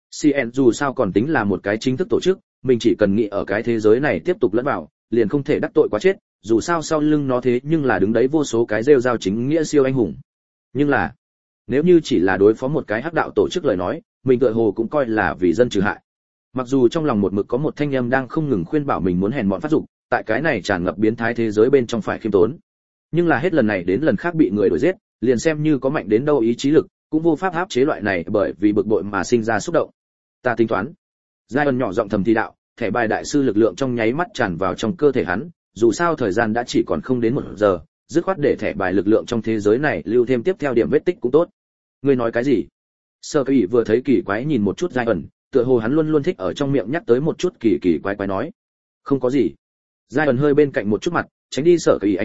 CN dù sao còn tính là một cái chính thức tổ chức, mình chỉ cần nghĩ ở cái thế giới này tiếp tục lẫn vào, liền không thể đắc tội quá chết, dù sao sau lưng nó thế nhưng là đứng đấy vô số cái rêu rao chính nghĩa siêu anh hùng. Nhưng là, nếu như chỉ là đối phó một cái hắc đạo tổ chức lời nói, mình tựa hồ cũng coi là vì dân trừ hại. Mặc dù trong lòng một mực có một thanh âm đang không ngừng khuyên bảo mình muốn hèn mọn phát dục, tại cái này tràn ngập biến thái thế giới bên trong phải khiêm tốn. Nhưng là hết lần này đến lần khác bị người đuổi giết, liền xem như có mạnh đến đâu ý chí lực, cũng vô pháp áp chế loại này bởi vì bực bội mà sinh ra xúc động. Ta tính toán. Giai ẩn nhỏ giọng thầm thì đạo, thẻ bài đại sư lực lượng trong nháy mắt tràn vào trong cơ thể hắn, dù sao thời gian đã chỉ còn không đến 1 giờ, dứt khoát để thẻ bài lực lượng trong thế giới này lưu thêm tiếp theo điểm vết tích cũng tốt. Ngươi nói cái gì? Sở Cái vừa thấy kỳ quái nhìn một chút Giai ẩn, tựa hồ hắn luôn luôn thích ở trong miệng nhắc tới một chút kỳ kỳ quái quái nói. Không có gì. Giai ẩn hơi bên cạnh một chút mặt, tránh đi Sở Cái ánh mắt,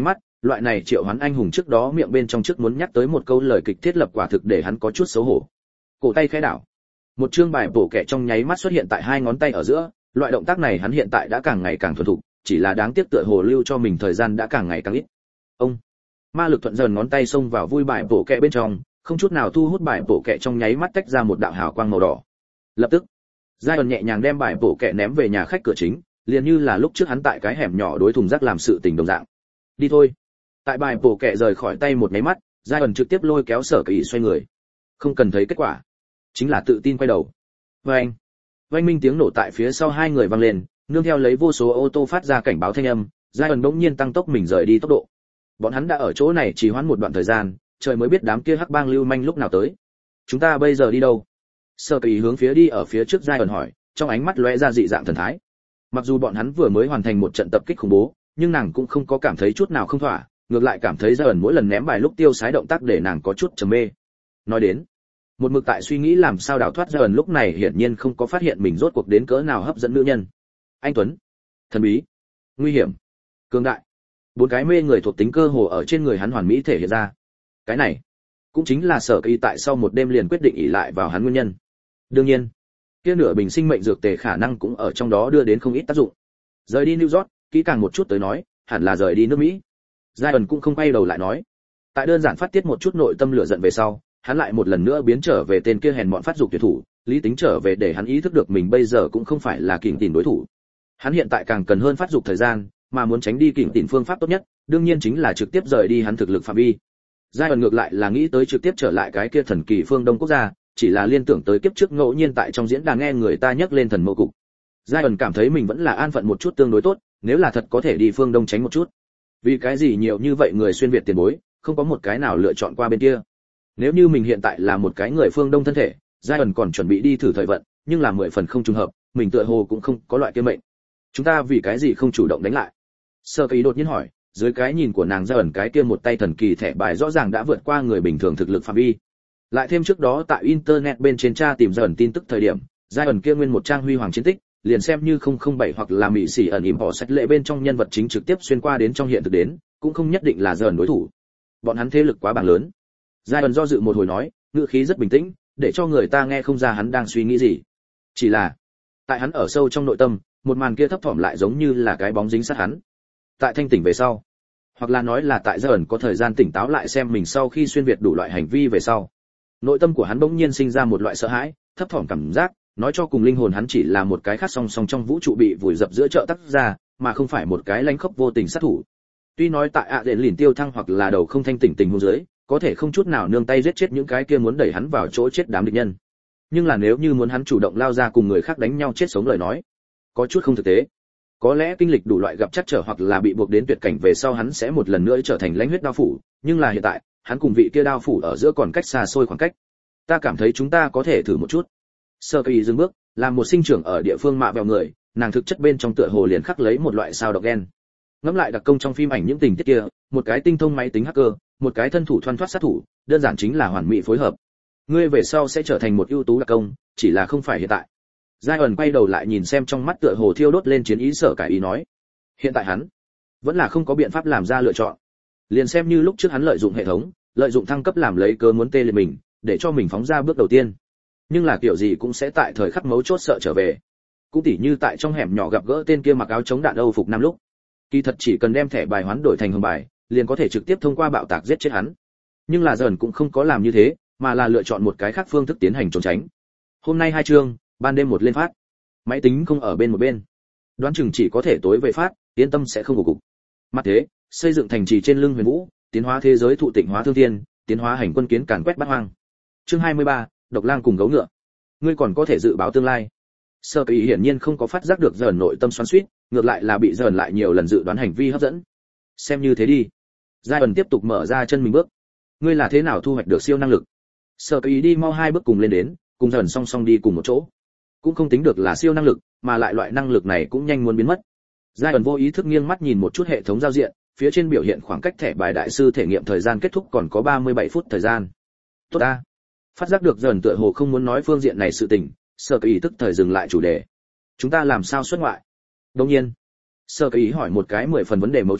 loại này triệu hoán anh hùng trước đó miệng bên trong trước muốn nhắc tới một câu lời kịch thiết lập quả thực để hắn có chút xấu hổ. Cổ tay khẽ đảo, một chương bài bổ kẹ trong nháy mắt xuất hiện tại hai ngón tay ở giữa, loại động tác này hắn hiện tại đã càng ngày càng thuần thục, chỉ là đáng tiếc tựa hồ lưu cho mình thời gian đã càng ngày càng ít. Ông, ma lực thuận dần ngón tay xông vào vui bài bổ kẹ bên trong, không chút nào thu hút bài bổ kẹ trong nháy mắt tách ra một đạo hào quang màu đỏ. Lập tức, Zion nhẹ nhàng đem bài bổ kẹ ném về nhà khách cửa chính, liền như là lúc trước hắn tại cái hẻm nhỏ đối thùng rác làm sự tình đồng dạng. Đi thôi. Tại bài bổ kẹ rời khỏi tay một cái mắt, Zion trực tiếp lôi kéo Sở Kỳ xoay người. Không cần thấy kết quả, chính là tự tin quay đầu. Vâng. Vang minh tiếng nổ tại phía sau hai người vang lên, nương theo lấy vô số ô tô phát ra cảnh báo thanh âm, Zion bỗng nhiên tăng tốc mình rời đi tốc độ. Bọn hắn đã ở chỗ này trì hoãn một đoạn thời gian, trời mới biết đám kia hắc bang lưu manh lúc nào tới. Chúng ta bây giờ đi đâu? Sở Kỳ hướng phía đi ở phía trước Zion hỏi, trong ánh mắt lóe ra dị dạng thần thái. Mặc dù bọn hắn vừa mới hoàn thành một trận tập kích khủng bố, nhưng nàng cũng không có cảm thấy chút nào không thỏa, ngược lại cảm thấy Zion mỗi lần ném bài lúc tiêu sái động tác để nàng có chút trầm mê. Nói đến, một mực tại suy nghĩ làm sao đào thoát Zion lúc này hiển nhiên không có phát hiện mình rốt cuộc đến cỡ nào hấp dẫn nữ nhân. Anh tuấn, thần bí, nguy hiểm, cường đại, bốn cái mê người thuộc tính cơ hồ ở trên người hắn hoàn mỹ thể hiện ra. Cái này cũng chính là Sở Kỳ tại sau một đêm liền quyết định ỷ lại vào hắn nguyên nhân. Đương nhiên, kia nửa bình sinh mệnh dược tề khả năng cũng ở trong đó đưa đến không ít tác dụng. Rời đi New York, kỹ càng một chút tới nói, hẳn là rời đi nước Mỹ. Zion cũng không quay đầu lại nói. Tại đơn giản phát tiết một chút nội tâm lửa giận về sau, hắn lại một lần nữa biến trở về tên kia hèn mọn phát dục tuyệt thủ, lý tính trở về để hắn ý thức được mình bây giờ cũng không phải là kình tìm đối thủ. Hắn hiện tại càng cần hơn phát dục thời gian, mà muốn tránh đi kình tìm phương pháp tốt nhất, đương nhiên chính là trực tiếp rời đi hắn thực lực phạm vi. Giai ngược lại là nghĩ tới trực tiếp trở lại cái kia thần kỳ phương Đông quốc gia, chỉ là liên tưởng tới kiếp trước ngẫu nhiên tại trong diễn đàn nghe người ta nhắc lên thần mộ cục. Giai cảm thấy mình vẫn là an phận một chút tương đối tốt, nếu là thật có thể đi phương Đông tránh một chút. Vì cái gì nhiều như vậy người xuyên việt tiền bối, không có một cái nào lựa chọn qua bên kia. Nếu như mình hiện tại là một cái người phương Đông thân thể, Giai còn chuẩn bị đi thử thời vận, nhưng là 10 phần không trùng hợp, mình tựa hồ cũng không có loại kia mệnh. Chúng ta vì cái gì không chủ động đánh lại? Sơ Kỳ đột nhiên hỏi, dưới cái nhìn của nàng Giai cái kia một tay thần kỳ thẻ bài rõ ràng đã vượt qua người bình thường thực lực phạm vi. Lại thêm trước đó tại internet bên trên tra tìm Giai tin tức thời điểm, Giai kia nguyên một trang huy hoàng chiến tích, liền xem như 007 hoặc là mỹ sĩ ẩn ỉm họ sách lệ bên trong nhân vật chính trực tiếp xuyên qua đến trong hiện thực đến, cũng không nhất định là Giai đối thủ. Bọn hắn thế lực quá bảng lớn. Giai do dự một hồi nói, ngữ khí rất bình tĩnh, để cho người ta nghe không ra hắn đang suy nghĩ gì. Chỉ là, tại hắn ở sâu trong nội tâm, một màn kia thấp thỏm lại giống như là cái bóng dính sát hắn. Tại thanh tỉnh về sau, hoặc là nói là tại Giai có thời gian tỉnh táo lại xem mình sau khi xuyên việt đủ loại hành vi về sau, nội tâm của hắn bỗng nhiên sinh ra một loại sợ hãi, thấp thỏm cảm giác, nói cho cùng linh hồn hắn chỉ là một cái khác song song trong vũ trụ bị vùi dập giữa chợ tác ra, mà không phải một cái lánh khốc vô tình sát thủ. Tuy nói tại đền lìn tiêu thăng hoặc là đầu không thanh tỉnh tình huống dưới, có thể không chút nào nương tay giết chết những cái kia muốn đẩy hắn vào chỗ chết đám địch nhân. Nhưng là nếu như muốn hắn chủ động lao ra cùng người khác đánh nhau chết sống lời nói, có chút không thực tế. Có lẽ kinh lịch đủ loại gặp trắc trở hoặc là bị buộc đến tuyệt cảnh về sau hắn sẽ một lần nữa trở thành lãnh huyết đao phủ, nhưng là hiện tại, hắn cùng vị kia đao phủ ở giữa còn cách xa xôi khoảng cách. Ta cảm thấy chúng ta có thể thử một chút. Sơ Kỳ dừng bước, làm một sinh trưởng ở địa phương mạ vẹo người, nàng thực chất bên trong tựa hồ liền khắc lấy một loại sao độc gen. Ngẫm lại đặc công trong phim ảnh những tình tiết kia, một cái tinh thông máy tính hacker, một cái thân thủ thoăn thoắt sát thủ, đơn giản chính là hoàn mỹ phối hợp. Ngươi về sau sẽ trở thành một ưu tú đặc công, chỉ là không phải hiện tại. Giai quay đầu lại nhìn xem trong mắt tựa hồ thiêu đốt lên chiến ý Sở Cải ý nói, hiện tại hắn vẫn là không có biện pháp làm ra lựa chọn. Liền xem như lúc trước hắn lợi dụng hệ thống, lợi dụng thăng cấp làm lấy cớ muốn tê liệt mình, để cho mình phóng ra bước đầu tiên. Nhưng là kiểu gì cũng sẽ tại thời khắc mấu chốt sợ trở về. Cũng tỉ như tại trong hẻm nhỏ gặp gỡ tên kia mặc áo chống đạn Âu phục năm lúc. Kỳ thật chỉ cần đem thẻ bài hoán đổi thành hồng bài, liền có thể trực tiếp thông qua bạo tạc giết chết hắn. Nhưng là dần cũng không có làm như thế, mà là lựa chọn một cái khác phương thức tiến hành trốn tránh. Hôm nay 2 chương, ban đêm một lên phát. Máy tính không ở bên một bên. Đoán chừng chỉ có thể tối về phát, yên tâm sẽ không ngủ cục. Mặt thế, xây dựng thành trì trên lưng Huyền Vũ, tiến hóa thế giới thụ tịnh hóa thương thiên, tiến hóa hành quân kiến càn quét bát hoang. Chương 23, Độc Lang cùng gấu ngựa. Ngươi còn có thể dự báo tương lai. Sơ Kỳ hiển nhiên không có phát giác được dần nội tâm xoắn xuýt, ngược lại là bị dần lại nhiều lần dự đoán hành vi hấp dẫn. Xem như thế đi. Giai ẩn tiếp tục mở ra chân mình bước. Ngươi là thế nào thu hoạch được siêu năng lực? Sơ Kỳ đi mau 2 bước cùng lên đến, cùng dần song song đi cùng một chỗ. Cũng không tính được là siêu năng lực, mà lại loại năng lực này cũng nhanh muốn biến mất. Giai ẩn vô ý thức nghiêng mắt nhìn một chút hệ thống giao diện, phía trên biểu hiện khoảng cách thẻ bài đại sư thể nghiệm thời gian kết thúc còn có 37 phút thời gian. Tốt a. Phát giác được dần tựa hồ không muốn nói phương diện này sự tình, Sơ Kỳ tức thời dừng lại chủ đề. Chúng ta làm sao xuất ngoại? Đương nhiên. Sơ Kỳ hỏi một cái 10 phần vấn đề mấu chốt,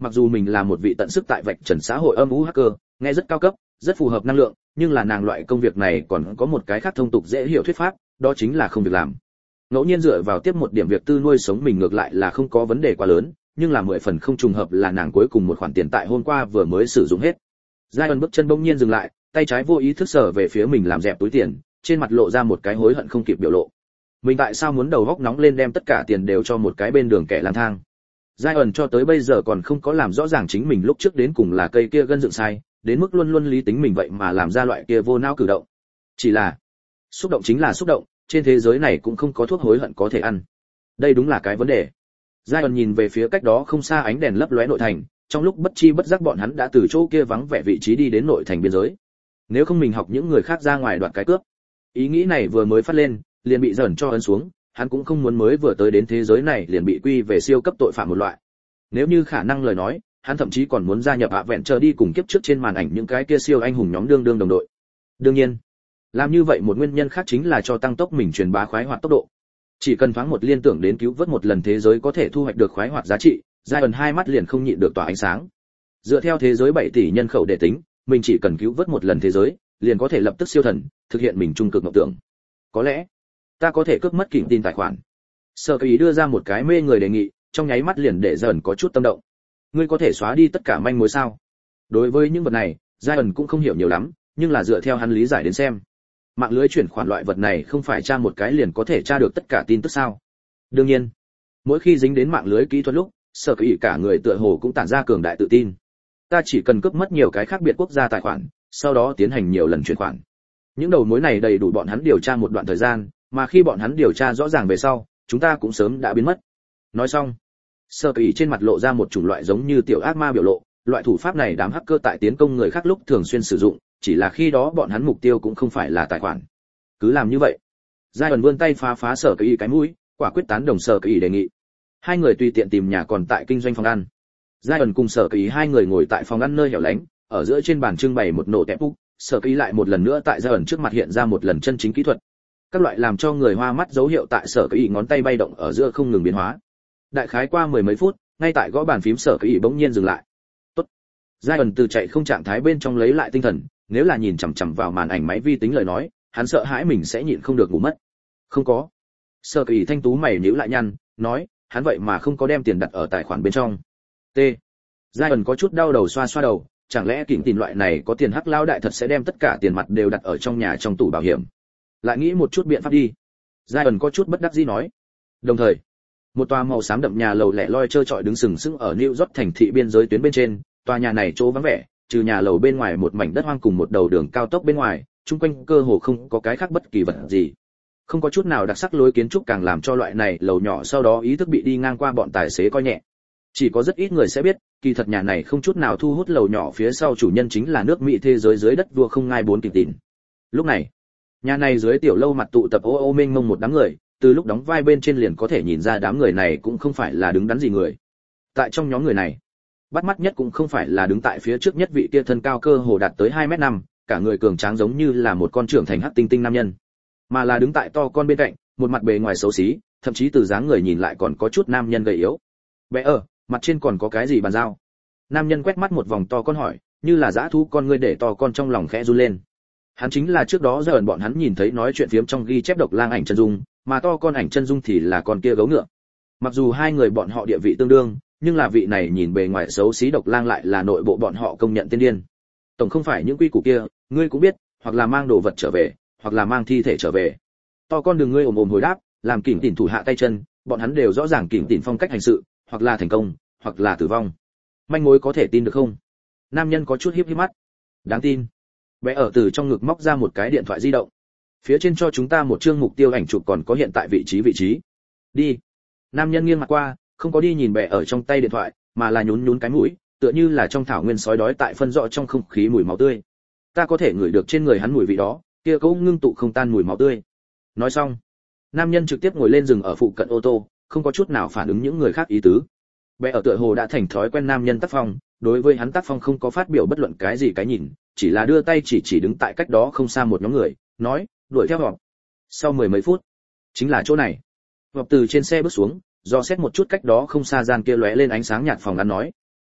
mặc dù mình là một vị tận sức tại vạch trần xã hội âm u hacker, nghe rất cao cấp, rất phù hợp năng lượng, nhưng là nàng loại công việc này còn có một cái khác thông tục dễ hiểu thuyết pháp, đó chính là không việc làm. Ngẫu nhiên dựa vào tiếp một điểm việc tư nuôi sống mình ngược lại là không có vấn đề quá lớn, nhưng là 10 phần không trùng hợp là nàng cuối cùng một khoản tiền tại hôm qua vừa mới sử dụng hết. Giai bước chân bỗng nhiên dừng lại, tay trái vô ý thức sờ về phía mình làm dẹp túi tiền, trên mặt lộ ra một cái hối hận không kịp biểu lộ. Mình tại sao muốn đầu góc nóng lên đem tất cả tiền đều cho một cái bên đường kẻ lang thang? Giai cho tới bây giờ còn không có làm rõ ràng chính mình lúc trước đến cùng là cây kia gân dựng sai, đến mức luôn luôn lý tính mình vậy mà làm ra loại kia vô não cử động. Chỉ là xúc động chính là xúc động, trên thế giới này cũng không có thuốc hối hận có thể ăn. Đây đúng là cái vấn đề. Giai nhìn về phía cách đó không xa ánh đèn lấp lóe nội thành, trong lúc bất chi bất giác bọn hắn đã từ chỗ kia vắng vẻ vị trí đi đến nội thành biên giới. Nếu không mình học những người khác ra ngoài đoạt cái cướp. Ý nghĩ này vừa mới phát lên, liền bị dần cho ấn xuống, hắn cũng không muốn mới vừa tới đến thế giới này liền bị quy về siêu cấp tội phạm một loại. Nếu như khả năng lời nói, hắn thậm chí còn muốn gia nhập hạ vẹn chờ đi cùng kiếp trước trên màn ảnh những cái kia siêu anh hùng nhóm đương đồng đội. Đương nhiên, làm như vậy một nguyên nhân khác chính là cho tăng tốc mình truyền bá khoái hoạt tốc độ. Chỉ cần thoáng một liên tưởng đến cứu vớt một lần thế giới có thể thu hoạch được khoái hoạt giá trị, Giai hai mắt liền không nhịn được tỏa ánh sáng. Dựa theo thế giới 7 tỷ nhân khẩu để tính, mình chỉ cần cứu vớt một lần thế giới, liền có thể lập tức siêu thần, thực hiện mình trung cực mộng tưởng. Có lẽ, ta có thể cướp mất kỉnh tin tài khoản. Sở Kỳ đưa ra một cái mê người đề nghị, trong nháy mắt liền để dần có chút tâm động. Ngươi có thể xóa đi tất cả manh mối sao? Đối với những vật này, Giai cũng không hiểu nhiều lắm, nhưng là dựa theo hắn lý giải đến xem, mạng lưới chuyển khoản loại vật này không phải tra một cái liền có thể tra được tất cả tin tức sao? Đương nhiên, mỗi khi dính đến mạng lưới kỹ thuật lúc, Sở Kỳ cả người tựa hồ cũng tản ra cường đại tự tin. Ta chỉ cần cướp mất nhiều cái khác biệt quốc gia tài khoản, sau đó tiến hành nhiều lần chuyển khoản. Những đầu mối này đầy đủ bọn hắn điều tra một đoạn thời gian, mà khi bọn hắn điều tra rõ ràng về sau, chúng ta cũng sớm đã biến mất. Nói xong, Sở Kỳ trên mặt lộ ra một chủng loại giống như tiểu ác ma biểu lộ, loại thủ pháp này đám hacker tại tiến công người khác lúc thường xuyên sử dụng, chỉ là khi đó bọn hắn mục tiêu cũng không phải là tài khoản. Cứ làm như vậy. Giai ẩn vươn tay phá Sở Kỳ cái mũi, quả quyết tán đồng Sở Kỳ đề nghị. Hai người tùy tiện tìm nhà còn tại kinh doanh phòng ăn. Giai ẩn cùng Sở Kỳ hai người ngồi tại phòng ăn nơi hẻo lánh, ở giữa trên bàn trưng bày một nổ tẹp úc, Sở Kỳ lại một lần nữa tại Giai ẩn trước mặt hiện ra một lần chân chính kỹ thuật. Các loại làm cho người hoa mắt dấu hiệu tại Sở Kỳ ngón tay bay động ở giữa không ngừng biến hóa. Đại khái qua mười mấy phút, ngay tại gõ bàn phím Sở Kỳ bỗng nhiên dừng lại. Tốt. Giai ẩn từ chạy không trạng thái bên trong lấy lại tinh thần, nếu là nhìn chằm chằm vào màn ảnh máy vi tính lời nói, hắn sợ hãi mình sẽ nhịn không được ngủ mất. Không có. Sở Kỳ thanh tú mày nhíu lại nhăn, nói, hắn vậy mà không có đem tiền đặt ở tài khoản bên trong. T. Giai ẩn có chút đau đầu xoa xoa đầu, chẳng lẽ kỉnh tiền loại này có tiền hắc lao đại thật sẽ đem tất cả tiền mặt đều đặt ở trong nhà trong tủ bảo hiểm. Lại nghĩ một chút biện pháp đi. Giai ẩn có chút bất đắc dĩ nói. Đồng thời, một tòa màu xám đậm nhà lầu lẻ loi trơ trọi đứng sừng sững ở New York thành thị biên giới tuyến bên trên, tòa nhà này chỗ vắng vẻ, trừ nhà lầu bên ngoài một mảnh đất hoang cùng một đầu đường cao tốc bên ngoài, chung quanh cơ hồ không có cái khác bất kỳ vật gì. Không có chút nào đặc sắc lối kiến trúc càng làm cho loại này lầu nhỏ sau đó ý thức bị đi ngang qua bọn tài xế coi nhẹ. Chỉ có rất ít người sẽ biết, kỳ thật nhà này không chút nào thu hút lầu nhỏ phía sau chủ nhân chính là nước Mỹ thế giới dưới đất vua không ngai 4 kình tín. Lúc này, nhà này dưới tiểu lâu mặt tụ tập ô mênh mông một đám người, từ lúc đóng vai bên trên liền có thể nhìn ra đám người này cũng không phải là đứng đắn gì người. Tại trong nhóm người này, bắt mắt nhất cũng không phải là đứng tại phía trước nhất vị kia thân cao cơ hồ đạt tới 2m5, cả người cường tráng giống như là một con trưởng thành hắc tinh tinh nam nhân, mà là đứng tại to con bên cạnh, một mặt bề ngoài xấu xí, thậm chí từ dáng người nhìn lại còn có chút nam nhân gầy yếu. Bé mặt trên còn có cái gì bàn giao? Nam nhân quét mắt một vòng to con hỏi, như là dã thú con ngươi để to con trong lòng khẽ run lên. Hắn chính là trước đó giờ bọn hắn nhìn thấy nói chuyện phiếm trong ghi chép độc lang ảnh chân dung, mà to con ảnh chân dung thì là con kia gấu ngựa. Mặc dù hai người bọn họ địa vị tương đương, nhưng là vị này nhìn bề ngoài xấu xí độc lang lại là nội bộ bọn họ công nhận tiên điên. Tổng không phải những quy củ kia, ngươi cũng biết, hoặc là mang đồ vật trở về, hoặc là mang thi thể trở về. To con đừng ngươi ồm hồi đáp, làm kỉnh tỉn thủ hạ tay chân, bọn hắn đều rõ ràng kỉnh tỉn phong cách hành sự, hoặc là thành công, hoặc là tử vong. Manh mối có thể tin được không? Nam nhân có chút híp híp mắt. Đáng tin. Bé ở từ trong ngực móc ra một cái điện thoại di động. Phía trên cho chúng ta một chương mục tiêu ảnh chụp còn có hiện tại vị trí. Đi. Nam nhân nghiêng mặt qua, không có đi nhìn bé ở trong tay điện thoại, mà là nhún cái mũi, tựa như là trong thảo nguyên sói đói tại phân rõ trong không khí mùi máu tươi. Ta có thể ngửi được trên người hắn mùi vị đó, kia cũng ngưng tụ không tan mùi máu tươi. Nói xong, nam nhân trực tiếp ngồi lên rừng ở phụ cận ô tô, không có chút nào phản ứng những người khác ý tứ. Bé ở tựa hồ đã thành thói quen nam nhân tác phong, đối với hắn tác phong không có phát biểu bất luận cái gì cái nhìn, chỉ là đưa tay chỉ đứng tại cách đó không xa một nhóm người, nói, đuổi theo họ. Sau mười mấy phút, chính là chỗ này. Họp từ trên xe bước xuống, do xét một chút cách đó không xa gian kia lóe lên ánh sáng nhạt phòng ăn nói,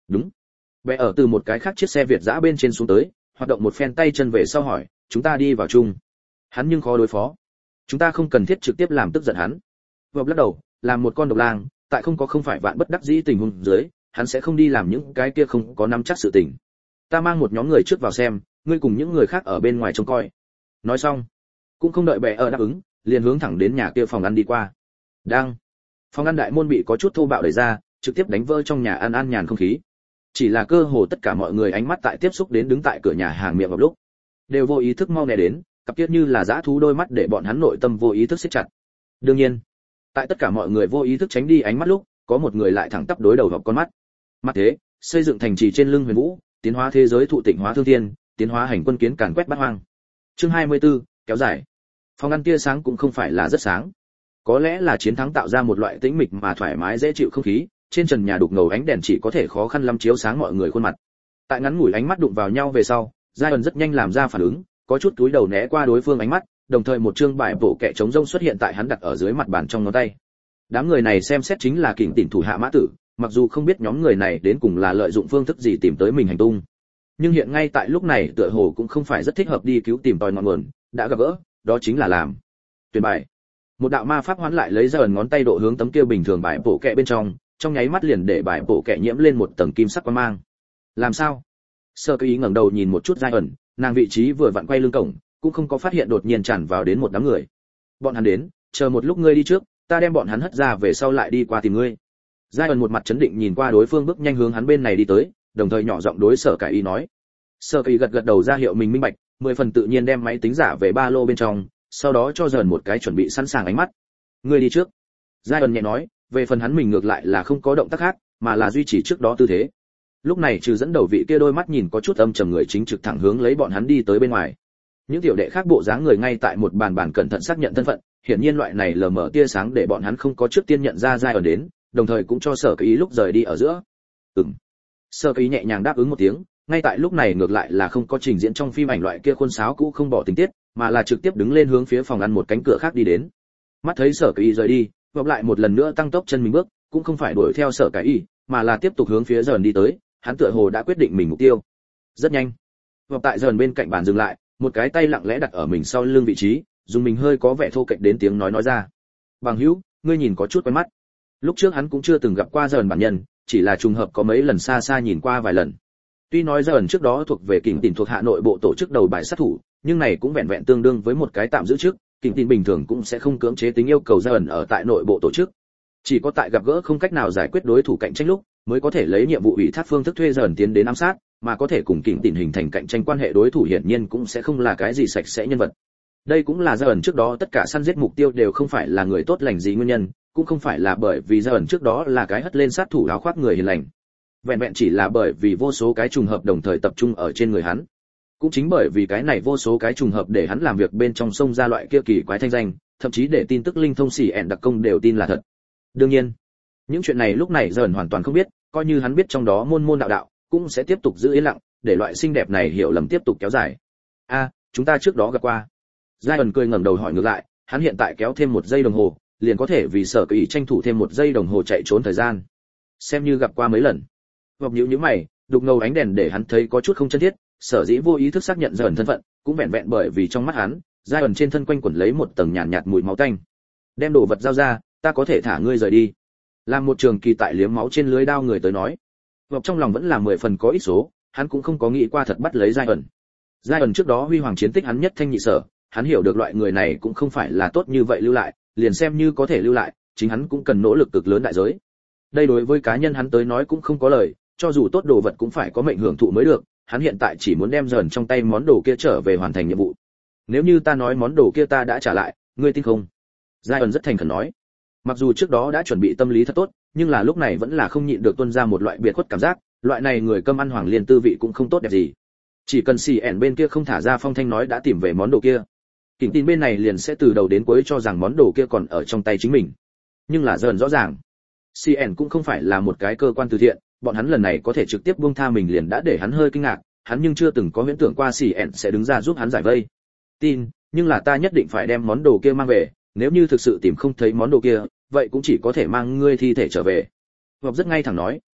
Đúng. Bè ở từ một cái khác chiếc xe Việt dã bên trên xuống tới, hoạt động một phen tay chân về sau hỏi, chúng ta đi vào chung. Hắn nhưng khó đối phó. Chúng ta không cần thiết trực tiếp làm tức giận hắn. Vợp lắc đầu, làm một con độc lang, tại không phải vạn bất đắc dĩ tình huống dưới, hắn sẽ không đi làm những cái kia không có nắm chắc sự tình. Ta mang một nhóm người trước vào xem, ngươi cùng những người khác ở bên ngoài trông coi. Nói xong, cũng không đợi bè ở đáp ứng, liền hướng thẳng đến nhà kia phòng ăn đi qua. Đang, phòng ăn đại môn bị có chút thô bạo đẩy ra, trực tiếp đánh vỡ trong nhà ăn an nhàn không khí. Chỉ là cơ hồ tất cả mọi người ánh mắt tại tiếp xúc đến đứng tại cửa nhà hàng miệng vào lúc, đều vô ý thức mau nè đến, cặp kiết như là dã thú đôi mắt để bọn hắn nội tâm vô ý thức siết chặt. Đương nhiên, tại tất cả mọi người vô ý thức tránh đi ánh mắt lúc, có một người lại thẳng tắp đối đầu vào con mắt. Mắt thế, xây dựng thành trì trên lưng Huyền Vũ, tiến hóa thế giới thụ tịnh hóa thương thiên, tiến hóa hành quân kiến càn quét bát hoang. Chương 24, kéo dài. Phòng ăn tia sáng cũng không phải là rất sáng. Có lẽ là chiến thắng tạo ra một loại tĩnh mịch mà thoải mái dễ chịu không khí, trên trần nhà đục ngầu ánh đèn chỉ có thể khó khăn lắm chiếu sáng mọi người khuôn mặt. Tại ngắn ngủi ánh mắt đụng vào nhau về sau, Zion rất nhanh làm ra phản ứng, có chút cúi đầu né qua đối phương ánh mắt, đồng thời một chương bài bổ kẹ chống rông xuất hiện tại hắn đặt ở dưới mặt bàn trong ngón tay. Đám người này xem xét chính là kình tỉnh thủ hạ mã tử, mặc dù không biết nhóm người này đến cùng là lợi dụng phương thức gì tìm tới mình hành tung, nhưng hiện ngay tại lúc này tựa hồ cũng không phải rất thích hợp đi cứu tìm tòi ngọn nguồn, đã gặp gỡ, đó chính là làm tuyển bài. Một đạo ma pháp hoán lại lấy ra ẩn ngón tay độ hướng tấm kia bình thường bài bổ kẹ bên trong nháy mắt liền để bài bổ kẹ nhiễm lên một tầng kim sắc quang mang. Làm sao? Sơ Ý ngẩng đầu nhìn một chút Giai ẩn, nàng vị trí vừa vặn quay lưng cổng, cũng không có phát hiện đột nhiên tràn vào đến một đám người. Bọn hắn đến, chờ một lúc ngươi đi trước, ta đem bọn hắn hất ra về sau lại đi qua tìm ngươi. Giai ẩn một mặt chấn định nhìn qua đối phương bước nhanh hướng hắn bên này đi tới, đồng thời nhỏ giọng đối Sở Cải Y nói. Sở Cải Y gật gật đầu ra hiệu mình minh bạch, 10 phần tự nhiên đem máy tính giả về ba lô bên trong, sau đó cho dần một cái chuẩn bị sẵn sàng ánh mắt. Ngươi đi trước. Giai ẩn nhẹ nói, về phần hắn mình ngược lại là không có động tác khác, mà là duy trì trước đó tư thế. Lúc này trừ dẫn đầu vị kia đôi mắt nhìn có chút âm trầm người chính trực thẳng hướng lấy bọn hắn đi tới bên ngoài. Những tiểu đệ khác bộ dáng người ngay tại một bàn cẩn thận xác nhận thân phận, hiển nhiên loại này lờ mờ tia sáng để bọn hắn không có trước tiên nhận ra Giai ẩn đến, đồng thời cũng cho Sở Ý lúc rời đi ở giữa. Sở Ý nhẹ nhàng đáp ứng một tiếng, ngay tại lúc này ngược lại là không có trình diễn trong phim ảnh loại kia khuôn sáo cũ không bỏ tình tiết, mà là trực tiếp đứng lên hướng phía phòng ăn một cánh cửa khác đi đến. Mắt thấy Sở Ý rời đi, vọng lại một lần nữa tăng tốc chân mình bước, cũng không phải đuổi theo Sở Ý, mà là tiếp tục hướng phía dần đi tới, hắn tựa hồ đã quyết định mình mục tiêu. Rất nhanh, vọng tại dần bên cạnh bàn dừng lại, một cái tay lặng lẽ đặt ở mình sau lưng vị trí, dùng mình hơi có vẻ thô kệch đến tiếng nói ra. Bằng hữu, ngươi nhìn có chút quen mắt. Lúc trước hắn cũng chưa từng gặp qua dần bản nhân, chỉ là trùng hợp có mấy lần xa xa nhìn qua vài lần. Tuy nói dần trước đó thuộc về kình tỉnh thuộc hạ nội bộ tổ chức đầu bài sát thủ, nhưng này cũng vẹn vẹn tương đương với một cái tạm giữ chức, kình tỉnh bình thường cũng sẽ không cưỡng chế tính yêu cầu dần ở tại nội bộ tổ chức. Chỉ có tại gặp gỡ không cách nào giải quyết đối thủ cạnh tranh lúc, mới có thể lấy nhiệm vụ ủy thác phương thức thuê dần tiến đến ám sát, mà có thể cùng kình tỉnh hình thành cạnh tranh quan hệ đối thủ hiển nhiên cũng sẽ không là cái gì sạch sẽ nhân vật. Đây cũng là dần trước đó tất cả săn giết mục tiêu đều không phải là người tốt lành gì nguyên nhân, cũng không phải là bởi vì dần trước đó là cái hất lên sát thủ áo khoác người hiền lành. Vẹn vẹn chỉ là bởi vì vô số cái trùng hợp đồng thời tập trung ở trên người hắn. Cũng chính bởi vì cái này vô số cái trùng hợp để hắn làm việc bên trong sông ra loại kia kỳ quái thanh danh, thậm chí để tin tức linh thông xỉ ẹn đặc công đều tin là thật. Đương nhiên, những chuyện này lúc này dần hoàn toàn không biết, coi như hắn biết trong đó môn đạo, cũng sẽ tiếp tục giữ yên lặng, để loại xinh đẹp này hiểu lầm tiếp tục kéo dài. Chúng ta trước đó gặp qua. Giai ẩn cười ngẩng đầu hỏi ngược lại, hắn hiện tại kéo thêm 1 giây đồng hồ, liền có thể vì Sở Kỳ tranh thủ thêm 1 giây đồng hồ chạy trốn thời gian. Xem như gặp qua mấy lần. Vọc nhíu mày, đục ngầu ánh đèn để hắn thấy có chút không chân thiết, sở dĩ vô ý thức xác nhận dần thân phận, cũng vẹn vẹn bởi vì trong mắt hắn, Giai ẩn trên thân quanh quẩn lấy một tầng nhàn nhạt mùi máu tanh. Đem đồ vật giao ra, ta có thể thả ngươi rời đi. Làm một trường kỳ tại liếm máu trên lưới đao người tới nói. Vọc trong lòng vẫn là 10 phần có ít số, hắn cũng không có nghĩ qua thật bắt lấy Giai ẩn. Giai ẩn trước đó huy hoàng chiến tích hắn nhất thanh nhị sở, hắn hiểu được loại người này cũng không phải là tốt như vậy lưu lại, liền xem như có thể lưu lại, chính hắn cũng cần nỗ lực cực lớn đại giới. Đây đối với cá nhân hắn tới nói cũng không có lời, cho dù tốt đồ vật cũng phải có mệnh hưởng thụ mới được, hắn hiện tại chỉ muốn đem dần trong tay món đồ kia trở về hoàn thành nhiệm vụ. Nếu như ta nói món đồ kia ta đã trả lại, ngươi tin không? Giai ẩn rất thành khẩn nói. Mặc dù trước đó đã chuẩn bị tâm lý thật tốt, nhưng là lúc này vẫn là không nhịn được tuôn ra một loại biệt khuất cảm giác, loại này người cơm ăn hoàng liên tư vị cũng không tốt đẹp gì. Chỉ cần CN bên kia không thả ra phong thanh nói đã tìm về món đồ kia, Kình tin bên này liền sẽ từ đầu đến cuối cho rằng món đồ kia còn ở trong tay chính mình. Nhưng là dần rõ ràng, CN cũng không phải là một cái cơ quan từ thiện, bọn hắn lần này có thể trực tiếp buông tha mình liền đã để hắn hơi kinh ngạc, hắn nhưng chưa từng có huyễn tưởng qua CN sẽ đứng ra giúp hắn giải vây. Tin, nhưng là ta nhất định phải đem món đồ kia mang về, nếu như thực sự tìm không thấy món đồ kia, vậy cũng chỉ có thể mang ngươi thi thể trở về. Ngọc rất ngay thẳng nói,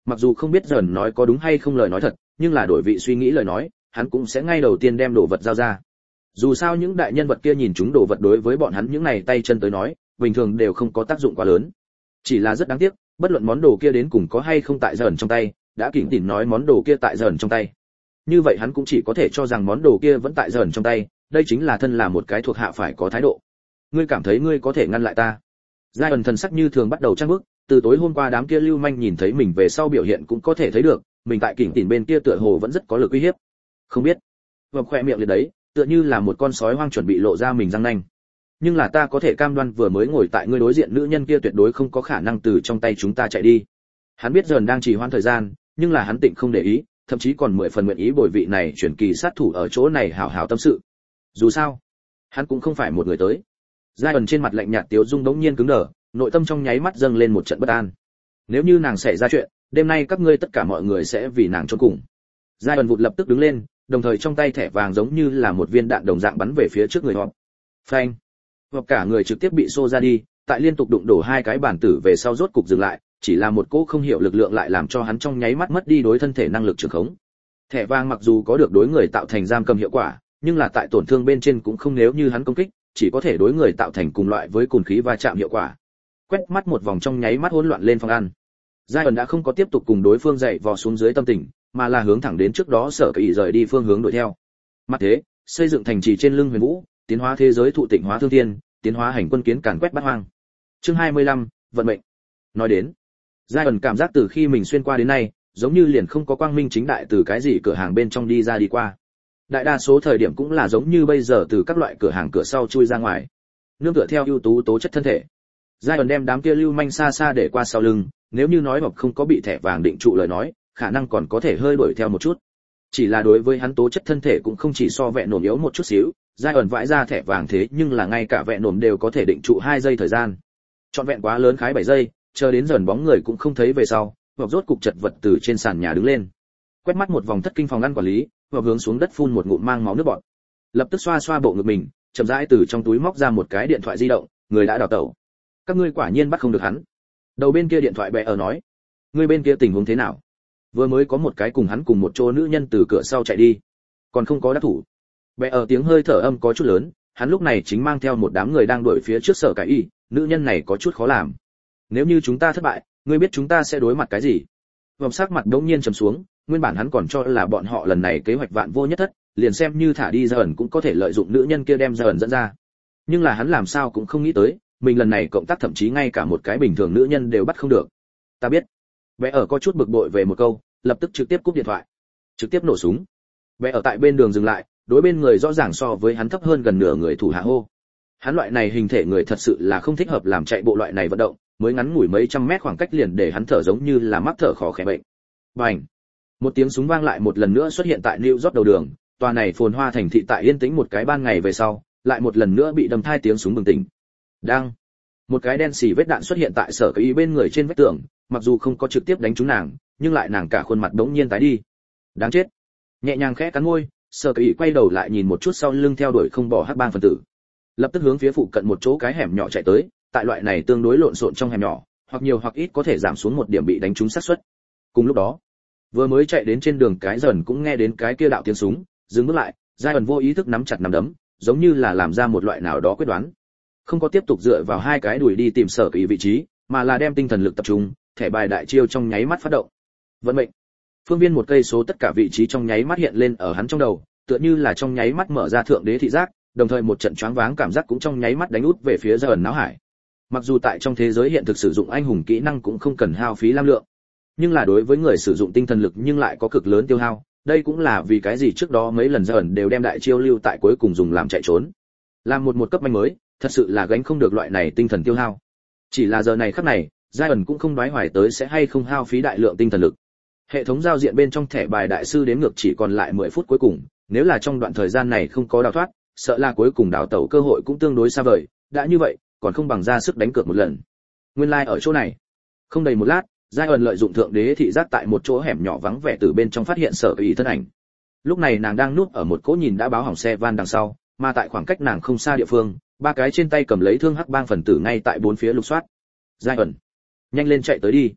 mặc dù không biết dần nói có đúng hay không lời nói thật, nhưng là đổi vị suy nghĩ lời nói, hắn cũng sẽ ngay đầu tiên đem đồ vật giao ra. Dù sao những đại nhân vật kia nhìn chúng đồ vật đối với bọn hắn những này tay chân tới nói, bình thường đều không có tác dụng quá lớn. Chỉ là rất đáng tiếc, bất luận món đồ kia đến cùng có hay không tại dần trong tay, đã kỉnh tỉn nói món đồ kia tại dần trong tay. Như vậy hắn cũng chỉ có thể cho rằng món đồ kia vẫn tại dần trong tay, đây chính là thân là một cái thuộc hạ phải có thái độ. Ngươi cảm thấy ngươi có thể ngăn lại ta? Giai ẩn thần sắc như thường bắt đầu trang bước, từ tối hôm qua đám kia lưu manh nhìn thấy mình về sau biểu hiện cũng có thể thấy được, mình tại kỉnh tỉn bên kia tựa hồ vẫn rất có lực uy hiếp. Không biết. Vập khỏe miệng liệt đấy, tựa như là một con sói hoang chuẩn bị lộ ra mình răng nanh. Nhưng là ta có thể cam đoan vừa mới ngồi tại ngươi đối diện nữ nhân kia tuyệt đối không có khả năng từ trong tay chúng ta chạy đi. Hắn biết dần đang trì hoãn thời gian, nhưng là hắn tịnh không để ý, thậm chí còn 10 phần nguyện ý bồi vị này chuyển kỳ sát thủ ở chỗ này hào hào tâm sự. Dù sao, hắn cũng không phải một người tới. Giai ẩn trên mặt lạnh nhạt tiếu dung đống nhiên cứng đờ, nội tâm trong nháy mắt dâng lên một trận bất an. Nếu như nàng xảy ra chuyện, đêm nay các ngươi tất cả mọi người sẽ vì nàng chôn cùng. Giai ẩn vụt lập tức đứng lên, đồng thời trong tay thẻ vàng giống như là một viên đạn đồng dạng bắn về phía trước người họ. Phanh! Hoặc cả người trực tiếp bị xô ra đi, tại liên tục đụng đổ hai cái bản tử về sau rốt cục dừng lại, chỉ là một cỗ không hiểu lực lượng lại làm cho hắn trong nháy mắt mất đi đối thân thể năng lực trường khống. Thẻ vàng mặc dù có được đối người tạo thành giam cầm hiệu quả, nhưng là tại tổn thương bên trên cũng không nếu như hắn công kích, chỉ có thể đối người tạo thành cùng loại với cồn khí va chạm hiệu quả. Quét mắt một vòng trong nháy mắt hỗn loạn lên phòng ăn. Giai ẩn đã không có tiếp tục cùng đối phương dậy vò xuống dưới tâm tình, mà là hướng thẳng đến trước đó Sở Kỳ rời đi phương hướng đuổi theo. Mặt thế, xây dựng thành trì trên lưng Huyền Vũ, tiến hóa thế giới thụ tịnh hóa thương thiên, tiến hóa hành quân kiến càn quét bát hoang. Chương 25, vận mệnh. Nói đến, Giai ẩn cảm giác từ khi mình xuyên qua đến nay, giống như liền không có quang minh chính đại từ cái gì cửa hàng bên trong đi ra đi qua. Đại đa số thời điểm cũng là giống như bây giờ từ các loại cửa hàng cửa sau chui ra ngoài. Nương tựa theo ưu tú tố chất thân thể. Giai ẩn đem đám kia lưu manh xa xa để qua sau lưng, nếu như nói hoặc không có bị thẻ vàng định trụ lời nói, khả năng còn có thể hơi đuổi theo một chút. Chỉ là đối với hắn tố chất thân thể cũng không chỉ so vẹn nổm yếu một chút xíu, Giai ẩn vãi ra thẻ vàng thế nhưng là ngay cả vẹn nổm đều có thể định trụ 2 giây thời gian. Chọn vẹn quá lớn khái 7 giây, chờ đến dần bóng người cũng không thấy về sau, hoặc rốt cục chật vật từ trên sàn nhà đứng lên. Quét mắt một vòng thất kinh phòng ăn quản lý, và hướng xuống đất phun một ngụm mang máu nước bọt. Lập tức xoa xoa bộ ngực mình, chậm rãi từ trong túi móc ra một cái điện thoại di động, người đã đào tẩu. Các ngươi quả nhiên bắt không được hắn. Đầu bên kia điện thoại bẹ ở nói, ngươi bên kia tình huống thế nào? Vừa mới có một cái cùng hắn cùng một chỗ nữ nhân từ cửa sau chạy đi, còn không có đắc thủ. Bẹ ở tiếng hơi thở âm có chút lớn, hắn lúc này chính mang theo một đám người đang đuổi phía trước Sở Cái Y, nữ nhân này có chút khó làm. Nếu như chúng ta thất bại, ngươi biết chúng ta sẽ đối mặt cái gì? Vòng sắc mặt đống nhiên trầm xuống, nguyên bản hắn còn cho là bọn họ lần này kế hoạch vạn vô nhất thất, liền xem như thả đi Ra ẩn cũng có thể lợi dụng nữ nhân kia đem Ra ẩn dẫn ra. Nhưng là hắn làm sao cũng không nghĩ tới, mình lần này cộng tác thậm chí ngay cả một cái bình thường nữ nhân đều bắt không được. Ta biết. Bé ở có chút bực bội về một câu, lập tức trực tiếp cúp điện thoại, trực tiếp nổ súng. Bé ở tại bên đường dừng lại, đối bên người rõ ràng so với hắn thấp hơn gần nửa người thủ hạ hô. Hắn loại này hình thể người thật sự là không thích hợp làm chạy bộ loại này vận động, mới ngắn ngủi mấy trăm mét khoảng cách liền để hắn thở giống như là mắc thở khó khẽ bệnh. Bành! Một tiếng súng vang lại một lần nữa xuất hiện tại New York đầu đường, tòa này phồn hoa thành thị tại yên tĩnh một cái ban ngày về sau, lại một lần nữa bị đâm thai tiếng súng bừng tỉnh. Đang! Một cái đen xì vết đạn xuất hiện tại Sở Cái Y bên người trên vách tường, mặc dù không có trực tiếp đánh trúng nàng, nhưng lại nàng cả khuôn mặt đống nhiên tái đi. Đáng chết! Nhẹ nhàng khẽ cắn môi, Sở Cái Y quay đầu lại nhìn một chút sau lưng theo đuổi không bỏ hắc bang phần tử. Lập tức hướng phía phụ cận một chỗ cái hẻm nhỏ chạy tới, tại loại này tương đối lộn xộn trong hẻm nhỏ, hoặc nhiều hoặc ít có thể giảm xuống một điểm bị đánh trúng xác suất. Cùng lúc đó, vừa mới chạy đến trên đường cái dần cũng nghe đến cái kia đạo tiếng súng, dừng bước lại, Giai ẩn vô ý thức nắm chặt nắm đấm, giống như là làm ra một loại nào đó quyết đoán. Không có tiếp tục dựa vào hai cái đùi đi tìm Sở Cái Y vị trí, mà là đem tinh thần lực tập trung, thẻ bài đại chiêu trong nháy mắt phát động. Vận mệnh. Phương viên một cây số tất cả vị trí trong nháy mắt hiện lên ở hắn trong đầu, tựa như là trong nháy mắt mở ra thượng đế thị giác, đồng thời một trận choáng váng cảm giác cũng trong nháy mắt đánh út về phía Giai ẩn não hải. Mặc dù tại trong thế giới hiện thực sử dụng anh hùng kỹ năng cũng không cần hao phí lam lượng, nhưng là đối với người sử dụng tinh thần lực nhưng lại có cực lớn tiêu hao, đây cũng là vì cái gì trước đó mấy lần Giai ẩn đều đem đại chiêu lưu tại cuối cùng dùng làm chạy trốn. Làm một cấp banh mới, thật sự là gánh không được loại này tinh thần tiêu hao. Chỉ là giờ này khắc này, Giai ẩn cũng không đoái hoài tới sẽ hay không hao phí đại lượng tinh thần lực. Hệ thống giao diện bên trong thẻ bài đại sư đếm ngược chỉ còn lại 10 phút cuối cùng, nếu là trong đoạn thời gian này không có đào thoát, sợ là cuối cùng đào tẩu cơ hội cũng tương đối xa vời, đã như vậy, còn không bằng ra sức đánh cược một lần. Nguyên lai ở chỗ này. Không đầy một lát, Giai ẩn lợi dụng thượng đế thị giác tại một chỗ hẻm nhỏ vắng vẻ từ bên trong phát hiện Sở Cái Y thân ảnh. Lúc này nàng đang núp ở một cỗ nhìn đã báo hỏng xe van đằng sau, mà tại khoảng cách nàng không xa địa phương, ba cái trên tay cầm lấy thương hắc bang phần tử ngay tại bốn phía lục soát. Giai ẩn, nhanh lên chạy tới đi.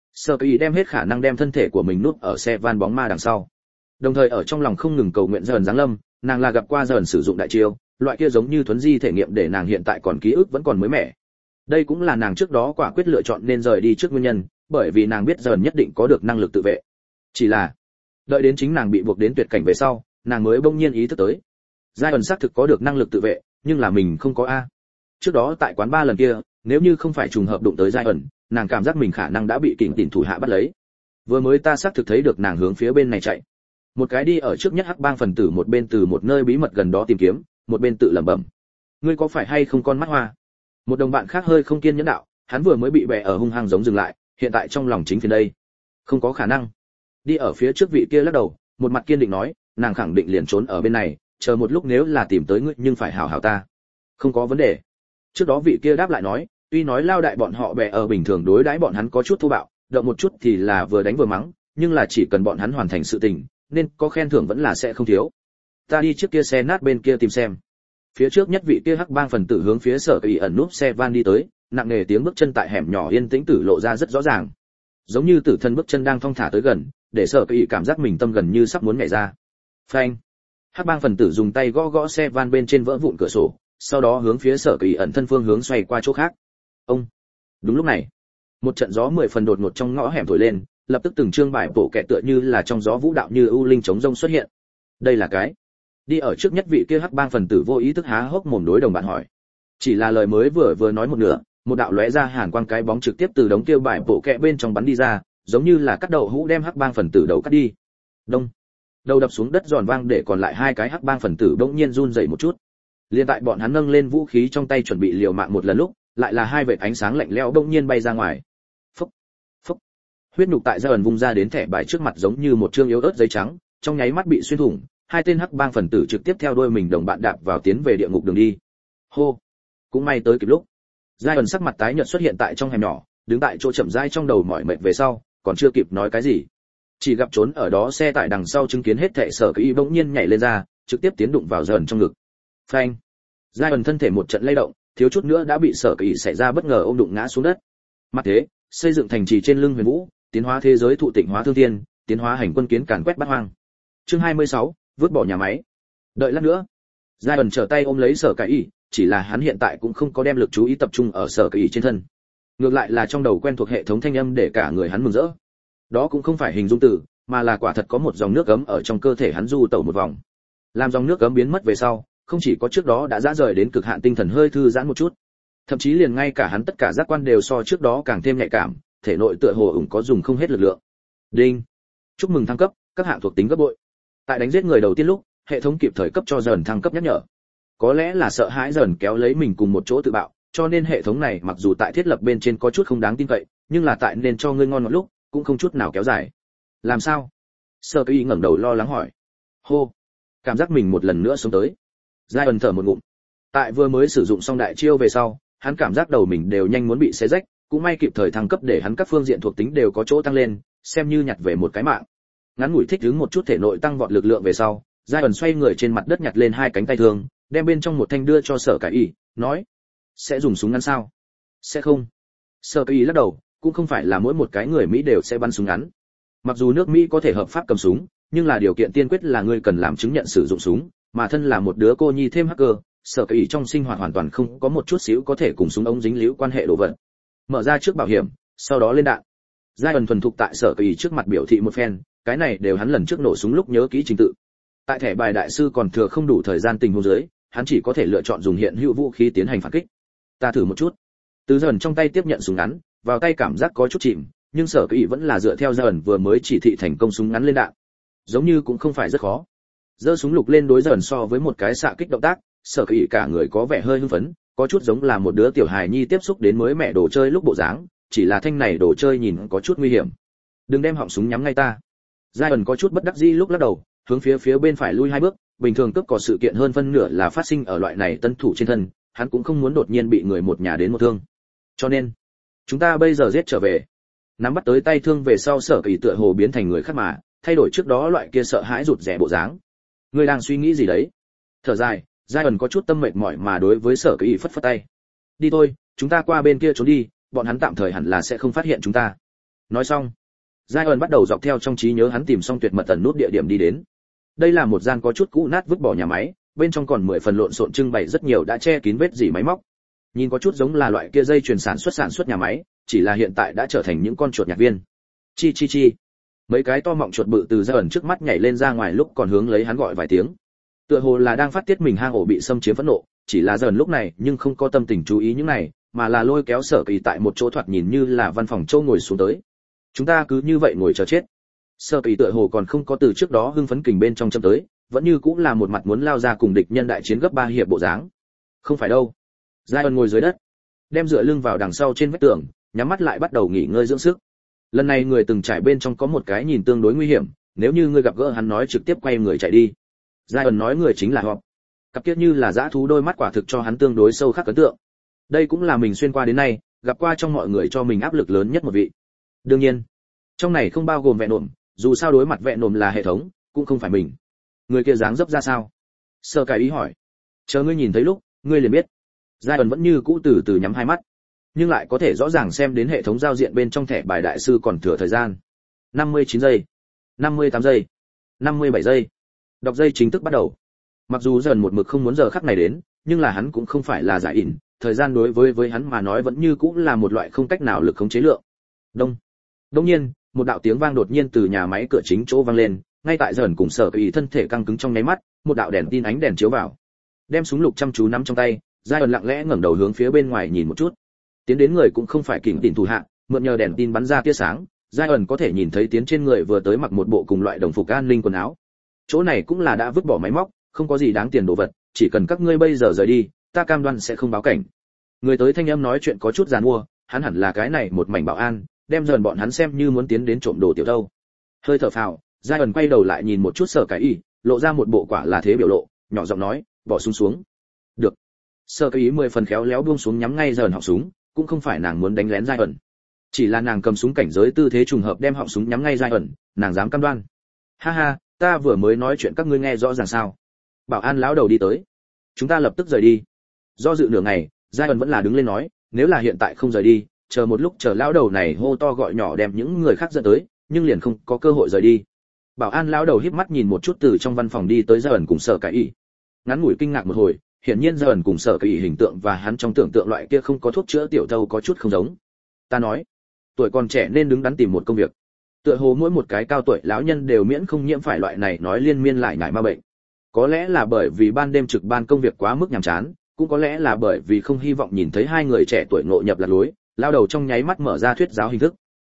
Sở Kỳ đem hết khả năng đem thân thể của mình núp ở xe van bóng ma đằng sau, đồng thời ở trong lòng không ngừng cầu nguyện dần giáng lâm. Nàng là gặp qua dần sử dụng đại chiêu, loại kia giống như thuấn di thể nghiệm để nàng hiện tại còn ký ức vẫn còn mới mẻ. Đây cũng là nàng trước đó quả quyết lựa chọn nên rời đi trước nguyên nhân, bởi vì nàng biết dần nhất định có được năng lực tự vệ. Chỉ là đợi đến chính nàng bị buộc đến tuyệt cảnh về sau, nàng mới bỗng nhiên ý thức tới, giai ẩn xác thực có được năng lực tự vệ, nhưng là mình không có a. Trước đó tại quán ba lần kia, nếu như không phải trùng hợp đụng tới giai ẩn, nàng cảm giác mình khả năng đã bị kình tỉn thủ hạ bắt lấy. Vừa mới ta xác thực thấy được nàng hướng phía bên này chạy. Một cái đi ở trước nhất hắc bang phần tử một bên từ một nơi bí mật gần đó tìm kiếm, một bên tự lẩm bẩm, ngươi có phải hay không con mắt hoa? Một đồng bạn khác hơi không kiên nhẫn đạo, hắn vừa mới bị bè ở hung hăng giống dừng lại, hiện tại trong lòng chính phiền đây. Không có khả năng. Đi ở phía trước vị kia lắc đầu, một mặt kiên định nói, nàng khẳng định liền trốn ở bên này, chờ một lúc nếu là tìm tới ngươi nhưng phải hảo hảo ta. Không có vấn đề. Trước đó vị kia đáp lại nói, tuy nói lao đại bọn họ bè ở bình thường đối đãi bọn hắn có chút thô bạo, động một chút thì là vừa đánh vừa mắng, nhưng là chỉ cần bọn hắn hoàn thành sự tình, nên có khen thưởng vẫn là sẽ không thiếu. Ta đi trước kia xe nát bên kia tìm xem. Phía trước nhất vị kia hắc bang phần tử hướng phía Sở Kỳ ẩn núp xe van đi tới, nặng nề tiếng bước chân tại hẻm nhỏ yên tĩnh tử lộ ra rất rõ ràng, giống như tử thân bước chân đang thong thả tới gần, để Sở Kỳ cảm giác mình tâm gần như sắp muốn nhảy ra. Phanh! Hắc bang phần tử dùng tay gõ gõ xe van bên trên vỡ vụn cửa sổ, sau đó hướng phía Sở Kỳ ẩn thân phương hướng xoay qua chỗ khác. Ông! Đúng lúc này, một trận gió 10 phần đột ngột trong ngõ hẻm thổi lên, lập tức từng trương bài bộ kệ tựa như là trong gió vũ đạo như ưu linh chống rông xuất hiện. Đây là cái? Đi ở trước nhất vị kia hắc bang phần tử vô ý thức há hốc mồm đối đồng bạn hỏi. Chỉ là lời mới vừa nói một nửa, một đạo lóe ra hàn quang cái bóng trực tiếp từ đống kia bài bộ kệ bên trong bắn đi ra, giống như là cắt đầu hũ đem hắc bang phần tử đầu cắt đi. Đông. Đầu đập xuống đất giòn vang để còn lại hai cái hắc bang phần tử bỗng nhiên run rẩy một chút. Liên tại bọn hắn nâng lên vũ khí trong tay chuẩn bị liều mạng một lần lúc, lại là hai vệt ánh sáng lạnh lẽo bỗng nhiên bay ra ngoài. Phốc, phốc. Huyết nhục tại dần vung ra đến thẻ bài trước mặt giống như một trương yếu ớt giấy trắng, trong nháy mắt bị xuyên thủng, hai tên hắc bang phần tử trực tiếp theo đuôi mình đồng bạn đạp vào tiến về địa ngục đường đi. Hô, cũng may tới kịp lúc. Giai ẩn sắc mặt tái nhợt xuất hiện tại trong hẻm nhỏ, đứng tại chỗ chậm rãi trong đầu mỏi mệt về sau, còn chưa kịp nói cái gì, chỉ gặp trốn ở đó xe tải đằng sau chứng kiến hết thảy Sở Kỳ bỗng nhiên nhảy lên ra, trực tiếp tiến đụng vào dần trong ngực. Phanh! Giai ẩn thân thể một trận lay động, thiếu chút nữa đã bị Sở Kỳ xảy ra bất ngờ ôm đụng ngã xuống đất. Mặt thế, xây dựng thành trì trên lưng Huyền Vũ, tiến hóa thế giới thụ tịnh hóa thương thiên, tiến hóa hành quân kiến càn quét bát hoang. Chương 26, vứt bỏ nhà máy. Đợi lát nữa. Giai ẩn trở tay ôm lấy Sở Kỳ, chỉ là hắn hiện tại cũng không có đem lực chú ý tập trung ở Sở Kỳ trên thân. Ngược lại là trong đầu quen thuộc hệ thống thanh âm để cả người hắn mừng rỡ. Đó cũng không phải hình dung từ, mà là quả thật có một dòng nước ấm ở trong cơ thể hắn du tẩu một vòng. Làm dòng nước ấm biến mất về sau, không chỉ có trước đó đã dã rời đến cực hạn tinh thần hơi thư giãn một chút, thậm chí liền ngay cả hắn tất cả giác quan đều so trước đó càng thêm nhạy cảm, thể nội tựa hồ ủng có dùng không hết lực lượng. Đinh. Chúc mừng thăng cấp, các hạng thuộc tính gấp bội. Tại đánh giết người đầu tiên lúc, hệ thống kịp thời cấp cho dần thăng cấp nhắc nhở. Có lẽ là sợ hãi dần kéo lấy mình cùng một chỗ tự bạo, cho nên hệ thống này mặc dù tại thiết lập bên trên có chút không đáng tin cậy, nhưng là tại nên cho ngươi ngon ngọt lúc, cũng không chút nào kéo dài. Làm sao? Sở Kỳ ngẩng đầu lo lắng hỏi. Hô, cảm giác mình một lần nữa sống tới. Giai ẩn thở một ngụm. Tại vừa mới sử dụng xong đại chiêu về sau, hắn cảm giác đầu mình đều nhanh muốn bị xé rách, cũng may kịp thời thăng cấp để hắn các phương diện thuộc tính đều có chỗ tăng lên, xem như nhặt về một cái mạng. Ngắn ngủi thích ứng một chút thể nội tăng vọt lực lượng về sau, Giai ẩn xoay người trên mặt đất nhặt lên hai cánh tay thương, đem bên trong một thanh đưa cho Sở Kỳ, nói: "Sẽ dùng súng ngắn sao?" "Sẽ không." Sở Kỳ lắc đầu, cũng không phải là mỗi một cái người Mỹ đều sẽ bắn súng ngắn. Mặc dù nước Mỹ có thể hợp pháp cầm súng, nhưng là điều kiện tiên quyết là ngươi cần làm chứng nhận sử dụng súng, mà thân là một đứa cô nhi thêm hacker, Sở Kỳ trong sinh hoạt hoàn toàn không có một chút xíu có thể cùng súng ống dính líu quan hệ đồ vật. Mở ra trước bảo hiểm, sau đó lên đạn. Giai ẩn thuần thục tại Sở Kỳ trước mặt biểu thị một phen, cái này đều hắn lần trước nổ súng lúc nhớ kỹ trình tự. Tại thẻ bài đại sư còn thừa không đủ thời gian tình huống dưới, hắn chỉ có thể lựa chọn dùng hiện hữu vũ khí tiến hành phản kích. Ta thử một chút. Từ dần trong tay tiếp nhận súng ngắn, vào tay cảm giác có chút chìm, nhưng Sở Kỳ vẫn là dựa theo dần vừa mới chỉ thị thành công súng ngắn lên đạn. Giống như cũng không phải rất khó. Giơ súng lục lên đối dần so với một cái xạ kích động tác, Sở Kỳ cả người có vẻ hơi hưng phấn, có chút giống là một đứa tiểu hài nhi tiếp xúc đến mới mẹ đồ chơi lúc bộ dáng, chỉ là thanh này đồ chơi nhìn có chút nguy hiểm. Đừng đem họng súng nhắm ngay ta. Giai ẩn có chút bất đắc dĩ lúc lắc đầu, hướng phía bên phải lui hai bước, bình thường cướp có sự kiện hơn phân nửa là phát sinh ở loại này tân thủ trên thân, hắn cũng không muốn đột nhiên bị người một nhà đến một thương. Cho nên, chúng ta bây giờ giết trở về. Nắm bắt tới tay thương về sau, Sở Kỳ tựa hồ biến thành người khác mà, thay đổi trước đó loại kia sợ hãi rụt rè bộ dáng. Ngươi đang suy nghĩ gì đấy? Thở dài, Giai ẩn có chút tâm mệt mỏi mà đối với Sở Kỳ phất phất tay. Đi thôi, chúng ta qua bên kia trốn đi, bọn hắn tạm thời hẳn là sẽ không phát hiện chúng ta. Nói xong, Zion bắt đầu dọc theo trong trí nhớ hắn tìm xong tuyệt mật tần nút địa điểm đi đến. Đây là một gian có chút cũ nát vứt bỏ nhà máy, bên trong còn 10 phần lộn xộn trưng bày rất nhiều đã che kín vết rỉ máy móc. Nhìn có chút giống là loại kia dây chuyền sản xuất nhà máy, chỉ là hiện tại đã trở thành những con chuột nhạc viên. Chi chi chi. Mấy cái to mọng chuột bự từ Zion trước mắt nhảy lên ra ngoài lúc còn hướng lấy hắn gọi vài tiếng. Tựa hồ là đang phát tiết mình hang ổ bị xâm chiếm phẫn nộ, chỉ là Zion lúc này nhưng không có tâm tình chú ý những này, mà là lôi kéo Sở Kỳ tại một chỗ thoạt nhìn như là văn phòng châu ngồi xuống tới. Chúng ta cứ như vậy ngồi chờ chết. Sở Kỳ tựa hồ còn không có từ trước đó hưng phấn kình bên trong châm tới, vẫn như cũng là một mặt muốn lao ra cùng địch nhân đại chiến gấp 3 hiệp bộ dáng. Không phải đâu. Zion ngồi dưới đất, đem dựa lưng vào đằng sau trên vách tường, nhắm mắt lại bắt đầu nghỉ ngơi dưỡng sức. Lần này người từng trải bên trong có một cái nhìn tương đối nguy hiểm, nếu như ngươi gặp gỡ hắn nói trực tiếp quay người chạy đi. Zion nói người chính là Họp. Cặp kia như là dã thú đôi mắt quả thực cho hắn tương đối sâu khắc ấn tượng. Đây cũng là mình xuyên qua đến nay, gặp qua trong mọi người cho mình áp lực lớn nhất một vị. Đương nhiên, trong này không bao gồm vẹn nổm, dù sao đối mặt vẹn nổm là hệ thống, cũng không phải mình. Người kia dáng dấp ra sao? Sơ Cái ý hỏi. Chờ ngươi nhìn thấy lúc, ngươi liền biết. Zion vẫn như cũ từ từ nhắm hai mắt, nhưng lại có thể rõ ràng xem đến hệ thống giao diện bên trong thẻ bài đại sư còn thừa thời gian. 59 giây, 58 giây, 57 giây. Đọc giây chính thức bắt đầu. Mặc dù dần một mực không muốn giờ khắc này đến, nhưng là hắn cũng không phải là giải ỉn, thời gian đối với hắn mà nói vẫn như cũng là một loại không cách nào lực khống chế lượng. Đông nhiên, một đạo tiếng vang đột nhiên từ nhà máy cửa chính chỗ vang lên, ngay tại dần cùng Sở Kỳ thân thể căng cứng trong nháy mắt, một đạo đèn tin ánh đèn chiếu vào. Đem súng lục chăm chú nắm trong tay, Zion lặng lẽ ngẩng đầu hướng phía bên ngoài nhìn một chút. Tiến đến người cũng không phải kình tỉnh thủ hạ, mượn nhờ đèn tin bắn ra tia sáng, Zion có thể nhìn thấy tiến trên người vừa tới mặc một bộ cùng loại đồng phục an ninh quần áo. Chỗ này cũng là đã vứt bỏ máy móc, không có gì đáng tiền đồ vật, chỉ cần các ngươi bây giờ rời đi, ta cam đoan sẽ không báo cảnh. Người tới thanh âm nói chuyện có chút giàn mua, hắn hẳn là cái này một mảnh bảo an, đem dần bọn hắn xem như muốn tiến đến trộm đồ tiểu đâu. Hơi thở phào, Zion quay đầu lại nhìn một chút Sở Cái ý, lộ ra một bộ quả là thế biểu lộ, nhỏ giọng nói, bỏ súng xuống. Được. Sở Cái ý 10 phần khéo léo buông xuống nhắm ngay dần họng súng, cũng không phải nàng muốn đánh lén Zion, chỉ là nàng cầm súng cảnh giới tư thế trùng hợp đem họng súng nhắm ngay Zion, nàng dám cam đoan. Ha ha, ta vừa mới nói chuyện các ngươi nghe rõ ràng sao? Bảo an lão đầu đi tới. Chúng ta lập tức rời đi. Do dự nửa ngày, Zion vẫn là đứng lên nói, nếu là hiện tại không rời đi, chờ một lúc chờ lão đầu này hô to gọi nhỏ đem những người khác dẫn tới, nhưng liền không có cơ hội rời đi. Bảo an lão đầu híp mắt nhìn một chút từ trong văn phòng đi tới Zion cùng Sở Cái ý. Ngắn ngủi kinh ngạc một hồi, hiển nhiên Zion cùng Sở Cái ý hình tượng và hắn trong tưởng tượng loại kia không có thuốc chữa tiểu thâu có chút không giống. Ta nói, tuổi còn trẻ nên đứng đắn tìm một công việc. Tựa hồ mỗi một cái cao tuổi lão nhân đều miễn không nhiễm phải loại này nói liên miên lại nhải ma bệnh. Có lẽ là bởi vì ban đêm trực ban công việc quá mức nhàm chán, cũng có lẽ là bởi vì không hy vọng nhìn thấy hai người trẻ tuổi ngộ nhập lạc lối, lao đầu trong nháy mắt mở ra thuyết giáo hình thức.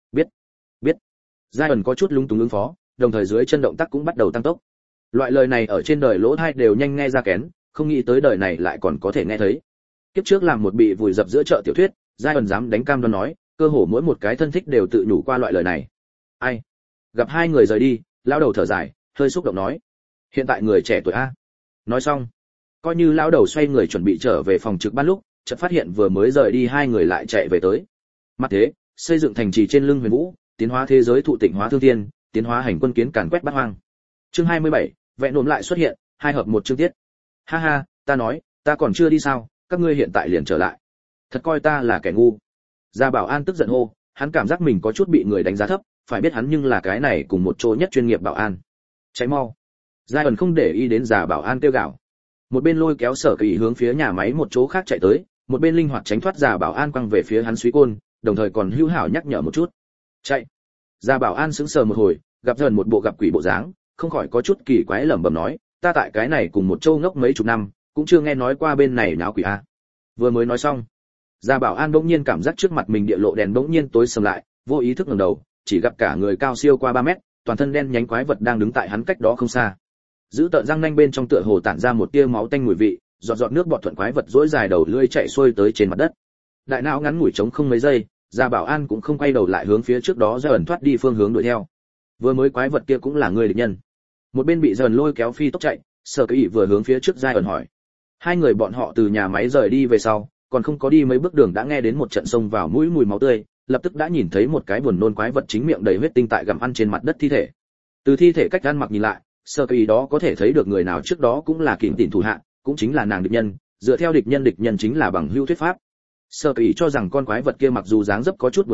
Biết. Zion có chút lúng túng ứng phó, đồng thời dưới chân động tác cũng bắt đầu tăng tốc. Loại lời này ở trên đời lỗ tai đều nhanh nghe ra kén, không nghĩ tới đời này lại còn có thể nghe thấy. Kiếp trước làm một bị vùi dập giữa chợ tiểu thuyết, Zion dám đánh cam đoan nói, cơ hồ mỗi một cái thân thích đều tự nhủ qua loại lời này. Ai? Gặp hai người rời đi, lão đầu thở dài, hơi xúc động nói, hiện tại người trẻ tuổi a. Nói xong, coi như lão đầu xoay người chuẩn bị trở về phòng trực ban lúc, chợt phát hiện vừa mới rời đi hai người lại chạy về tới. Mặt thế, xây dựng thành trì trên lưng huyền vũ, tiến hóa thế giới thụ tịnh hóa thương thiên, tiến hóa hành quân kiến càn quét bát hoang. Chương 27, vẹn nổm lại xuất hiện, hai hợp một chương tiết. Ha ha, ta nói, ta còn chưa đi sao, các ngươi hiện tại liền trở lại. Thật coi ta là kẻ ngu. Gia Bảo An tức giận hô, hắn cảm giác mình có chút bị người đánh giá thấp, phải biết hắn nhưng là cái này cùng một chỗ nhất chuyên nghiệp bảo an. Cháy mau. Zion không để ý đến Gia Bảo An kêu gào. Một bên lôi kéo Sở Kỳ hướng phía nhà máy một chỗ khác chạy tới, một bên linh hoạt tránh thoát Gia Bảo An quăng về phía hắn suý côn, đồng thời còn hữu hảo nhắc nhở một chút. Chạy. Gia Bảo An sững sờ một hồi, gặp dần một bộ gặp quỷ bộ dáng, không khỏi có chút kỳ quái lẩm bẩm nói, ta tại cái này cùng một châu ngốc mấy chục năm, cũng chưa nghe nói qua bên này náo quỷ a. Vừa mới nói xong, Gia Bảo An bỗng nhiên cảm giác trước mặt mình địa lộ đèn bỗng nhiên tối sầm lại, vô ý thức ngẩng đầu, chỉ gặp cả người cao siêu qua 3 mét, toàn thân đen nhánh quái vật đang đứng tại hắn cách đó không xa. Giữ tợn răng nanh bên trong tựa hồ tản ra một tia máu tanh mùi vị, giọt giọt nước bọt thuận quái vật rỗi dài đầu lưỡi chạy xuôi tới trên mặt đất. Đại não ngắn ngủi trống không mấy giây, Gia Bảo An cũng không quay đầu lại hướng phía trước đó dần thoát đi phương hướng đuổi theo. Vừa mới quái vật kia cũng là người địch nhân. Một bên bị dần lôi kéo phi tốc chạy, Sở Cái ý vừa hướng phía trước Giai ẩn hỏi. Hai người bọn họ từ nhà máy rời đi về sau, còn không có đi mấy bước đường đã nghe đến một trận xông vào mũi mùi máu tươi, lập tức đã nhìn thấy một cái buồn nôn quái vật chính miệng đầy huyết tinh tại gặm ăn trên mặt đất thi thể. Từ thi thể cách ăn mặc nhìn lại, Sở Cái ý đó có thể thấy được người nào trước đó cũng là kình tỉn thủ hạ, cũng chính là nàng địch nhân, dựa theo địch nhân chính là bằng hữu thuyết pháp. Sở Cái ý cho rằng con quái vật kia mặc dù dáng dấp có chút buồn nôn,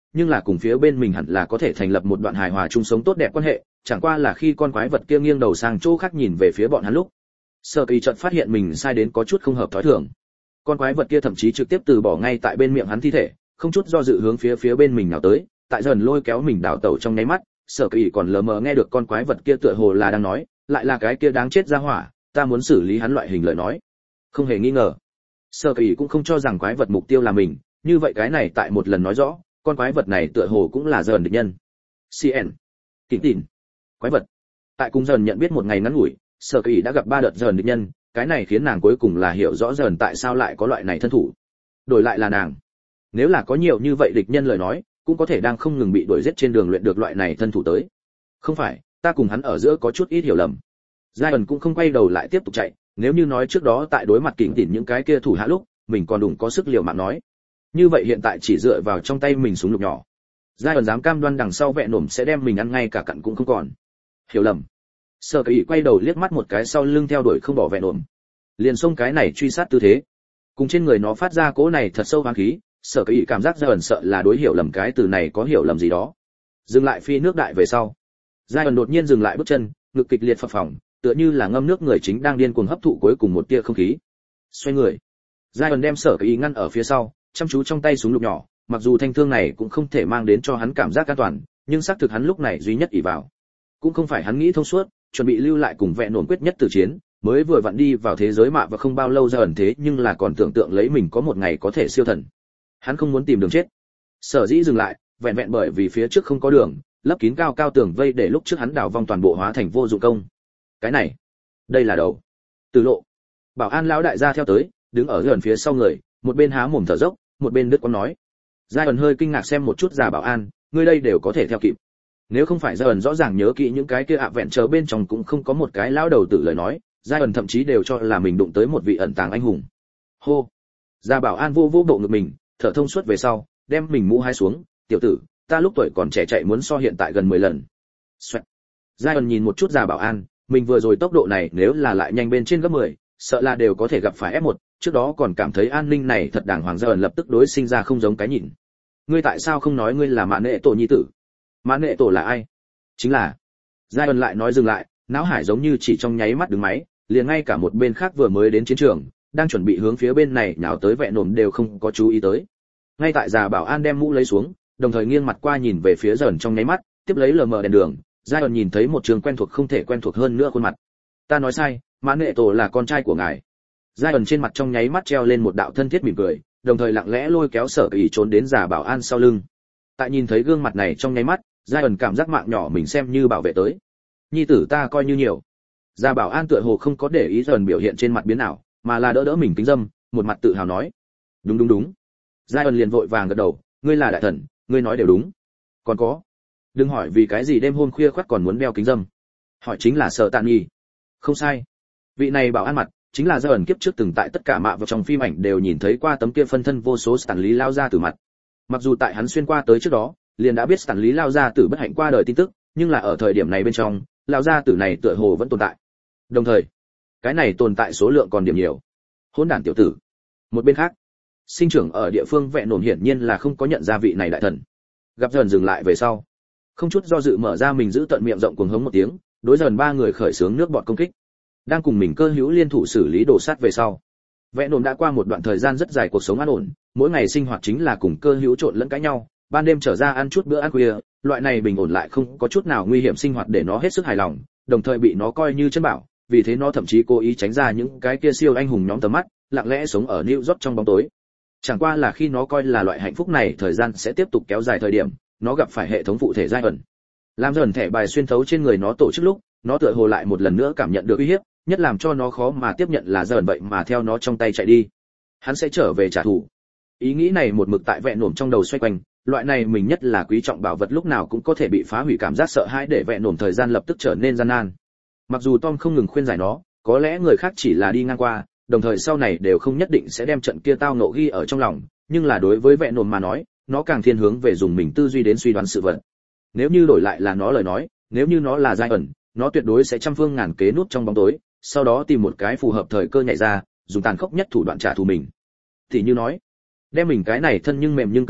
nhưng là cùng phía bên mình hẳn là có thể thành lập một đoạn hài hòa chung sống tốt đẹp quan hệ, chẳng qua là khi con quái vật kia nghiêng đầu sang chỗ khác nhìn về phía bọn hắn lúc, Sở Kỳ chợt phát hiện mình sai đến có chút không hợp thói thường. Con quái vật kia thậm chí trực tiếp từ bỏ ngay tại bên miệng hắn thi thể, không chút do dự hướng phía bên mình nào tới, tại dần lôi kéo mình đảo tẩu trong nháy mắt, Sở Kỳ còn lờ mờ nghe được con quái vật kia tựa hồ là đang nói, lại là cái kia đáng chết ra hỏa, ta muốn xử lý hắn loại hình lời nói. Không hề nghi ngờ, Sở Kỳ cũng không cho rằng quái vật mục tiêu là mình, như vậy cái này tại một lần nói rõ, con quái vật này tựa hồ cũng là dần địch nhân. CN, Kính Tìn, quái vật. Tại cùng dần nhận biết một ngày ngắn ngủi, Sở Kỳ đã gặp 3 đợt dần địch nhân, cái này khiến nàng cuối cùng là hiểu rõ dần tại sao lại có loại này thân thủ. Đổi lại là nàng, nếu là có nhiều như vậy địch nhân lời nói, cũng có thể đang không ngừng bị đuổi giết trên đường luyện được loại này thân thủ tới. Không phải, ta cùng hắn ở giữa có chút ít hiểu lầm. Giai cũng không quay đầu lại tiếp tục chạy, nếu như nói trước đó tại đối mặt Kính Tìn những cái kia thủ hạ lúc, mình còn đủ có sức liều mạng nói. Như vậy hiện tại chỉ dựa vào trong tay mình súng lục nhỏ, Giai dám cam đoan đằng sau vẹn nổm sẽ đem mình ăn ngay cả cặn cũng không còn. Hiểu lầm. Sở Kỳ quay đầu liếc mắt một cái sau lưng theo đuổi không bỏ vẹn nổm, liền xông cái này truy sát tư thế, cùng trên người nó phát ra cỗ này thật sâu hoang khí. Sở Kỳ cảm giác Giai sợ là đối hiểu lầm cái từ này có hiểu lầm gì đó. Dừng lại phi nước đại về sau, Giai đột nhiên dừng lại bước chân, ngực kịch liệt phập phồng, tựa như là ngâm nước người chính đang điên cuồng hấp thụ cuối cùng một tia không khí. Xoay người, Giai đem Sở Kỳ ngăn ở phía sau, chăm chú trong tay súng lục nhỏ, mặc dù thanh thương này cũng không thể mang đến cho hắn cảm giác an toàn, nhưng xác thực hắn lúc này duy nhất ỷ vào. Cũng không phải hắn nghĩ thông suốt, chuẩn bị lưu lại cùng vẹn nổn quyết nhất tử chiến, mới vừa vặn đi vào thế giới mạ và không bao lâu ra ẩn thế, nhưng là còn tưởng tượng lấy mình có một ngày có thể siêu thần. Hắn không muốn tìm đường chết. Sở dĩ dừng lại, vẹn vẹn bởi vì phía trước không có đường, lấp kín cao cao tường vây để lúc trước hắn đào vong toàn bộ hóa thành vô dụng công. Cái này, đây là đầu. Từ lộ. Bảo an lão đại gia theo tới, đứng ở gần phía sau người, một bên há mồm thở dốc, một bên đứt quãng nói. Giai ẩn hơi kinh ngạc xem một chút già bảo an, ngươi đây đều có thể theo kịp. Nếu không phải Giai ẩn rõ ràng nhớ kỹ những cái kia ạ vẹn chờ bên trong cũng không có một cái lão đầu tử lời nói, Giai ẩn thậm chí đều cho là mình đụng tới một vị ẩn tàng anh hùng. Hô. Già bảo an vô vô bộ ngực mình, thở thông suốt về sau, đem mình mũ hai xuống, tiểu tử, ta lúc tuổi còn trẻ chạy muốn so hiện tại gần 10 lần. Xoẹt. Giai ẩn nhìn một chút già bảo an, mình vừa rồi tốc độ này nếu là lại nhanh bên trên gấp 10, sợ là đều có thể gặp phải F1, trước đó còn cảm thấy an ninh này thật đàng hoàng. Giai ẩn lập tức đối sinh ra không giống cái nhìn. Ngươi tại sao không nói ngươi là Mã Nệ Tổ nhi tử? Mã Nệ Tổ là ai? Chính là. Giai ẩn lại nói dừng lại, não hải giống như chỉ trong nháy mắt đứng máy, liền ngay cả một bên khác vừa mới đến chiến trường, đang chuẩn bị hướng phía bên này nhào tới vẹn nổm đều không có chú ý tới. Ngay tại già bảo an đem mũ lấy xuống, đồng thời nghiêng mặt qua nhìn về phía dần trong nháy mắt, tiếp lấy lờ mờ đèn đường, Giai ẩn nhìn thấy một trường quen thuộc không thể quen thuộc hơn nữa khuôn mặt. Ta nói sai, Mã Nệ Tổ là con trai của ngài. Giai ẩn trên mặt trong nháy mắt treo lên một đạo thân thiết mỉm cười, đồng thời lặng lẽ lôi kéo Sở Kỳ trốn đến già bảo an sau lưng. Tại nhìn thấy gương mặt này trong nháy mắt, Giai ẩn cảm giác mạng nhỏ mình xem như bảo vệ tới. Nhi tử ta coi như nhiều. Già bảo an tựa hồ không có để ý dần biểu hiện trên mặt biến ảo, mà là đỡ mình kính dâm, một mặt tự hào nói. Đúng. Giai ẩn liền vội vàng gật đầu, ngươi là đại thần, ngươi nói đều đúng. Còn có, đừng hỏi vì cái gì đêm hôm khuya khoắt còn muốn đeo kính dâm. Hỏi chính là Sở Tạn Nhi. Không sai. Vị này bảo an mặt, chính là Giai ẩn kiếp trước từng tại tất cả mạ vào trong phim ảnh đều nhìn thấy qua tấm kia phân thân vô số Stan Lý lao ra từ mặt. Mặc dù tại hắn xuyên qua tới trước đó, liền đã biết Stan Lý lao ra từ bất hạnh qua đời tin tức, nhưng là ở thời điểm này bên trong, lao ra tử này tựa hồ vẫn tồn tại. Đồng thời, cái này tồn tại số lượng còn điểm nhiều. Hỗn đản tiểu tử. Một bên khác, sinh trưởng ở địa phương vẹn nổm hiển nhiên là không có nhận ra vị này đại thần. Gặp dần dừng lại về sau, không chút do dự mở ra mình giữ tận miệng rộng cuồng hống một tiếng, đối dần 3 người khởi xướng nước bọt công kích. Đang cùng mình cơ hữu liên thủ xử lý đổ sát về sau, vẹn nổm đã qua một đoạn thời gian rất dài cuộc sống an ổn, mỗi ngày sinh hoạt chính là cùng cơ hữu trộn lẫn cãi nhau, ban đêm trở ra ăn chút bữa ăn khuya, loại này bình ổn lại không có chút nào nguy hiểm sinh hoạt để nó hết sức hài lòng, đồng thời bị nó coi như chân bảo, vì thế nó thậm chí cố ý tránh ra những cái kia siêu anh hùng nhóm tầm mắt, lặng lẽ sống ở New York trong bóng tối. Chẳng qua là khi nó coi là loại hạnh phúc này thời gian sẽ tiếp tục kéo dài thời điểm, nó gặp phải hệ thống phụ thể Giai ẩn. Làm dần thẻ bài xuyên thấu trên người nó tổ chức lúc, nó tựa hồ lại một lần nữa cảm nhận được uy hiếp, nhất làm cho nó khó mà tiếp nhận là Giai ẩn vậy mà theo nó trong tay chạy đi. Hắn sẽ trở về trả thù. Ý nghĩ này một mực tại vẹn nổm trong đầu xoay quanh, loại này mình nhất là quý trọng bảo vật lúc nào cũng có thể bị phá hủy cảm giác sợ hãi để vẹn nổm thời gian lập tức trở nên gian nan. Mặc dù Tom không ngừng khuyên giải nó, có lẽ người khác chỉ là đi ngang qua, đồng thời sau này đều không nhất định sẽ đem trận kia tao ngộ ghi ở trong lòng, nhưng là đối với vẹn nổm mà nói, nó càng thiên hướng về dùng mình tư duy đến suy đoán sự vật. Nếu như đổi lại là nó lời nói, nếu như nó là Giai ẩn, nó tuyệt đối sẽ trăm phương ngàn kế núp trong bóng tối, sau đó tìm một cái phù hợp thời cơ nhảy ra, dùng tàn khốc nhất thủ đoạn trả thù mình. Thì như nói, đem mình cái này thân nhưng mềm nhưng cứng rắn,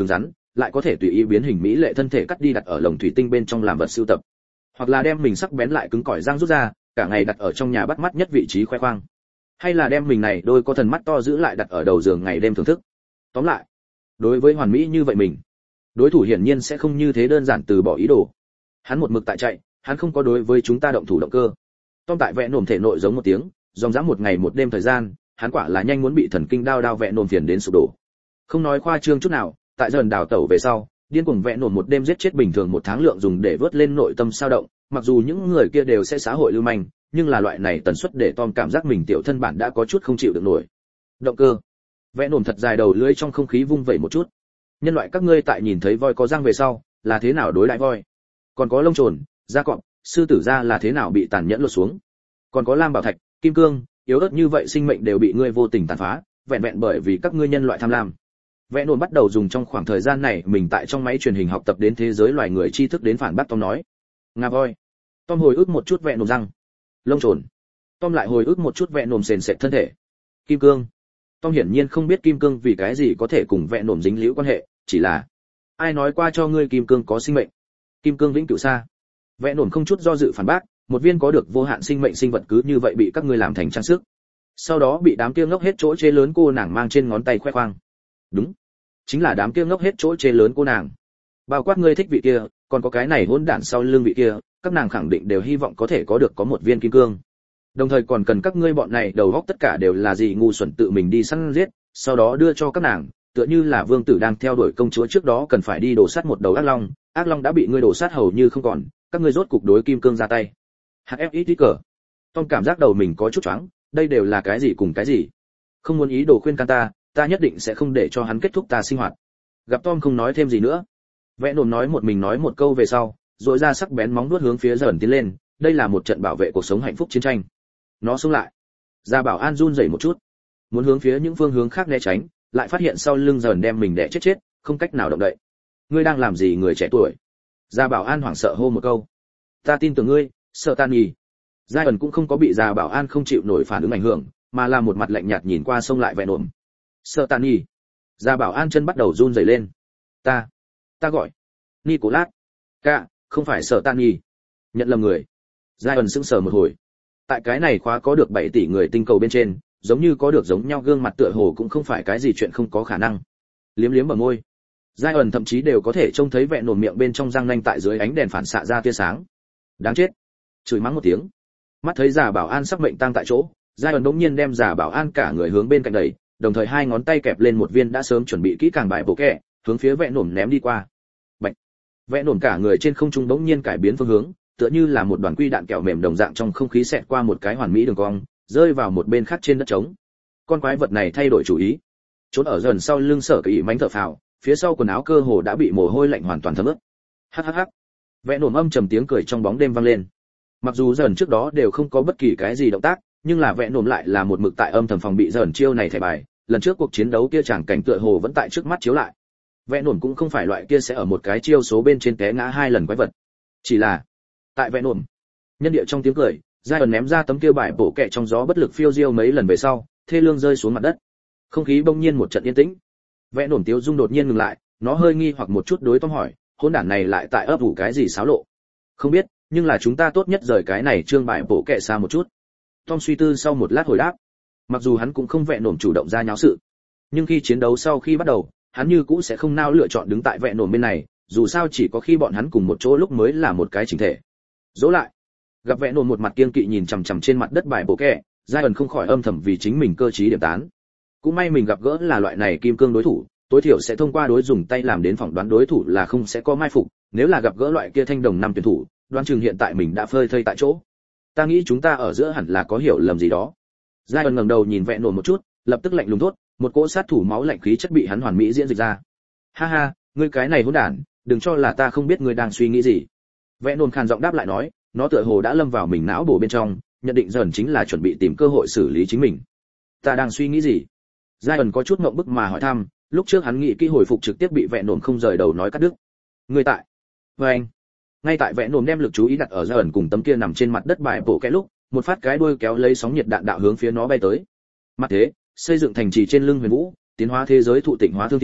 lại có thể tùy ý biến hình mỹ lệ thân thể cắt đi đặt ở lồng thủy tinh bên trong làm vật sưu tập, hoặc là đem mình sắc bén lại cứng cỏi răng rút ra, cả ngày đặt ở trong nhà bắt mắt nhất vị trí khoe khoang, hay là đem mình này đôi có thần mắt to giữ lại đặt ở đầu giường ngày đêm thưởng thức. Tóm lại, đối với hoàn mỹ như vậy mình, đối thủ hiển nhiên sẽ không như thế đơn giản từ bỏ ý đồ. Hắn một mực tại chạy, hắn không có đối với chúng ta động thủ động cơ. Tom tại vẽ nổm thể nội giống một tiếng, dòng dã một ngày một đêm thời gian, hắn quả là nhanh muốn bị thần kinh đao vẽ nổm phiền đến sụp đổ. Không nói khoa trương chút nào, tại dần đào tẩu về sau, điên cuồng vẽ nổm một đêm giết chết bình thường một tháng lượng dùng để vớt lên nội tâm sao động, mặc dù những người kia đều sẽ xã hội lưu manh, nhưng là loại này tần suất để Tom cảm giác mình tiểu thân bản đã có chút không chịu được nổi. Động cơ. Vẽ nổm thật dài đầu lưỡi trong không khí vung vẩy một chút. Nhân loại các ngươi tại nhìn thấy voi có răng về sau, là thế nào đối đãi voi? Còn có lông trồn, da cọp, sư tử da là thế nào bị tàn nhẫn lột xuống? Còn có lam bảo thạch, kim cương, yếu ớt như vậy sinh mệnh đều bị ngươi vô tình tàn phá, vẹn vẹn bởi vì các ngươi nhân loại tham lam. Vẽ nổm bắt đầu dùng trong khoảng thời gian này mình tại trong máy truyền hình học tập đến thế giới loài người tri thức đến phản bác Tom nói. Nga voi. Tom hồi ức một chút vẽ nổm răng. Lông trồn. Tom lại hồi ức một chút vẽ nổm sền sệt thân thể. Kim cương. Tom hiển nhiên không biết kim cương vì cái gì có thể cùng vẽ nổm dính líu quan hệ, chỉ là ai nói qua cho ngươi kim cương có sinh mệnh? Kim cương vĩnh cửu xa. Vẽ nổm không chút do dự phản bác, một viên có được vô hạn sinh mệnh sinh vật cứ như vậy bị các ngươi làm thành trang sức. Sau đó bị đám kia ngốc hết chỗ chế lớn cô nàng mang trên ngón tay khoe khoang. Đúng, chính là đám kia ngốc hết chỗ chế lớn cô nàng. Bao quát ngươi thích vị kia, còn có cái này hỗn đản sau lưng vị kia, các nàng khẳng định đều hy vọng có thể có được có một viên kim cương. Đồng thời còn cần các ngươi bọn này đầu óc tất cả đều là gì ngu xuẩn tự mình đi săn giết, sau đó đưa cho các nàng, tựa như là vương tử đang theo đuổi công chúa trước đó cần phải đi đổ sát một đầu ác long đã bị ngươi đổ sát hầu như không còn, các ngươi rốt cục đối kim cương ra tay. HFX cờ. Tom cảm giác đầu mình có chút choáng, đây đều là cái gì cùng cái gì? Không muốn ý đồ khuyên can ta nhất định sẽ không để cho hắn kết thúc ta sinh hoạt. Gặp Tom không nói thêm gì nữa. Vẽ nổm nói một mình nói một câu về sau, rồi ra sắc bén móng vuốt hướng phía dần tiến lên, đây là một trận bảo vệ cuộc sống hạnh phúc chiến tranh. Nó xông lại. Gia Bảo An run rẩy một chút, muốn hướng phía những phương hướng khác né tránh, lại phát hiện sau lưng dần đem mình đè chết, không cách nào động đậy. Ngươi đang làm gì người trẻ tuổi? Gia Bảo An hoảng sợ hô một câu. Ta tin tưởng ngươi, sợ tan nhì. Giai ẩn cũng không có bị Gia Bảo An không chịu nổi phản ứng ảnh hưởng, mà là một mặt lạnh nhạt nhìn qua xông lại vẽ nổm. Sợ tan nhì. Gia Bảo An chân bắt đầu run rẩy lên. Ta gọi Nicolas. Cả, không phải sợ tan nhì. Nhận lầm người. Giai ẩn sững sờ một hồi. Tại cái này khóa có được 7 tỷ người tinh cầu bên trên, giống như có được giống nhau gương mặt tựa hồ cũng không phải cái gì chuyện không có khả năng. Liếm liếm bờ môi. Giai ẩn thậm chí đều có thể trông thấy vẹn nổm miệng bên trong răng nanh tại dưới ánh đèn phản xạ ra tia sáng. Đáng chết. Chửi mắng một tiếng. Mắt thấy Giả Bảo An sắc mệnh tang tại chỗ, Giai ẩn đột nhiên đem Giả Bảo An cả người hướng bên cạnh đẩy, đồng thời hai ngón tay kẹp lên một viên đã sớm chuẩn bị kỹ càng bài bổ kẹ, hướng phía vẹn nổm ném đi qua. Bạch. Vẹn nổm cả người trên không trung bỗng nhiên cải biến phương hướng, tựa như là một đoàn quy đạn kẹo mềm đồng dạng trong không khí xẹt qua một cái hoàn mỹ đường cong, rơi vào một bên khác trên đất trống. Con quái vật này thay đổi chủ ý, trốn ở dần sau lưng Sở Kỳ mánh thở phào, phía sau quần áo cơ hồ đã bị mồ hôi lạnh hoàn toàn thấm ướt. Hắc hắc hắc. Vẽ nổm âm trầm tiếng cười trong bóng đêm vang lên. Mặc dù dần trước đó đều không có bất kỳ cái gì động tác, nhưng là vẽ nổm lại là một mực tại âm thầm phòng bị dần chiêu này thẻ bài, lần trước cuộc chiến đấu kia chẳng cảnh tựa hồ vẫn tại trước mắt chiếu lại. Vẽ nổm cũng không phải loại kia sẽ ở một cái chiêu số bên trên té ngã 2 lần quái vật. Chỉ là tại vẽ nổm, nhân địa trong tiếng cười, Giai ẩn ném ra tấm kia bài bổ kẹ trong gió bất lực phiêu diêu mấy lần về sau, thê lương rơi xuống mặt đất. Không khí bỗng nhiên một trận yên tĩnh. Vẽ nổm tiếu dung đột nhiên ngừng lại, nó hơi nghi hoặc một chút đối Tom hỏi, hỗn đản này lại tại ấp ủ cái gì xáo lộ? Không biết, nhưng là chúng ta tốt nhất rời cái này trương bài bổ kẹ xa một chút. Tom suy tư sau một lát hồi đáp. Mặc dù hắn cũng không vẽ nổm chủ động ra nháo sự, nhưng khi chiến đấu sau khi bắt đầu, hắn như cũ sẽ không nao lựa chọn đứng tại vẽ nổm bên này, dù sao chỉ có khi bọn hắn cùng một chỗ lúc mới là một cái chỉnh thể. Dỗ lại. Gặp vẽ nổm một mặt kiên kỵ nhìn chằm chằm trên mặt đất bài bổ kẹ, Giai ẩn không khỏi âm thầm vì chính mình cơ trí điểm tán. Cũng may mình gặp gỡ là loại này kim cương đối thủ, tối thiểu sẽ thông qua đối dùng tay làm đến phỏng đoán đối thủ là không sẽ có mai phục, nếu là gặp gỡ loại kia thanh đồng năm tuyển thủ, đoán chừng hiện tại mình đã phơi thây tại chỗ. Ta nghĩ chúng ta ở giữa hẳn là có hiểu lầm gì đó. Giai ẩn ngẩng đầu nhìn vẽ nổm một chút, lập tức lạnh lùng thốt, một cỗ sát thủ máu lạnh khí chất bị hắn hoàn mỹ diễn dịch ra. Ha ha, ngươi cái này hỗn đản, đừng cho là ta không biết ngươi đang suy nghĩ gì. Vẽ nổm khàn giọng đáp lại nói, nó tựa hồ đã lâm vào mình não bổ bên trong, nhận định dần chính là chuẩn bị tìm cơ hội xử lý chính mình. Ta đang suy nghĩ gì? Giai ẩn có chút ngượng bức mà hỏi thăm, lúc trước hắn nghĩ kỹ hồi phục trực tiếp bị vẽ nổm không rời đầu nói cắt đứt. Người tại? Anh. Ngay tại vẽ nổm đem lực chú ý đặt ở Giai ẩn cùng tấm kia nằm trên mặt đất bài bổ kẽ lúc, một phát cái đuôi kéo lấy sóng nhiệt đạn đạo hướng phía nó bay tới. Mặt thế, xây dựng thành trì trên lưng huyền vũ, tiến hóa thế giới thụ tịnh hóa thương thiên,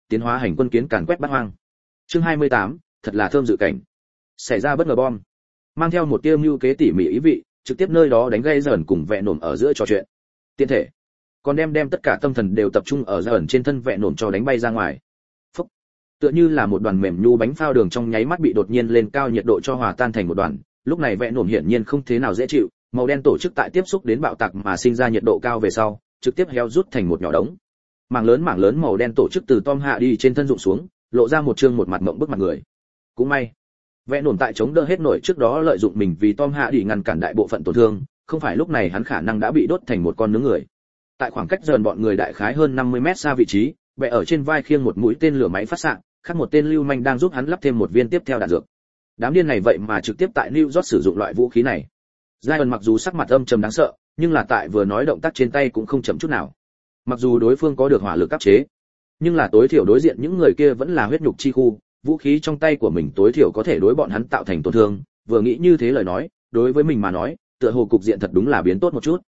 tiến hóa hành quân kiến càn quét bát hoang. Chương 28, thật là thơm dự cảnh. Xảy ra bất ngờ bom, mang theo một tia mưu kế tỉ mỉ ý vị, trực tiếp nơi đó đánh gây dởn cùng vẹn nổm ở giữa trò chuyện. Tiện thể, còn đem tất cả tâm thần đều tập trung ở dởn trên thân vẹn nổm cho đánh bay ra ngoài. Phúc, tựa như là một đoàn mềm nhu bánh phao đường trong nháy mắt bị đột nhiên lên cao nhiệt độ cho hòa tan thành một đoàn. Lúc này vẹn nổm hiển nhiên không thế nào dễ chịu, màu đen tổ chức tại tiếp xúc đến bạo tạc mà sinh ra nhiệt độ cao về sau, trực tiếp héo rút thành một nhỏ đống. Mảng lớn màu đen tổ chức từ Tom hạ đi trên thân rụng xuống, lộ ra một mặt mộng bức mặt người. Cũng may, vẽ nổm tại chống đỡ hết nổi trước đó lợi dụng mình vì Tom hạ đi ngăn cản đại bộ phận tổn thương, không phải lúc này hắn khả năng đã bị đốt thành một con nướng người. Tại khoảng cách dần bọn người đại khái hơn 50 mét xa vị trí, vẽ ở trên vai khiêng một mũi tên lửa máy phát xạ, khác một tên lưu manh đang giúp hắn lắp thêm một viên tiếp theo đạn dược. Đám điên này vậy mà trực tiếp tại New York sử dụng loại vũ khí này. Zion mặc dù sắc mặt âm trầm đáng sợ, nhưng là tại vừa nói động tác trên tay cũng không chậm chút nào. Mặc dù đối phương có được hỏa lực áp chế, nhưng là tối thiểu đối diện những người kia vẫn là huyết nhục chi khu, vũ khí trong tay của mình tối thiểu có thể đối bọn hắn tạo thành tổn thương, vừa nghĩ như thế lời nói, đối với mình mà nói, tựa hồ cục diện thật đúng là biến tốt một chút.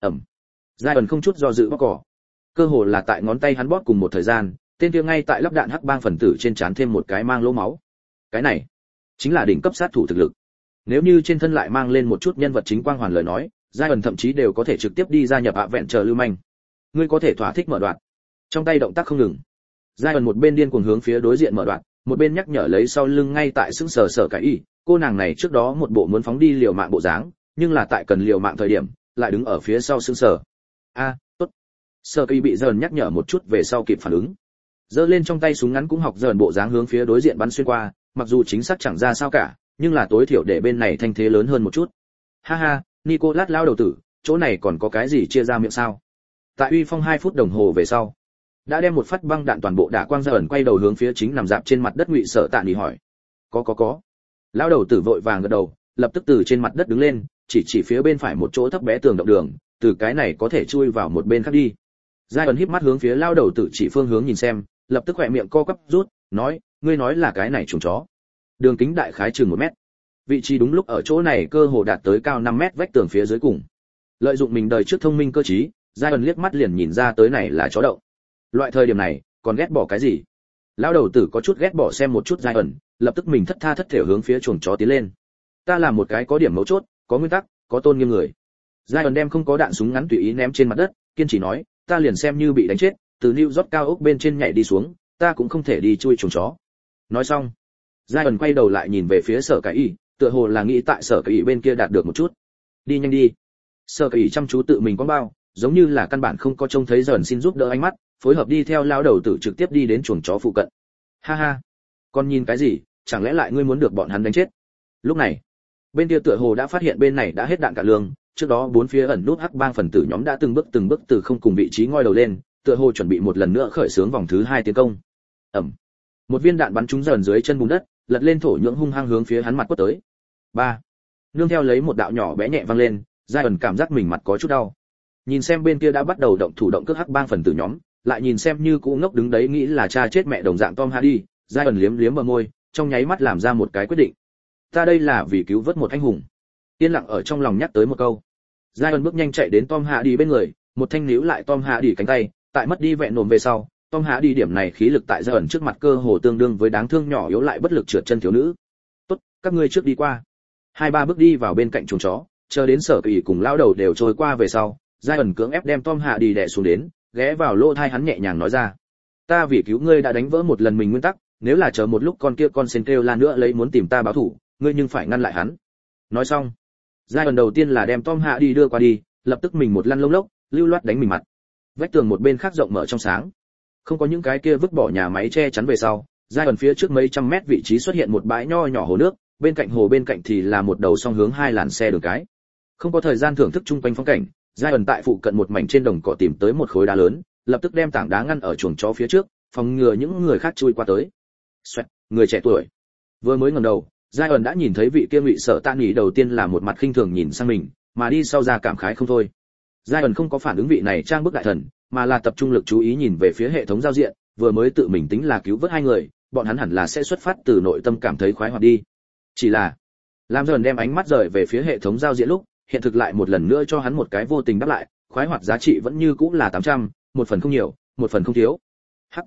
Zion không chút do dự bóp cò. Cơ hồ là tại ngón tay hắn bóp cùng một thời gian, tên kia ngay tại lắp đạn hắc bang phần tử trên trán thêm một cái mang lỗ máu. Cái này chính là đỉnh cấp sát thủ thực lực. Nếu như trên thân lại mang lên một chút nhân vật chính quang hoàn lời nói, Zion thậm chí đều có thể trực tiếp đi gia nhập hạ vẹn chờ lưu manh. Ngươi có thể thỏa thích mở đoạn. Trong tay động tác không ngừng. Zion một bên điên cuồng hướng phía đối diện mở đoạn, một bên nhắc nhở lấy sau lưng ngay tại sững sờ cái y, cô nàng này trước đó một bộ muốn phóng đi liều mạng bộ dáng, nhưng là tại cần liều mạng thời điểm, lại đứng ở phía sau sững sờ. Tốt. Sở Kỳ bị dần nhắc nhở một chút về sau kịp phản ứng. Giơ lên trong tay súng ngắn cũng học dần bộ dáng hướng phía đối diện bắn xuyên qua, mặc dù chính xác chẳng ra sao cả, nhưng là tối thiểu để bên này thanh thế lớn hơn một chút. Ha ha, Nicolas lao đầu tử, chỗ này còn có cái gì chia ra miệng sao? Tại uy phong 2 phút đồng hồ về sau, đã đem một phát băng đạn toàn bộ đả quang ra ẩn quay đầu hướng phía chính nằm dạp trên mặt đất Ngụy Sở Tạ nghỉ hỏi. Có. Lao đầu tử vội vàng gật đầu, lập tức từ trên mặt đất đứng lên, chỉ phía bên phải một chỗ thấp bé tường động đường, từ cái này có thể chui vào một bên khác đi. Giai ẩn híp mắt hướng phía lao đầu tử chỉ phương hướng nhìn xem, lập tức khỏe miệng co quắp rút, nói, ngươi nói là cái này chuồng chó. Đường kính đại khái chừng 1 mét. Vị trí đúng lúc ở chỗ này cơ hồ đạt tới cao 5 mét vách tường phía dưới cùng. Lợi dụng mình đời trước thông minh cơ trí, Giai ẩn liếc mắt liền nhìn ra tới này là chó đậu. Loại thời điểm này, còn ghét bỏ cái gì? Lão đầu tử có chút ghét bỏ xem một chút Giai ẩn, lập tức mình thất tha thất thểu hướng phía chuồng chó tiến lên. Ta là một cái có điểm mấu chốt, có nguyên tắc, có tôn nghiêm người. Giai ẩn đem không có đạn súng ngắn tùy ý ném trên mặt đất, kiên trì nói, ta liền xem như bị đánh chết, từ New York cao ốc bên trên nhảy đi xuống, ta cũng không thể đi chui chuồng chó. Nói xong, Giai ẩn quay đầu lại nhìn về phía Sở Cái Y, tựa hồ là nghĩ tại Sở Cái Y bên kia đạt được một chút. Đi nhanh đi. Sở Cái Y chăm chú tự mình quăng bao, giống như là căn bản không có trông thấy dần xin giúp đỡ ánh mắt, phối hợp đi theo lao đầu tử trực tiếp đi đến chuồng chó phụ cận. Ha ha, con nhìn cái gì, chẳng lẽ lại ngươi muốn được bọn hắn đánh chết? Lúc này, bên kia tựa hồ đã phát hiện bên này đã hết đạn cả lương, trước đó bốn phía ẩn nút hắc bang phần tử nhóm đã từng bước từ không cùng vị trí ngoi đầu lên, tựa hồ chuẩn bị một lần nữa khởi xướng vòng thứ 2 tiến công. Một viên đạn bắn trúng dần dưới chân bùn đất, lật lên thổ nhưỡng hung hăng hướng phía hắn mặt quất tới. 3. Nương theo lấy một đạo nhỏ bé nhẹ vang lên, Giai ẩn cảm giác mình mặt có chút đau. Nhìn xem bên kia đã bắt đầu động thủ động cước hắc bang phần tử nhóm, lại nhìn xem như cũ ngốc đứng đấy nghĩ là cha chết mẹ đồng dạng Tom Hardy, Giai ẩn liếm liếm bờ môi, trong nháy mắt làm ra một cái quyết định. Ta đây là vì cứu vớt một anh hùng. Yên lặng ở trong lòng nhắc tới một câu. Giai ẩn bước nhanh chạy đến Tom Hardy bên người, một thanh níu lại Tom Hardy cánh tay, tại mất đi vẹn nổm về sau, Tom Hardy điểm này khí lực tại Giai ẩn trước mặt cơ hồ tương đương với đáng thương nhỏ yếu lại bất lực trượt chân thiếu nữ. Tốt, các ngươi trước đi qua. 2-3 bước đi vào bên cạnh chuồng chó, chờ đến Sở Kỳ cùng lão đầu đều trôi qua về sau, Giai ẩn cưỡng ép đem Tom Hardy đè xuống đến, ghé vào lỗ tai hắn nhẹ nhàng nói ra: ta vì cứu ngươi đã đánh vỡ một lần mình nguyên tắc, nếu là chờ một lúc con kia con sen kêu la nữa lấy muốn tìm ta báo thù, ngươi nhưng phải ngăn lại hắn. Nói xong, Giai ẩn đầu tiên là đem Tom Hardy đưa qua đi, lập tức mình một lăn lông lốc, lưu loát đánh mình mặt. Vách tường một bên khác rộng mở trong sáng, không có những cái kia vứt bỏ nhà máy che chắn về sau, Giai ẩn phía trước mấy trăm mét vị trí xuất hiện một bãi nho nhỏ hồ nước, bên cạnh hồ bên cạnh thì là một đầu song hướng 2 làn xe đường cái. Không có thời gian thưởng thức chung quanh phong cảnh, Giai ẩn tại phụ cận một mảnh trên đồng cỏ tìm tới một khối đá lớn, lập tức đem tảng đá ngăn ở chuồng chó phía trước, phòng ngừa những người khác chui qua tới. Xoẹt, người trẻ tuổi. Vừa mới ngẩng đầu, Giai ẩn đã nhìn thấy vị kia Ngụy Sở Tạ nghỉ đầu tiên là một mặt khinh thường nhìn sang mình, mà đi sau ra cảm khái không thôi. Giai ẩn không có phản ứng vị này trang bức đại thần, mà là tập trung lực chú ý nhìn về phía hệ thống giao diện, vừa mới tự mình tính là cứu vớt 2 người, bọn hắn hẳn là sẽ xuất phát từ nội tâm cảm thấy khoái hoạt đi. Chỉ là, làm dần đem ánh mắt rời về phía hệ thống giao diện lúc, hiện thực lại một lần nữa cho hắn một cái vô tình đáp lại, khoái hoạt giá trị vẫn như cũ là 800, một phần không nhiều, một phần không thiếu. Hắc.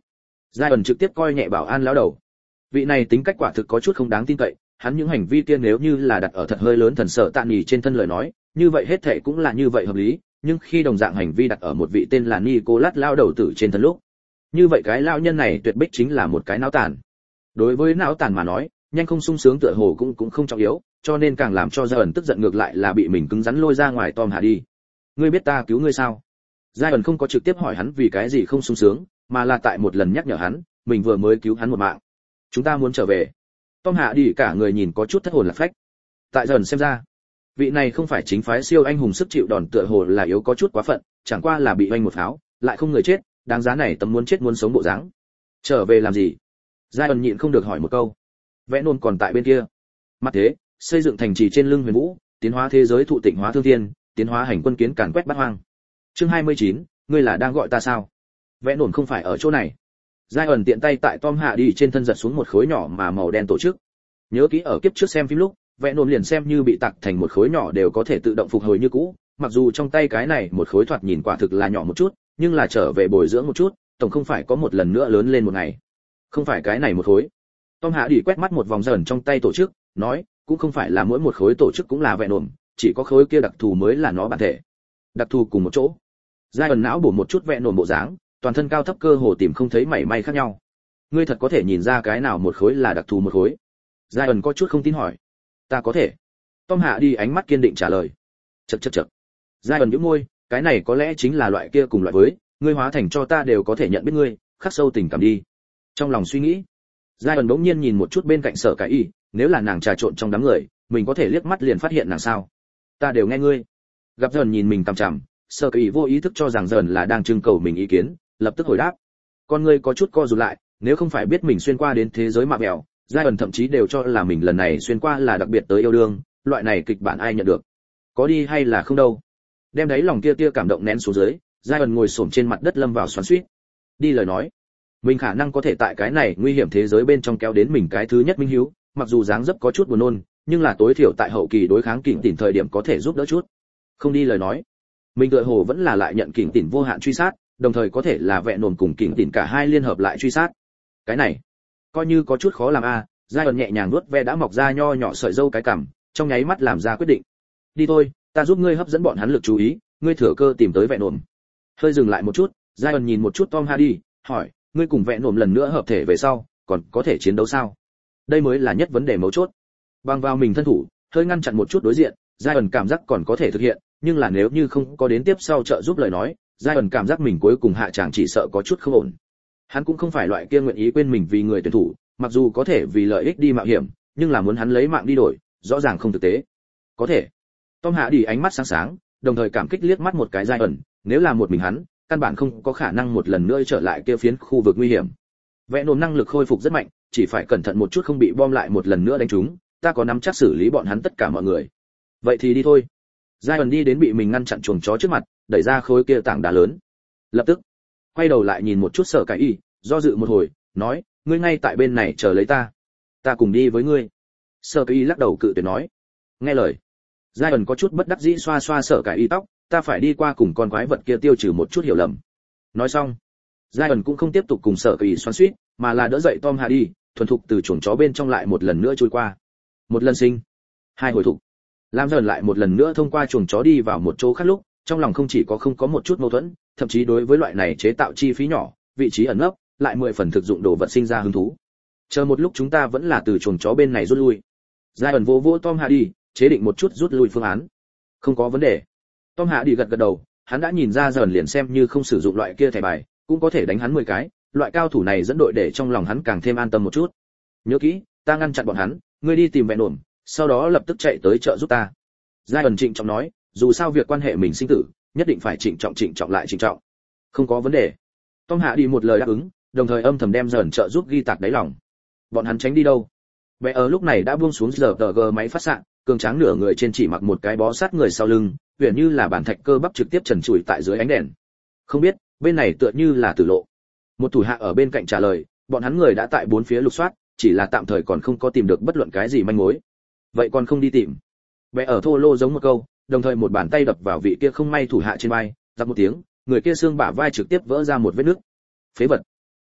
Giai ẩn trực tiếp coi nhẹ bảo an lão đầu. Vị này tính cách quả thực có chút không đáng tin cậy, hắn những hành vi kia nếu như là đặt ở thật hơi lớn thần sở tạ nghỉ trên thân lời nói, như vậy hết thảy cũng là như vậy hợp lý, nhưng khi đồng dạng hành vi đặt ở một vị tên là Nicolas lão đầu tử trên thân lúc, như vậy cái lão nhân này tuyệt bích chính là một cái não tàn. Đối với não tàn mà nói, nhanh không sung sướng tựa hồ cũng không trọng yếu, cho nên càng làm cho Giai ẩn tức giận ngược lại là bị mình cứng rắn lôi ra ngoài Tom Hardy. Ngươi biết ta cứu ngươi sao? Giai ẩn không có trực tiếp hỏi hắn vì cái gì không sung sướng, mà là tại một lần nhắc nhở hắn, mình vừa mới cứu hắn một mạng. Chúng ta muốn trở về. Tom Hardy cả người nhìn có chút thất hồn lạc phách. Tại dần xem ra, vị này không phải chính phái siêu anh hùng sức chịu đòn tựa hồ là yếu có chút quá phận, chẳng qua là bị oanh một pháo, lại không người chết, đáng giá này tấm muốn chết muốn sống bộ dáng. Trở về làm gì? Giai ẩn nhịn không được hỏi một câu. Vẽ nôn còn tại bên kia. Mặt thế, xây dựng thành trì trên lưng Huyền Vũ, tiến hóa thế giới thụ tịnh hóa thương thiên, tiến hóa hành quân kiến càn quét bát hoang. Chương 29, ngươi là đang gọi ta sao? Vẽ nổn không phải ở chỗ này. Giai ẩn tiện tay tại Tom Hardy trên thân giật xuống một khối nhỏ mà màu đen tổ chức. Nhớ kỹ ở kiếp trước xem phim lúc, vẽ nổn liền xem như bị tạc thành một khối nhỏ đều có thể tự động phục hồi như cũ, mặc dù trong tay cái này một khối thoạt nhìn quả thực là nhỏ một chút, nhưng là trở về bồi dưỡng một chút, tổng không phải có một lần nữa lớn lên một ngày. Không phải cái này một khối. Tom Hardy quét mắt một vòng dần trong tay tổ chức, nói, cũng không phải là mỗi một khối tổ chức cũng là vẽ nổn, chỉ có khối kia đặc thù mới là nó bản thể. Đặc thù cùng một chỗ. Giai ẩn não bổ một chút vẽ nổn bộ dáng, toàn thân cao thấp cơ hồ tìm không thấy mảy may khác nhau. Ngươi thật có thể nhìn ra cái nào một khối là đặc thù một khối? Giai ẩn có chút không tin hỏi. Ta có thể. Tom Hardy ánh mắt kiên định trả lời. Chậc. Giai ẩn nhếch môi, cái này có lẽ chính là loại kia cùng loại với, ngươi hóa thành cho ta đều có thể nhận biết ngươi, khắc sâu tình cảm đi. Trong lòng suy nghĩ, Giai ẩn bỗng nhiên nhìn một chút bên cạnh Sở Cái Y, nếu là nàng trà trộn trong đám người, mình có thể liếc mắt liền phát hiện nàng sao? Ta đều nghe ngươi. Gặp dần nhìn mình cằm chằm, Sở Cái Y vô ý thức cho rằng dần là đang trưng cầu mình ý kiến, lập tức hồi đáp. Con ngươi có chút co rụt lại, nếu không phải biết mình xuyên qua đến thế giới mạ mèo, Giai ẩn thậm chí đều cho là mình lần này xuyên qua là đặc biệt tới yêu đương, loại này kịch bản ai nhận được? Có đi hay là không đâu? Đem đấy lòng tia cảm động nén xuống dưới, Giai ẩn ngồi xổm trên mặt đất lâm vào xoắn xuýt. Đi lời nói, mình khả năng có thể tại cái này nguy hiểm thế giới bên trong kéo đến mình cái thứ nhất minh hiếu, mặc dù dáng dấp có chút buồn nôn, nhưng là tối thiểu tại hậu kỳ đối kháng kình tỉnh thời điểm có thể giúp đỡ chút. Không đi lời nói, mình tựa hồ vẫn là lại nhận kình tỉnh vô hạn truy sát, đồng thời có thể là vẽ nổn cùng kình tỉnh cả hai liên hợp lại truy sát. Cái này coi như có chút khó làm a. Giai ẩn nhẹ nhàng nuốt ve đã mọc ra nho nhỏ sợi râu cái cằm, trong nháy mắt làm ra quyết định. Đi thôi, ta giúp ngươi hấp dẫn bọn hắn lực chú ý, ngươi thừa cơ tìm tới vẽ nổn. Hơi dừng lại một chút, Giai ẩn nhìn một chút Tom Hardy, hỏi, ngươi cùng vẽ nổn lần nữa hợp thể về sau, còn có thể chiến đấu sao? Đây mới là nhất vấn đề mấu chốt. Bằng vào mình thân thủ, hơi ngăn chặn một chút đối diện, Giai ẩn cảm giác còn có thể thực hiện, nhưng là nếu như không có đến tiếp sau trợ giúp lời nói, Giai ẩn cảm giác mình cuối cùng hạ tràng chỉ sợ có chút không ổn. Hắn cũng không phải loại kia nguyện ý quên mình vì người tuyển thủ, mặc dù có thể vì lợi ích đi mạo hiểm, nhưng là muốn hắn lấy mạng đi đổi, rõ ràng không thực tế. Có thể. Tom Hardy ánh mắt sáng sáng, đồng thời cảm kích liếc mắt một cái Giai ẩn, nếu là một mình hắn, căn bản không có khả năng một lần nữa trở lại kia phiến khu vực nguy hiểm. Vẽ nổn năng lực khôi phục rất mạnh, chỉ phải cẩn thận một chút không bị bom lại một lần nữa đánh trúng, ta có nắm chắc xử lý bọn hắn tất cả mọi người. Vậy thì đi thôi. Giai ẩn đi đến bị mình ngăn chặn chuồng chó trước mặt, đẩy ra khối kia tảng đá lớn. Lập tức, quay đầu lại nhìn một chút Sở Cái Y, do dự một hồi, nói, ngươi ngay tại bên này chờ lấy ta. Ta cùng đi với ngươi. Sở Cái Y lắc đầu cự tuyệt nói. Nghe lời. Giai ẩn có chút bất đắc dĩ xoa xoa Sở Cái Y tóc, ta phải đi qua cùng con quái vật kia tiêu trừ một chút hiểu lầm. Nói xong, Giai ẩn cũng không tiếp tục cùng Sở Cái Y xoắn xuýt, mà là đỡ dậy Tom Hardy, thuần thục từ chuồng chó bên trong lại một lần nữa trôi qua. Một lần sinh, hai hồi thục. Làm dần lại một lần nữa thông qua chuồng chó đi vào một chỗ khác lúc, trong lòng không chỉ không có một chút mâu thuẫn, thậm chí đối với loại này chế tạo chi phí nhỏ, vị trí ẩn nấp, lại 10 phần thực dụng đồ vật sinh ra hứng thú. Chờ một lúc chúng ta vẫn là từ chuồng chó bên này rút lui. Giai ẩn vỗ Tom Hardy, chế định một chút rút lui phương án. Không có vấn đề. Tom Hardy gật gật đầu, hắn đã nhìn ra dần liền xem như không sử dụng loại kia thẻ bài, cũng có thể đánh hắn 10 cái, loại cao thủ này dẫn đội để trong lòng hắn càng thêm an tâm một chút. Nhớ kỹ, ta ngăn chặn bọn hắn, ngươi đi tìm vẽ nổn, sau đó lập tức chạy tới trợ giúp ta. Giai ẩn trịnh trọng nói, dù sao việc quan hệ mình sinh tử, nhất định phải trịnh trọng lại trịnh trọng. Không có vấn đề. Tom Hardy một lời đáp ứng, đồng thời âm thầm đem dần trợ giúp ghi tạc đáy lòng. Bọn hắn tránh đi đâu? Vẽ ở lúc này đã buông xuống giờ tờ g máy phát xạ, cường tráng nửa người trên chỉ mặc một cái bó sát người sau lưng, huyền như là bản thạch cơ bắp trực tiếp trần trụi tại dưới ánh đèn. Không biết, bên này tựa như là tử lộ. Một thủ hạ ở bên cạnh trả lời, bọn hắn người đã tại bốn phía lục soát, chỉ là tạm thời còn không có tìm được bất luận cái gì manh mối. Vậy còn không đi tìm? Vẽ ở thô lô giống một câu, đồng thời một bàn tay đập vào vị kia không may thủ hạ trên vai, giặc một tiếng, người kia xương bả vai trực tiếp vỡ ra một vết nứt. Phế vật.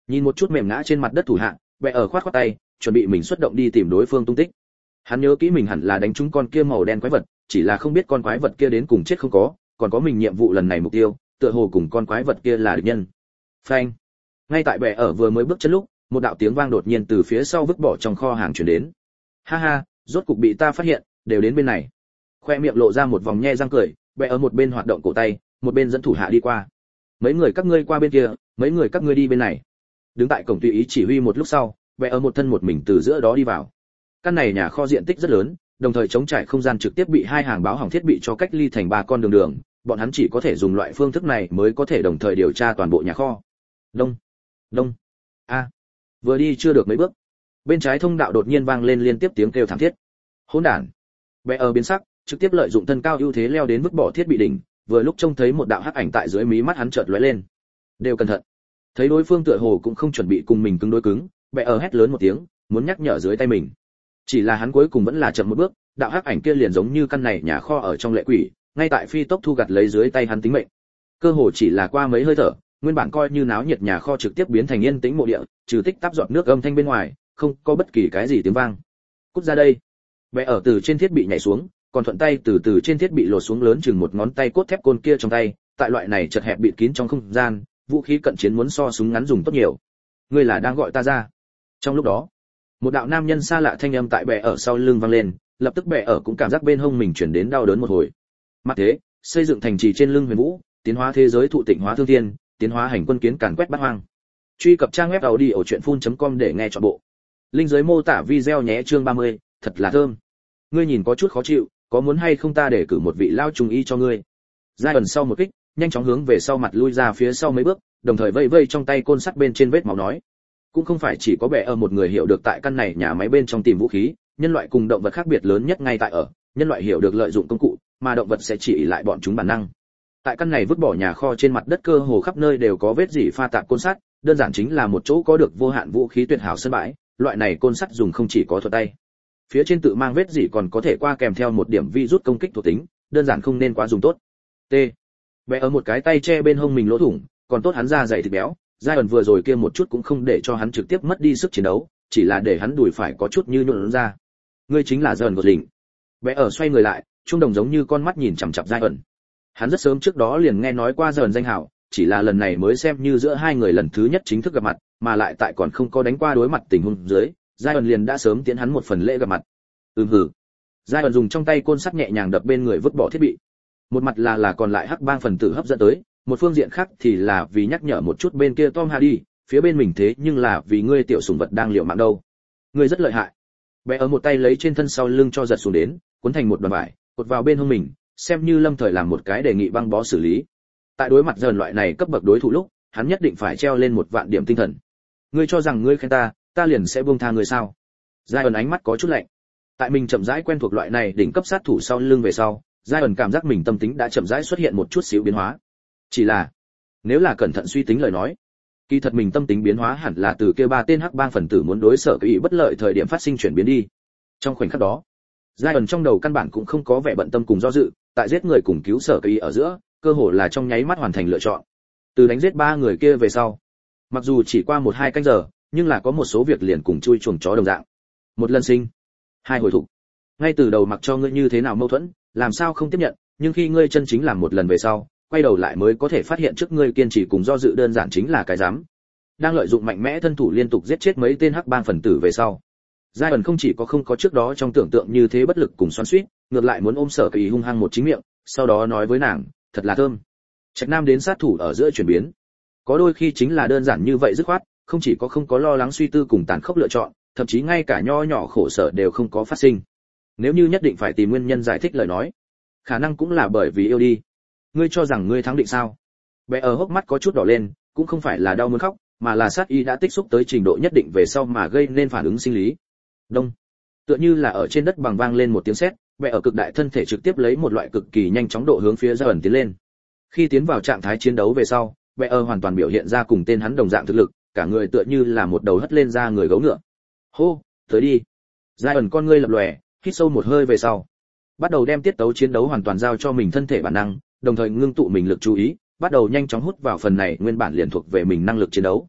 Nhìn một chút mềm ngã trên mặt đất thủ hạ, bè ở khoát khoát tay, chuẩn bị mình xuất động đi tìm đối phương tung tích. Hắn nhớ kỹ mình hẳn là đánh trúng con kia màu đen quái vật, chỉ là không biết con quái vật kia đến cùng chết không có, còn có mình nhiệm vụ lần này mục tiêu, tựa hồ cùng con quái vật kia là địch nhân. Phanh! Ngay tại bè ở vừa mới bước chân lúc, một đạo tiếng vang đột nhiên từ phía sau vứt bỏ trong kho hàng truyền đến. Ha ha, rốt cục bị ta phát hiện, đều đến bên này. Khoe miệng lộ ra một vòng nhe răng cười, bè ở một bên hoạt động cổ tay, một bên dẫn thủ hạ đi qua. Mấy người các ngươi qua bên kia, mấy người các ngươi đi bên này. Đứng tại cổng tùy ý chỉ huy một lúc sau, bè ở một thân một mình từ giữa đó đi vào. Căn này nhà kho diện tích rất lớn, đồng thời chống trải không gian trực tiếp bị hai hàng báo hỏng thiết bị cho cách ly thành ba con đường, bọn hắn chỉ có thể dùng loại phương thức này mới có thể đồng thời điều tra toàn bộ nhà kho. Đông, đông, a. Vừa đi chưa được mấy bước, bên trái thông đạo đột nhiên vang lên liên tiếp tiếng kêu thảm thiết. Hỗn đản! Bè ở biến sắc, trực tiếp lợi dụng thân cao ưu thế leo đến vứt bỏ thiết bị đỉnh, vừa lúc trông thấy một đạo hắc ảnh tại dưới mí mắt hắn chợt lóe lên. Đều cẩn thận. Thấy đối phương tựa hồ cũng không chuẩn bị cùng mình cứng đối cứng, bè ở hét lớn một tiếng, muốn nhắc nhở dưới tay mình. Chỉ là hắn cuối cùng vẫn là chậm một bước, đạo hắc ảnh kia liền giống như căn này nhà kho ở trong lệ quỷ, ngay tại phi tốc thu gặt lấy dưới tay hắn tính mệnh. Cơ hồ chỉ là qua mấy hơi thở, nguyên bản coi như náo nhiệt nhà kho trực tiếp biến thành yên tĩnh mộ địa, trừ tích táp giọt nước âm thanh bên ngoài, không có bất kỳ cái gì tiếng vang. Cút ra đây! Bè ở từ trên thiết bị nhảy xuống, còn thuận tay từ trên thiết bị lột xuống lớn chừng một ngón tay cốt thép côn kia trong tay, tại loại này chật hẹp bịt kín trong không gian, vũ khí cận chiến muốn so súng ngắn dùng tốt nhiều. Ngươi là đang gọi ta ra? Trong lúc đó, một đạo nam nhân xa lạ thanh âm tại bè ở sau lưng vang lên, lập tức bè ở cũng cảm giác bên hông mình chuyển đến đau đớn một hồi. Mặt thế, xây dựng thành trì trên lưng huyền vũ, tiến hóa thế giới thụ tịnh hóa thương thiên, tiến hóa hành quân kiến càn quét bát hoang. Truy cập trang web audiochuyenphun.com để nghe trọn bộ. Link dưới mô tả video nhé. Chương 30, thật là thơm. Ngươi nhìn có chút khó chịu, có muốn hay không ta để cử một vị lao trùng y cho ngươi? Giai ẩn sau một kích, nhanh chóng hướng về sau mặt lui ra phía sau mấy bước, đồng thời vây vây trong tay côn sắt bên trên vết máu nói. Cũng không phải chỉ có bè ở một người hiểu được tại căn này nhà máy bên trong tìm vũ khí, nhân loại cùng động vật khác biệt lớn nhất ngay tại ở, nhân loại hiểu được lợi dụng công cụ, mà động vật sẽ chỉ ỷ lại bọn chúng bản năng. Tại căn này vứt bỏ nhà kho trên mặt đất cơ hồ khắp nơi đều có vết rỉ pha tạp côn sắt, đơn giản chính là một chỗ có được vô hạn vũ khí tuyệt hảo sân bãi, loại này côn sắt dùng không chỉ có thuật tay. Phía trên tự mang vết rỉ còn có thể qua kèm theo một điểm vi rút công kích thuộc tính, đơn giản không nên quá dùng tốt. T. Bè ở một cái tay che bên hông mình lỗ thủng, còn tốt hắn da dày thịt béo, giai ẩn vừa rồi kia một chút cũng không để cho hắn trực tiếp mất đi sức chiến đấu, chỉ là để hắn đùi phải có chút như nhuộn ra. Ngươi chính là Giai Gosling. Bè ở xoay người lại, trung đồng giống như con mắt nhìn chằm chằm giai ẩn. Hắn rất sớm trước đó liền nghe nói qua Giai ẩn danh hào, chỉ là lần này mới xem như giữa hai người lần thứ nhất chính thức gặp mặt, mà lại tại còn không có đánh qua đối mặt tình huống dưới, giai ẩn liền đã sớm tiến hắn một phần lễ gặp mặt. Hừ. Giai ẩn dùng trong tay côn sắt nhẹ nhàng đập bên người vứt bỏ thiết bị. Một mặt là còn lại hắc bang phần tử hấp dẫn tới, một phương diện khác thì là vì nhắc nhở một chút bên kia Tom Hardy, phía bên mình thế nhưng là vì ngươi tiểu sủng vật đang liều mạng đâu. Ngươi rất lợi hại. Bé ở một tay lấy trên thân sau lưng cho giật xuống đến, cuốn thành một đoàn vải, cột vào bên hông mình, xem như lâm thời làm một cái đề nghị băng bó xử lý. Tại đối mặt dần loại này cấp bậc đối thủ lúc, hắn nhất định phải treo lên một vạn điểm tinh thần. Ngươi cho rằng ngươi khen ta liền sẽ buông tha ngươi sao? Giai ẩn ánh mắt có chút lạnh. Tại mình chậm rãi quen thuộc loại này đỉnh cấp sát thủ sau lưng về sau, Giai ẩn cảm giác mình tâm tính đã chậm rãi xuất hiện một chút xíu biến hóa. Chỉ là, nếu là cẩn thận suy tính lời nói, kỳ thật mình tâm tính biến hóa hẳn là từ kia ba tên hắc bang phần tử muốn đối sở cái ý bất lợi thời điểm phát sinh chuyển biến đi. Trong khoảnh khắc đó, Giai ẩn trong đầu căn bản cũng không có vẻ bận tâm cùng do dự, tại giết người cùng cứu sở cái ý ở giữa, cơ hồ là trong nháy mắt hoàn thành lựa chọn. Từ đánh giết ba người kia về sau, mặc dù chỉ qua 1-2 canh giờ, nhưng là có một số việc liền cùng chui chuồng chó đồng dạng. Một lần sinh, hai hồi thục. Ngay từ đầu mặc cho ngươi như thế nào mâu thuẫn, làm sao không tiếp nhận, nhưng khi ngươi chân chính làm một lần về sau, quay đầu lại mới có thể phát hiện trước ngươi kiên trì cùng do dự đơn giản chính là cái dám. Đang lợi dụng mạnh mẽ thân thủ liên tục giết chết mấy tên hắc bang phần tử về sau, Giai ẩn không chỉ có không có trước đó trong tưởng tượng như thế bất lực cùng xoắn xuýt, ngược lại muốn ôm sở kỳ hung hăng một chính miệng, sau đó nói với nàng, thật là thơm. Trạch nam đến sát thủ ở giữa chuyển biến, có đôi khi chính là đơn giản như vậy dứt khoát, không chỉ có không có lo lắng suy tư cùng tàn khốc lựa chọn, thậm chí ngay cả nho nhỏ khổ sở đều không có phát sinh. Nếu như nhất định phải tìm nguyên nhân giải thích lời nói, khả năng cũng là bởi vì yêu đi. Ngươi cho rằng ngươi thắng định sao? Bé ở hốc mắt có chút đỏ lên, cũng không phải là đau muốn khóc, mà là sát y đã tích xúc tới trình độ nhất định về sau mà gây nên phản ứng sinh lý. Đông, tựa như là ở trên đất bằng vang lên một tiếng sét, bé ở cực đại thân thể trực tiếp lấy một loại cực kỳ nhanh chóng độ hướng phía Giai ẩn tiến lên. Khi tiến vào trạng thái chiến đấu về sau, bé ở hoàn toàn biểu hiện ra cùng tên hắn đồng dạng thực lực, cả người tựa như là một đầu hất lên ra người gấu ngựa. Hô, tới đi. Giai ẩn con ngươi lập lòe, hít sâu một hơi về sau, bắt đầu đem tiết tấu chiến đấu hoàn toàn giao cho mình thân thể bản năng, đồng thời ngưng tụ mình lực chú ý, bắt đầu nhanh chóng hút vào phần này nguyên bản liền thuộc về mình năng lực chiến đấu.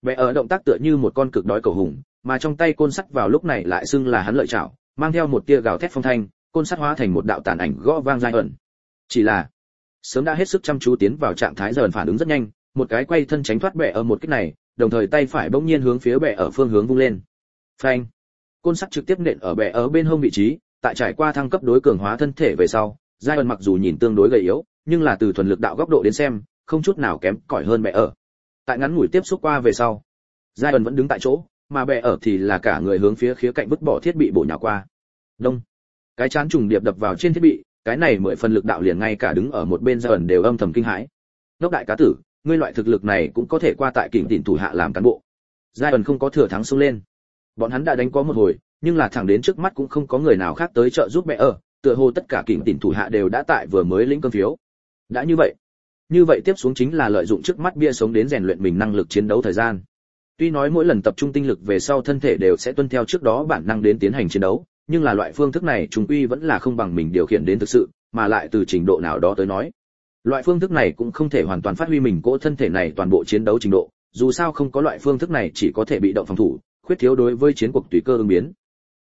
Bẻ ở động tác tựa như một con cực đói cầu hùng, mà trong tay côn sắt vào lúc này lại xưng là hắn lợi chảo, mang theo một tia gào thét phong thanh, côn sắt hóa thành một đạo tàn ảnh gõ vang Giai ẩn. Chỉ là sớm đã hết sức chăm chú tiến vào trạng thái, Giai ẩn phản ứng rất nhanh, một cái quay thân tránh thoát bẻ ở một kích này, đồng thời tay phải bỗng nhiên hướng phía bẻ ở phương hướng vung lên. Phanh! Côn sắt trực tiếp nện ở bẻ ở bên hông vị trí, tại trải qua thăng cấp đối cường hóa thân thể về sau, Giai ẩn mặc dù nhìn tương đối gầy yếu, nhưng là từ thuần lực đạo góc độ đến xem, không chút nào kém cỏi hơn bẻ ở. Tại ngắn ngủi tiếp xúc qua về sau, Giai ẩn vẫn đứng tại chỗ, mà bẻ ở thì là cả người hướng phía khía cạnh vứt bỏ thiết bị bổ nhào qua. Đông! Cái chán trùng điệp đập vào trên thiết bị, cái này 10 phần lực đạo liền ngay cả đứng ở một bên Giai ẩn đều âm thầm kinh hãi. Ngốc đại cá tử, ngươi loại thực lực này cũng có thể qua tại Kình Tịnh thủ hạ làm cán bộ. Giai ẩn không có thừa thắng xông lên. Bọn hắn đã đánh có một hồi, nhưng là thẳng đến trước mắt cũng không có người nào khác tới trợ giúp bẻ ở, tựa hồ tất cả Kình Tịnh thủ hạ đều đã tại vừa mới lĩnh cơm phiếu. Đã như vậy tiếp xuống chính là lợi dụng trước mắt bia sống đến rèn luyện mình năng lực chiến đấu thời gian. Tuy nói mỗi lần tập trung tinh lực về sau thân thể đều sẽ tuân theo trước đó bản năng đến tiến hành chiến đấu, nhưng là loại phương thức này chúng quy vẫn là không bằng mình điều khiển đến thực sự, mà lại từ trình độ nào đó tới nói, loại phương thức này cũng không thể hoàn toàn phát huy mình cỗ thân thể này toàn bộ chiến đấu trình độ, dù sao không có loại phương thức này chỉ có thể bị động phòng thủ, khuyết thiếu đối với chiến cuộc tùy cơ ứng biến.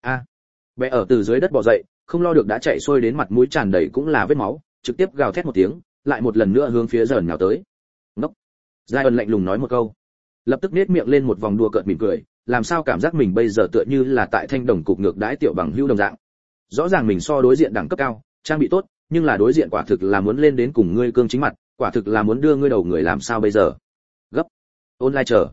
Bé ở từ dưới đất bò dậy, không lo được đã chạy xuôi đến mặt mũi tràn đầy cũng là vết máu, trực tiếp gào thét một tiếng, lại một lần nữa hướng phía Giai ẩn nhào tới. Ngốc! Giai ẩn lạnh lùng nói một câu, lập tức nết miệng lên một vòng đùa cợt mỉm cười, làm sao cảm giác mình bây giờ tựa như là tại thanh đồng cục ngược đãi tiểu bằng hữu đồng dạng. Rõ ràng mình so đối diện đẳng cấp cao, trang bị tốt, nhưng là đối diện quả thực là muốn lên đến cùng ngươi cương chính mặt, quả thực là muốn đưa ngươi đầu người, làm sao bây giờ? Gấp! Online chờ.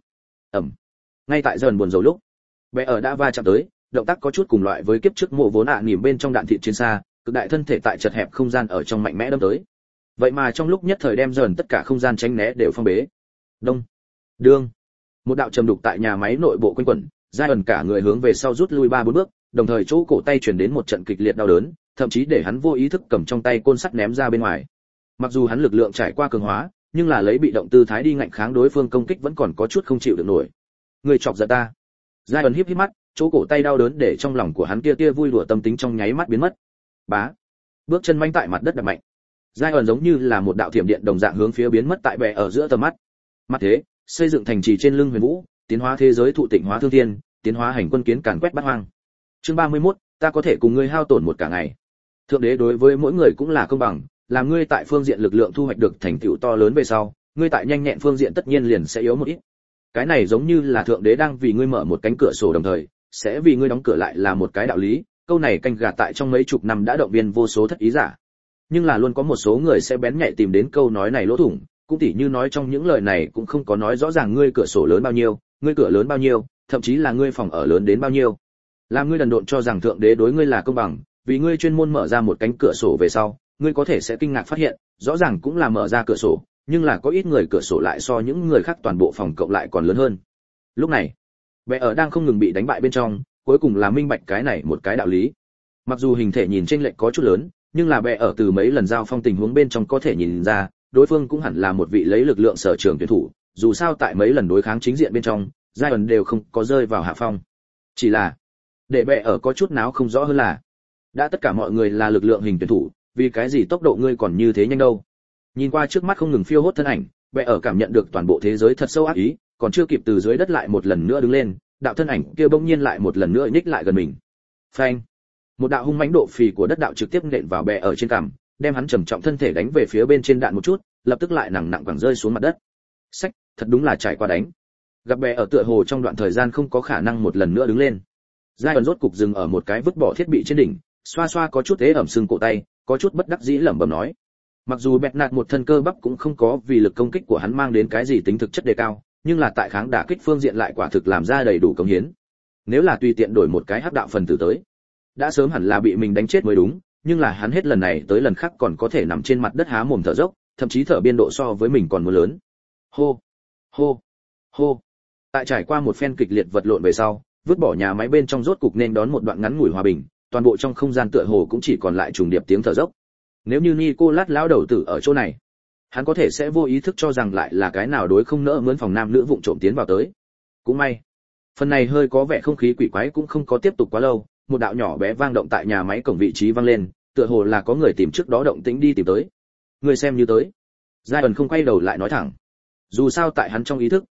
Ngay tại Giai ẩn buồn rầu lúc, bé ở đã va chạm tới, động tác có chút cùng loại với kiếp trước mộ vốn nỉm bên trong đạn thịt chiến xa, cực đại thân thể tại chật hẹp không gian ở trong mạnh mẽ đâm tới. Vậy mà trong lúc nhất thời đem Giai ẩn tất cả không gian tránh né đều phong bế. Đông, đương, một đạo trầm đục tại nhà máy nội bộ quanh quẩn, Giai ẩn cả người hướng về sau rút lui 3-4 bước, đồng thời chỗ cổ tay truyền đến một trận kịch liệt đau đớn, thậm chí để hắn vô ý thức cầm trong tay côn sắt ném ra bên ngoài. Mặc dù hắn lực lượng trải qua cường hóa, nhưng là lấy bị động tư thái đi ngạnh kháng đối phương công kích vẫn còn có chút không chịu được nổi. Người chọc giận ta. Giai ẩn híp mắt, chỗ cổ tay đau đớn để trong lòng của hắn kia vui đùa tâm tính trong nháy mắt biến mất. Bá, bước chân manh tại mặt đất đập mạnh. Giai ẩn giống như là một đạo thiểm điện đồng dạng hướng phía biến mất tại bè ở giữa tầm mắt. Mặt thế, xây dựng thành trì trên lưng huyền vũ, tiến hóa thế giới thụ tịnh hóa thương thiên, tiến hóa hành quân kiến càn quét bát hoang. Chương 31, ta có thể cùng ngươi hao tổn một cả ngày. Thượng đế đối với mỗi người cũng là công bằng, làm ngươi tại phương diện lực lượng thu hoạch được thành tựu to lớn về sau, ngươi tại nhanh nhẹn phương diện tất nhiên liền sẽ yếu một ít. Cái này giống như là thượng đế đang vì ngươi mở một cánh cửa sổ đồng thời sẽ vì ngươi đóng cửa lại là một cái đạo lý, câu này canh gà tại trong mấy chục năm đã động viên vô số thất ý giả. Nhưng là luôn có một số người sẽ bén nhạy tìm đến câu nói này lỗ thủng, cũng tỉ như nói trong những lời này cũng không có nói rõ ràng ngươi cửa sổ lớn bao nhiêu, ngươi cửa lớn bao nhiêu, thậm chí là ngươi phòng ở lớn đến bao nhiêu. Làm ngươi đần độn cho rằng thượng đế đối ngươi là công bằng, vì ngươi chuyên môn mở ra một cánh cửa sổ về sau, ngươi có thể sẽ kinh ngạc phát hiện, rõ ràng cũng là mở ra cửa sổ, nhưng là có ít người cửa sổ lại so những người khác toàn bộ phòng cộng lại còn lớn hơn. Lúc này, bé ở đang không ngừng bị đánh bại bên trong, cuối cùng là minh bạch cái này một cái đạo lý. Mặc dù hình thể nhìn chênh lệch có chút lớn, nhưng là bé ở từ mấy lần giao phong tình huống bên trong có thể nhìn ra, đối phương cũng hẳn là một vị lấy lực lượng sở trường tuyển thủ, dù sao tại mấy lần đối kháng chính diện bên trong, giai ẩn đều không có rơi vào hạ phong. Chỉ là, để bé ở có chút náo không rõ hơn là, đã tất cả mọi người là lực lượng hình tuyển thủ, vì cái gì tốc độ ngươi còn như thế nhanh đâu? Nhìn qua trước mắt không ngừng phiêu hốt thân ảnh, bé ở cảm nhận được toàn bộ thế giới thật sâu ác ý, còn chưa kịp từ dưới đất lại một lần nữa đứng lên, đạo thân ảnh kia bỗng nhiên lại một lần nữa nhích lại gần mình. Phanh! Một đạo hung mãnh độ phì của đất đạo trực tiếp nện vào bé ở trên cằm, đem hắn trầm trọng thân thể đánh về phía bên trên đạn một chút, lập tức lại nặng quẳng rơi xuống mặt đất. Sách, thật đúng là trải qua đánh. Gặp bé ở tựa hồ trong đoạn thời gian không có khả năng một lần nữa đứng lên. Giai ẩn rốt cục dừng ở một cái vứt bỏ thiết bị trên đỉnh, xoa xoa có chút ế ẩm sưng cổ tay, có chút bất đắc dĩ lẩm bẩm nói. Mặc dù bẹt nạt một thân cơ bắp cũng không có vì lực công kích của hắn mang đến cái gì tính thực chất đề cao, nhưng là tại kháng đả kích phương diện lại quả thực làm ra đầy đủ công hiến. Nếu là tùy tiện đổi một cái hắc đạo phần tử tới, đã sớm hẳn là bị mình đánh chết mới đúng, nhưng là hắn hết lần này tới lần khác còn có thể nằm trên mặt đất há mồm thở dốc, thậm chí thở biên độ so với mình còn muốn lớn. Hô, hô, hô. Tại trải qua một phen kịch liệt vật lộn về sau, vứt bỏ nhà máy bên trong rốt cục nên đón một đoạn ngắn ngủi hòa bình, toàn bộ trong không gian tựa hồ cũng chỉ còn lại trùng điệp tiếng thở dốc. Nếu như Nicolas lão đầu tử ở chỗ này, hắn có thể sẽ vô ý thức cho rằng lại là cái nào đối không nỡ mướn phòng nam nữ vụng trộm tiến vào tới. Cũng may, phần này hơi có vẻ không khí quỷ quái cũng không có tiếp tục quá lâu, một đạo nhỏ bé vang động tại nhà máy cổng vị trí vang lên, tựa hồ là có người tìm trước đó động tĩnh đi tìm tới. Người xem như tới. Giai ẩn không quay đầu lại nói thẳng. Dù sao tại hắn trong ý thức,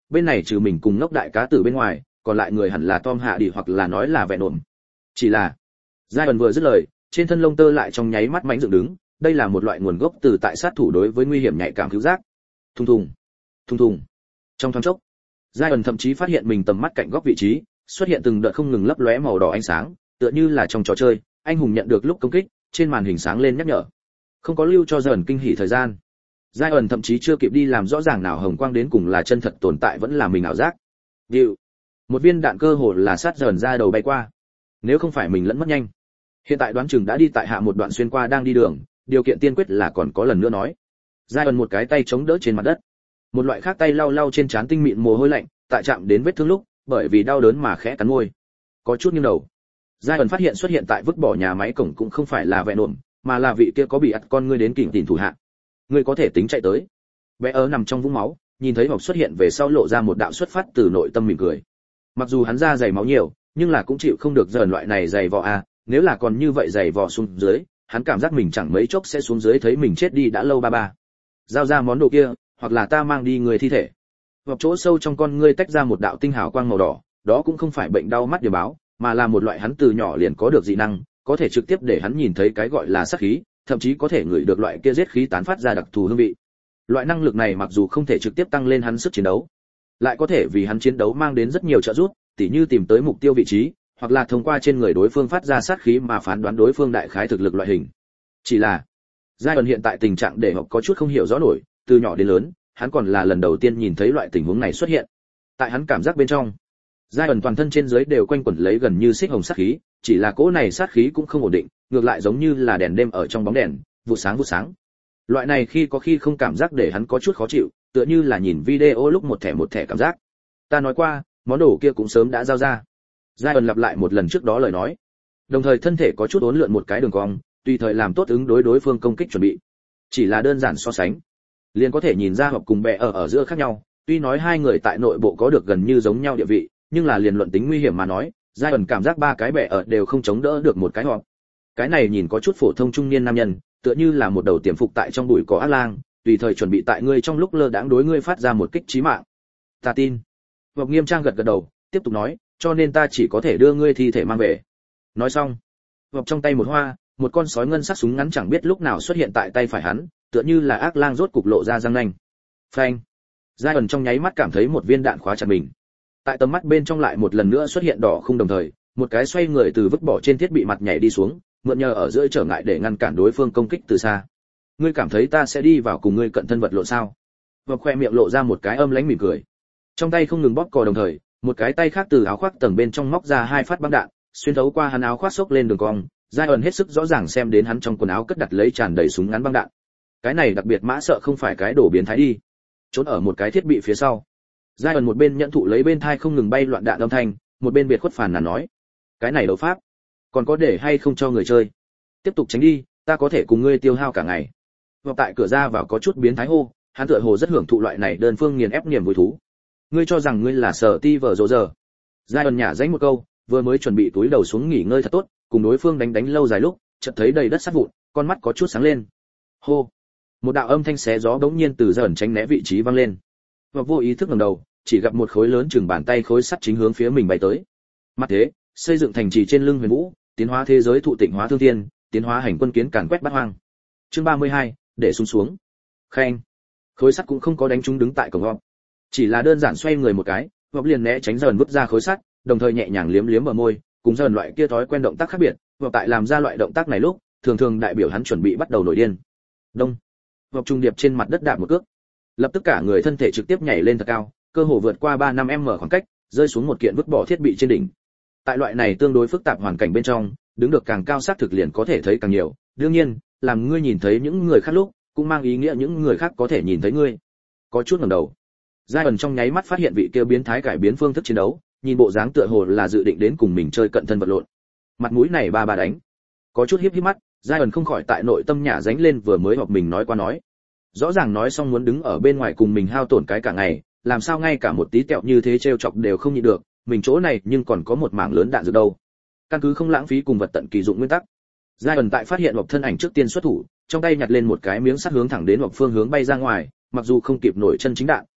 bên này trừ mình cùng ngốc đại cá tử bên ngoài, còn lại người hẳn là Tom Hạ đi hoặc là nói là vẹn ổn. Chỉ là, Giai vừa dứt lời, trên thân lông tơ lại trong nháy mắt mãnh dựng đứng, đây là một loại nguồn gốc từ tại sát thủ đối với nguy hiểm nhạy cảm cứu giác. Thùng thùng, thùng thùng. Trong thoáng chốc, Giai thậm chí phát hiện mình tầm mắt cạnh góc vị trí, xuất hiện từng đợt không ngừng lấp lóe màu đỏ ánh sáng, tựa như là trong trò chơi, anh hùng nhận được lúc công kích, trên màn hình sáng lên nhắc nhở. Không có lưu cho dần kinh hỉ thời gian. Giai thậm chí chưa kịp đi làm rõ ràng nào hồng quang đến cùng là chân thật tồn tại vẫn là mình ảo giác. Điệu. Một viên đạn cơ hồ là sát dần ra đầu bay qua. Nếu không phải mình lẫn mất nhanh, hiện tại đoán chừng đã đi tại hạ một đoạn xuyên qua đang đi đường, điều kiện tiên quyết là còn có lần nữa nói. Giai một cái tay chống đỡ trên mặt đất, một loại khác tay lau lau trên trán tinh mịn mồ hôi lạnh, tại chạm đến vết thương lúc, bởi vì đau đớn mà khẽ cắn môi, có chút nghiêng đầu. Giai phát hiện xuất hiện tại vứt bỏ nhà máy cổng cũng không phải là vẹn ổn, mà là vị kia có bị ắt con ngươi đến kỉnh tỉnh thủ hạ. Ngươi có thể tính chạy tới. Bé nằm trong vũng máu, nhìn thấy Ngọc xuất hiện về sau lộ ra một đạo xuất phát từ nội tâm mỉm cười. Mặc dù hắn ra dày máu nhiều, nhưng là cũng chịu không được dần loại này dày vò a, nếu là còn như vậy dày vò xuống dưới, hắn cảm giác mình chẳng mấy chốc sẽ xuống dưới thấy mình chết đi đã lâu ba ba. Giao ra món đồ kia, hoặc là ta mang đi người thi thể. Ngọc chỗ sâu trong con ngươi tách ra một đạo tinh hào quang màu đỏ, đó cũng không phải bệnh đau mắt điểm báo, mà là một loại hắn từ nhỏ liền có được dị năng, có thể trực tiếp để hắn nhìn thấy cái gọi là sát khí, thậm chí có thể ngửi được loại kia giết khí tán phát ra đặc thù hương vị. Loại năng lực này mặc dù không thể trực tiếp tăng lên hắn sức chiến đấu, lại có thể vì hắn chiến đấu mang đến rất nhiều trợ giúp, tỉ như tìm tới mục tiêu vị trí, hoặc là thông qua trên người đối phương phát ra sát khí mà phán đoán đối phương đại khái thực lực loại hình. Chỉ là, giai đoạn hiện tại tình trạng để Ngọc có chút không hiểu rõ nổi, từ nhỏ đến lớn, hắn còn là lần đầu tiên nhìn thấy loại tình huống này xuất hiện. Tại hắn cảm giác bên trong, giai đoạn toàn thân trên dưới đều quanh quẩn lấy gần như xích hồng sát khí, chỉ là cỗ này sát khí cũng không ổn định, ngược lại giống như là đèn đêm ở trong bóng đèn, vụt sáng vụt sáng. Loại này khi có khi không cảm giác để hắn có chút khó chịu, tựa như là nhìn video lúc một thẻ cảm giác. Ta nói qua, món đồ kia cũng sớm đã giao ra. Giai ẩn lặp lại một lần trước đó lời nói, đồng thời thân thể có chút uốn lượn một cái đường cong, tùy thời làm tốt ứng đối phương công kích chuẩn bị. Chỉ là đơn giản so sánh, liền có thể nhìn ra hợp cùng bè ở giữa khác nhau. Tuy nói hai người tại nội bộ có được gần như giống nhau địa vị, nhưng là liền luận tính nguy hiểm mà nói, giai ẩn cảm giác ba cái bè ở đều không chống đỡ được một cái họp. Cái này nhìn có chút phổ thông trung niên nam nhân, tựa như là một đầu tiềm phục tại trong bụi cỏ ác lang, tùy thời chuẩn bị tại ngươi trong lúc lơ đãng đối ngươi phát ra một kích chí mạng. Ta tin. Ngọc Nghiêm Trang gật gật đầu, tiếp tục nói, cho nên ta chỉ có thể đưa ngươi thi thể mang về. Nói xong, Ngọc trong tay một hoa, một con sói ngân sắc súng ngắn chẳng biết lúc nào xuất hiện tại tay phải hắn, tựa như là ác lang rốt cục lộ ra răng nanh. Phanh. Giai ẩn trong nháy mắt cảm thấy một viên đạn khóa chặt mình. Tại tầm mắt bên trong lại một lần nữa xuất hiện đỏ không đồng thời, một cái xoay người từ vứt bỏ trên thiết bị mặt nhảy đi xuống, mượn nhờ ở giữa trở ngại để ngăn cản đối phương công kích từ xa. Ngươi cảm thấy ta sẽ đi vào cùng ngươi cận thân vật lộn sao? Và khoe miệng lộ ra một cái âm lãnh mỉm cười. Trong tay không ngừng bóp cò đồng thời, một cái tay khác từ áo khoác tầng bên trong móc ra hai phát băng đạn, xuyên thấu qua hắn áo khoác xốc lên đường cong. Giai ẩn hết sức rõ ràng xem đến hắn trong quần áo cất đặt lấy tràn đầy súng ngắn băng đạn. Cái này đặc biệt mã sợ không phải cái đồ biến thái đi. Trốn ở một cái thiết bị phía sau. Giai ẩn một bên nhận thụ lấy bên thai không ngừng bay loạn đạn âm thanh, một bên biệt khuất phàn nàn nói: cái này đấu pháp, còn có để hay không cho người chơi? Tiếp tục tránh đi, ta có thể cùng ngươi tiêu hao cả ngày. Và tại cửa ra vào có chút biến thái hô, hắn tựa hồ rất hưởng thụ loại này đơn phương nghiền ép niềm vui thú. Ngươi cho rằng ngươi là Sở Ti vở rồ giờ? Giai ẩn nhả dánh một câu, vừa mới chuẩn bị túi đầu xuống nghỉ ngơi thật tốt, cùng đối phương đánh lâu dài lúc, chợt thấy đầy đất sắt vụn, con mắt có chút sáng lên. Hô! Một đạo âm thanh xé gió bỗng nhiên từ dần tránh né vị trí vang lên. Và vô ý thức ngẩng đầu, chỉ gặp một khối lớn chừng bàn tay khối sắt chính hướng phía mình bay tới. Mặt thế, xây dựng thành trì trên lưng Huyền Vũ, tiến hóa thế giới thụ tịnh hóa thương thiên, tiến hóa hành quân kiến càn quét bát hoang. Chương 32, để xuống. Khen. Khối sắt cũng không có đánh trúng đứng tại cổng họp, chỉ là đơn giản xoay người một cái, họp liền né tránh dần vứt ra khối sắt, đồng thời nhẹ nhàng liếm liếm bờ môi, cùng dần loại kia thói quen động tác khác biệt, và tại làm ra loại động tác này lúc, thường đại biểu hắn chuẩn bị bắt đầu nổi điên. Đông. Họp trung điệp trên mặt đất đạp một cước, lập tức cả người thân thể trực tiếp nhảy lên thật cao, cơ hồ vượt qua 3-5m khoảng cách, rơi xuống một kiện vứt bỏ thiết bị trên đỉnh. Tại loại này tương đối phức tạp hoàn cảnh bên trong, đứng được càng cao xác thực liền có thể thấy càng nhiều, đương nhiên, làm ngươi nhìn thấy những người khác lúc, cũng mang ý nghĩa những người khác có thể nhìn thấy ngươi. Có chút ngẩng đầu, Giai ẩn trong nháy mắt phát hiện vị kia biến thái cải biến phương thức chiến đấu, nhìn bộ dáng tựa hồ là dự định đến cùng mình chơi cận thân vật lộn. Mặt mũi này ba đánh, có chút híp mắt, Giai ẩn không khỏi tại nội tâm nhả dánh lên vừa mới học mình nói qua nói. Rõ ràng nói xong muốn đứng ở bên ngoài cùng mình hao tổn cái cả ngày, làm sao ngay cả một tí tẹo như thế trêu chọc đều không nhịn được, mình chỗ này nhưng còn có một mảng lớn đạn dược đâu. Căn cứ không lãng phí cùng vật tận kỳ dụng nguyên tắc, Giai ẩn tại phát hiện Ngọc thân ảnh trước tiên xuất thủ, trong tay nhặt lên một cái miếng sắt hướng thẳng đến Ngọc phương hướng bay ra ngoài, mặc dù không kịp nổi chân chính đạn,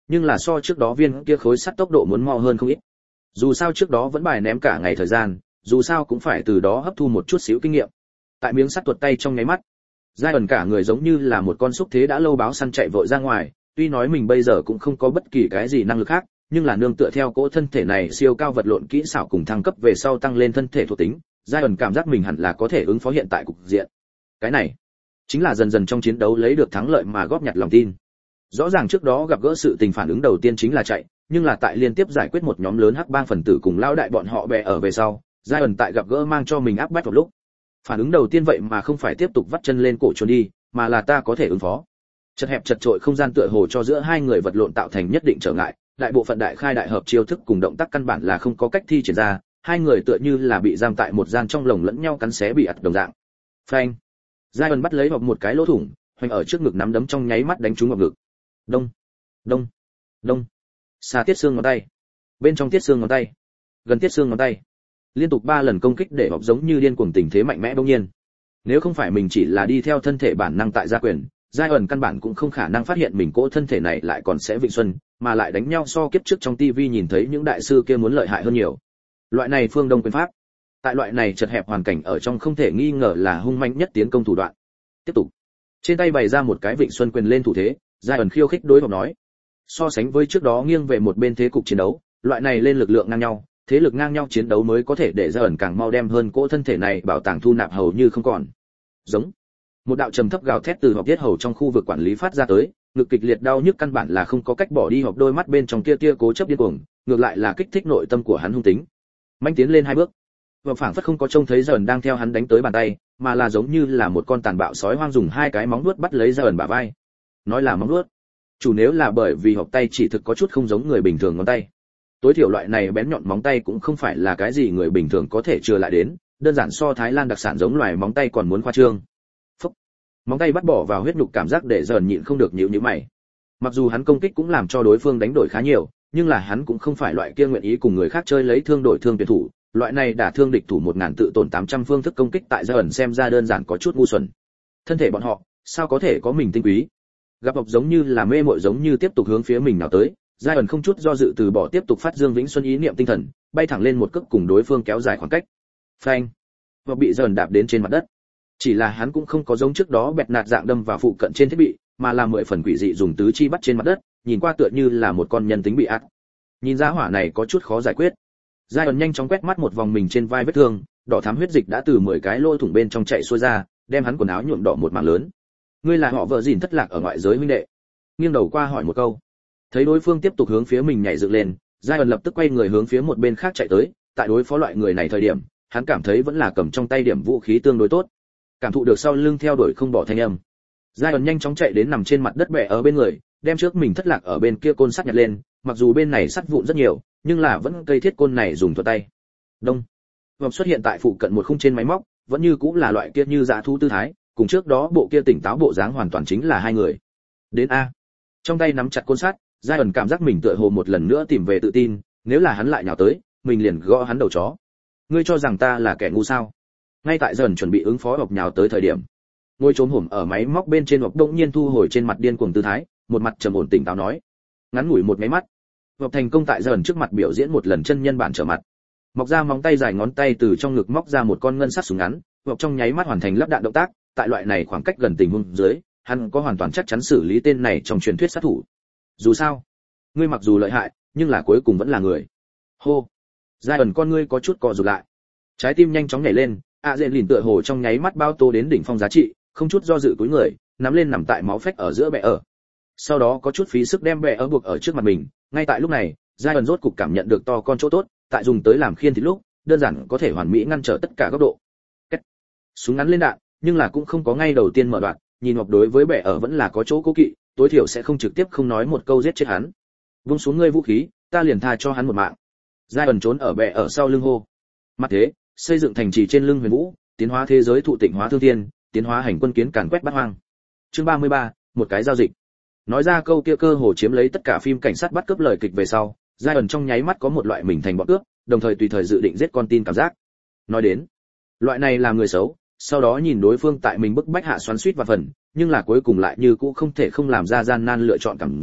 nhưng là so trước đó viên kia khối sắt tốc độ muốn mau hơn không ít. Dù sao trước đó vẫn bài ném cả ngày thời gian, dù sao cũng phải từ đó hấp thu một chút xíu kinh nghiệm. Tại miếng sắt tuột tay trong nháy mắt, giai ẩn cả người giống như là một con xúc thế đã lâu báo săn chạy vội ra ngoài, tuy nói mình bây giờ cũng không có bất kỳ cái gì năng lực khác, nhưng là nương tựa theo cỗ thân thể này siêu cao vật lộn kỹ xảo cùng thăng cấp về sau tăng lên thân thể thuộc tính, giai ẩn cảm giác mình hẳn là có thể ứng phó hiện tại cục diện. Cái này chính là dần dần trong chiến đấu lấy được thắng lợi mà góp nhặt lòng tin. Rõ ràng trước đó gặp gỡ sự tình phản ứng đầu tiên chính là chạy, nhưng là tại liên tiếp giải quyết một nhóm lớn hắc bang phần tử cùng lao đại bọn họ bè ở về sau, giai ẩn tại gặp gỡ mang cho mình áp bách một lúc. Phản ứng đầu tiên vậy mà không phải tiếp tục vắt chân lên cổ trốn đi, mà là ta có thể ứng phó. Chật hẹp chật trội không gian tựa hồ cho giữa hai người vật lộn tạo thành nhất định trở ngại, đại bộ phận đại khai đại hợp chiêu thức cùng động tác căn bản là không có cách thi triển ra, hai người tựa như là bị giam tại một gian trong lồng lẫn nhau cắn xé bị ặt đồng dạng. Phanh. Giai ẩn bắt lấy vào một cái lỗ thủng, hoành ở trước ngực nắm đấm trong nháy mắt đánh trúng vào ngực. Đông, đông, đông. Xa tiết xương ngón tay, bên trong tiết xương ngón tay, gần tiết xương ngón tay. Liên tục 3 lần công kích để bọc giống như điên cuồng tình thế mạnh mẽ đương nhiên. Nếu không phải mình chỉ là đi theo thân thể bản năng tại gia quyền, giai ẩn căn bản cũng không khả năng phát hiện mình cỗ thân thể này lại còn sẽ vịnh xuân, mà lại đánh nhau so kiếp trước trong tivi nhìn thấy những đại sư kia muốn lợi hại hơn nhiều. Loại này phương đông quyền pháp, tại loại này chật hẹp hoàn cảnh ở trong không thể nghi ngờ là hung manh nhất tiến công thủ đoạn. Tiếp tục, trên tay bày ra một cái vịnh xuân quyền lên thủ thế, giai ẩn khiêu khích đối bọc nói. So sánh với trước đó nghiêng về một bên thế cục chiến đấu, loại này lên lực lượng ngang nhau, thế lực ngang nhau chiến đấu mới có thể để giai ẩn càng mau đem hơn cỗ thân thể này bảo tàng thu nạp hầu như không còn. Giống một đạo trầm thấp gào thét từ hộp tiết hầu trong khu vực quản lý phát ra tới, ngực kịch liệt đau nhức căn bản là không có cách bỏ đi hộp đôi mắt bên trong kia tia cố chấp điên cuồng, ngược lại là kích thích nội tâm của hắn hung tính. Manh tiến lên 2 bước, và phảng phất không có trông thấy dần đang theo hắn đánh tới bàn tay, mà là giống như là một con tàn bạo sói hoang dùng 2 cái móng vuốt bắt lấy dần bả vai. Nói là móng vuốt, chủ nếu là bởi vì hộp tay chỉ thực có chút không giống người bình thường ngón tay. Tối thiểu loại này bén nhọn móng tay cũng không phải là cái gì người bình thường có thể chừa lại đến, đơn giản so Thái Lan đặc sản giống loài móng tay còn muốn khoa trương. Phúc. Móng tay bắt bỏ vào huyết nhục cảm giác để dần nhịn không được nhíu mày. Mặc dù hắn công kích cũng làm cho đối phương đánh đổi khá nhiều, nhưng là hắn cũng không phải loại kia nguyện ý cùng người khác chơi lấy thương đổi thương tuyển thủ, loại này đả thương địch thủ 1000 tự tổn 800 phương thức công kích tại dần xem ra đơn giản có chút ngu xuẩn. Thân thể bọn họ, sao có thể có mình tinh quý? Gặp học giống như là mê muội giống như tiếp tục hướng phía mình nào tới, giai ẩn không chút do dự từ bỏ tiếp tục phát dương vĩnh xuân ý niệm tinh thần, bay thẳng lên một cước cùng đối phương kéo dài khoảng cách. Phanh. Và bị dần đạp đến trên mặt đất. Chỉ là hắn cũng không có giống trước đó bẹt nạt dạng đâm vào phụ cận trên thiết bị, mà là 10 phần quỷ dị dùng tứ chi bắt trên mặt đất, nhìn qua tựa như là một con nhân tính bị ác. Nhìn ra hỏa này có chút khó giải quyết. Giai ẩn nhanh chóng quét mắt một vòng mình trên vai vết thương, đỏ thắm huyết dịch đã từ 10 cái lỗ thủng bên trong chạy xuôi ra, đem hắn quần áo nhuộm đỏ một mảng lớn. Ngươi là họ vợ gìn thất lạc ở ngoại giới huynh đệ? Nghiêng đầu qua hỏi một câu. Thấy đối phương tiếp tục hướng phía mình nhảy dựng lên, giai ẩn lập tức quay người hướng phía một bên khác chạy tới. Tại đối phó loại người này thời điểm, hắn cảm thấy vẫn là cầm trong tay điểm vũ khí tương đối tốt. Cảm thụ được sau lưng theo đuổi không bỏ thanh âm, giai ẩn nhanh chóng chạy đến nằm trên mặt đất bẻ ở bên người, đem trước mình thất lạc ở bên kia côn sắt nhặt lên, mặc dù bên này sắt vụn rất nhiều, nhưng là vẫn cây thiết côn này dùng thuật tay. Đông. Vòng xuất hiện tại phụ cận một khung trên máy móc, vẫn như cũng là loại kia như dã thú tư thái, cùng trước đó bộ kia tỉnh táo bộ dáng hoàn toàn chính là hai người. Đến a. Trong tay nắm chặt côn sắt, giai ẩn cảm giác mình tựa hồ một lần nữa tìm về tự tin, nếu là hắn lại nhào tới, mình liền gõ hắn đầu chó. Ngươi cho rằng ta là kẻ ngu sao? Ngay tại dần chuẩn bị ứng phó ọc nhào tới thời điểm, ngồi trốn hổm ở máy móc bên trên ọc đông nhiên thu hồi trên mặt điên cuồng tư thái, một mặt trầm ổn tỉnh táo nói. Ngắn ngủi một máy mắt, ọc thành công tại dần trước mặt biểu diễn một lần chân nhân bản trở mặt. Mọc ra móng tay dài ngón tay từ trong ngực móc ra một con ngân sắc súng ngắn, ọc trong nháy mắt hoàn thành lắp đạn động tác, tại loại này khoảng cách gần tình huống dưới, hắn có hoàn toàn chắc chắn xử lý tên này trong truyền thuyết sát thủ. Dù sao, ngươi mặc dù lợi hại, nhưng là cuối cùng vẫn là người. Hô. Giai ẩn con ngươi có chút co rụt lại. Trái tim nhanh chóng nhảy lên, dện lìn tựa hồ trong nháy mắt bao tô đến đỉnh phong giá trị, không chút do dự cúi người, nắm lên nằm tại máu phách ở giữa bệ ở. Sau đó có chút phí sức đem bệ ở buộc ở trước mặt mình, ngay tại lúc này, giai ẩn rốt cục cảm nhận được to con chỗ tốt, tại dùng tới làm khiên thì lúc, đơn giản có thể hoàn mỹ ngăn trở tất cả góc độ. Kết. Súng ngắn lên đạn, nhưng là cũng không có ngay đầu tiên mở đoạn, nhìn hoặc đối với bệ ở vẫn là có chỗ cố kỵ, tối thiểu sẽ không trực tiếp không nói một câu giết chết hắn. Vung xuống ngươi vũ khí, ta liền tha cho hắn một mạng. Giai ẩn trốn ở bệ ở sau lưng hô. Mặt thế, xây dựng thành trì trên lưng huyền vũ, tiến hóa thế giới thụ tịnh hóa thương thiên, tiến hóa hành quân kiến càn quét bát hoang. Chương 33, một cái giao dịch. Nói ra câu kia cơ hồ chiếm lấy tất cả phim cảnh sát bắt cướp lời kịch về sau, giai ẩn trong nháy mắt có một loại mình thành bọn cướp, đồng thời tùy thời dự định giết con tin cảm giác. Nói đến, loại này là người xấu, sau đó nhìn đối phương tại mình bức bách hạ xoắn xuýt và phần, nhưng là cuối cùng lại như cũ không thể không làm ra gian nan lựa chọn cảm giác,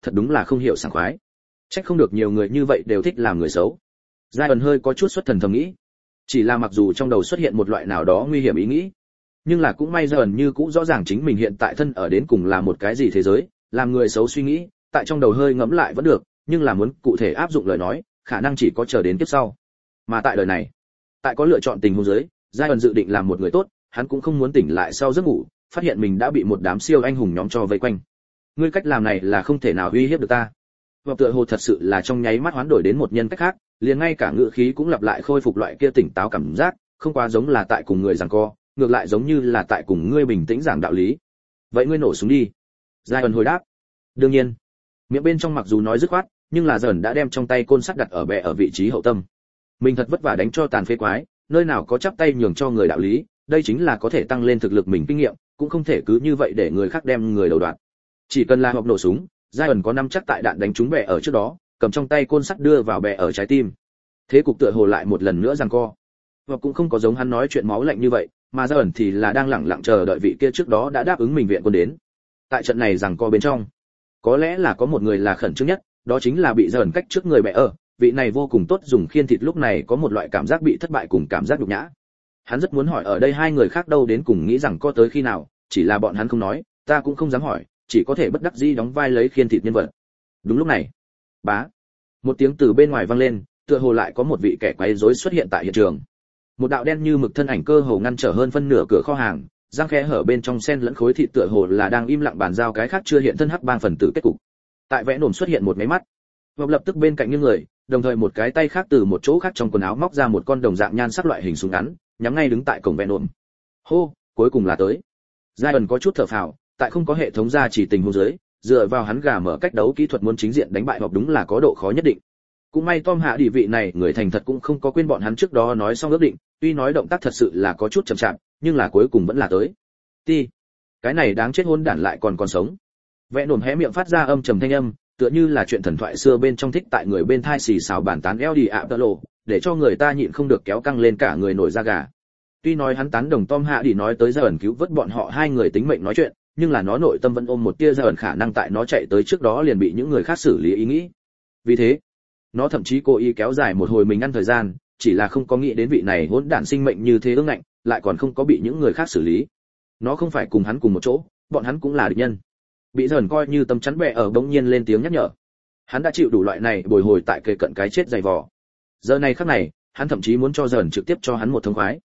thật đúng là không hiểu sảng khoái. Trách không được nhiều người như vậy đều thích làm người xấu. Giai ẩn hơi có chút xuất thần thầm nghĩ. Chỉ là mặc dù trong đầu xuất hiện một loại nào đó nguy hiểm ý nghĩ, nhưng là cũng may Giai ẩn như cũng rõ ràng chính mình hiện tại thân ở đến cùng là một cái gì thế giới, làm người xấu suy nghĩ, tại trong đầu hơi ngẫm lại vẫn được, nhưng là muốn cụ thể áp dụng lời nói, khả năng chỉ có chờ đến tiếp sau. Mà tại đời này, tại có lựa chọn tình huống dưới, Giai ẩn dự định làm một người tốt, hắn cũng không muốn tỉnh lại sau giấc ngủ, phát hiện mình đã bị một đám siêu anh hùng nhóm cho vây quanh. Ngươi cách làm này là không thể nào uy hiếp được ta. Và tựa hồ thật sự là trong nháy mắt hoán đổi đến một nhân cách khác, liền ngay cả ngữ khí cũng lặp lại khôi phục loại kia tỉnh táo cảm giác, không quá giống là tại cùng người giằng co, ngược lại giống như là tại cùng ngươi bình tĩnh giảng đạo lý. Vậy ngươi nổ súng đi. Giai ẩn hồi đáp. Đương nhiên. Miệng bên trong mặc dù nói dứt khoát, nhưng là dần đã đem trong tay côn sắt đặt ở bè ở vị trí hậu tâm. Mình thật vất vả đánh cho tàn phế quái, nơi nào có chắp tay nhường cho người đạo lý, đây chính là có thể tăng lên thực lực mình kinh nghiệm, cũng không thể cứ như vậy để người khác đem người đầu đoạn. Chỉ cần là hoặc nổ súng, Giai ẩn có năm chắc tại đạn đánh trúng bè ở trước đó, cầm trong tay côn sắt đưa vào bè ở trái tim. Thế cục tựa hồ lại một lần nữa giằng co. Và cũng không có giống hắn nói chuyện máu lạnh như vậy, mà Giai ẩn thì là đang lẳng lặng chờ đợi vị kia trước đó đã đáp ứng mình viện quân đến. Tại trận này giằng co bên trong, có lẽ là có một người là khẩn trương nhất, đó chính là bị Giai ẩn cách trước người bè ở, vị này vô cùng tốt dùng khiên thịt lúc này có một loại cảm giác bị thất bại cùng cảm giác nhục nhã. Hắn rất muốn hỏi ở đây hai người khác đâu đến cùng nghĩ rằng có tới khi nào, chỉ là bọn hắn không nói, ta cũng không dám hỏi, chỉ có thể bất đắc dĩ đóng vai lấy khiên thịt nhân vật. Đúng lúc này, bá, một tiếng từ bên ngoài vang lên, tựa hồ lại có một vị kẻ quấy rối xuất hiện tại hiện trường. Một đạo đen như mực thân ảnh cơ hồ ngăn trở hơn phân nửa cửa kho hàng, răng khe hở bên trong xen lẫn khối thịt tựa hồ là đang im lặng bàn giao cái khác chưa hiện thân hắc bang phần tử kết cục. Tại vẽ nổm xuất hiện một máy mắt, và lập tức bên cạnh những người, đồng thời một cái tay khác từ một chỗ khác trong quần áo móc ra một con đồng dạng nhan sắc loại hình súng ngắn, nhắm ngay đứng tại cổng vẽ nổm. Hô, cuối cùng là tới. Giai ẩn có chút thở phào, tại không có hệ thống gia chỉ tình huống dưới, dựa vào hắn gà mở cách đấu kỹ thuật muốn chính diện đánh bại hoặc đúng là có độ khó nhất định. Cũng may Tom hạ địa vị này người thành thật cũng không có quên bọn hắn trước đó nói xong ước định, tuy nói động tác thật sự là có chút chậm chạp, nhưng là cuối cùng vẫn là tới. Ti, cái này đáng chết hôn đản lại còn sống. Vẽ nổm hé miệng phát ra âm trầm thanh âm, tựa như là chuyện thần thoại xưa bên trong thích tại người bên thai xì xào bàn tán eo đi ạ tơ lộ, để cho người ta nhịn không được kéo căng lên cả người nổi da gà. Tuy nói hắn tán đồng Tom hạ đi nói tới Giai ẩn cứu vớt bọn họ hai người tính mệnh nói chuyện, nhưng là nó nội tâm vẫn ôm một tia Giai ẩn khả năng tại nó chạy tới trước đó liền bị những người khác xử lý ý nghĩ. Vì thế, nó thậm chí cố ý kéo dài một hồi mình ăn thời gian, chỉ là không có nghĩ đến vị này hỗn đản sinh mệnh như thế ương ngạnh, lại còn không có bị những người khác xử lý. Nó không phải cùng hắn cùng một chỗ, bọn hắn cũng là địch nhân. Bị dần coi như tấm chắn bè ở bỗng nhiên lên tiếng nhắc nhở. Hắn đã chịu đủ loại này bồi hồi tại kề cận cái chết dày vò. Giờ này khắc này, hắn thậm chí muốn cho dần trực tiếp cho hắn một thông khoái.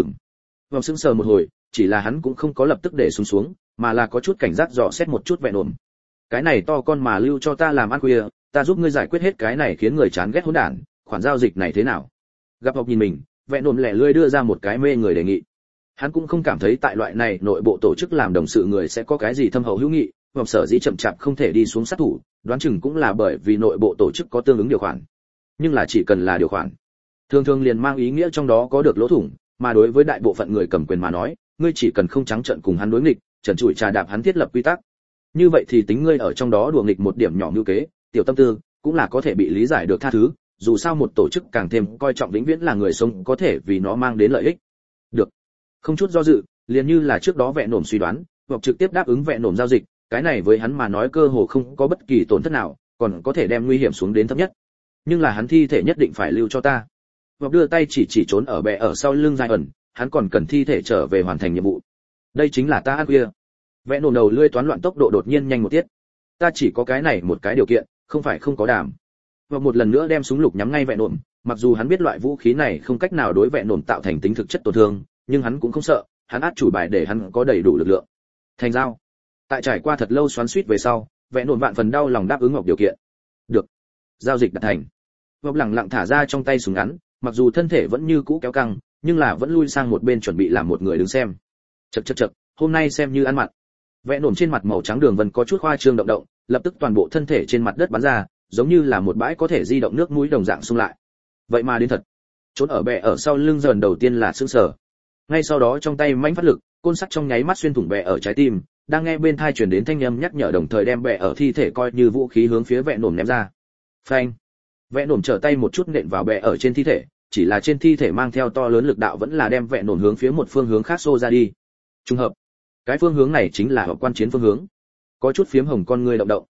Vòng sững sờ một hồi, chỉ là hắn cũng không có lập tức để xuống, mà là có chút cảnh giác dò xét một chút vẹn ổn. Cái này to con mà lưu cho ta làm ăn khuya, ta giúp ngươi giải quyết hết cái này khiến người chán ghét hỗn đản, khoản giao dịch này thế nào? Gặp học nhìn mình, vẹn ổn lẻ lươi đưa ra một cái mê người đề nghị. Hắn cũng không cảm thấy tại loại này nội bộ tổ chức làm đồng sự người sẽ có cái gì thâm hậu hữu nghị, hoặc sở dĩ chậm chạp không thể đi xuống sát thủ, đoán chừng cũng là bởi vì nội bộ tổ chức có tương ứng điều khoản. Nhưng là chỉ cần là điều khoản, thường thường liền mang ý nghĩa trong đó có được lỗ thủng, mà đối với đại bộ phận người cầm quyền mà nói, ngươi chỉ cần không trắng trợn cùng hắn đối nghịch, trần trụi trà đạp hắn thiết lập quy tắc. Như vậy thì tính ngươi ở trong đó đùa nghịch một điểm nhỏ mưu kế, tiểu tâm tư, cũng là có thể bị lý giải được tha thứ, dù sao một tổ chức càng thêm coi trọng vĩnh viễn là người sống có thể vì nó mang đến lợi ích. Được. Không chút do dự, liền như là trước đó vẹn nổm suy đoán, hoặc trực tiếp đáp ứng vẹn nổm giao dịch, cái này với hắn mà nói cơ hồ không có bất kỳ tổn thất nào, còn có thể đem nguy hiểm xuống đến thấp nhất. Nhưng là hắn thi thể nhất định phải lưu cho ta. Hoặc đưa tay chỉ trốn ở bè ở sau lưng Giai ẩn, hắn còn cần thi thể trở về hoàn thành nhiệm vụ. Đây chính là ta ăn khuya. Vẽ nổ đầu lươi toán loạn tốc độ đột nhiên nhanh một tiết. Ta chỉ có cái này một cái điều kiện, không phải không có đảm. Và một lần nữa đem súng lục nhắm ngay vẽ nổm, mặc dù hắn biết loại vũ khí này không cách nào đối vẽ nổm tạo thành tính thực chất tổn thương, nhưng hắn cũng không sợ, hắn át chủ bài để hắn có đầy đủ lực lượng. Thành giao. Tại trải qua thật lâu xoắn xuýt về sau, vẽ nổm vạn phần đau lòng đáp ứng ngọc điều kiện. Được. Giao dịch đạt thành. Ngọc lẳng lặng thả ra trong tay súng ngắn, mặc dù thân thể vẫn như cũ kéo căng, nhưng là vẫn lui sang một bên chuẩn bị làm một người đứng xem. Chậc, hôm nay xem như ăn mặn. Vẽ nổm trên mặt màu trắng đường vân có chút khoa trương động động, lập tức toàn bộ thân thể trên mặt đất bắn ra, giống như là một bãi có thể di động nước mũi đồng dạng xung lại. Vậy mà đến thật. Trốn ở bè ở sau lưng dần đầu tiên là sững sờ. Ngay sau đó trong tay mãnh phát lực, côn sắt trong nháy mắt xuyên thủng bè ở trái tim, đang nghe bên tai truyền đến thanh âm nhắc nhở đồng thời đem bè ở thi thể coi như vũ khí hướng phía vẽ nổm ném ra. Phanh. Vẽ nổm trở tay một chút nện vào bè ở trên thi thể, chỉ là trên thi thể mang theo to lớn lực đạo vẫn là đem vẽ nổm hướng phía một phương hướng khác xô ra đi. Trùng hợp, cái phương hướng này chính là hợp quan chiến phương hướng. Có chút phiếm hồng con người động động.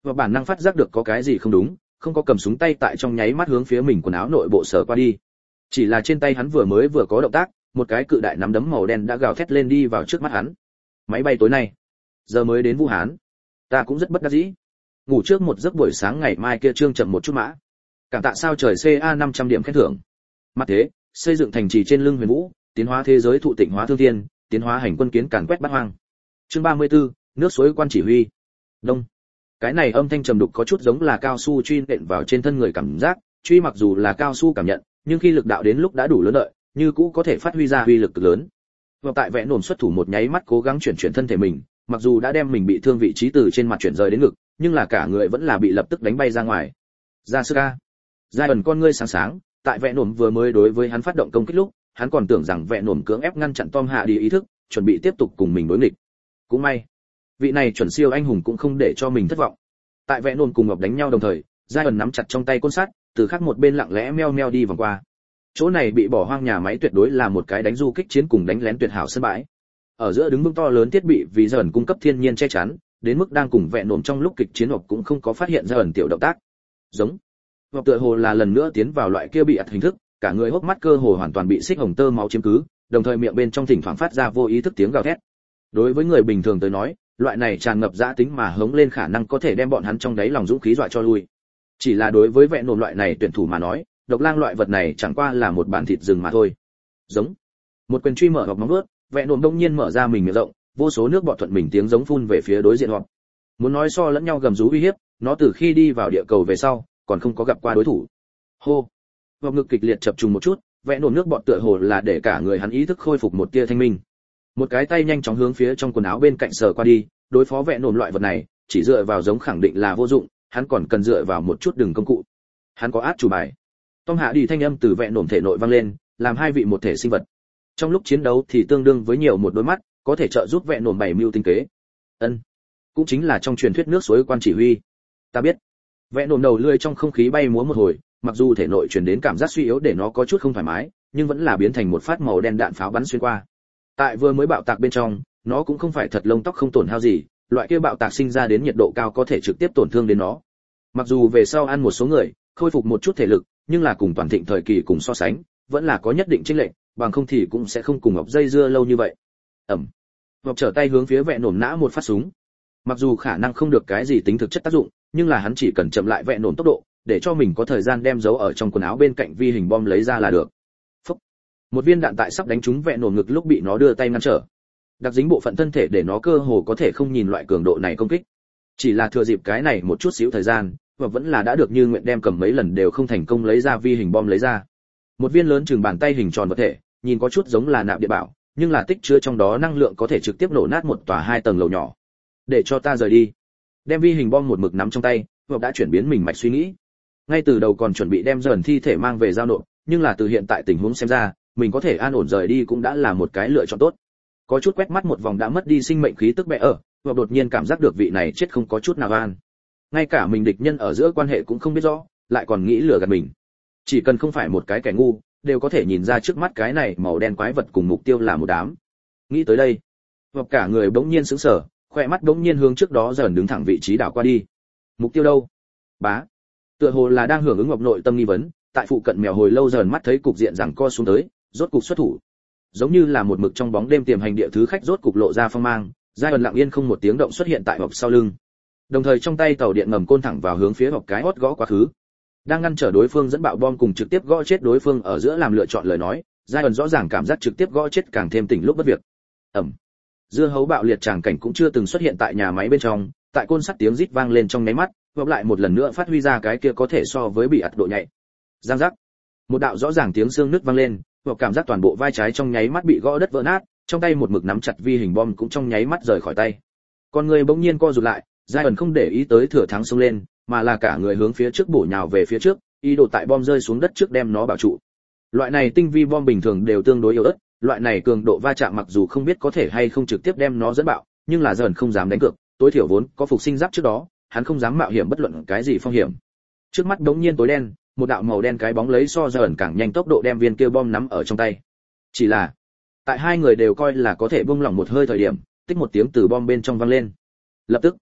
và bản năng phát giác được có cái gì không đúng, không có cầm súng tay tại trong nháy mắt hướng phía mình quần áo nội bộ sở qua đi. Chỉ là trên tay hắn vừa có động tác, một cái cự đại nắm đấm màu đen đã gào thét lên đi vào trước mắt hắn. Máy bay tối nay, giờ mới đến Vũ Hán. Ta cũng rất bất đắc dĩ. Ngủ trước một giấc buổi sáng ngày mai kia trương chậm một chút mã. Cảm tạ sao trời CA 500 điểm khen thưởng. Mặt thế, xây dựng thành trì trên lưng Huyền Vũ, tiến hóa thế giới thụ tịnh hóa thương thiên, tiến hóa hành quân kiến càn quét bát hoang. Chương 34, nước suối quan chỉ huy. Đông. Cái này âm thanh trầm đục có chút giống là cao su truy nện vào trên thân người cảm giác, truy mặc dù là cao su cảm nhận, nhưng khi lực đạo đến lúc đã đủ lớn lợi, như cũ có thể phát huy ra uy lực cực lớn. Và tại vẽ nổm xuất thủ một nháy mắt cố gắng chuyển thân thể mình, mặc dù đã đem mình bị thương vị trí từ trên mặt chuyển rời đến ngực, nhưng là cả người vẫn là bị lập tức đánh bay ra ngoài. Ra sư ca. Giai ẩn con ngươi sáng sáng, tại vẽ nổm vừa mới đối với hắn phát động công kích lúc, hắn còn tưởng rằng vẽ nổm cưỡng ép ngăn chặn Tom hạ đi ý thức, chuẩn bị tiếp tục cùng mình đối nghịch. Cũng may, vị này chuẩn siêu anh hùng cũng không để cho mình thất vọng. Tại vẽ nổm cùng Ngọc đánh nhau đồng thời, Giai ẩn nắm chặt trong tay côn sắt, từ khác một bên lặng lẽ meo meo đi vòng qua. Chỗ này bị bỏ hoang nhà máy tuyệt đối là một cái đánh du kích chiến cùng đánh lén tuyệt hảo sân bãi. Ở giữa đứng vững to lớn thiết bị vì dần cung cấp thiên nhiên che chắn, đến mức đang cùng vẹn nổm trong lúc kịch chiến Ngọc cũng không có phát hiện ra ẩn tiểu động tác. Giống. Ngọc tựa hồ là lần nữa tiến vào loại kia bị ạt hình thức, cả người hốc mắt cơ hồ hoàn toàn bị xích hồng tơ máu chiếm cứ, đồng thời miệng bên trong thỉnh thoảng phát ra vô ý thức tiếng gào thét. Đối với người bình thường tới nói, loại này tràn ngập dã tính mà hống lên khả năng có thể đem bọn hắn trong đáy lòng dũng khí dọa cho lui. Chỉ là đối với vẹn nổm loại này tuyển thủ mà nói, độc lang loại vật này chẳng qua là một bản thịt rừng mà thôi. Giống. Một quyền truy mở Ngọc móng vuốt, vẹn nổm đông nhiên mở ra mình miệng rộng, vô số nước bọt thuận mình tiếng giống phun về phía đối diện Ngọc. Muốn nói so lẫn nhau gầm rú uy hiếp, nó từ khi đi vào địa cầu về sau, còn không có gặp qua đối thủ. Hô. Ngọc ngực kịch liệt chập trùng một chút, vẹn nổm nước bọt tựa hồ là để cả người hắn ý thức khôi phục một tia thanh minh. Một cái tay nhanh chóng hướng phía trong quần áo bên cạnh sờ qua đi, đối phó vẹn nổm loại vật này, chỉ dựa vào giống khẳng định là vô dụng, hắn còn cần dựa vào một chút đường công cụ. Hắn có át chủ bài. Tom hạ đi thanh âm từ vẹn nổm thể nội vang lên, làm hai vị một thể sinh vật. Trong lúc chiến đấu thì tương đương với nhiều một đôi mắt, có thể trợ giúp vẹn nổm bày mưu tinh kế. Ân, cũng chính là trong truyền thuyết nước suối quan chỉ huy. Ta biết. Vẹn nổm đầu lưỡi trong không khí bay múa một hồi, mặc dù thể nội truyền đến cảm giác suy yếu để nó có chút không thoải mái, nhưng vẫn là biến thành một phát màu đen đạn pháo bắn xuyên qua. Tại vừa mới bạo tạc bên trong, nó cũng không phải thật lông tóc không tổn hao gì, loại kia bạo tạc sinh ra đến nhiệt độ cao có thể trực tiếp tổn thương đến nó. Mặc dù về sau ăn một số người, khôi phục một chút thể lực, nhưng là cùng toàn thịnh thời kỳ cùng so sánh, vẫn là có nhất định chênh lệch, bằng không thì cũng sẽ không cùng Ngọc dây dưa lâu như vậy. Ẩm. Ngọc trở tay hướng phía vẹn nổm nã một phát súng. Mặc dù khả năng không được cái gì tính thực chất tác dụng, nhưng là hắn chỉ cần chậm lại vẹn nổm tốc độ, để cho mình có thời gian đem giấu ở trong quần áo bên cạnh vi hình bom lấy ra là được. Phúc. Một viên đạn tại sắp đánh trúng vẹn nổm ngực lúc bị nó đưa tay ngăn trở. Đặc dính bộ phận thân thể để nó cơ hồ có thể không nhìn loại cường độ này công kích. Chỉ là thừa dịp cái này một chút xíu thời gian, và vẫn là đã được như nguyện đem cầm mấy lần đều không thành công lấy ra vi hình bom lấy ra. Một viên lớn chừng bàn tay hình tròn vật thể, nhìn có chút giống là nạp điện bảo, nhưng là tích chứa trong đó năng lượng có thể trực tiếp nổ nát một tòa 2 tầng lầu nhỏ. Để cho ta rời đi. Đem vi hình bom một mực nắm trong tay, và đã chuyển biến mình mạch suy nghĩ. Ngay từ đầu còn chuẩn bị đem dần thi thể mang về giao nộp, nhưng là từ hiện tại tình huống xem ra, mình có thể an ổn rời đi cũng đã là một cái lựa chọn tốt. Có chút quét mắt một vòng đã mất đi sinh mệnh khí tức bẽ ở, và đột nhiên cảm giác được vị này chết không có chút nào an. Ngay cả mình địch nhân ở giữa quan hệ cũng không biết rõ, lại còn nghĩ lừa gạt mình. Chỉ cần không phải một cái kẻ ngu, đều có thể nhìn ra trước mắt cái này màu đen quái vật cùng mục tiêu là một đám. Nghĩ tới đây, và cả người bỗng nhiên sững sờ, khỏe mắt bỗng nhiên hướng trước đó dần đứng thẳng vị trí đảo qua đi. Mục tiêu đâu? Bá. Tựa hồ là đang hưởng ứng Ngọc nội tâm nghi vấn, tại phụ cận mèo hồi lâu dần mắt thấy cục diện giằng co xuống tới, rốt cục xuất thủ. Giống như là một mực trong bóng đêm tiềm hành địa thứ khách rốt cục lộ ra phong mang, giai ẩn lặng yên không một tiếng động xuất hiện tại Ngọc sau lưng. Đồng thời trong tay tàu điện ngầm côn thẳng vào hướng phía Ngọc cái hót gõ quá khứ. Đang ngăn trở đối phương dẫn bạo bom cùng trực tiếp gõ chết đối phương ở giữa làm lựa chọn lời nói, giai ẩn rõ ràng cảm giác trực tiếp gõ chết càng thêm tỉnh lúc bất việc. Ầm. Dưa hấu bạo liệt tràng cảnh cũng chưa từng xuất hiện tại nhà máy bên trong, tại côn sắt tiếng rít vang lên trong nháy mắt, Ngọc lại một lần nữa phát huy ra cái kia có thể so với bị ạt độ nhạy. Giang giác. Một đạo rõ ràng tiếng xương nứt vang lên, Ngọc cảm giác toàn bộ vai trái trong nháy mắt bị gõ đất vỡ nát, trong tay một mực nắm chặt vi hình bom cũng trong nháy mắt rời khỏi tay. Con người bỗng nhiên co rụt lại, giai ẩn không để ý tới thừa thắng xông lên, mà là cả người hướng phía trước bổ nhào về phía trước, ý đồ tại bom rơi xuống đất trước đem nó bảo trụ. Loại này tinh vi bom bình thường đều tương đối yếu ớt, loại này cường độ va chạm mặc dù không biết có thể hay không trực tiếp đem nó dẫn bạo, nhưng là dần không dám đánh cược, tối thiểu vốn có phục sinh giáp trước đó, hắn không dám mạo hiểm bất luận cái gì phong hiểm. Trước mắt đống nhiên tối đen, một đạo màu đen cái bóng lấy so dần càng nhanh tốc độ đem viên kia bom nắm ở trong tay. Chỉ là, tại hai người đều coi là có thể buông lỏng một hơi thời điểm, tích một tiếng từ bom bên trong vang lên. Lập tức,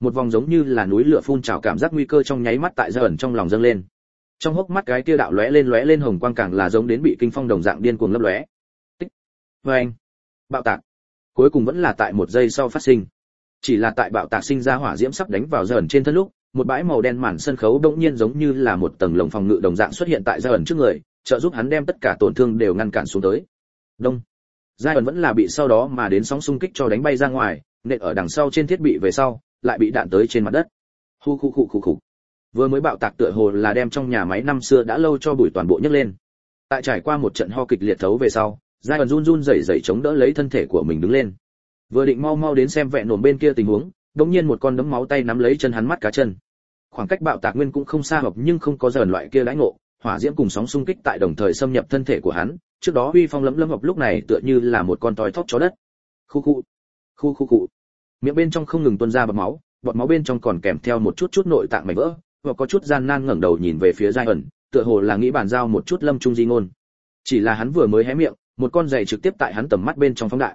một vòng giống như là núi lửa phun trào cảm giác nguy cơ trong nháy mắt tại Giai trong lòng dâng lên. Trong hốc mắt cái kia đạo lóe lên hồng quang càng là giống đến bị kinh phong đồng dạng điên cuồng lấp lóe. Tích. Oeng. Bạo tạc. Cuối cùng vẫn là tại một giây sau phát sinh. Chỉ là tại bạo tạc sinh ra hỏa diễm sắp đánh vào Giai trên thân lúc, một bãi màu đen màn sân khấu đột nhiên giống như là một tầng lồng phòng ngự đồng dạng xuất hiện tại Giai trước người, trợ giúp hắn đem tất cả tổn thương đều ngăn cản xuống tới. Đông. Giai vẫn là bị sau đó mà đến sóng xung kích cho đánh bay ra ngoài, nện ở đằng sau trên thiết bị về sau, lại bị đạn tới trên mặt đất. Khu. Vừa mới bạo tạc tựa hồ là đem trong nhà máy năm xưa đã lâu cho bụi toàn bộ nhấc lên. Tại trải qua một trận ho kịch liệt thấu về sau, Giai run rẩy chống đỡ lấy thân thể của mình đứng lên. Vừa định mau đến xem vẹn nổm bên kia tình huống, đột nhiên một con đấm máu tay nắm lấy chân hắn mắt cá chân. Khoảng cách bạo tạc nguyên cũng không xa hợp nhưng không có dần loại kia đãi ngộ, hỏa diễm cùng sóng xung kích tại đồng thời xâm nhập thân thể của hắn, trước đó uy phong lấm lấm hợp lúc này tựa như là một con toi thóp chó đất. Khu. Miệng bên trong không ngừng tuôn ra bọt máu bên trong còn kèm theo một chút nội tạng mảnh vỡ, và có chút gian nan ngẩng đầu nhìn về phía Giai tựa hồ là nghĩ bàn giao một chút lâm trung di ngôn. Chỉ là hắn vừa mới hé miệng, một con giày trực tiếp tại hắn tầm mắt bên trong phóng đại.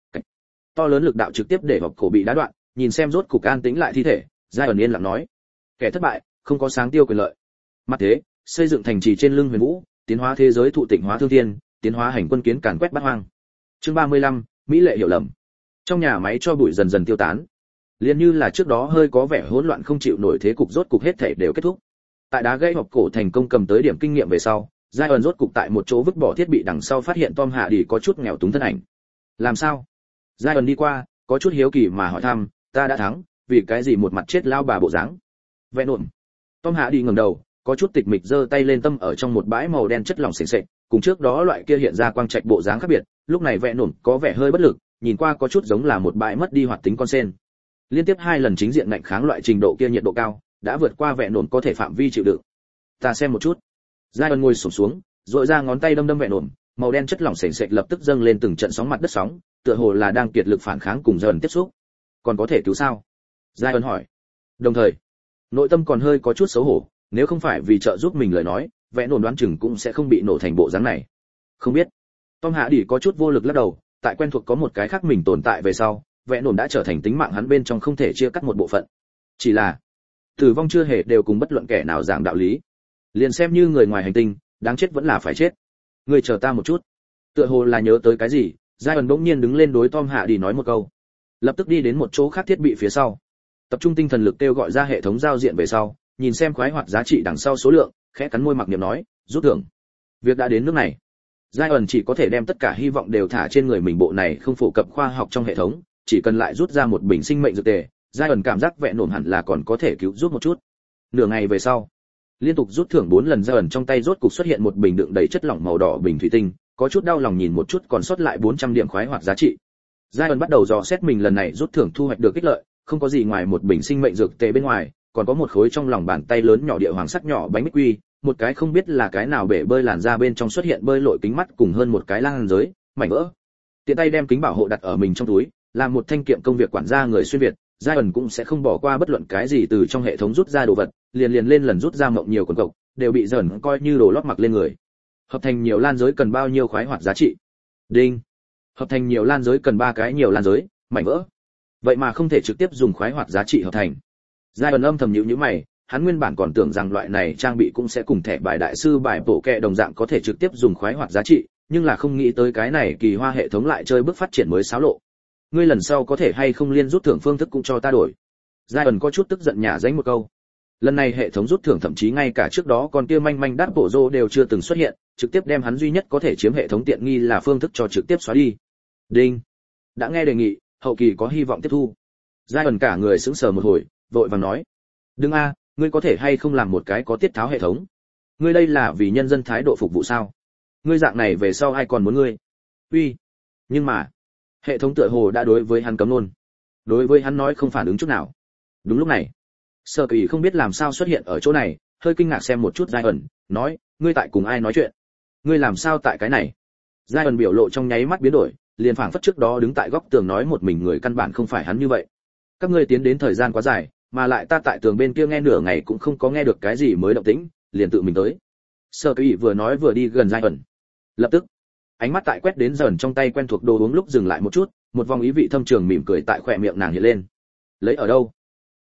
To lớn lực đạo trực tiếp để hộc cổ bị đá đoạn, nhìn xem rốt cục an tĩnh lại thi thể, Giai yên lặng nói: kẻ thất bại, không có sáng tiêu quyền lợi. Mặt thế, xây dựng thành trì trên lưng huyền vũ, tiến hóa thế giới thụ tịnh hóa thương thiên, tiến hóa hành quân kiến càn quét bát hoang. Chương 35, mỹ lệ hiểu lầm. Trong nhà máy cho bụi dần dần tiêu tán. Liên như là trước đó hơi có vẻ hỗn loạn không chịu nổi thế cục rốt cục hết thảy đều kết thúc. Tại đá gãy hộp cổ thành công cầm tới điểm kinh nghiệm về sau, Giai rốt cục tại một chỗ vứt bỏ thiết bị đằng sau phát hiện Tom Hạ Đi có chút nghèo túng thân ảnh. Làm sao? Giai đi qua, có chút hiếu kỳ mà hỏi thăm, ta đã thắng, vì cái gì một mặt chết lao bà bộ dáng? Vẹn ổn. Tom Hạ Đi ngẩng đầu, có chút tịch mịch giơ tay lên tâm ở trong một bãi màu đen chất lỏng sền sệt, cùng trước đó loại kia hiện ra quang trạch bộ dáng khác biệt, lúc này vẹn ổn có vẻ hơi bất lực, nhìn qua có chút giống là một bãi mất đi hoạt tính con sen. Liên tiếp 2 lần chính diện ngạnh kháng loại trình độ kia nhiệt độ cao, đã vượt qua vẹn ổn có thể phạm vi chịu đựng. Ta xem một chút. Giai ngồi xổm xuống, rọi ra ngón tay đâm vẹn ổn, màu đen chất lỏng sền sệt lập tức dâng lên từng trận sóng mặt đất sóng, tựa hồ là đang kiệt lực phản kháng cùng dần tiếp xúc. Còn có thể cứu sao? Giai hỏi. Đồng thời, nội tâm còn hơi có chút xấu hổ, nếu không phải vì trợ giúp mình lời nói, vẽ nổn đoán chừng cũng sẽ không bị nổ thành bộ dáng này. Không biết. Tom Hạ Đi có chút vô lực lắc đầu, tại quen thuộc có một cái khác mình tồn tại về sau, vẽ nổn đã trở thành tính mạng hắn bên trong không thể chia cắt một bộ phận. Chỉ là, tử vong chưa hề đều cùng bất luận kẻ nào giảng đạo lý. Liền xem như người ngoài hành tinh, đáng chết vẫn là phải chết. Ngươi chờ ta một chút. Tựa hồ là nhớ tới cái gì, Giai bỗng nhiên đứng lên đối Tom Hạ Đi nói một câu. Lập tức đi đến một chỗ khác thiết bị phía sau. Tập trung tinh thần lực kêu gọi ra hệ thống giao diện về sau, nhìn xem khoái hoạt giá trị đằng sau số lượng, khẽ cắn môi mặc niệm nói, rút thưởng. Việc đã đến nước này, Giai chỉ có thể đem tất cả hy vọng đều thả trên người mình bộ này không phổ cập khoa học trong hệ thống, chỉ cần lại rút ra một bình sinh mệnh dược tề, Giai cảm giác vẹn nổm hẳn là còn có thể cứu giúp một chút. Nửa ngày về sau, liên tục rút thưởng 4 lần Giai trong tay rốt cục xuất hiện một bình đựng đầy chất lỏng màu đỏ bình thủy tinh, có chút đau lòng nhìn một chút còn sót lại 400 điểm khoái hoạt giá trị. Giai bắt đầu dò xét mình lần này rút thưởng thu hoạch được ích lợi, không có gì ngoài một bình sinh mệnh dược tề bên ngoài, còn có một khối trong lòng bàn tay lớn nhỏ địa hoàng sắc nhỏ bánh bích quy, một cái không biết là cái nào bể bơi làn ra bên trong xuất hiện bơi lội kính mắt cùng hơn một cái lang giới, mảnh vỡ. Tiện tay đem kính bảo hộ đặt ở mình trong túi, làm một thanh kiệm công việc quản gia người xuyên việt, Giai cũng sẽ không bỏ qua bất luận cái gì từ trong hệ thống rút ra đồ vật, liền lên lần rút ra mộng nhiều quần cộc, đều bị dần coi như đồ lót mặc lên người. Hợp thành nhiều lan giới cần bao nhiêu khoái hoạt giá trị? Đinh. Hợp thành nhiều lan giới cần 3 cái nhiều lan giới, mảnh vỡ. Vậy mà không thể trực tiếp dùng khoái hoạt giá trị hợp thành. Giai âm thầm nhíu mày, hắn nguyên bản còn tưởng rằng loại này trang bị cũng sẽ cùng thẻ bài đại sư bài bổ kẹ đồng dạng có thể trực tiếp dùng khoái hoạt giá trị, nhưng là không nghĩ tới cái này kỳ hoa hệ thống lại chơi bước phát triển mới xáo lộ. Ngươi lần sau có thể hay không liên rút thưởng phương thức cũng cho ta đổi. Giai có chút tức giận nhả dánh một câu. Lần này hệ thống rút thưởng thậm chí ngay cả trước đó còn kia manh đáp bổ rô đều chưa từng xuất hiện, trực tiếp đem hắn duy nhất có thể chiếm hệ thống tiện nghi là phương thức cho trực tiếp xóa đi. Đinh. Đã nghe đề nghị, hậu kỳ có hy vọng tiếp thu. Giai cả người sững sờ một hồi, vội vàng nói: "Đừng a, ngươi có thể hay không làm một cái có tiết tháo hệ thống? Ngươi đây là vì nhân dân thái độ phục vụ sao? Ngươi dạng này về sau ai còn muốn ngươi?" Uy. Nhưng mà, hệ thống tựa hồ đã đối với hắn cấm luôn. Đối với hắn nói không phản ứng chút nào. Đúng lúc này, Sở Kỳ không biết làm sao xuất hiện ở chỗ này, hơi kinh ngạc xem một chút Giai nói: "Ngươi tại cùng ai nói chuyện? Ngươi làm sao tại cái này?" Giai biểu lộ trong nháy mắt biến đổi, liền phảng phất trước đó đứng tại góc tường nói một mình người căn bản không phải hắn như vậy. Các ngươi tiến đến thời gian quá dài, mà lại ta tại tường bên kia nghe nửa ngày cũng không có nghe được cái gì mới động tĩnh, liền tự mình tới. Sở Kỳ vừa nói vừa đi gần Giai lập tức, ánh mắt tại quét đến dần trong tay quen thuộc đồ uống lúc dừng lại một chút, một vòng ý vị thâm trường mỉm cười tại khóe miệng nàng hiện lên. Lấy ở đâu?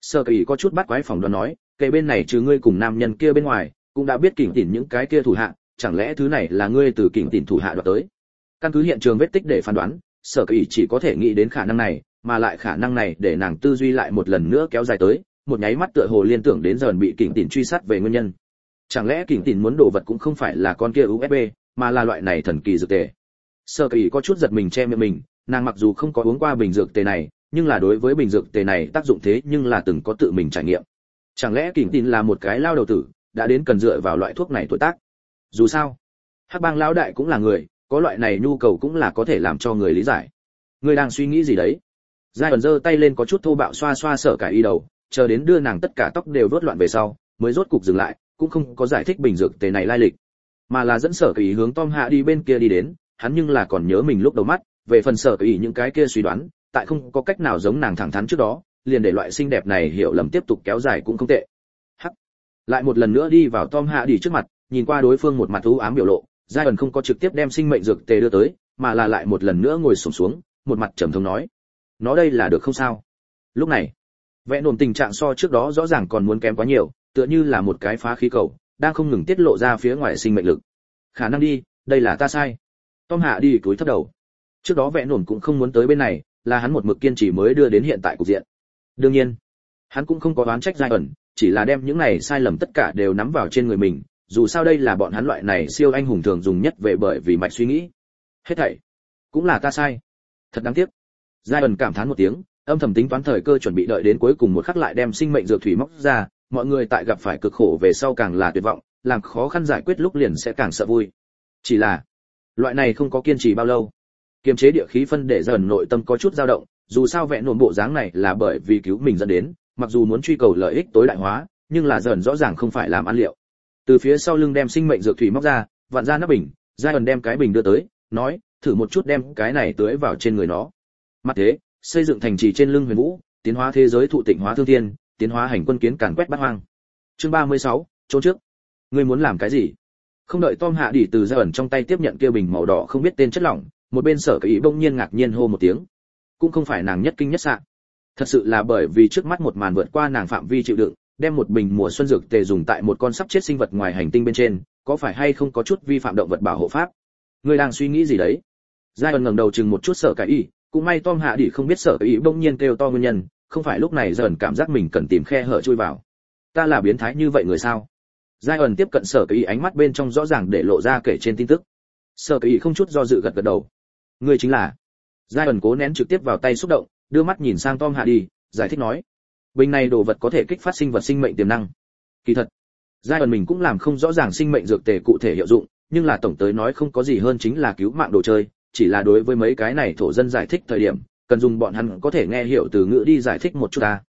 Sở Kỳ có chút bắt quái phỏng đoán nói, kể bên này trừ ngươi cùng nam nhân kia bên ngoài, cũng đã biết kỉnh tỉn những cái kia thủ hạ, chẳng lẽ thứ này là ngươi từ kỉnh tỉn thủ hạ đoạt tới? Căn cứ hiện trường vết tích để phán đoán, Sở Kỳ chỉ có thể nghĩ đến khả năng này, mà lại khả năng này để nàng tư duy lại một lần nữa kéo dài tới, một nháy mắt tựa hồ liên tưởng đến dần bị kỉnh tỉn truy sát về nguyên nhân. Chẳng lẽ kỉnh tỉn muốn đồ vật cũng không phải là con kia USB, mà là loại này thần kỳ dược tề? Sở Kỳ có chút giật mình che miệng mình, nàng mặc dù không có uống qua bình dược tề này, nhưng là đối với bình dược tề này tác dụng thế nhưng là từng có tự mình trải nghiệm. Chẳng lẽ kỉnh tỉn là một cái lao đầu tử, đã đến cần dựa vào loại thuốc này tuổi tác? Dù sao, Hắc Bang lão đại cũng là người, có loại này nhu cầu cũng là có thể làm cho người lý giải. Ngươi đang suy nghĩ gì đấy? Giai ẩn giơ tay lên có chút thô bạo xoa xoa Sở Cải Y đầu, chờ đến đưa nàng tất cả tóc đều rối loạn về sau, mới rốt cục dừng lại, cũng không có giải thích bình dược tề này lai lịch, mà là dẫn Sở Cải Y hướng Tom Hạ đi bên kia đi đến, hắn nhưng là còn nhớ mình lúc đầu mắt, về phần Sở Cải Y những cái kia suy đoán, tại không có cách nào giống nàng thẳng thắn trước đó, liền để loại xinh đẹp này hiểu lầm tiếp tục kéo dài cũng không tệ. Hắc. Lại một lần nữa đi vào Tom Hạ đi trước mặt, nhìn qua đối phương một mặt u ám biểu lộ, Giai ẩn không có trực tiếp đem sinh mệnh dược tề đưa tới, mà là lại một lần nữa ngồi xổm xuống, một mặt trầm thống nói: "Nó đây là được không sao?" Lúc này, vẽ nổm tình trạng so trước đó rõ ràng còn muốn kém quá nhiều, tựa như là một cái phá khí cầu, đang không ngừng tiết lộ ra phía ngoài sinh mệnh lực. "Khả năng đi, đây là ta sai." Tom Hạ đi cúi thấp đầu. Trước đó vẽ nổm cũng không muốn tới bên này, là hắn một mực kiên trì mới đưa đến hiện tại cục diện. Đương nhiên, hắn cũng không có oán trách Giai ẩn, chỉ là đem những này sai lầm tất cả đều nắm vào trên người mình, dù sao đây là bọn hắn loại này siêu anh hùng thường dùng nhất về bởi vì mạch suy nghĩ. Hết thảy cũng là ta sai, thật đáng tiếc. Giai ẩn cảm thán một tiếng, âm thầm tính toán thời cơ chuẩn bị đợi đến cuối cùng một khắc lại đem sinh mệnh dược thủy móc ra, mọi người tại gặp phải cực khổ về sau càng là tuyệt vọng, làm khó khăn giải quyết lúc liền sẽ càng sợ vui. Chỉ là loại này không có kiên trì bao lâu, kiềm chế địa khí phân để dần nội tâm có chút dao động, dù sao vẽ nổm bộ dáng này là bởi vì cứu mình dẫn đến, mặc dù muốn truy cầu lợi ích tối đại hóa, nhưng là dần rõ ràng không phải làm ăn liệu. Từ phía sau lưng đem sinh mệnh dược thủy móc ra, vặn ra nắp bình, Giai ẩn đem cái bình đưa tới, nói, thử một chút đem cái này tưới vào trên người nó. Mặt thế, xây dựng thành trì trên lưng Huyền Vũ, tiến hóa thế giới thụ tịnh hóa thương thiên, tiến hóa hành quân kiến càn quét bát hoang. Chương 36, trốn trước. Ngươi muốn làm cái gì? Không đợi Tom Hạ đi từ Giai ẩn trong tay tiếp nhận kia bình màu đỏ không biết tên chất lỏng, một bên Sở Cải bỗng nhiên ngạc nhiên hô một tiếng. Cũng không phải nàng nhất kinh nhất sạ, thật sự là bởi vì trước mắt một màn vượt qua nàng phạm vi chịu đựng, đem một bình mùa xuân dược tề dùng tại một con sắp chết sinh vật ngoài hành tinh bên trên, có phải hay không có chút vi phạm động vật bảo hộ pháp? Ngươi đang suy nghĩ gì đấy? Giai ẩn ngẩng đầu chừng một chút Sở Cải Y, cũng may Tom Hạ đi không biết Sở Cải Y bỗng nhiên kêu to nguyên nhân, không phải lúc này dần cảm giác mình cần tìm khe hở chui vào. Ta là biến thái như vậy người sao? Giai ẩn tiếp cận Sở Cải Y, ánh mắt bên trong rõ ràng để lộ ra kể trên tin tức. Sở Cải Y không chút do dự gật gật đầu. Ngươi chính là. Giai ẩn cố nén trực tiếp vào tay xúc động, đưa mắt nhìn sang Tom Hạ đi, giải thích nói: bình này đồ vật có thể kích phát sinh vật sinh mệnh tiềm năng. Kỳ thật, Giai ẩn mình cũng làm không rõ ràng sinh mệnh dược tề cụ thể hiệu dụng, nhưng là tổng tới nói không có gì hơn chính là cứu mạng đồ chơi, chỉ là đối với mấy cái này thổ dân giải thích thời điểm, cần dùng bọn hắn có thể nghe hiểu từ ngữ đi giải thích một chút ta.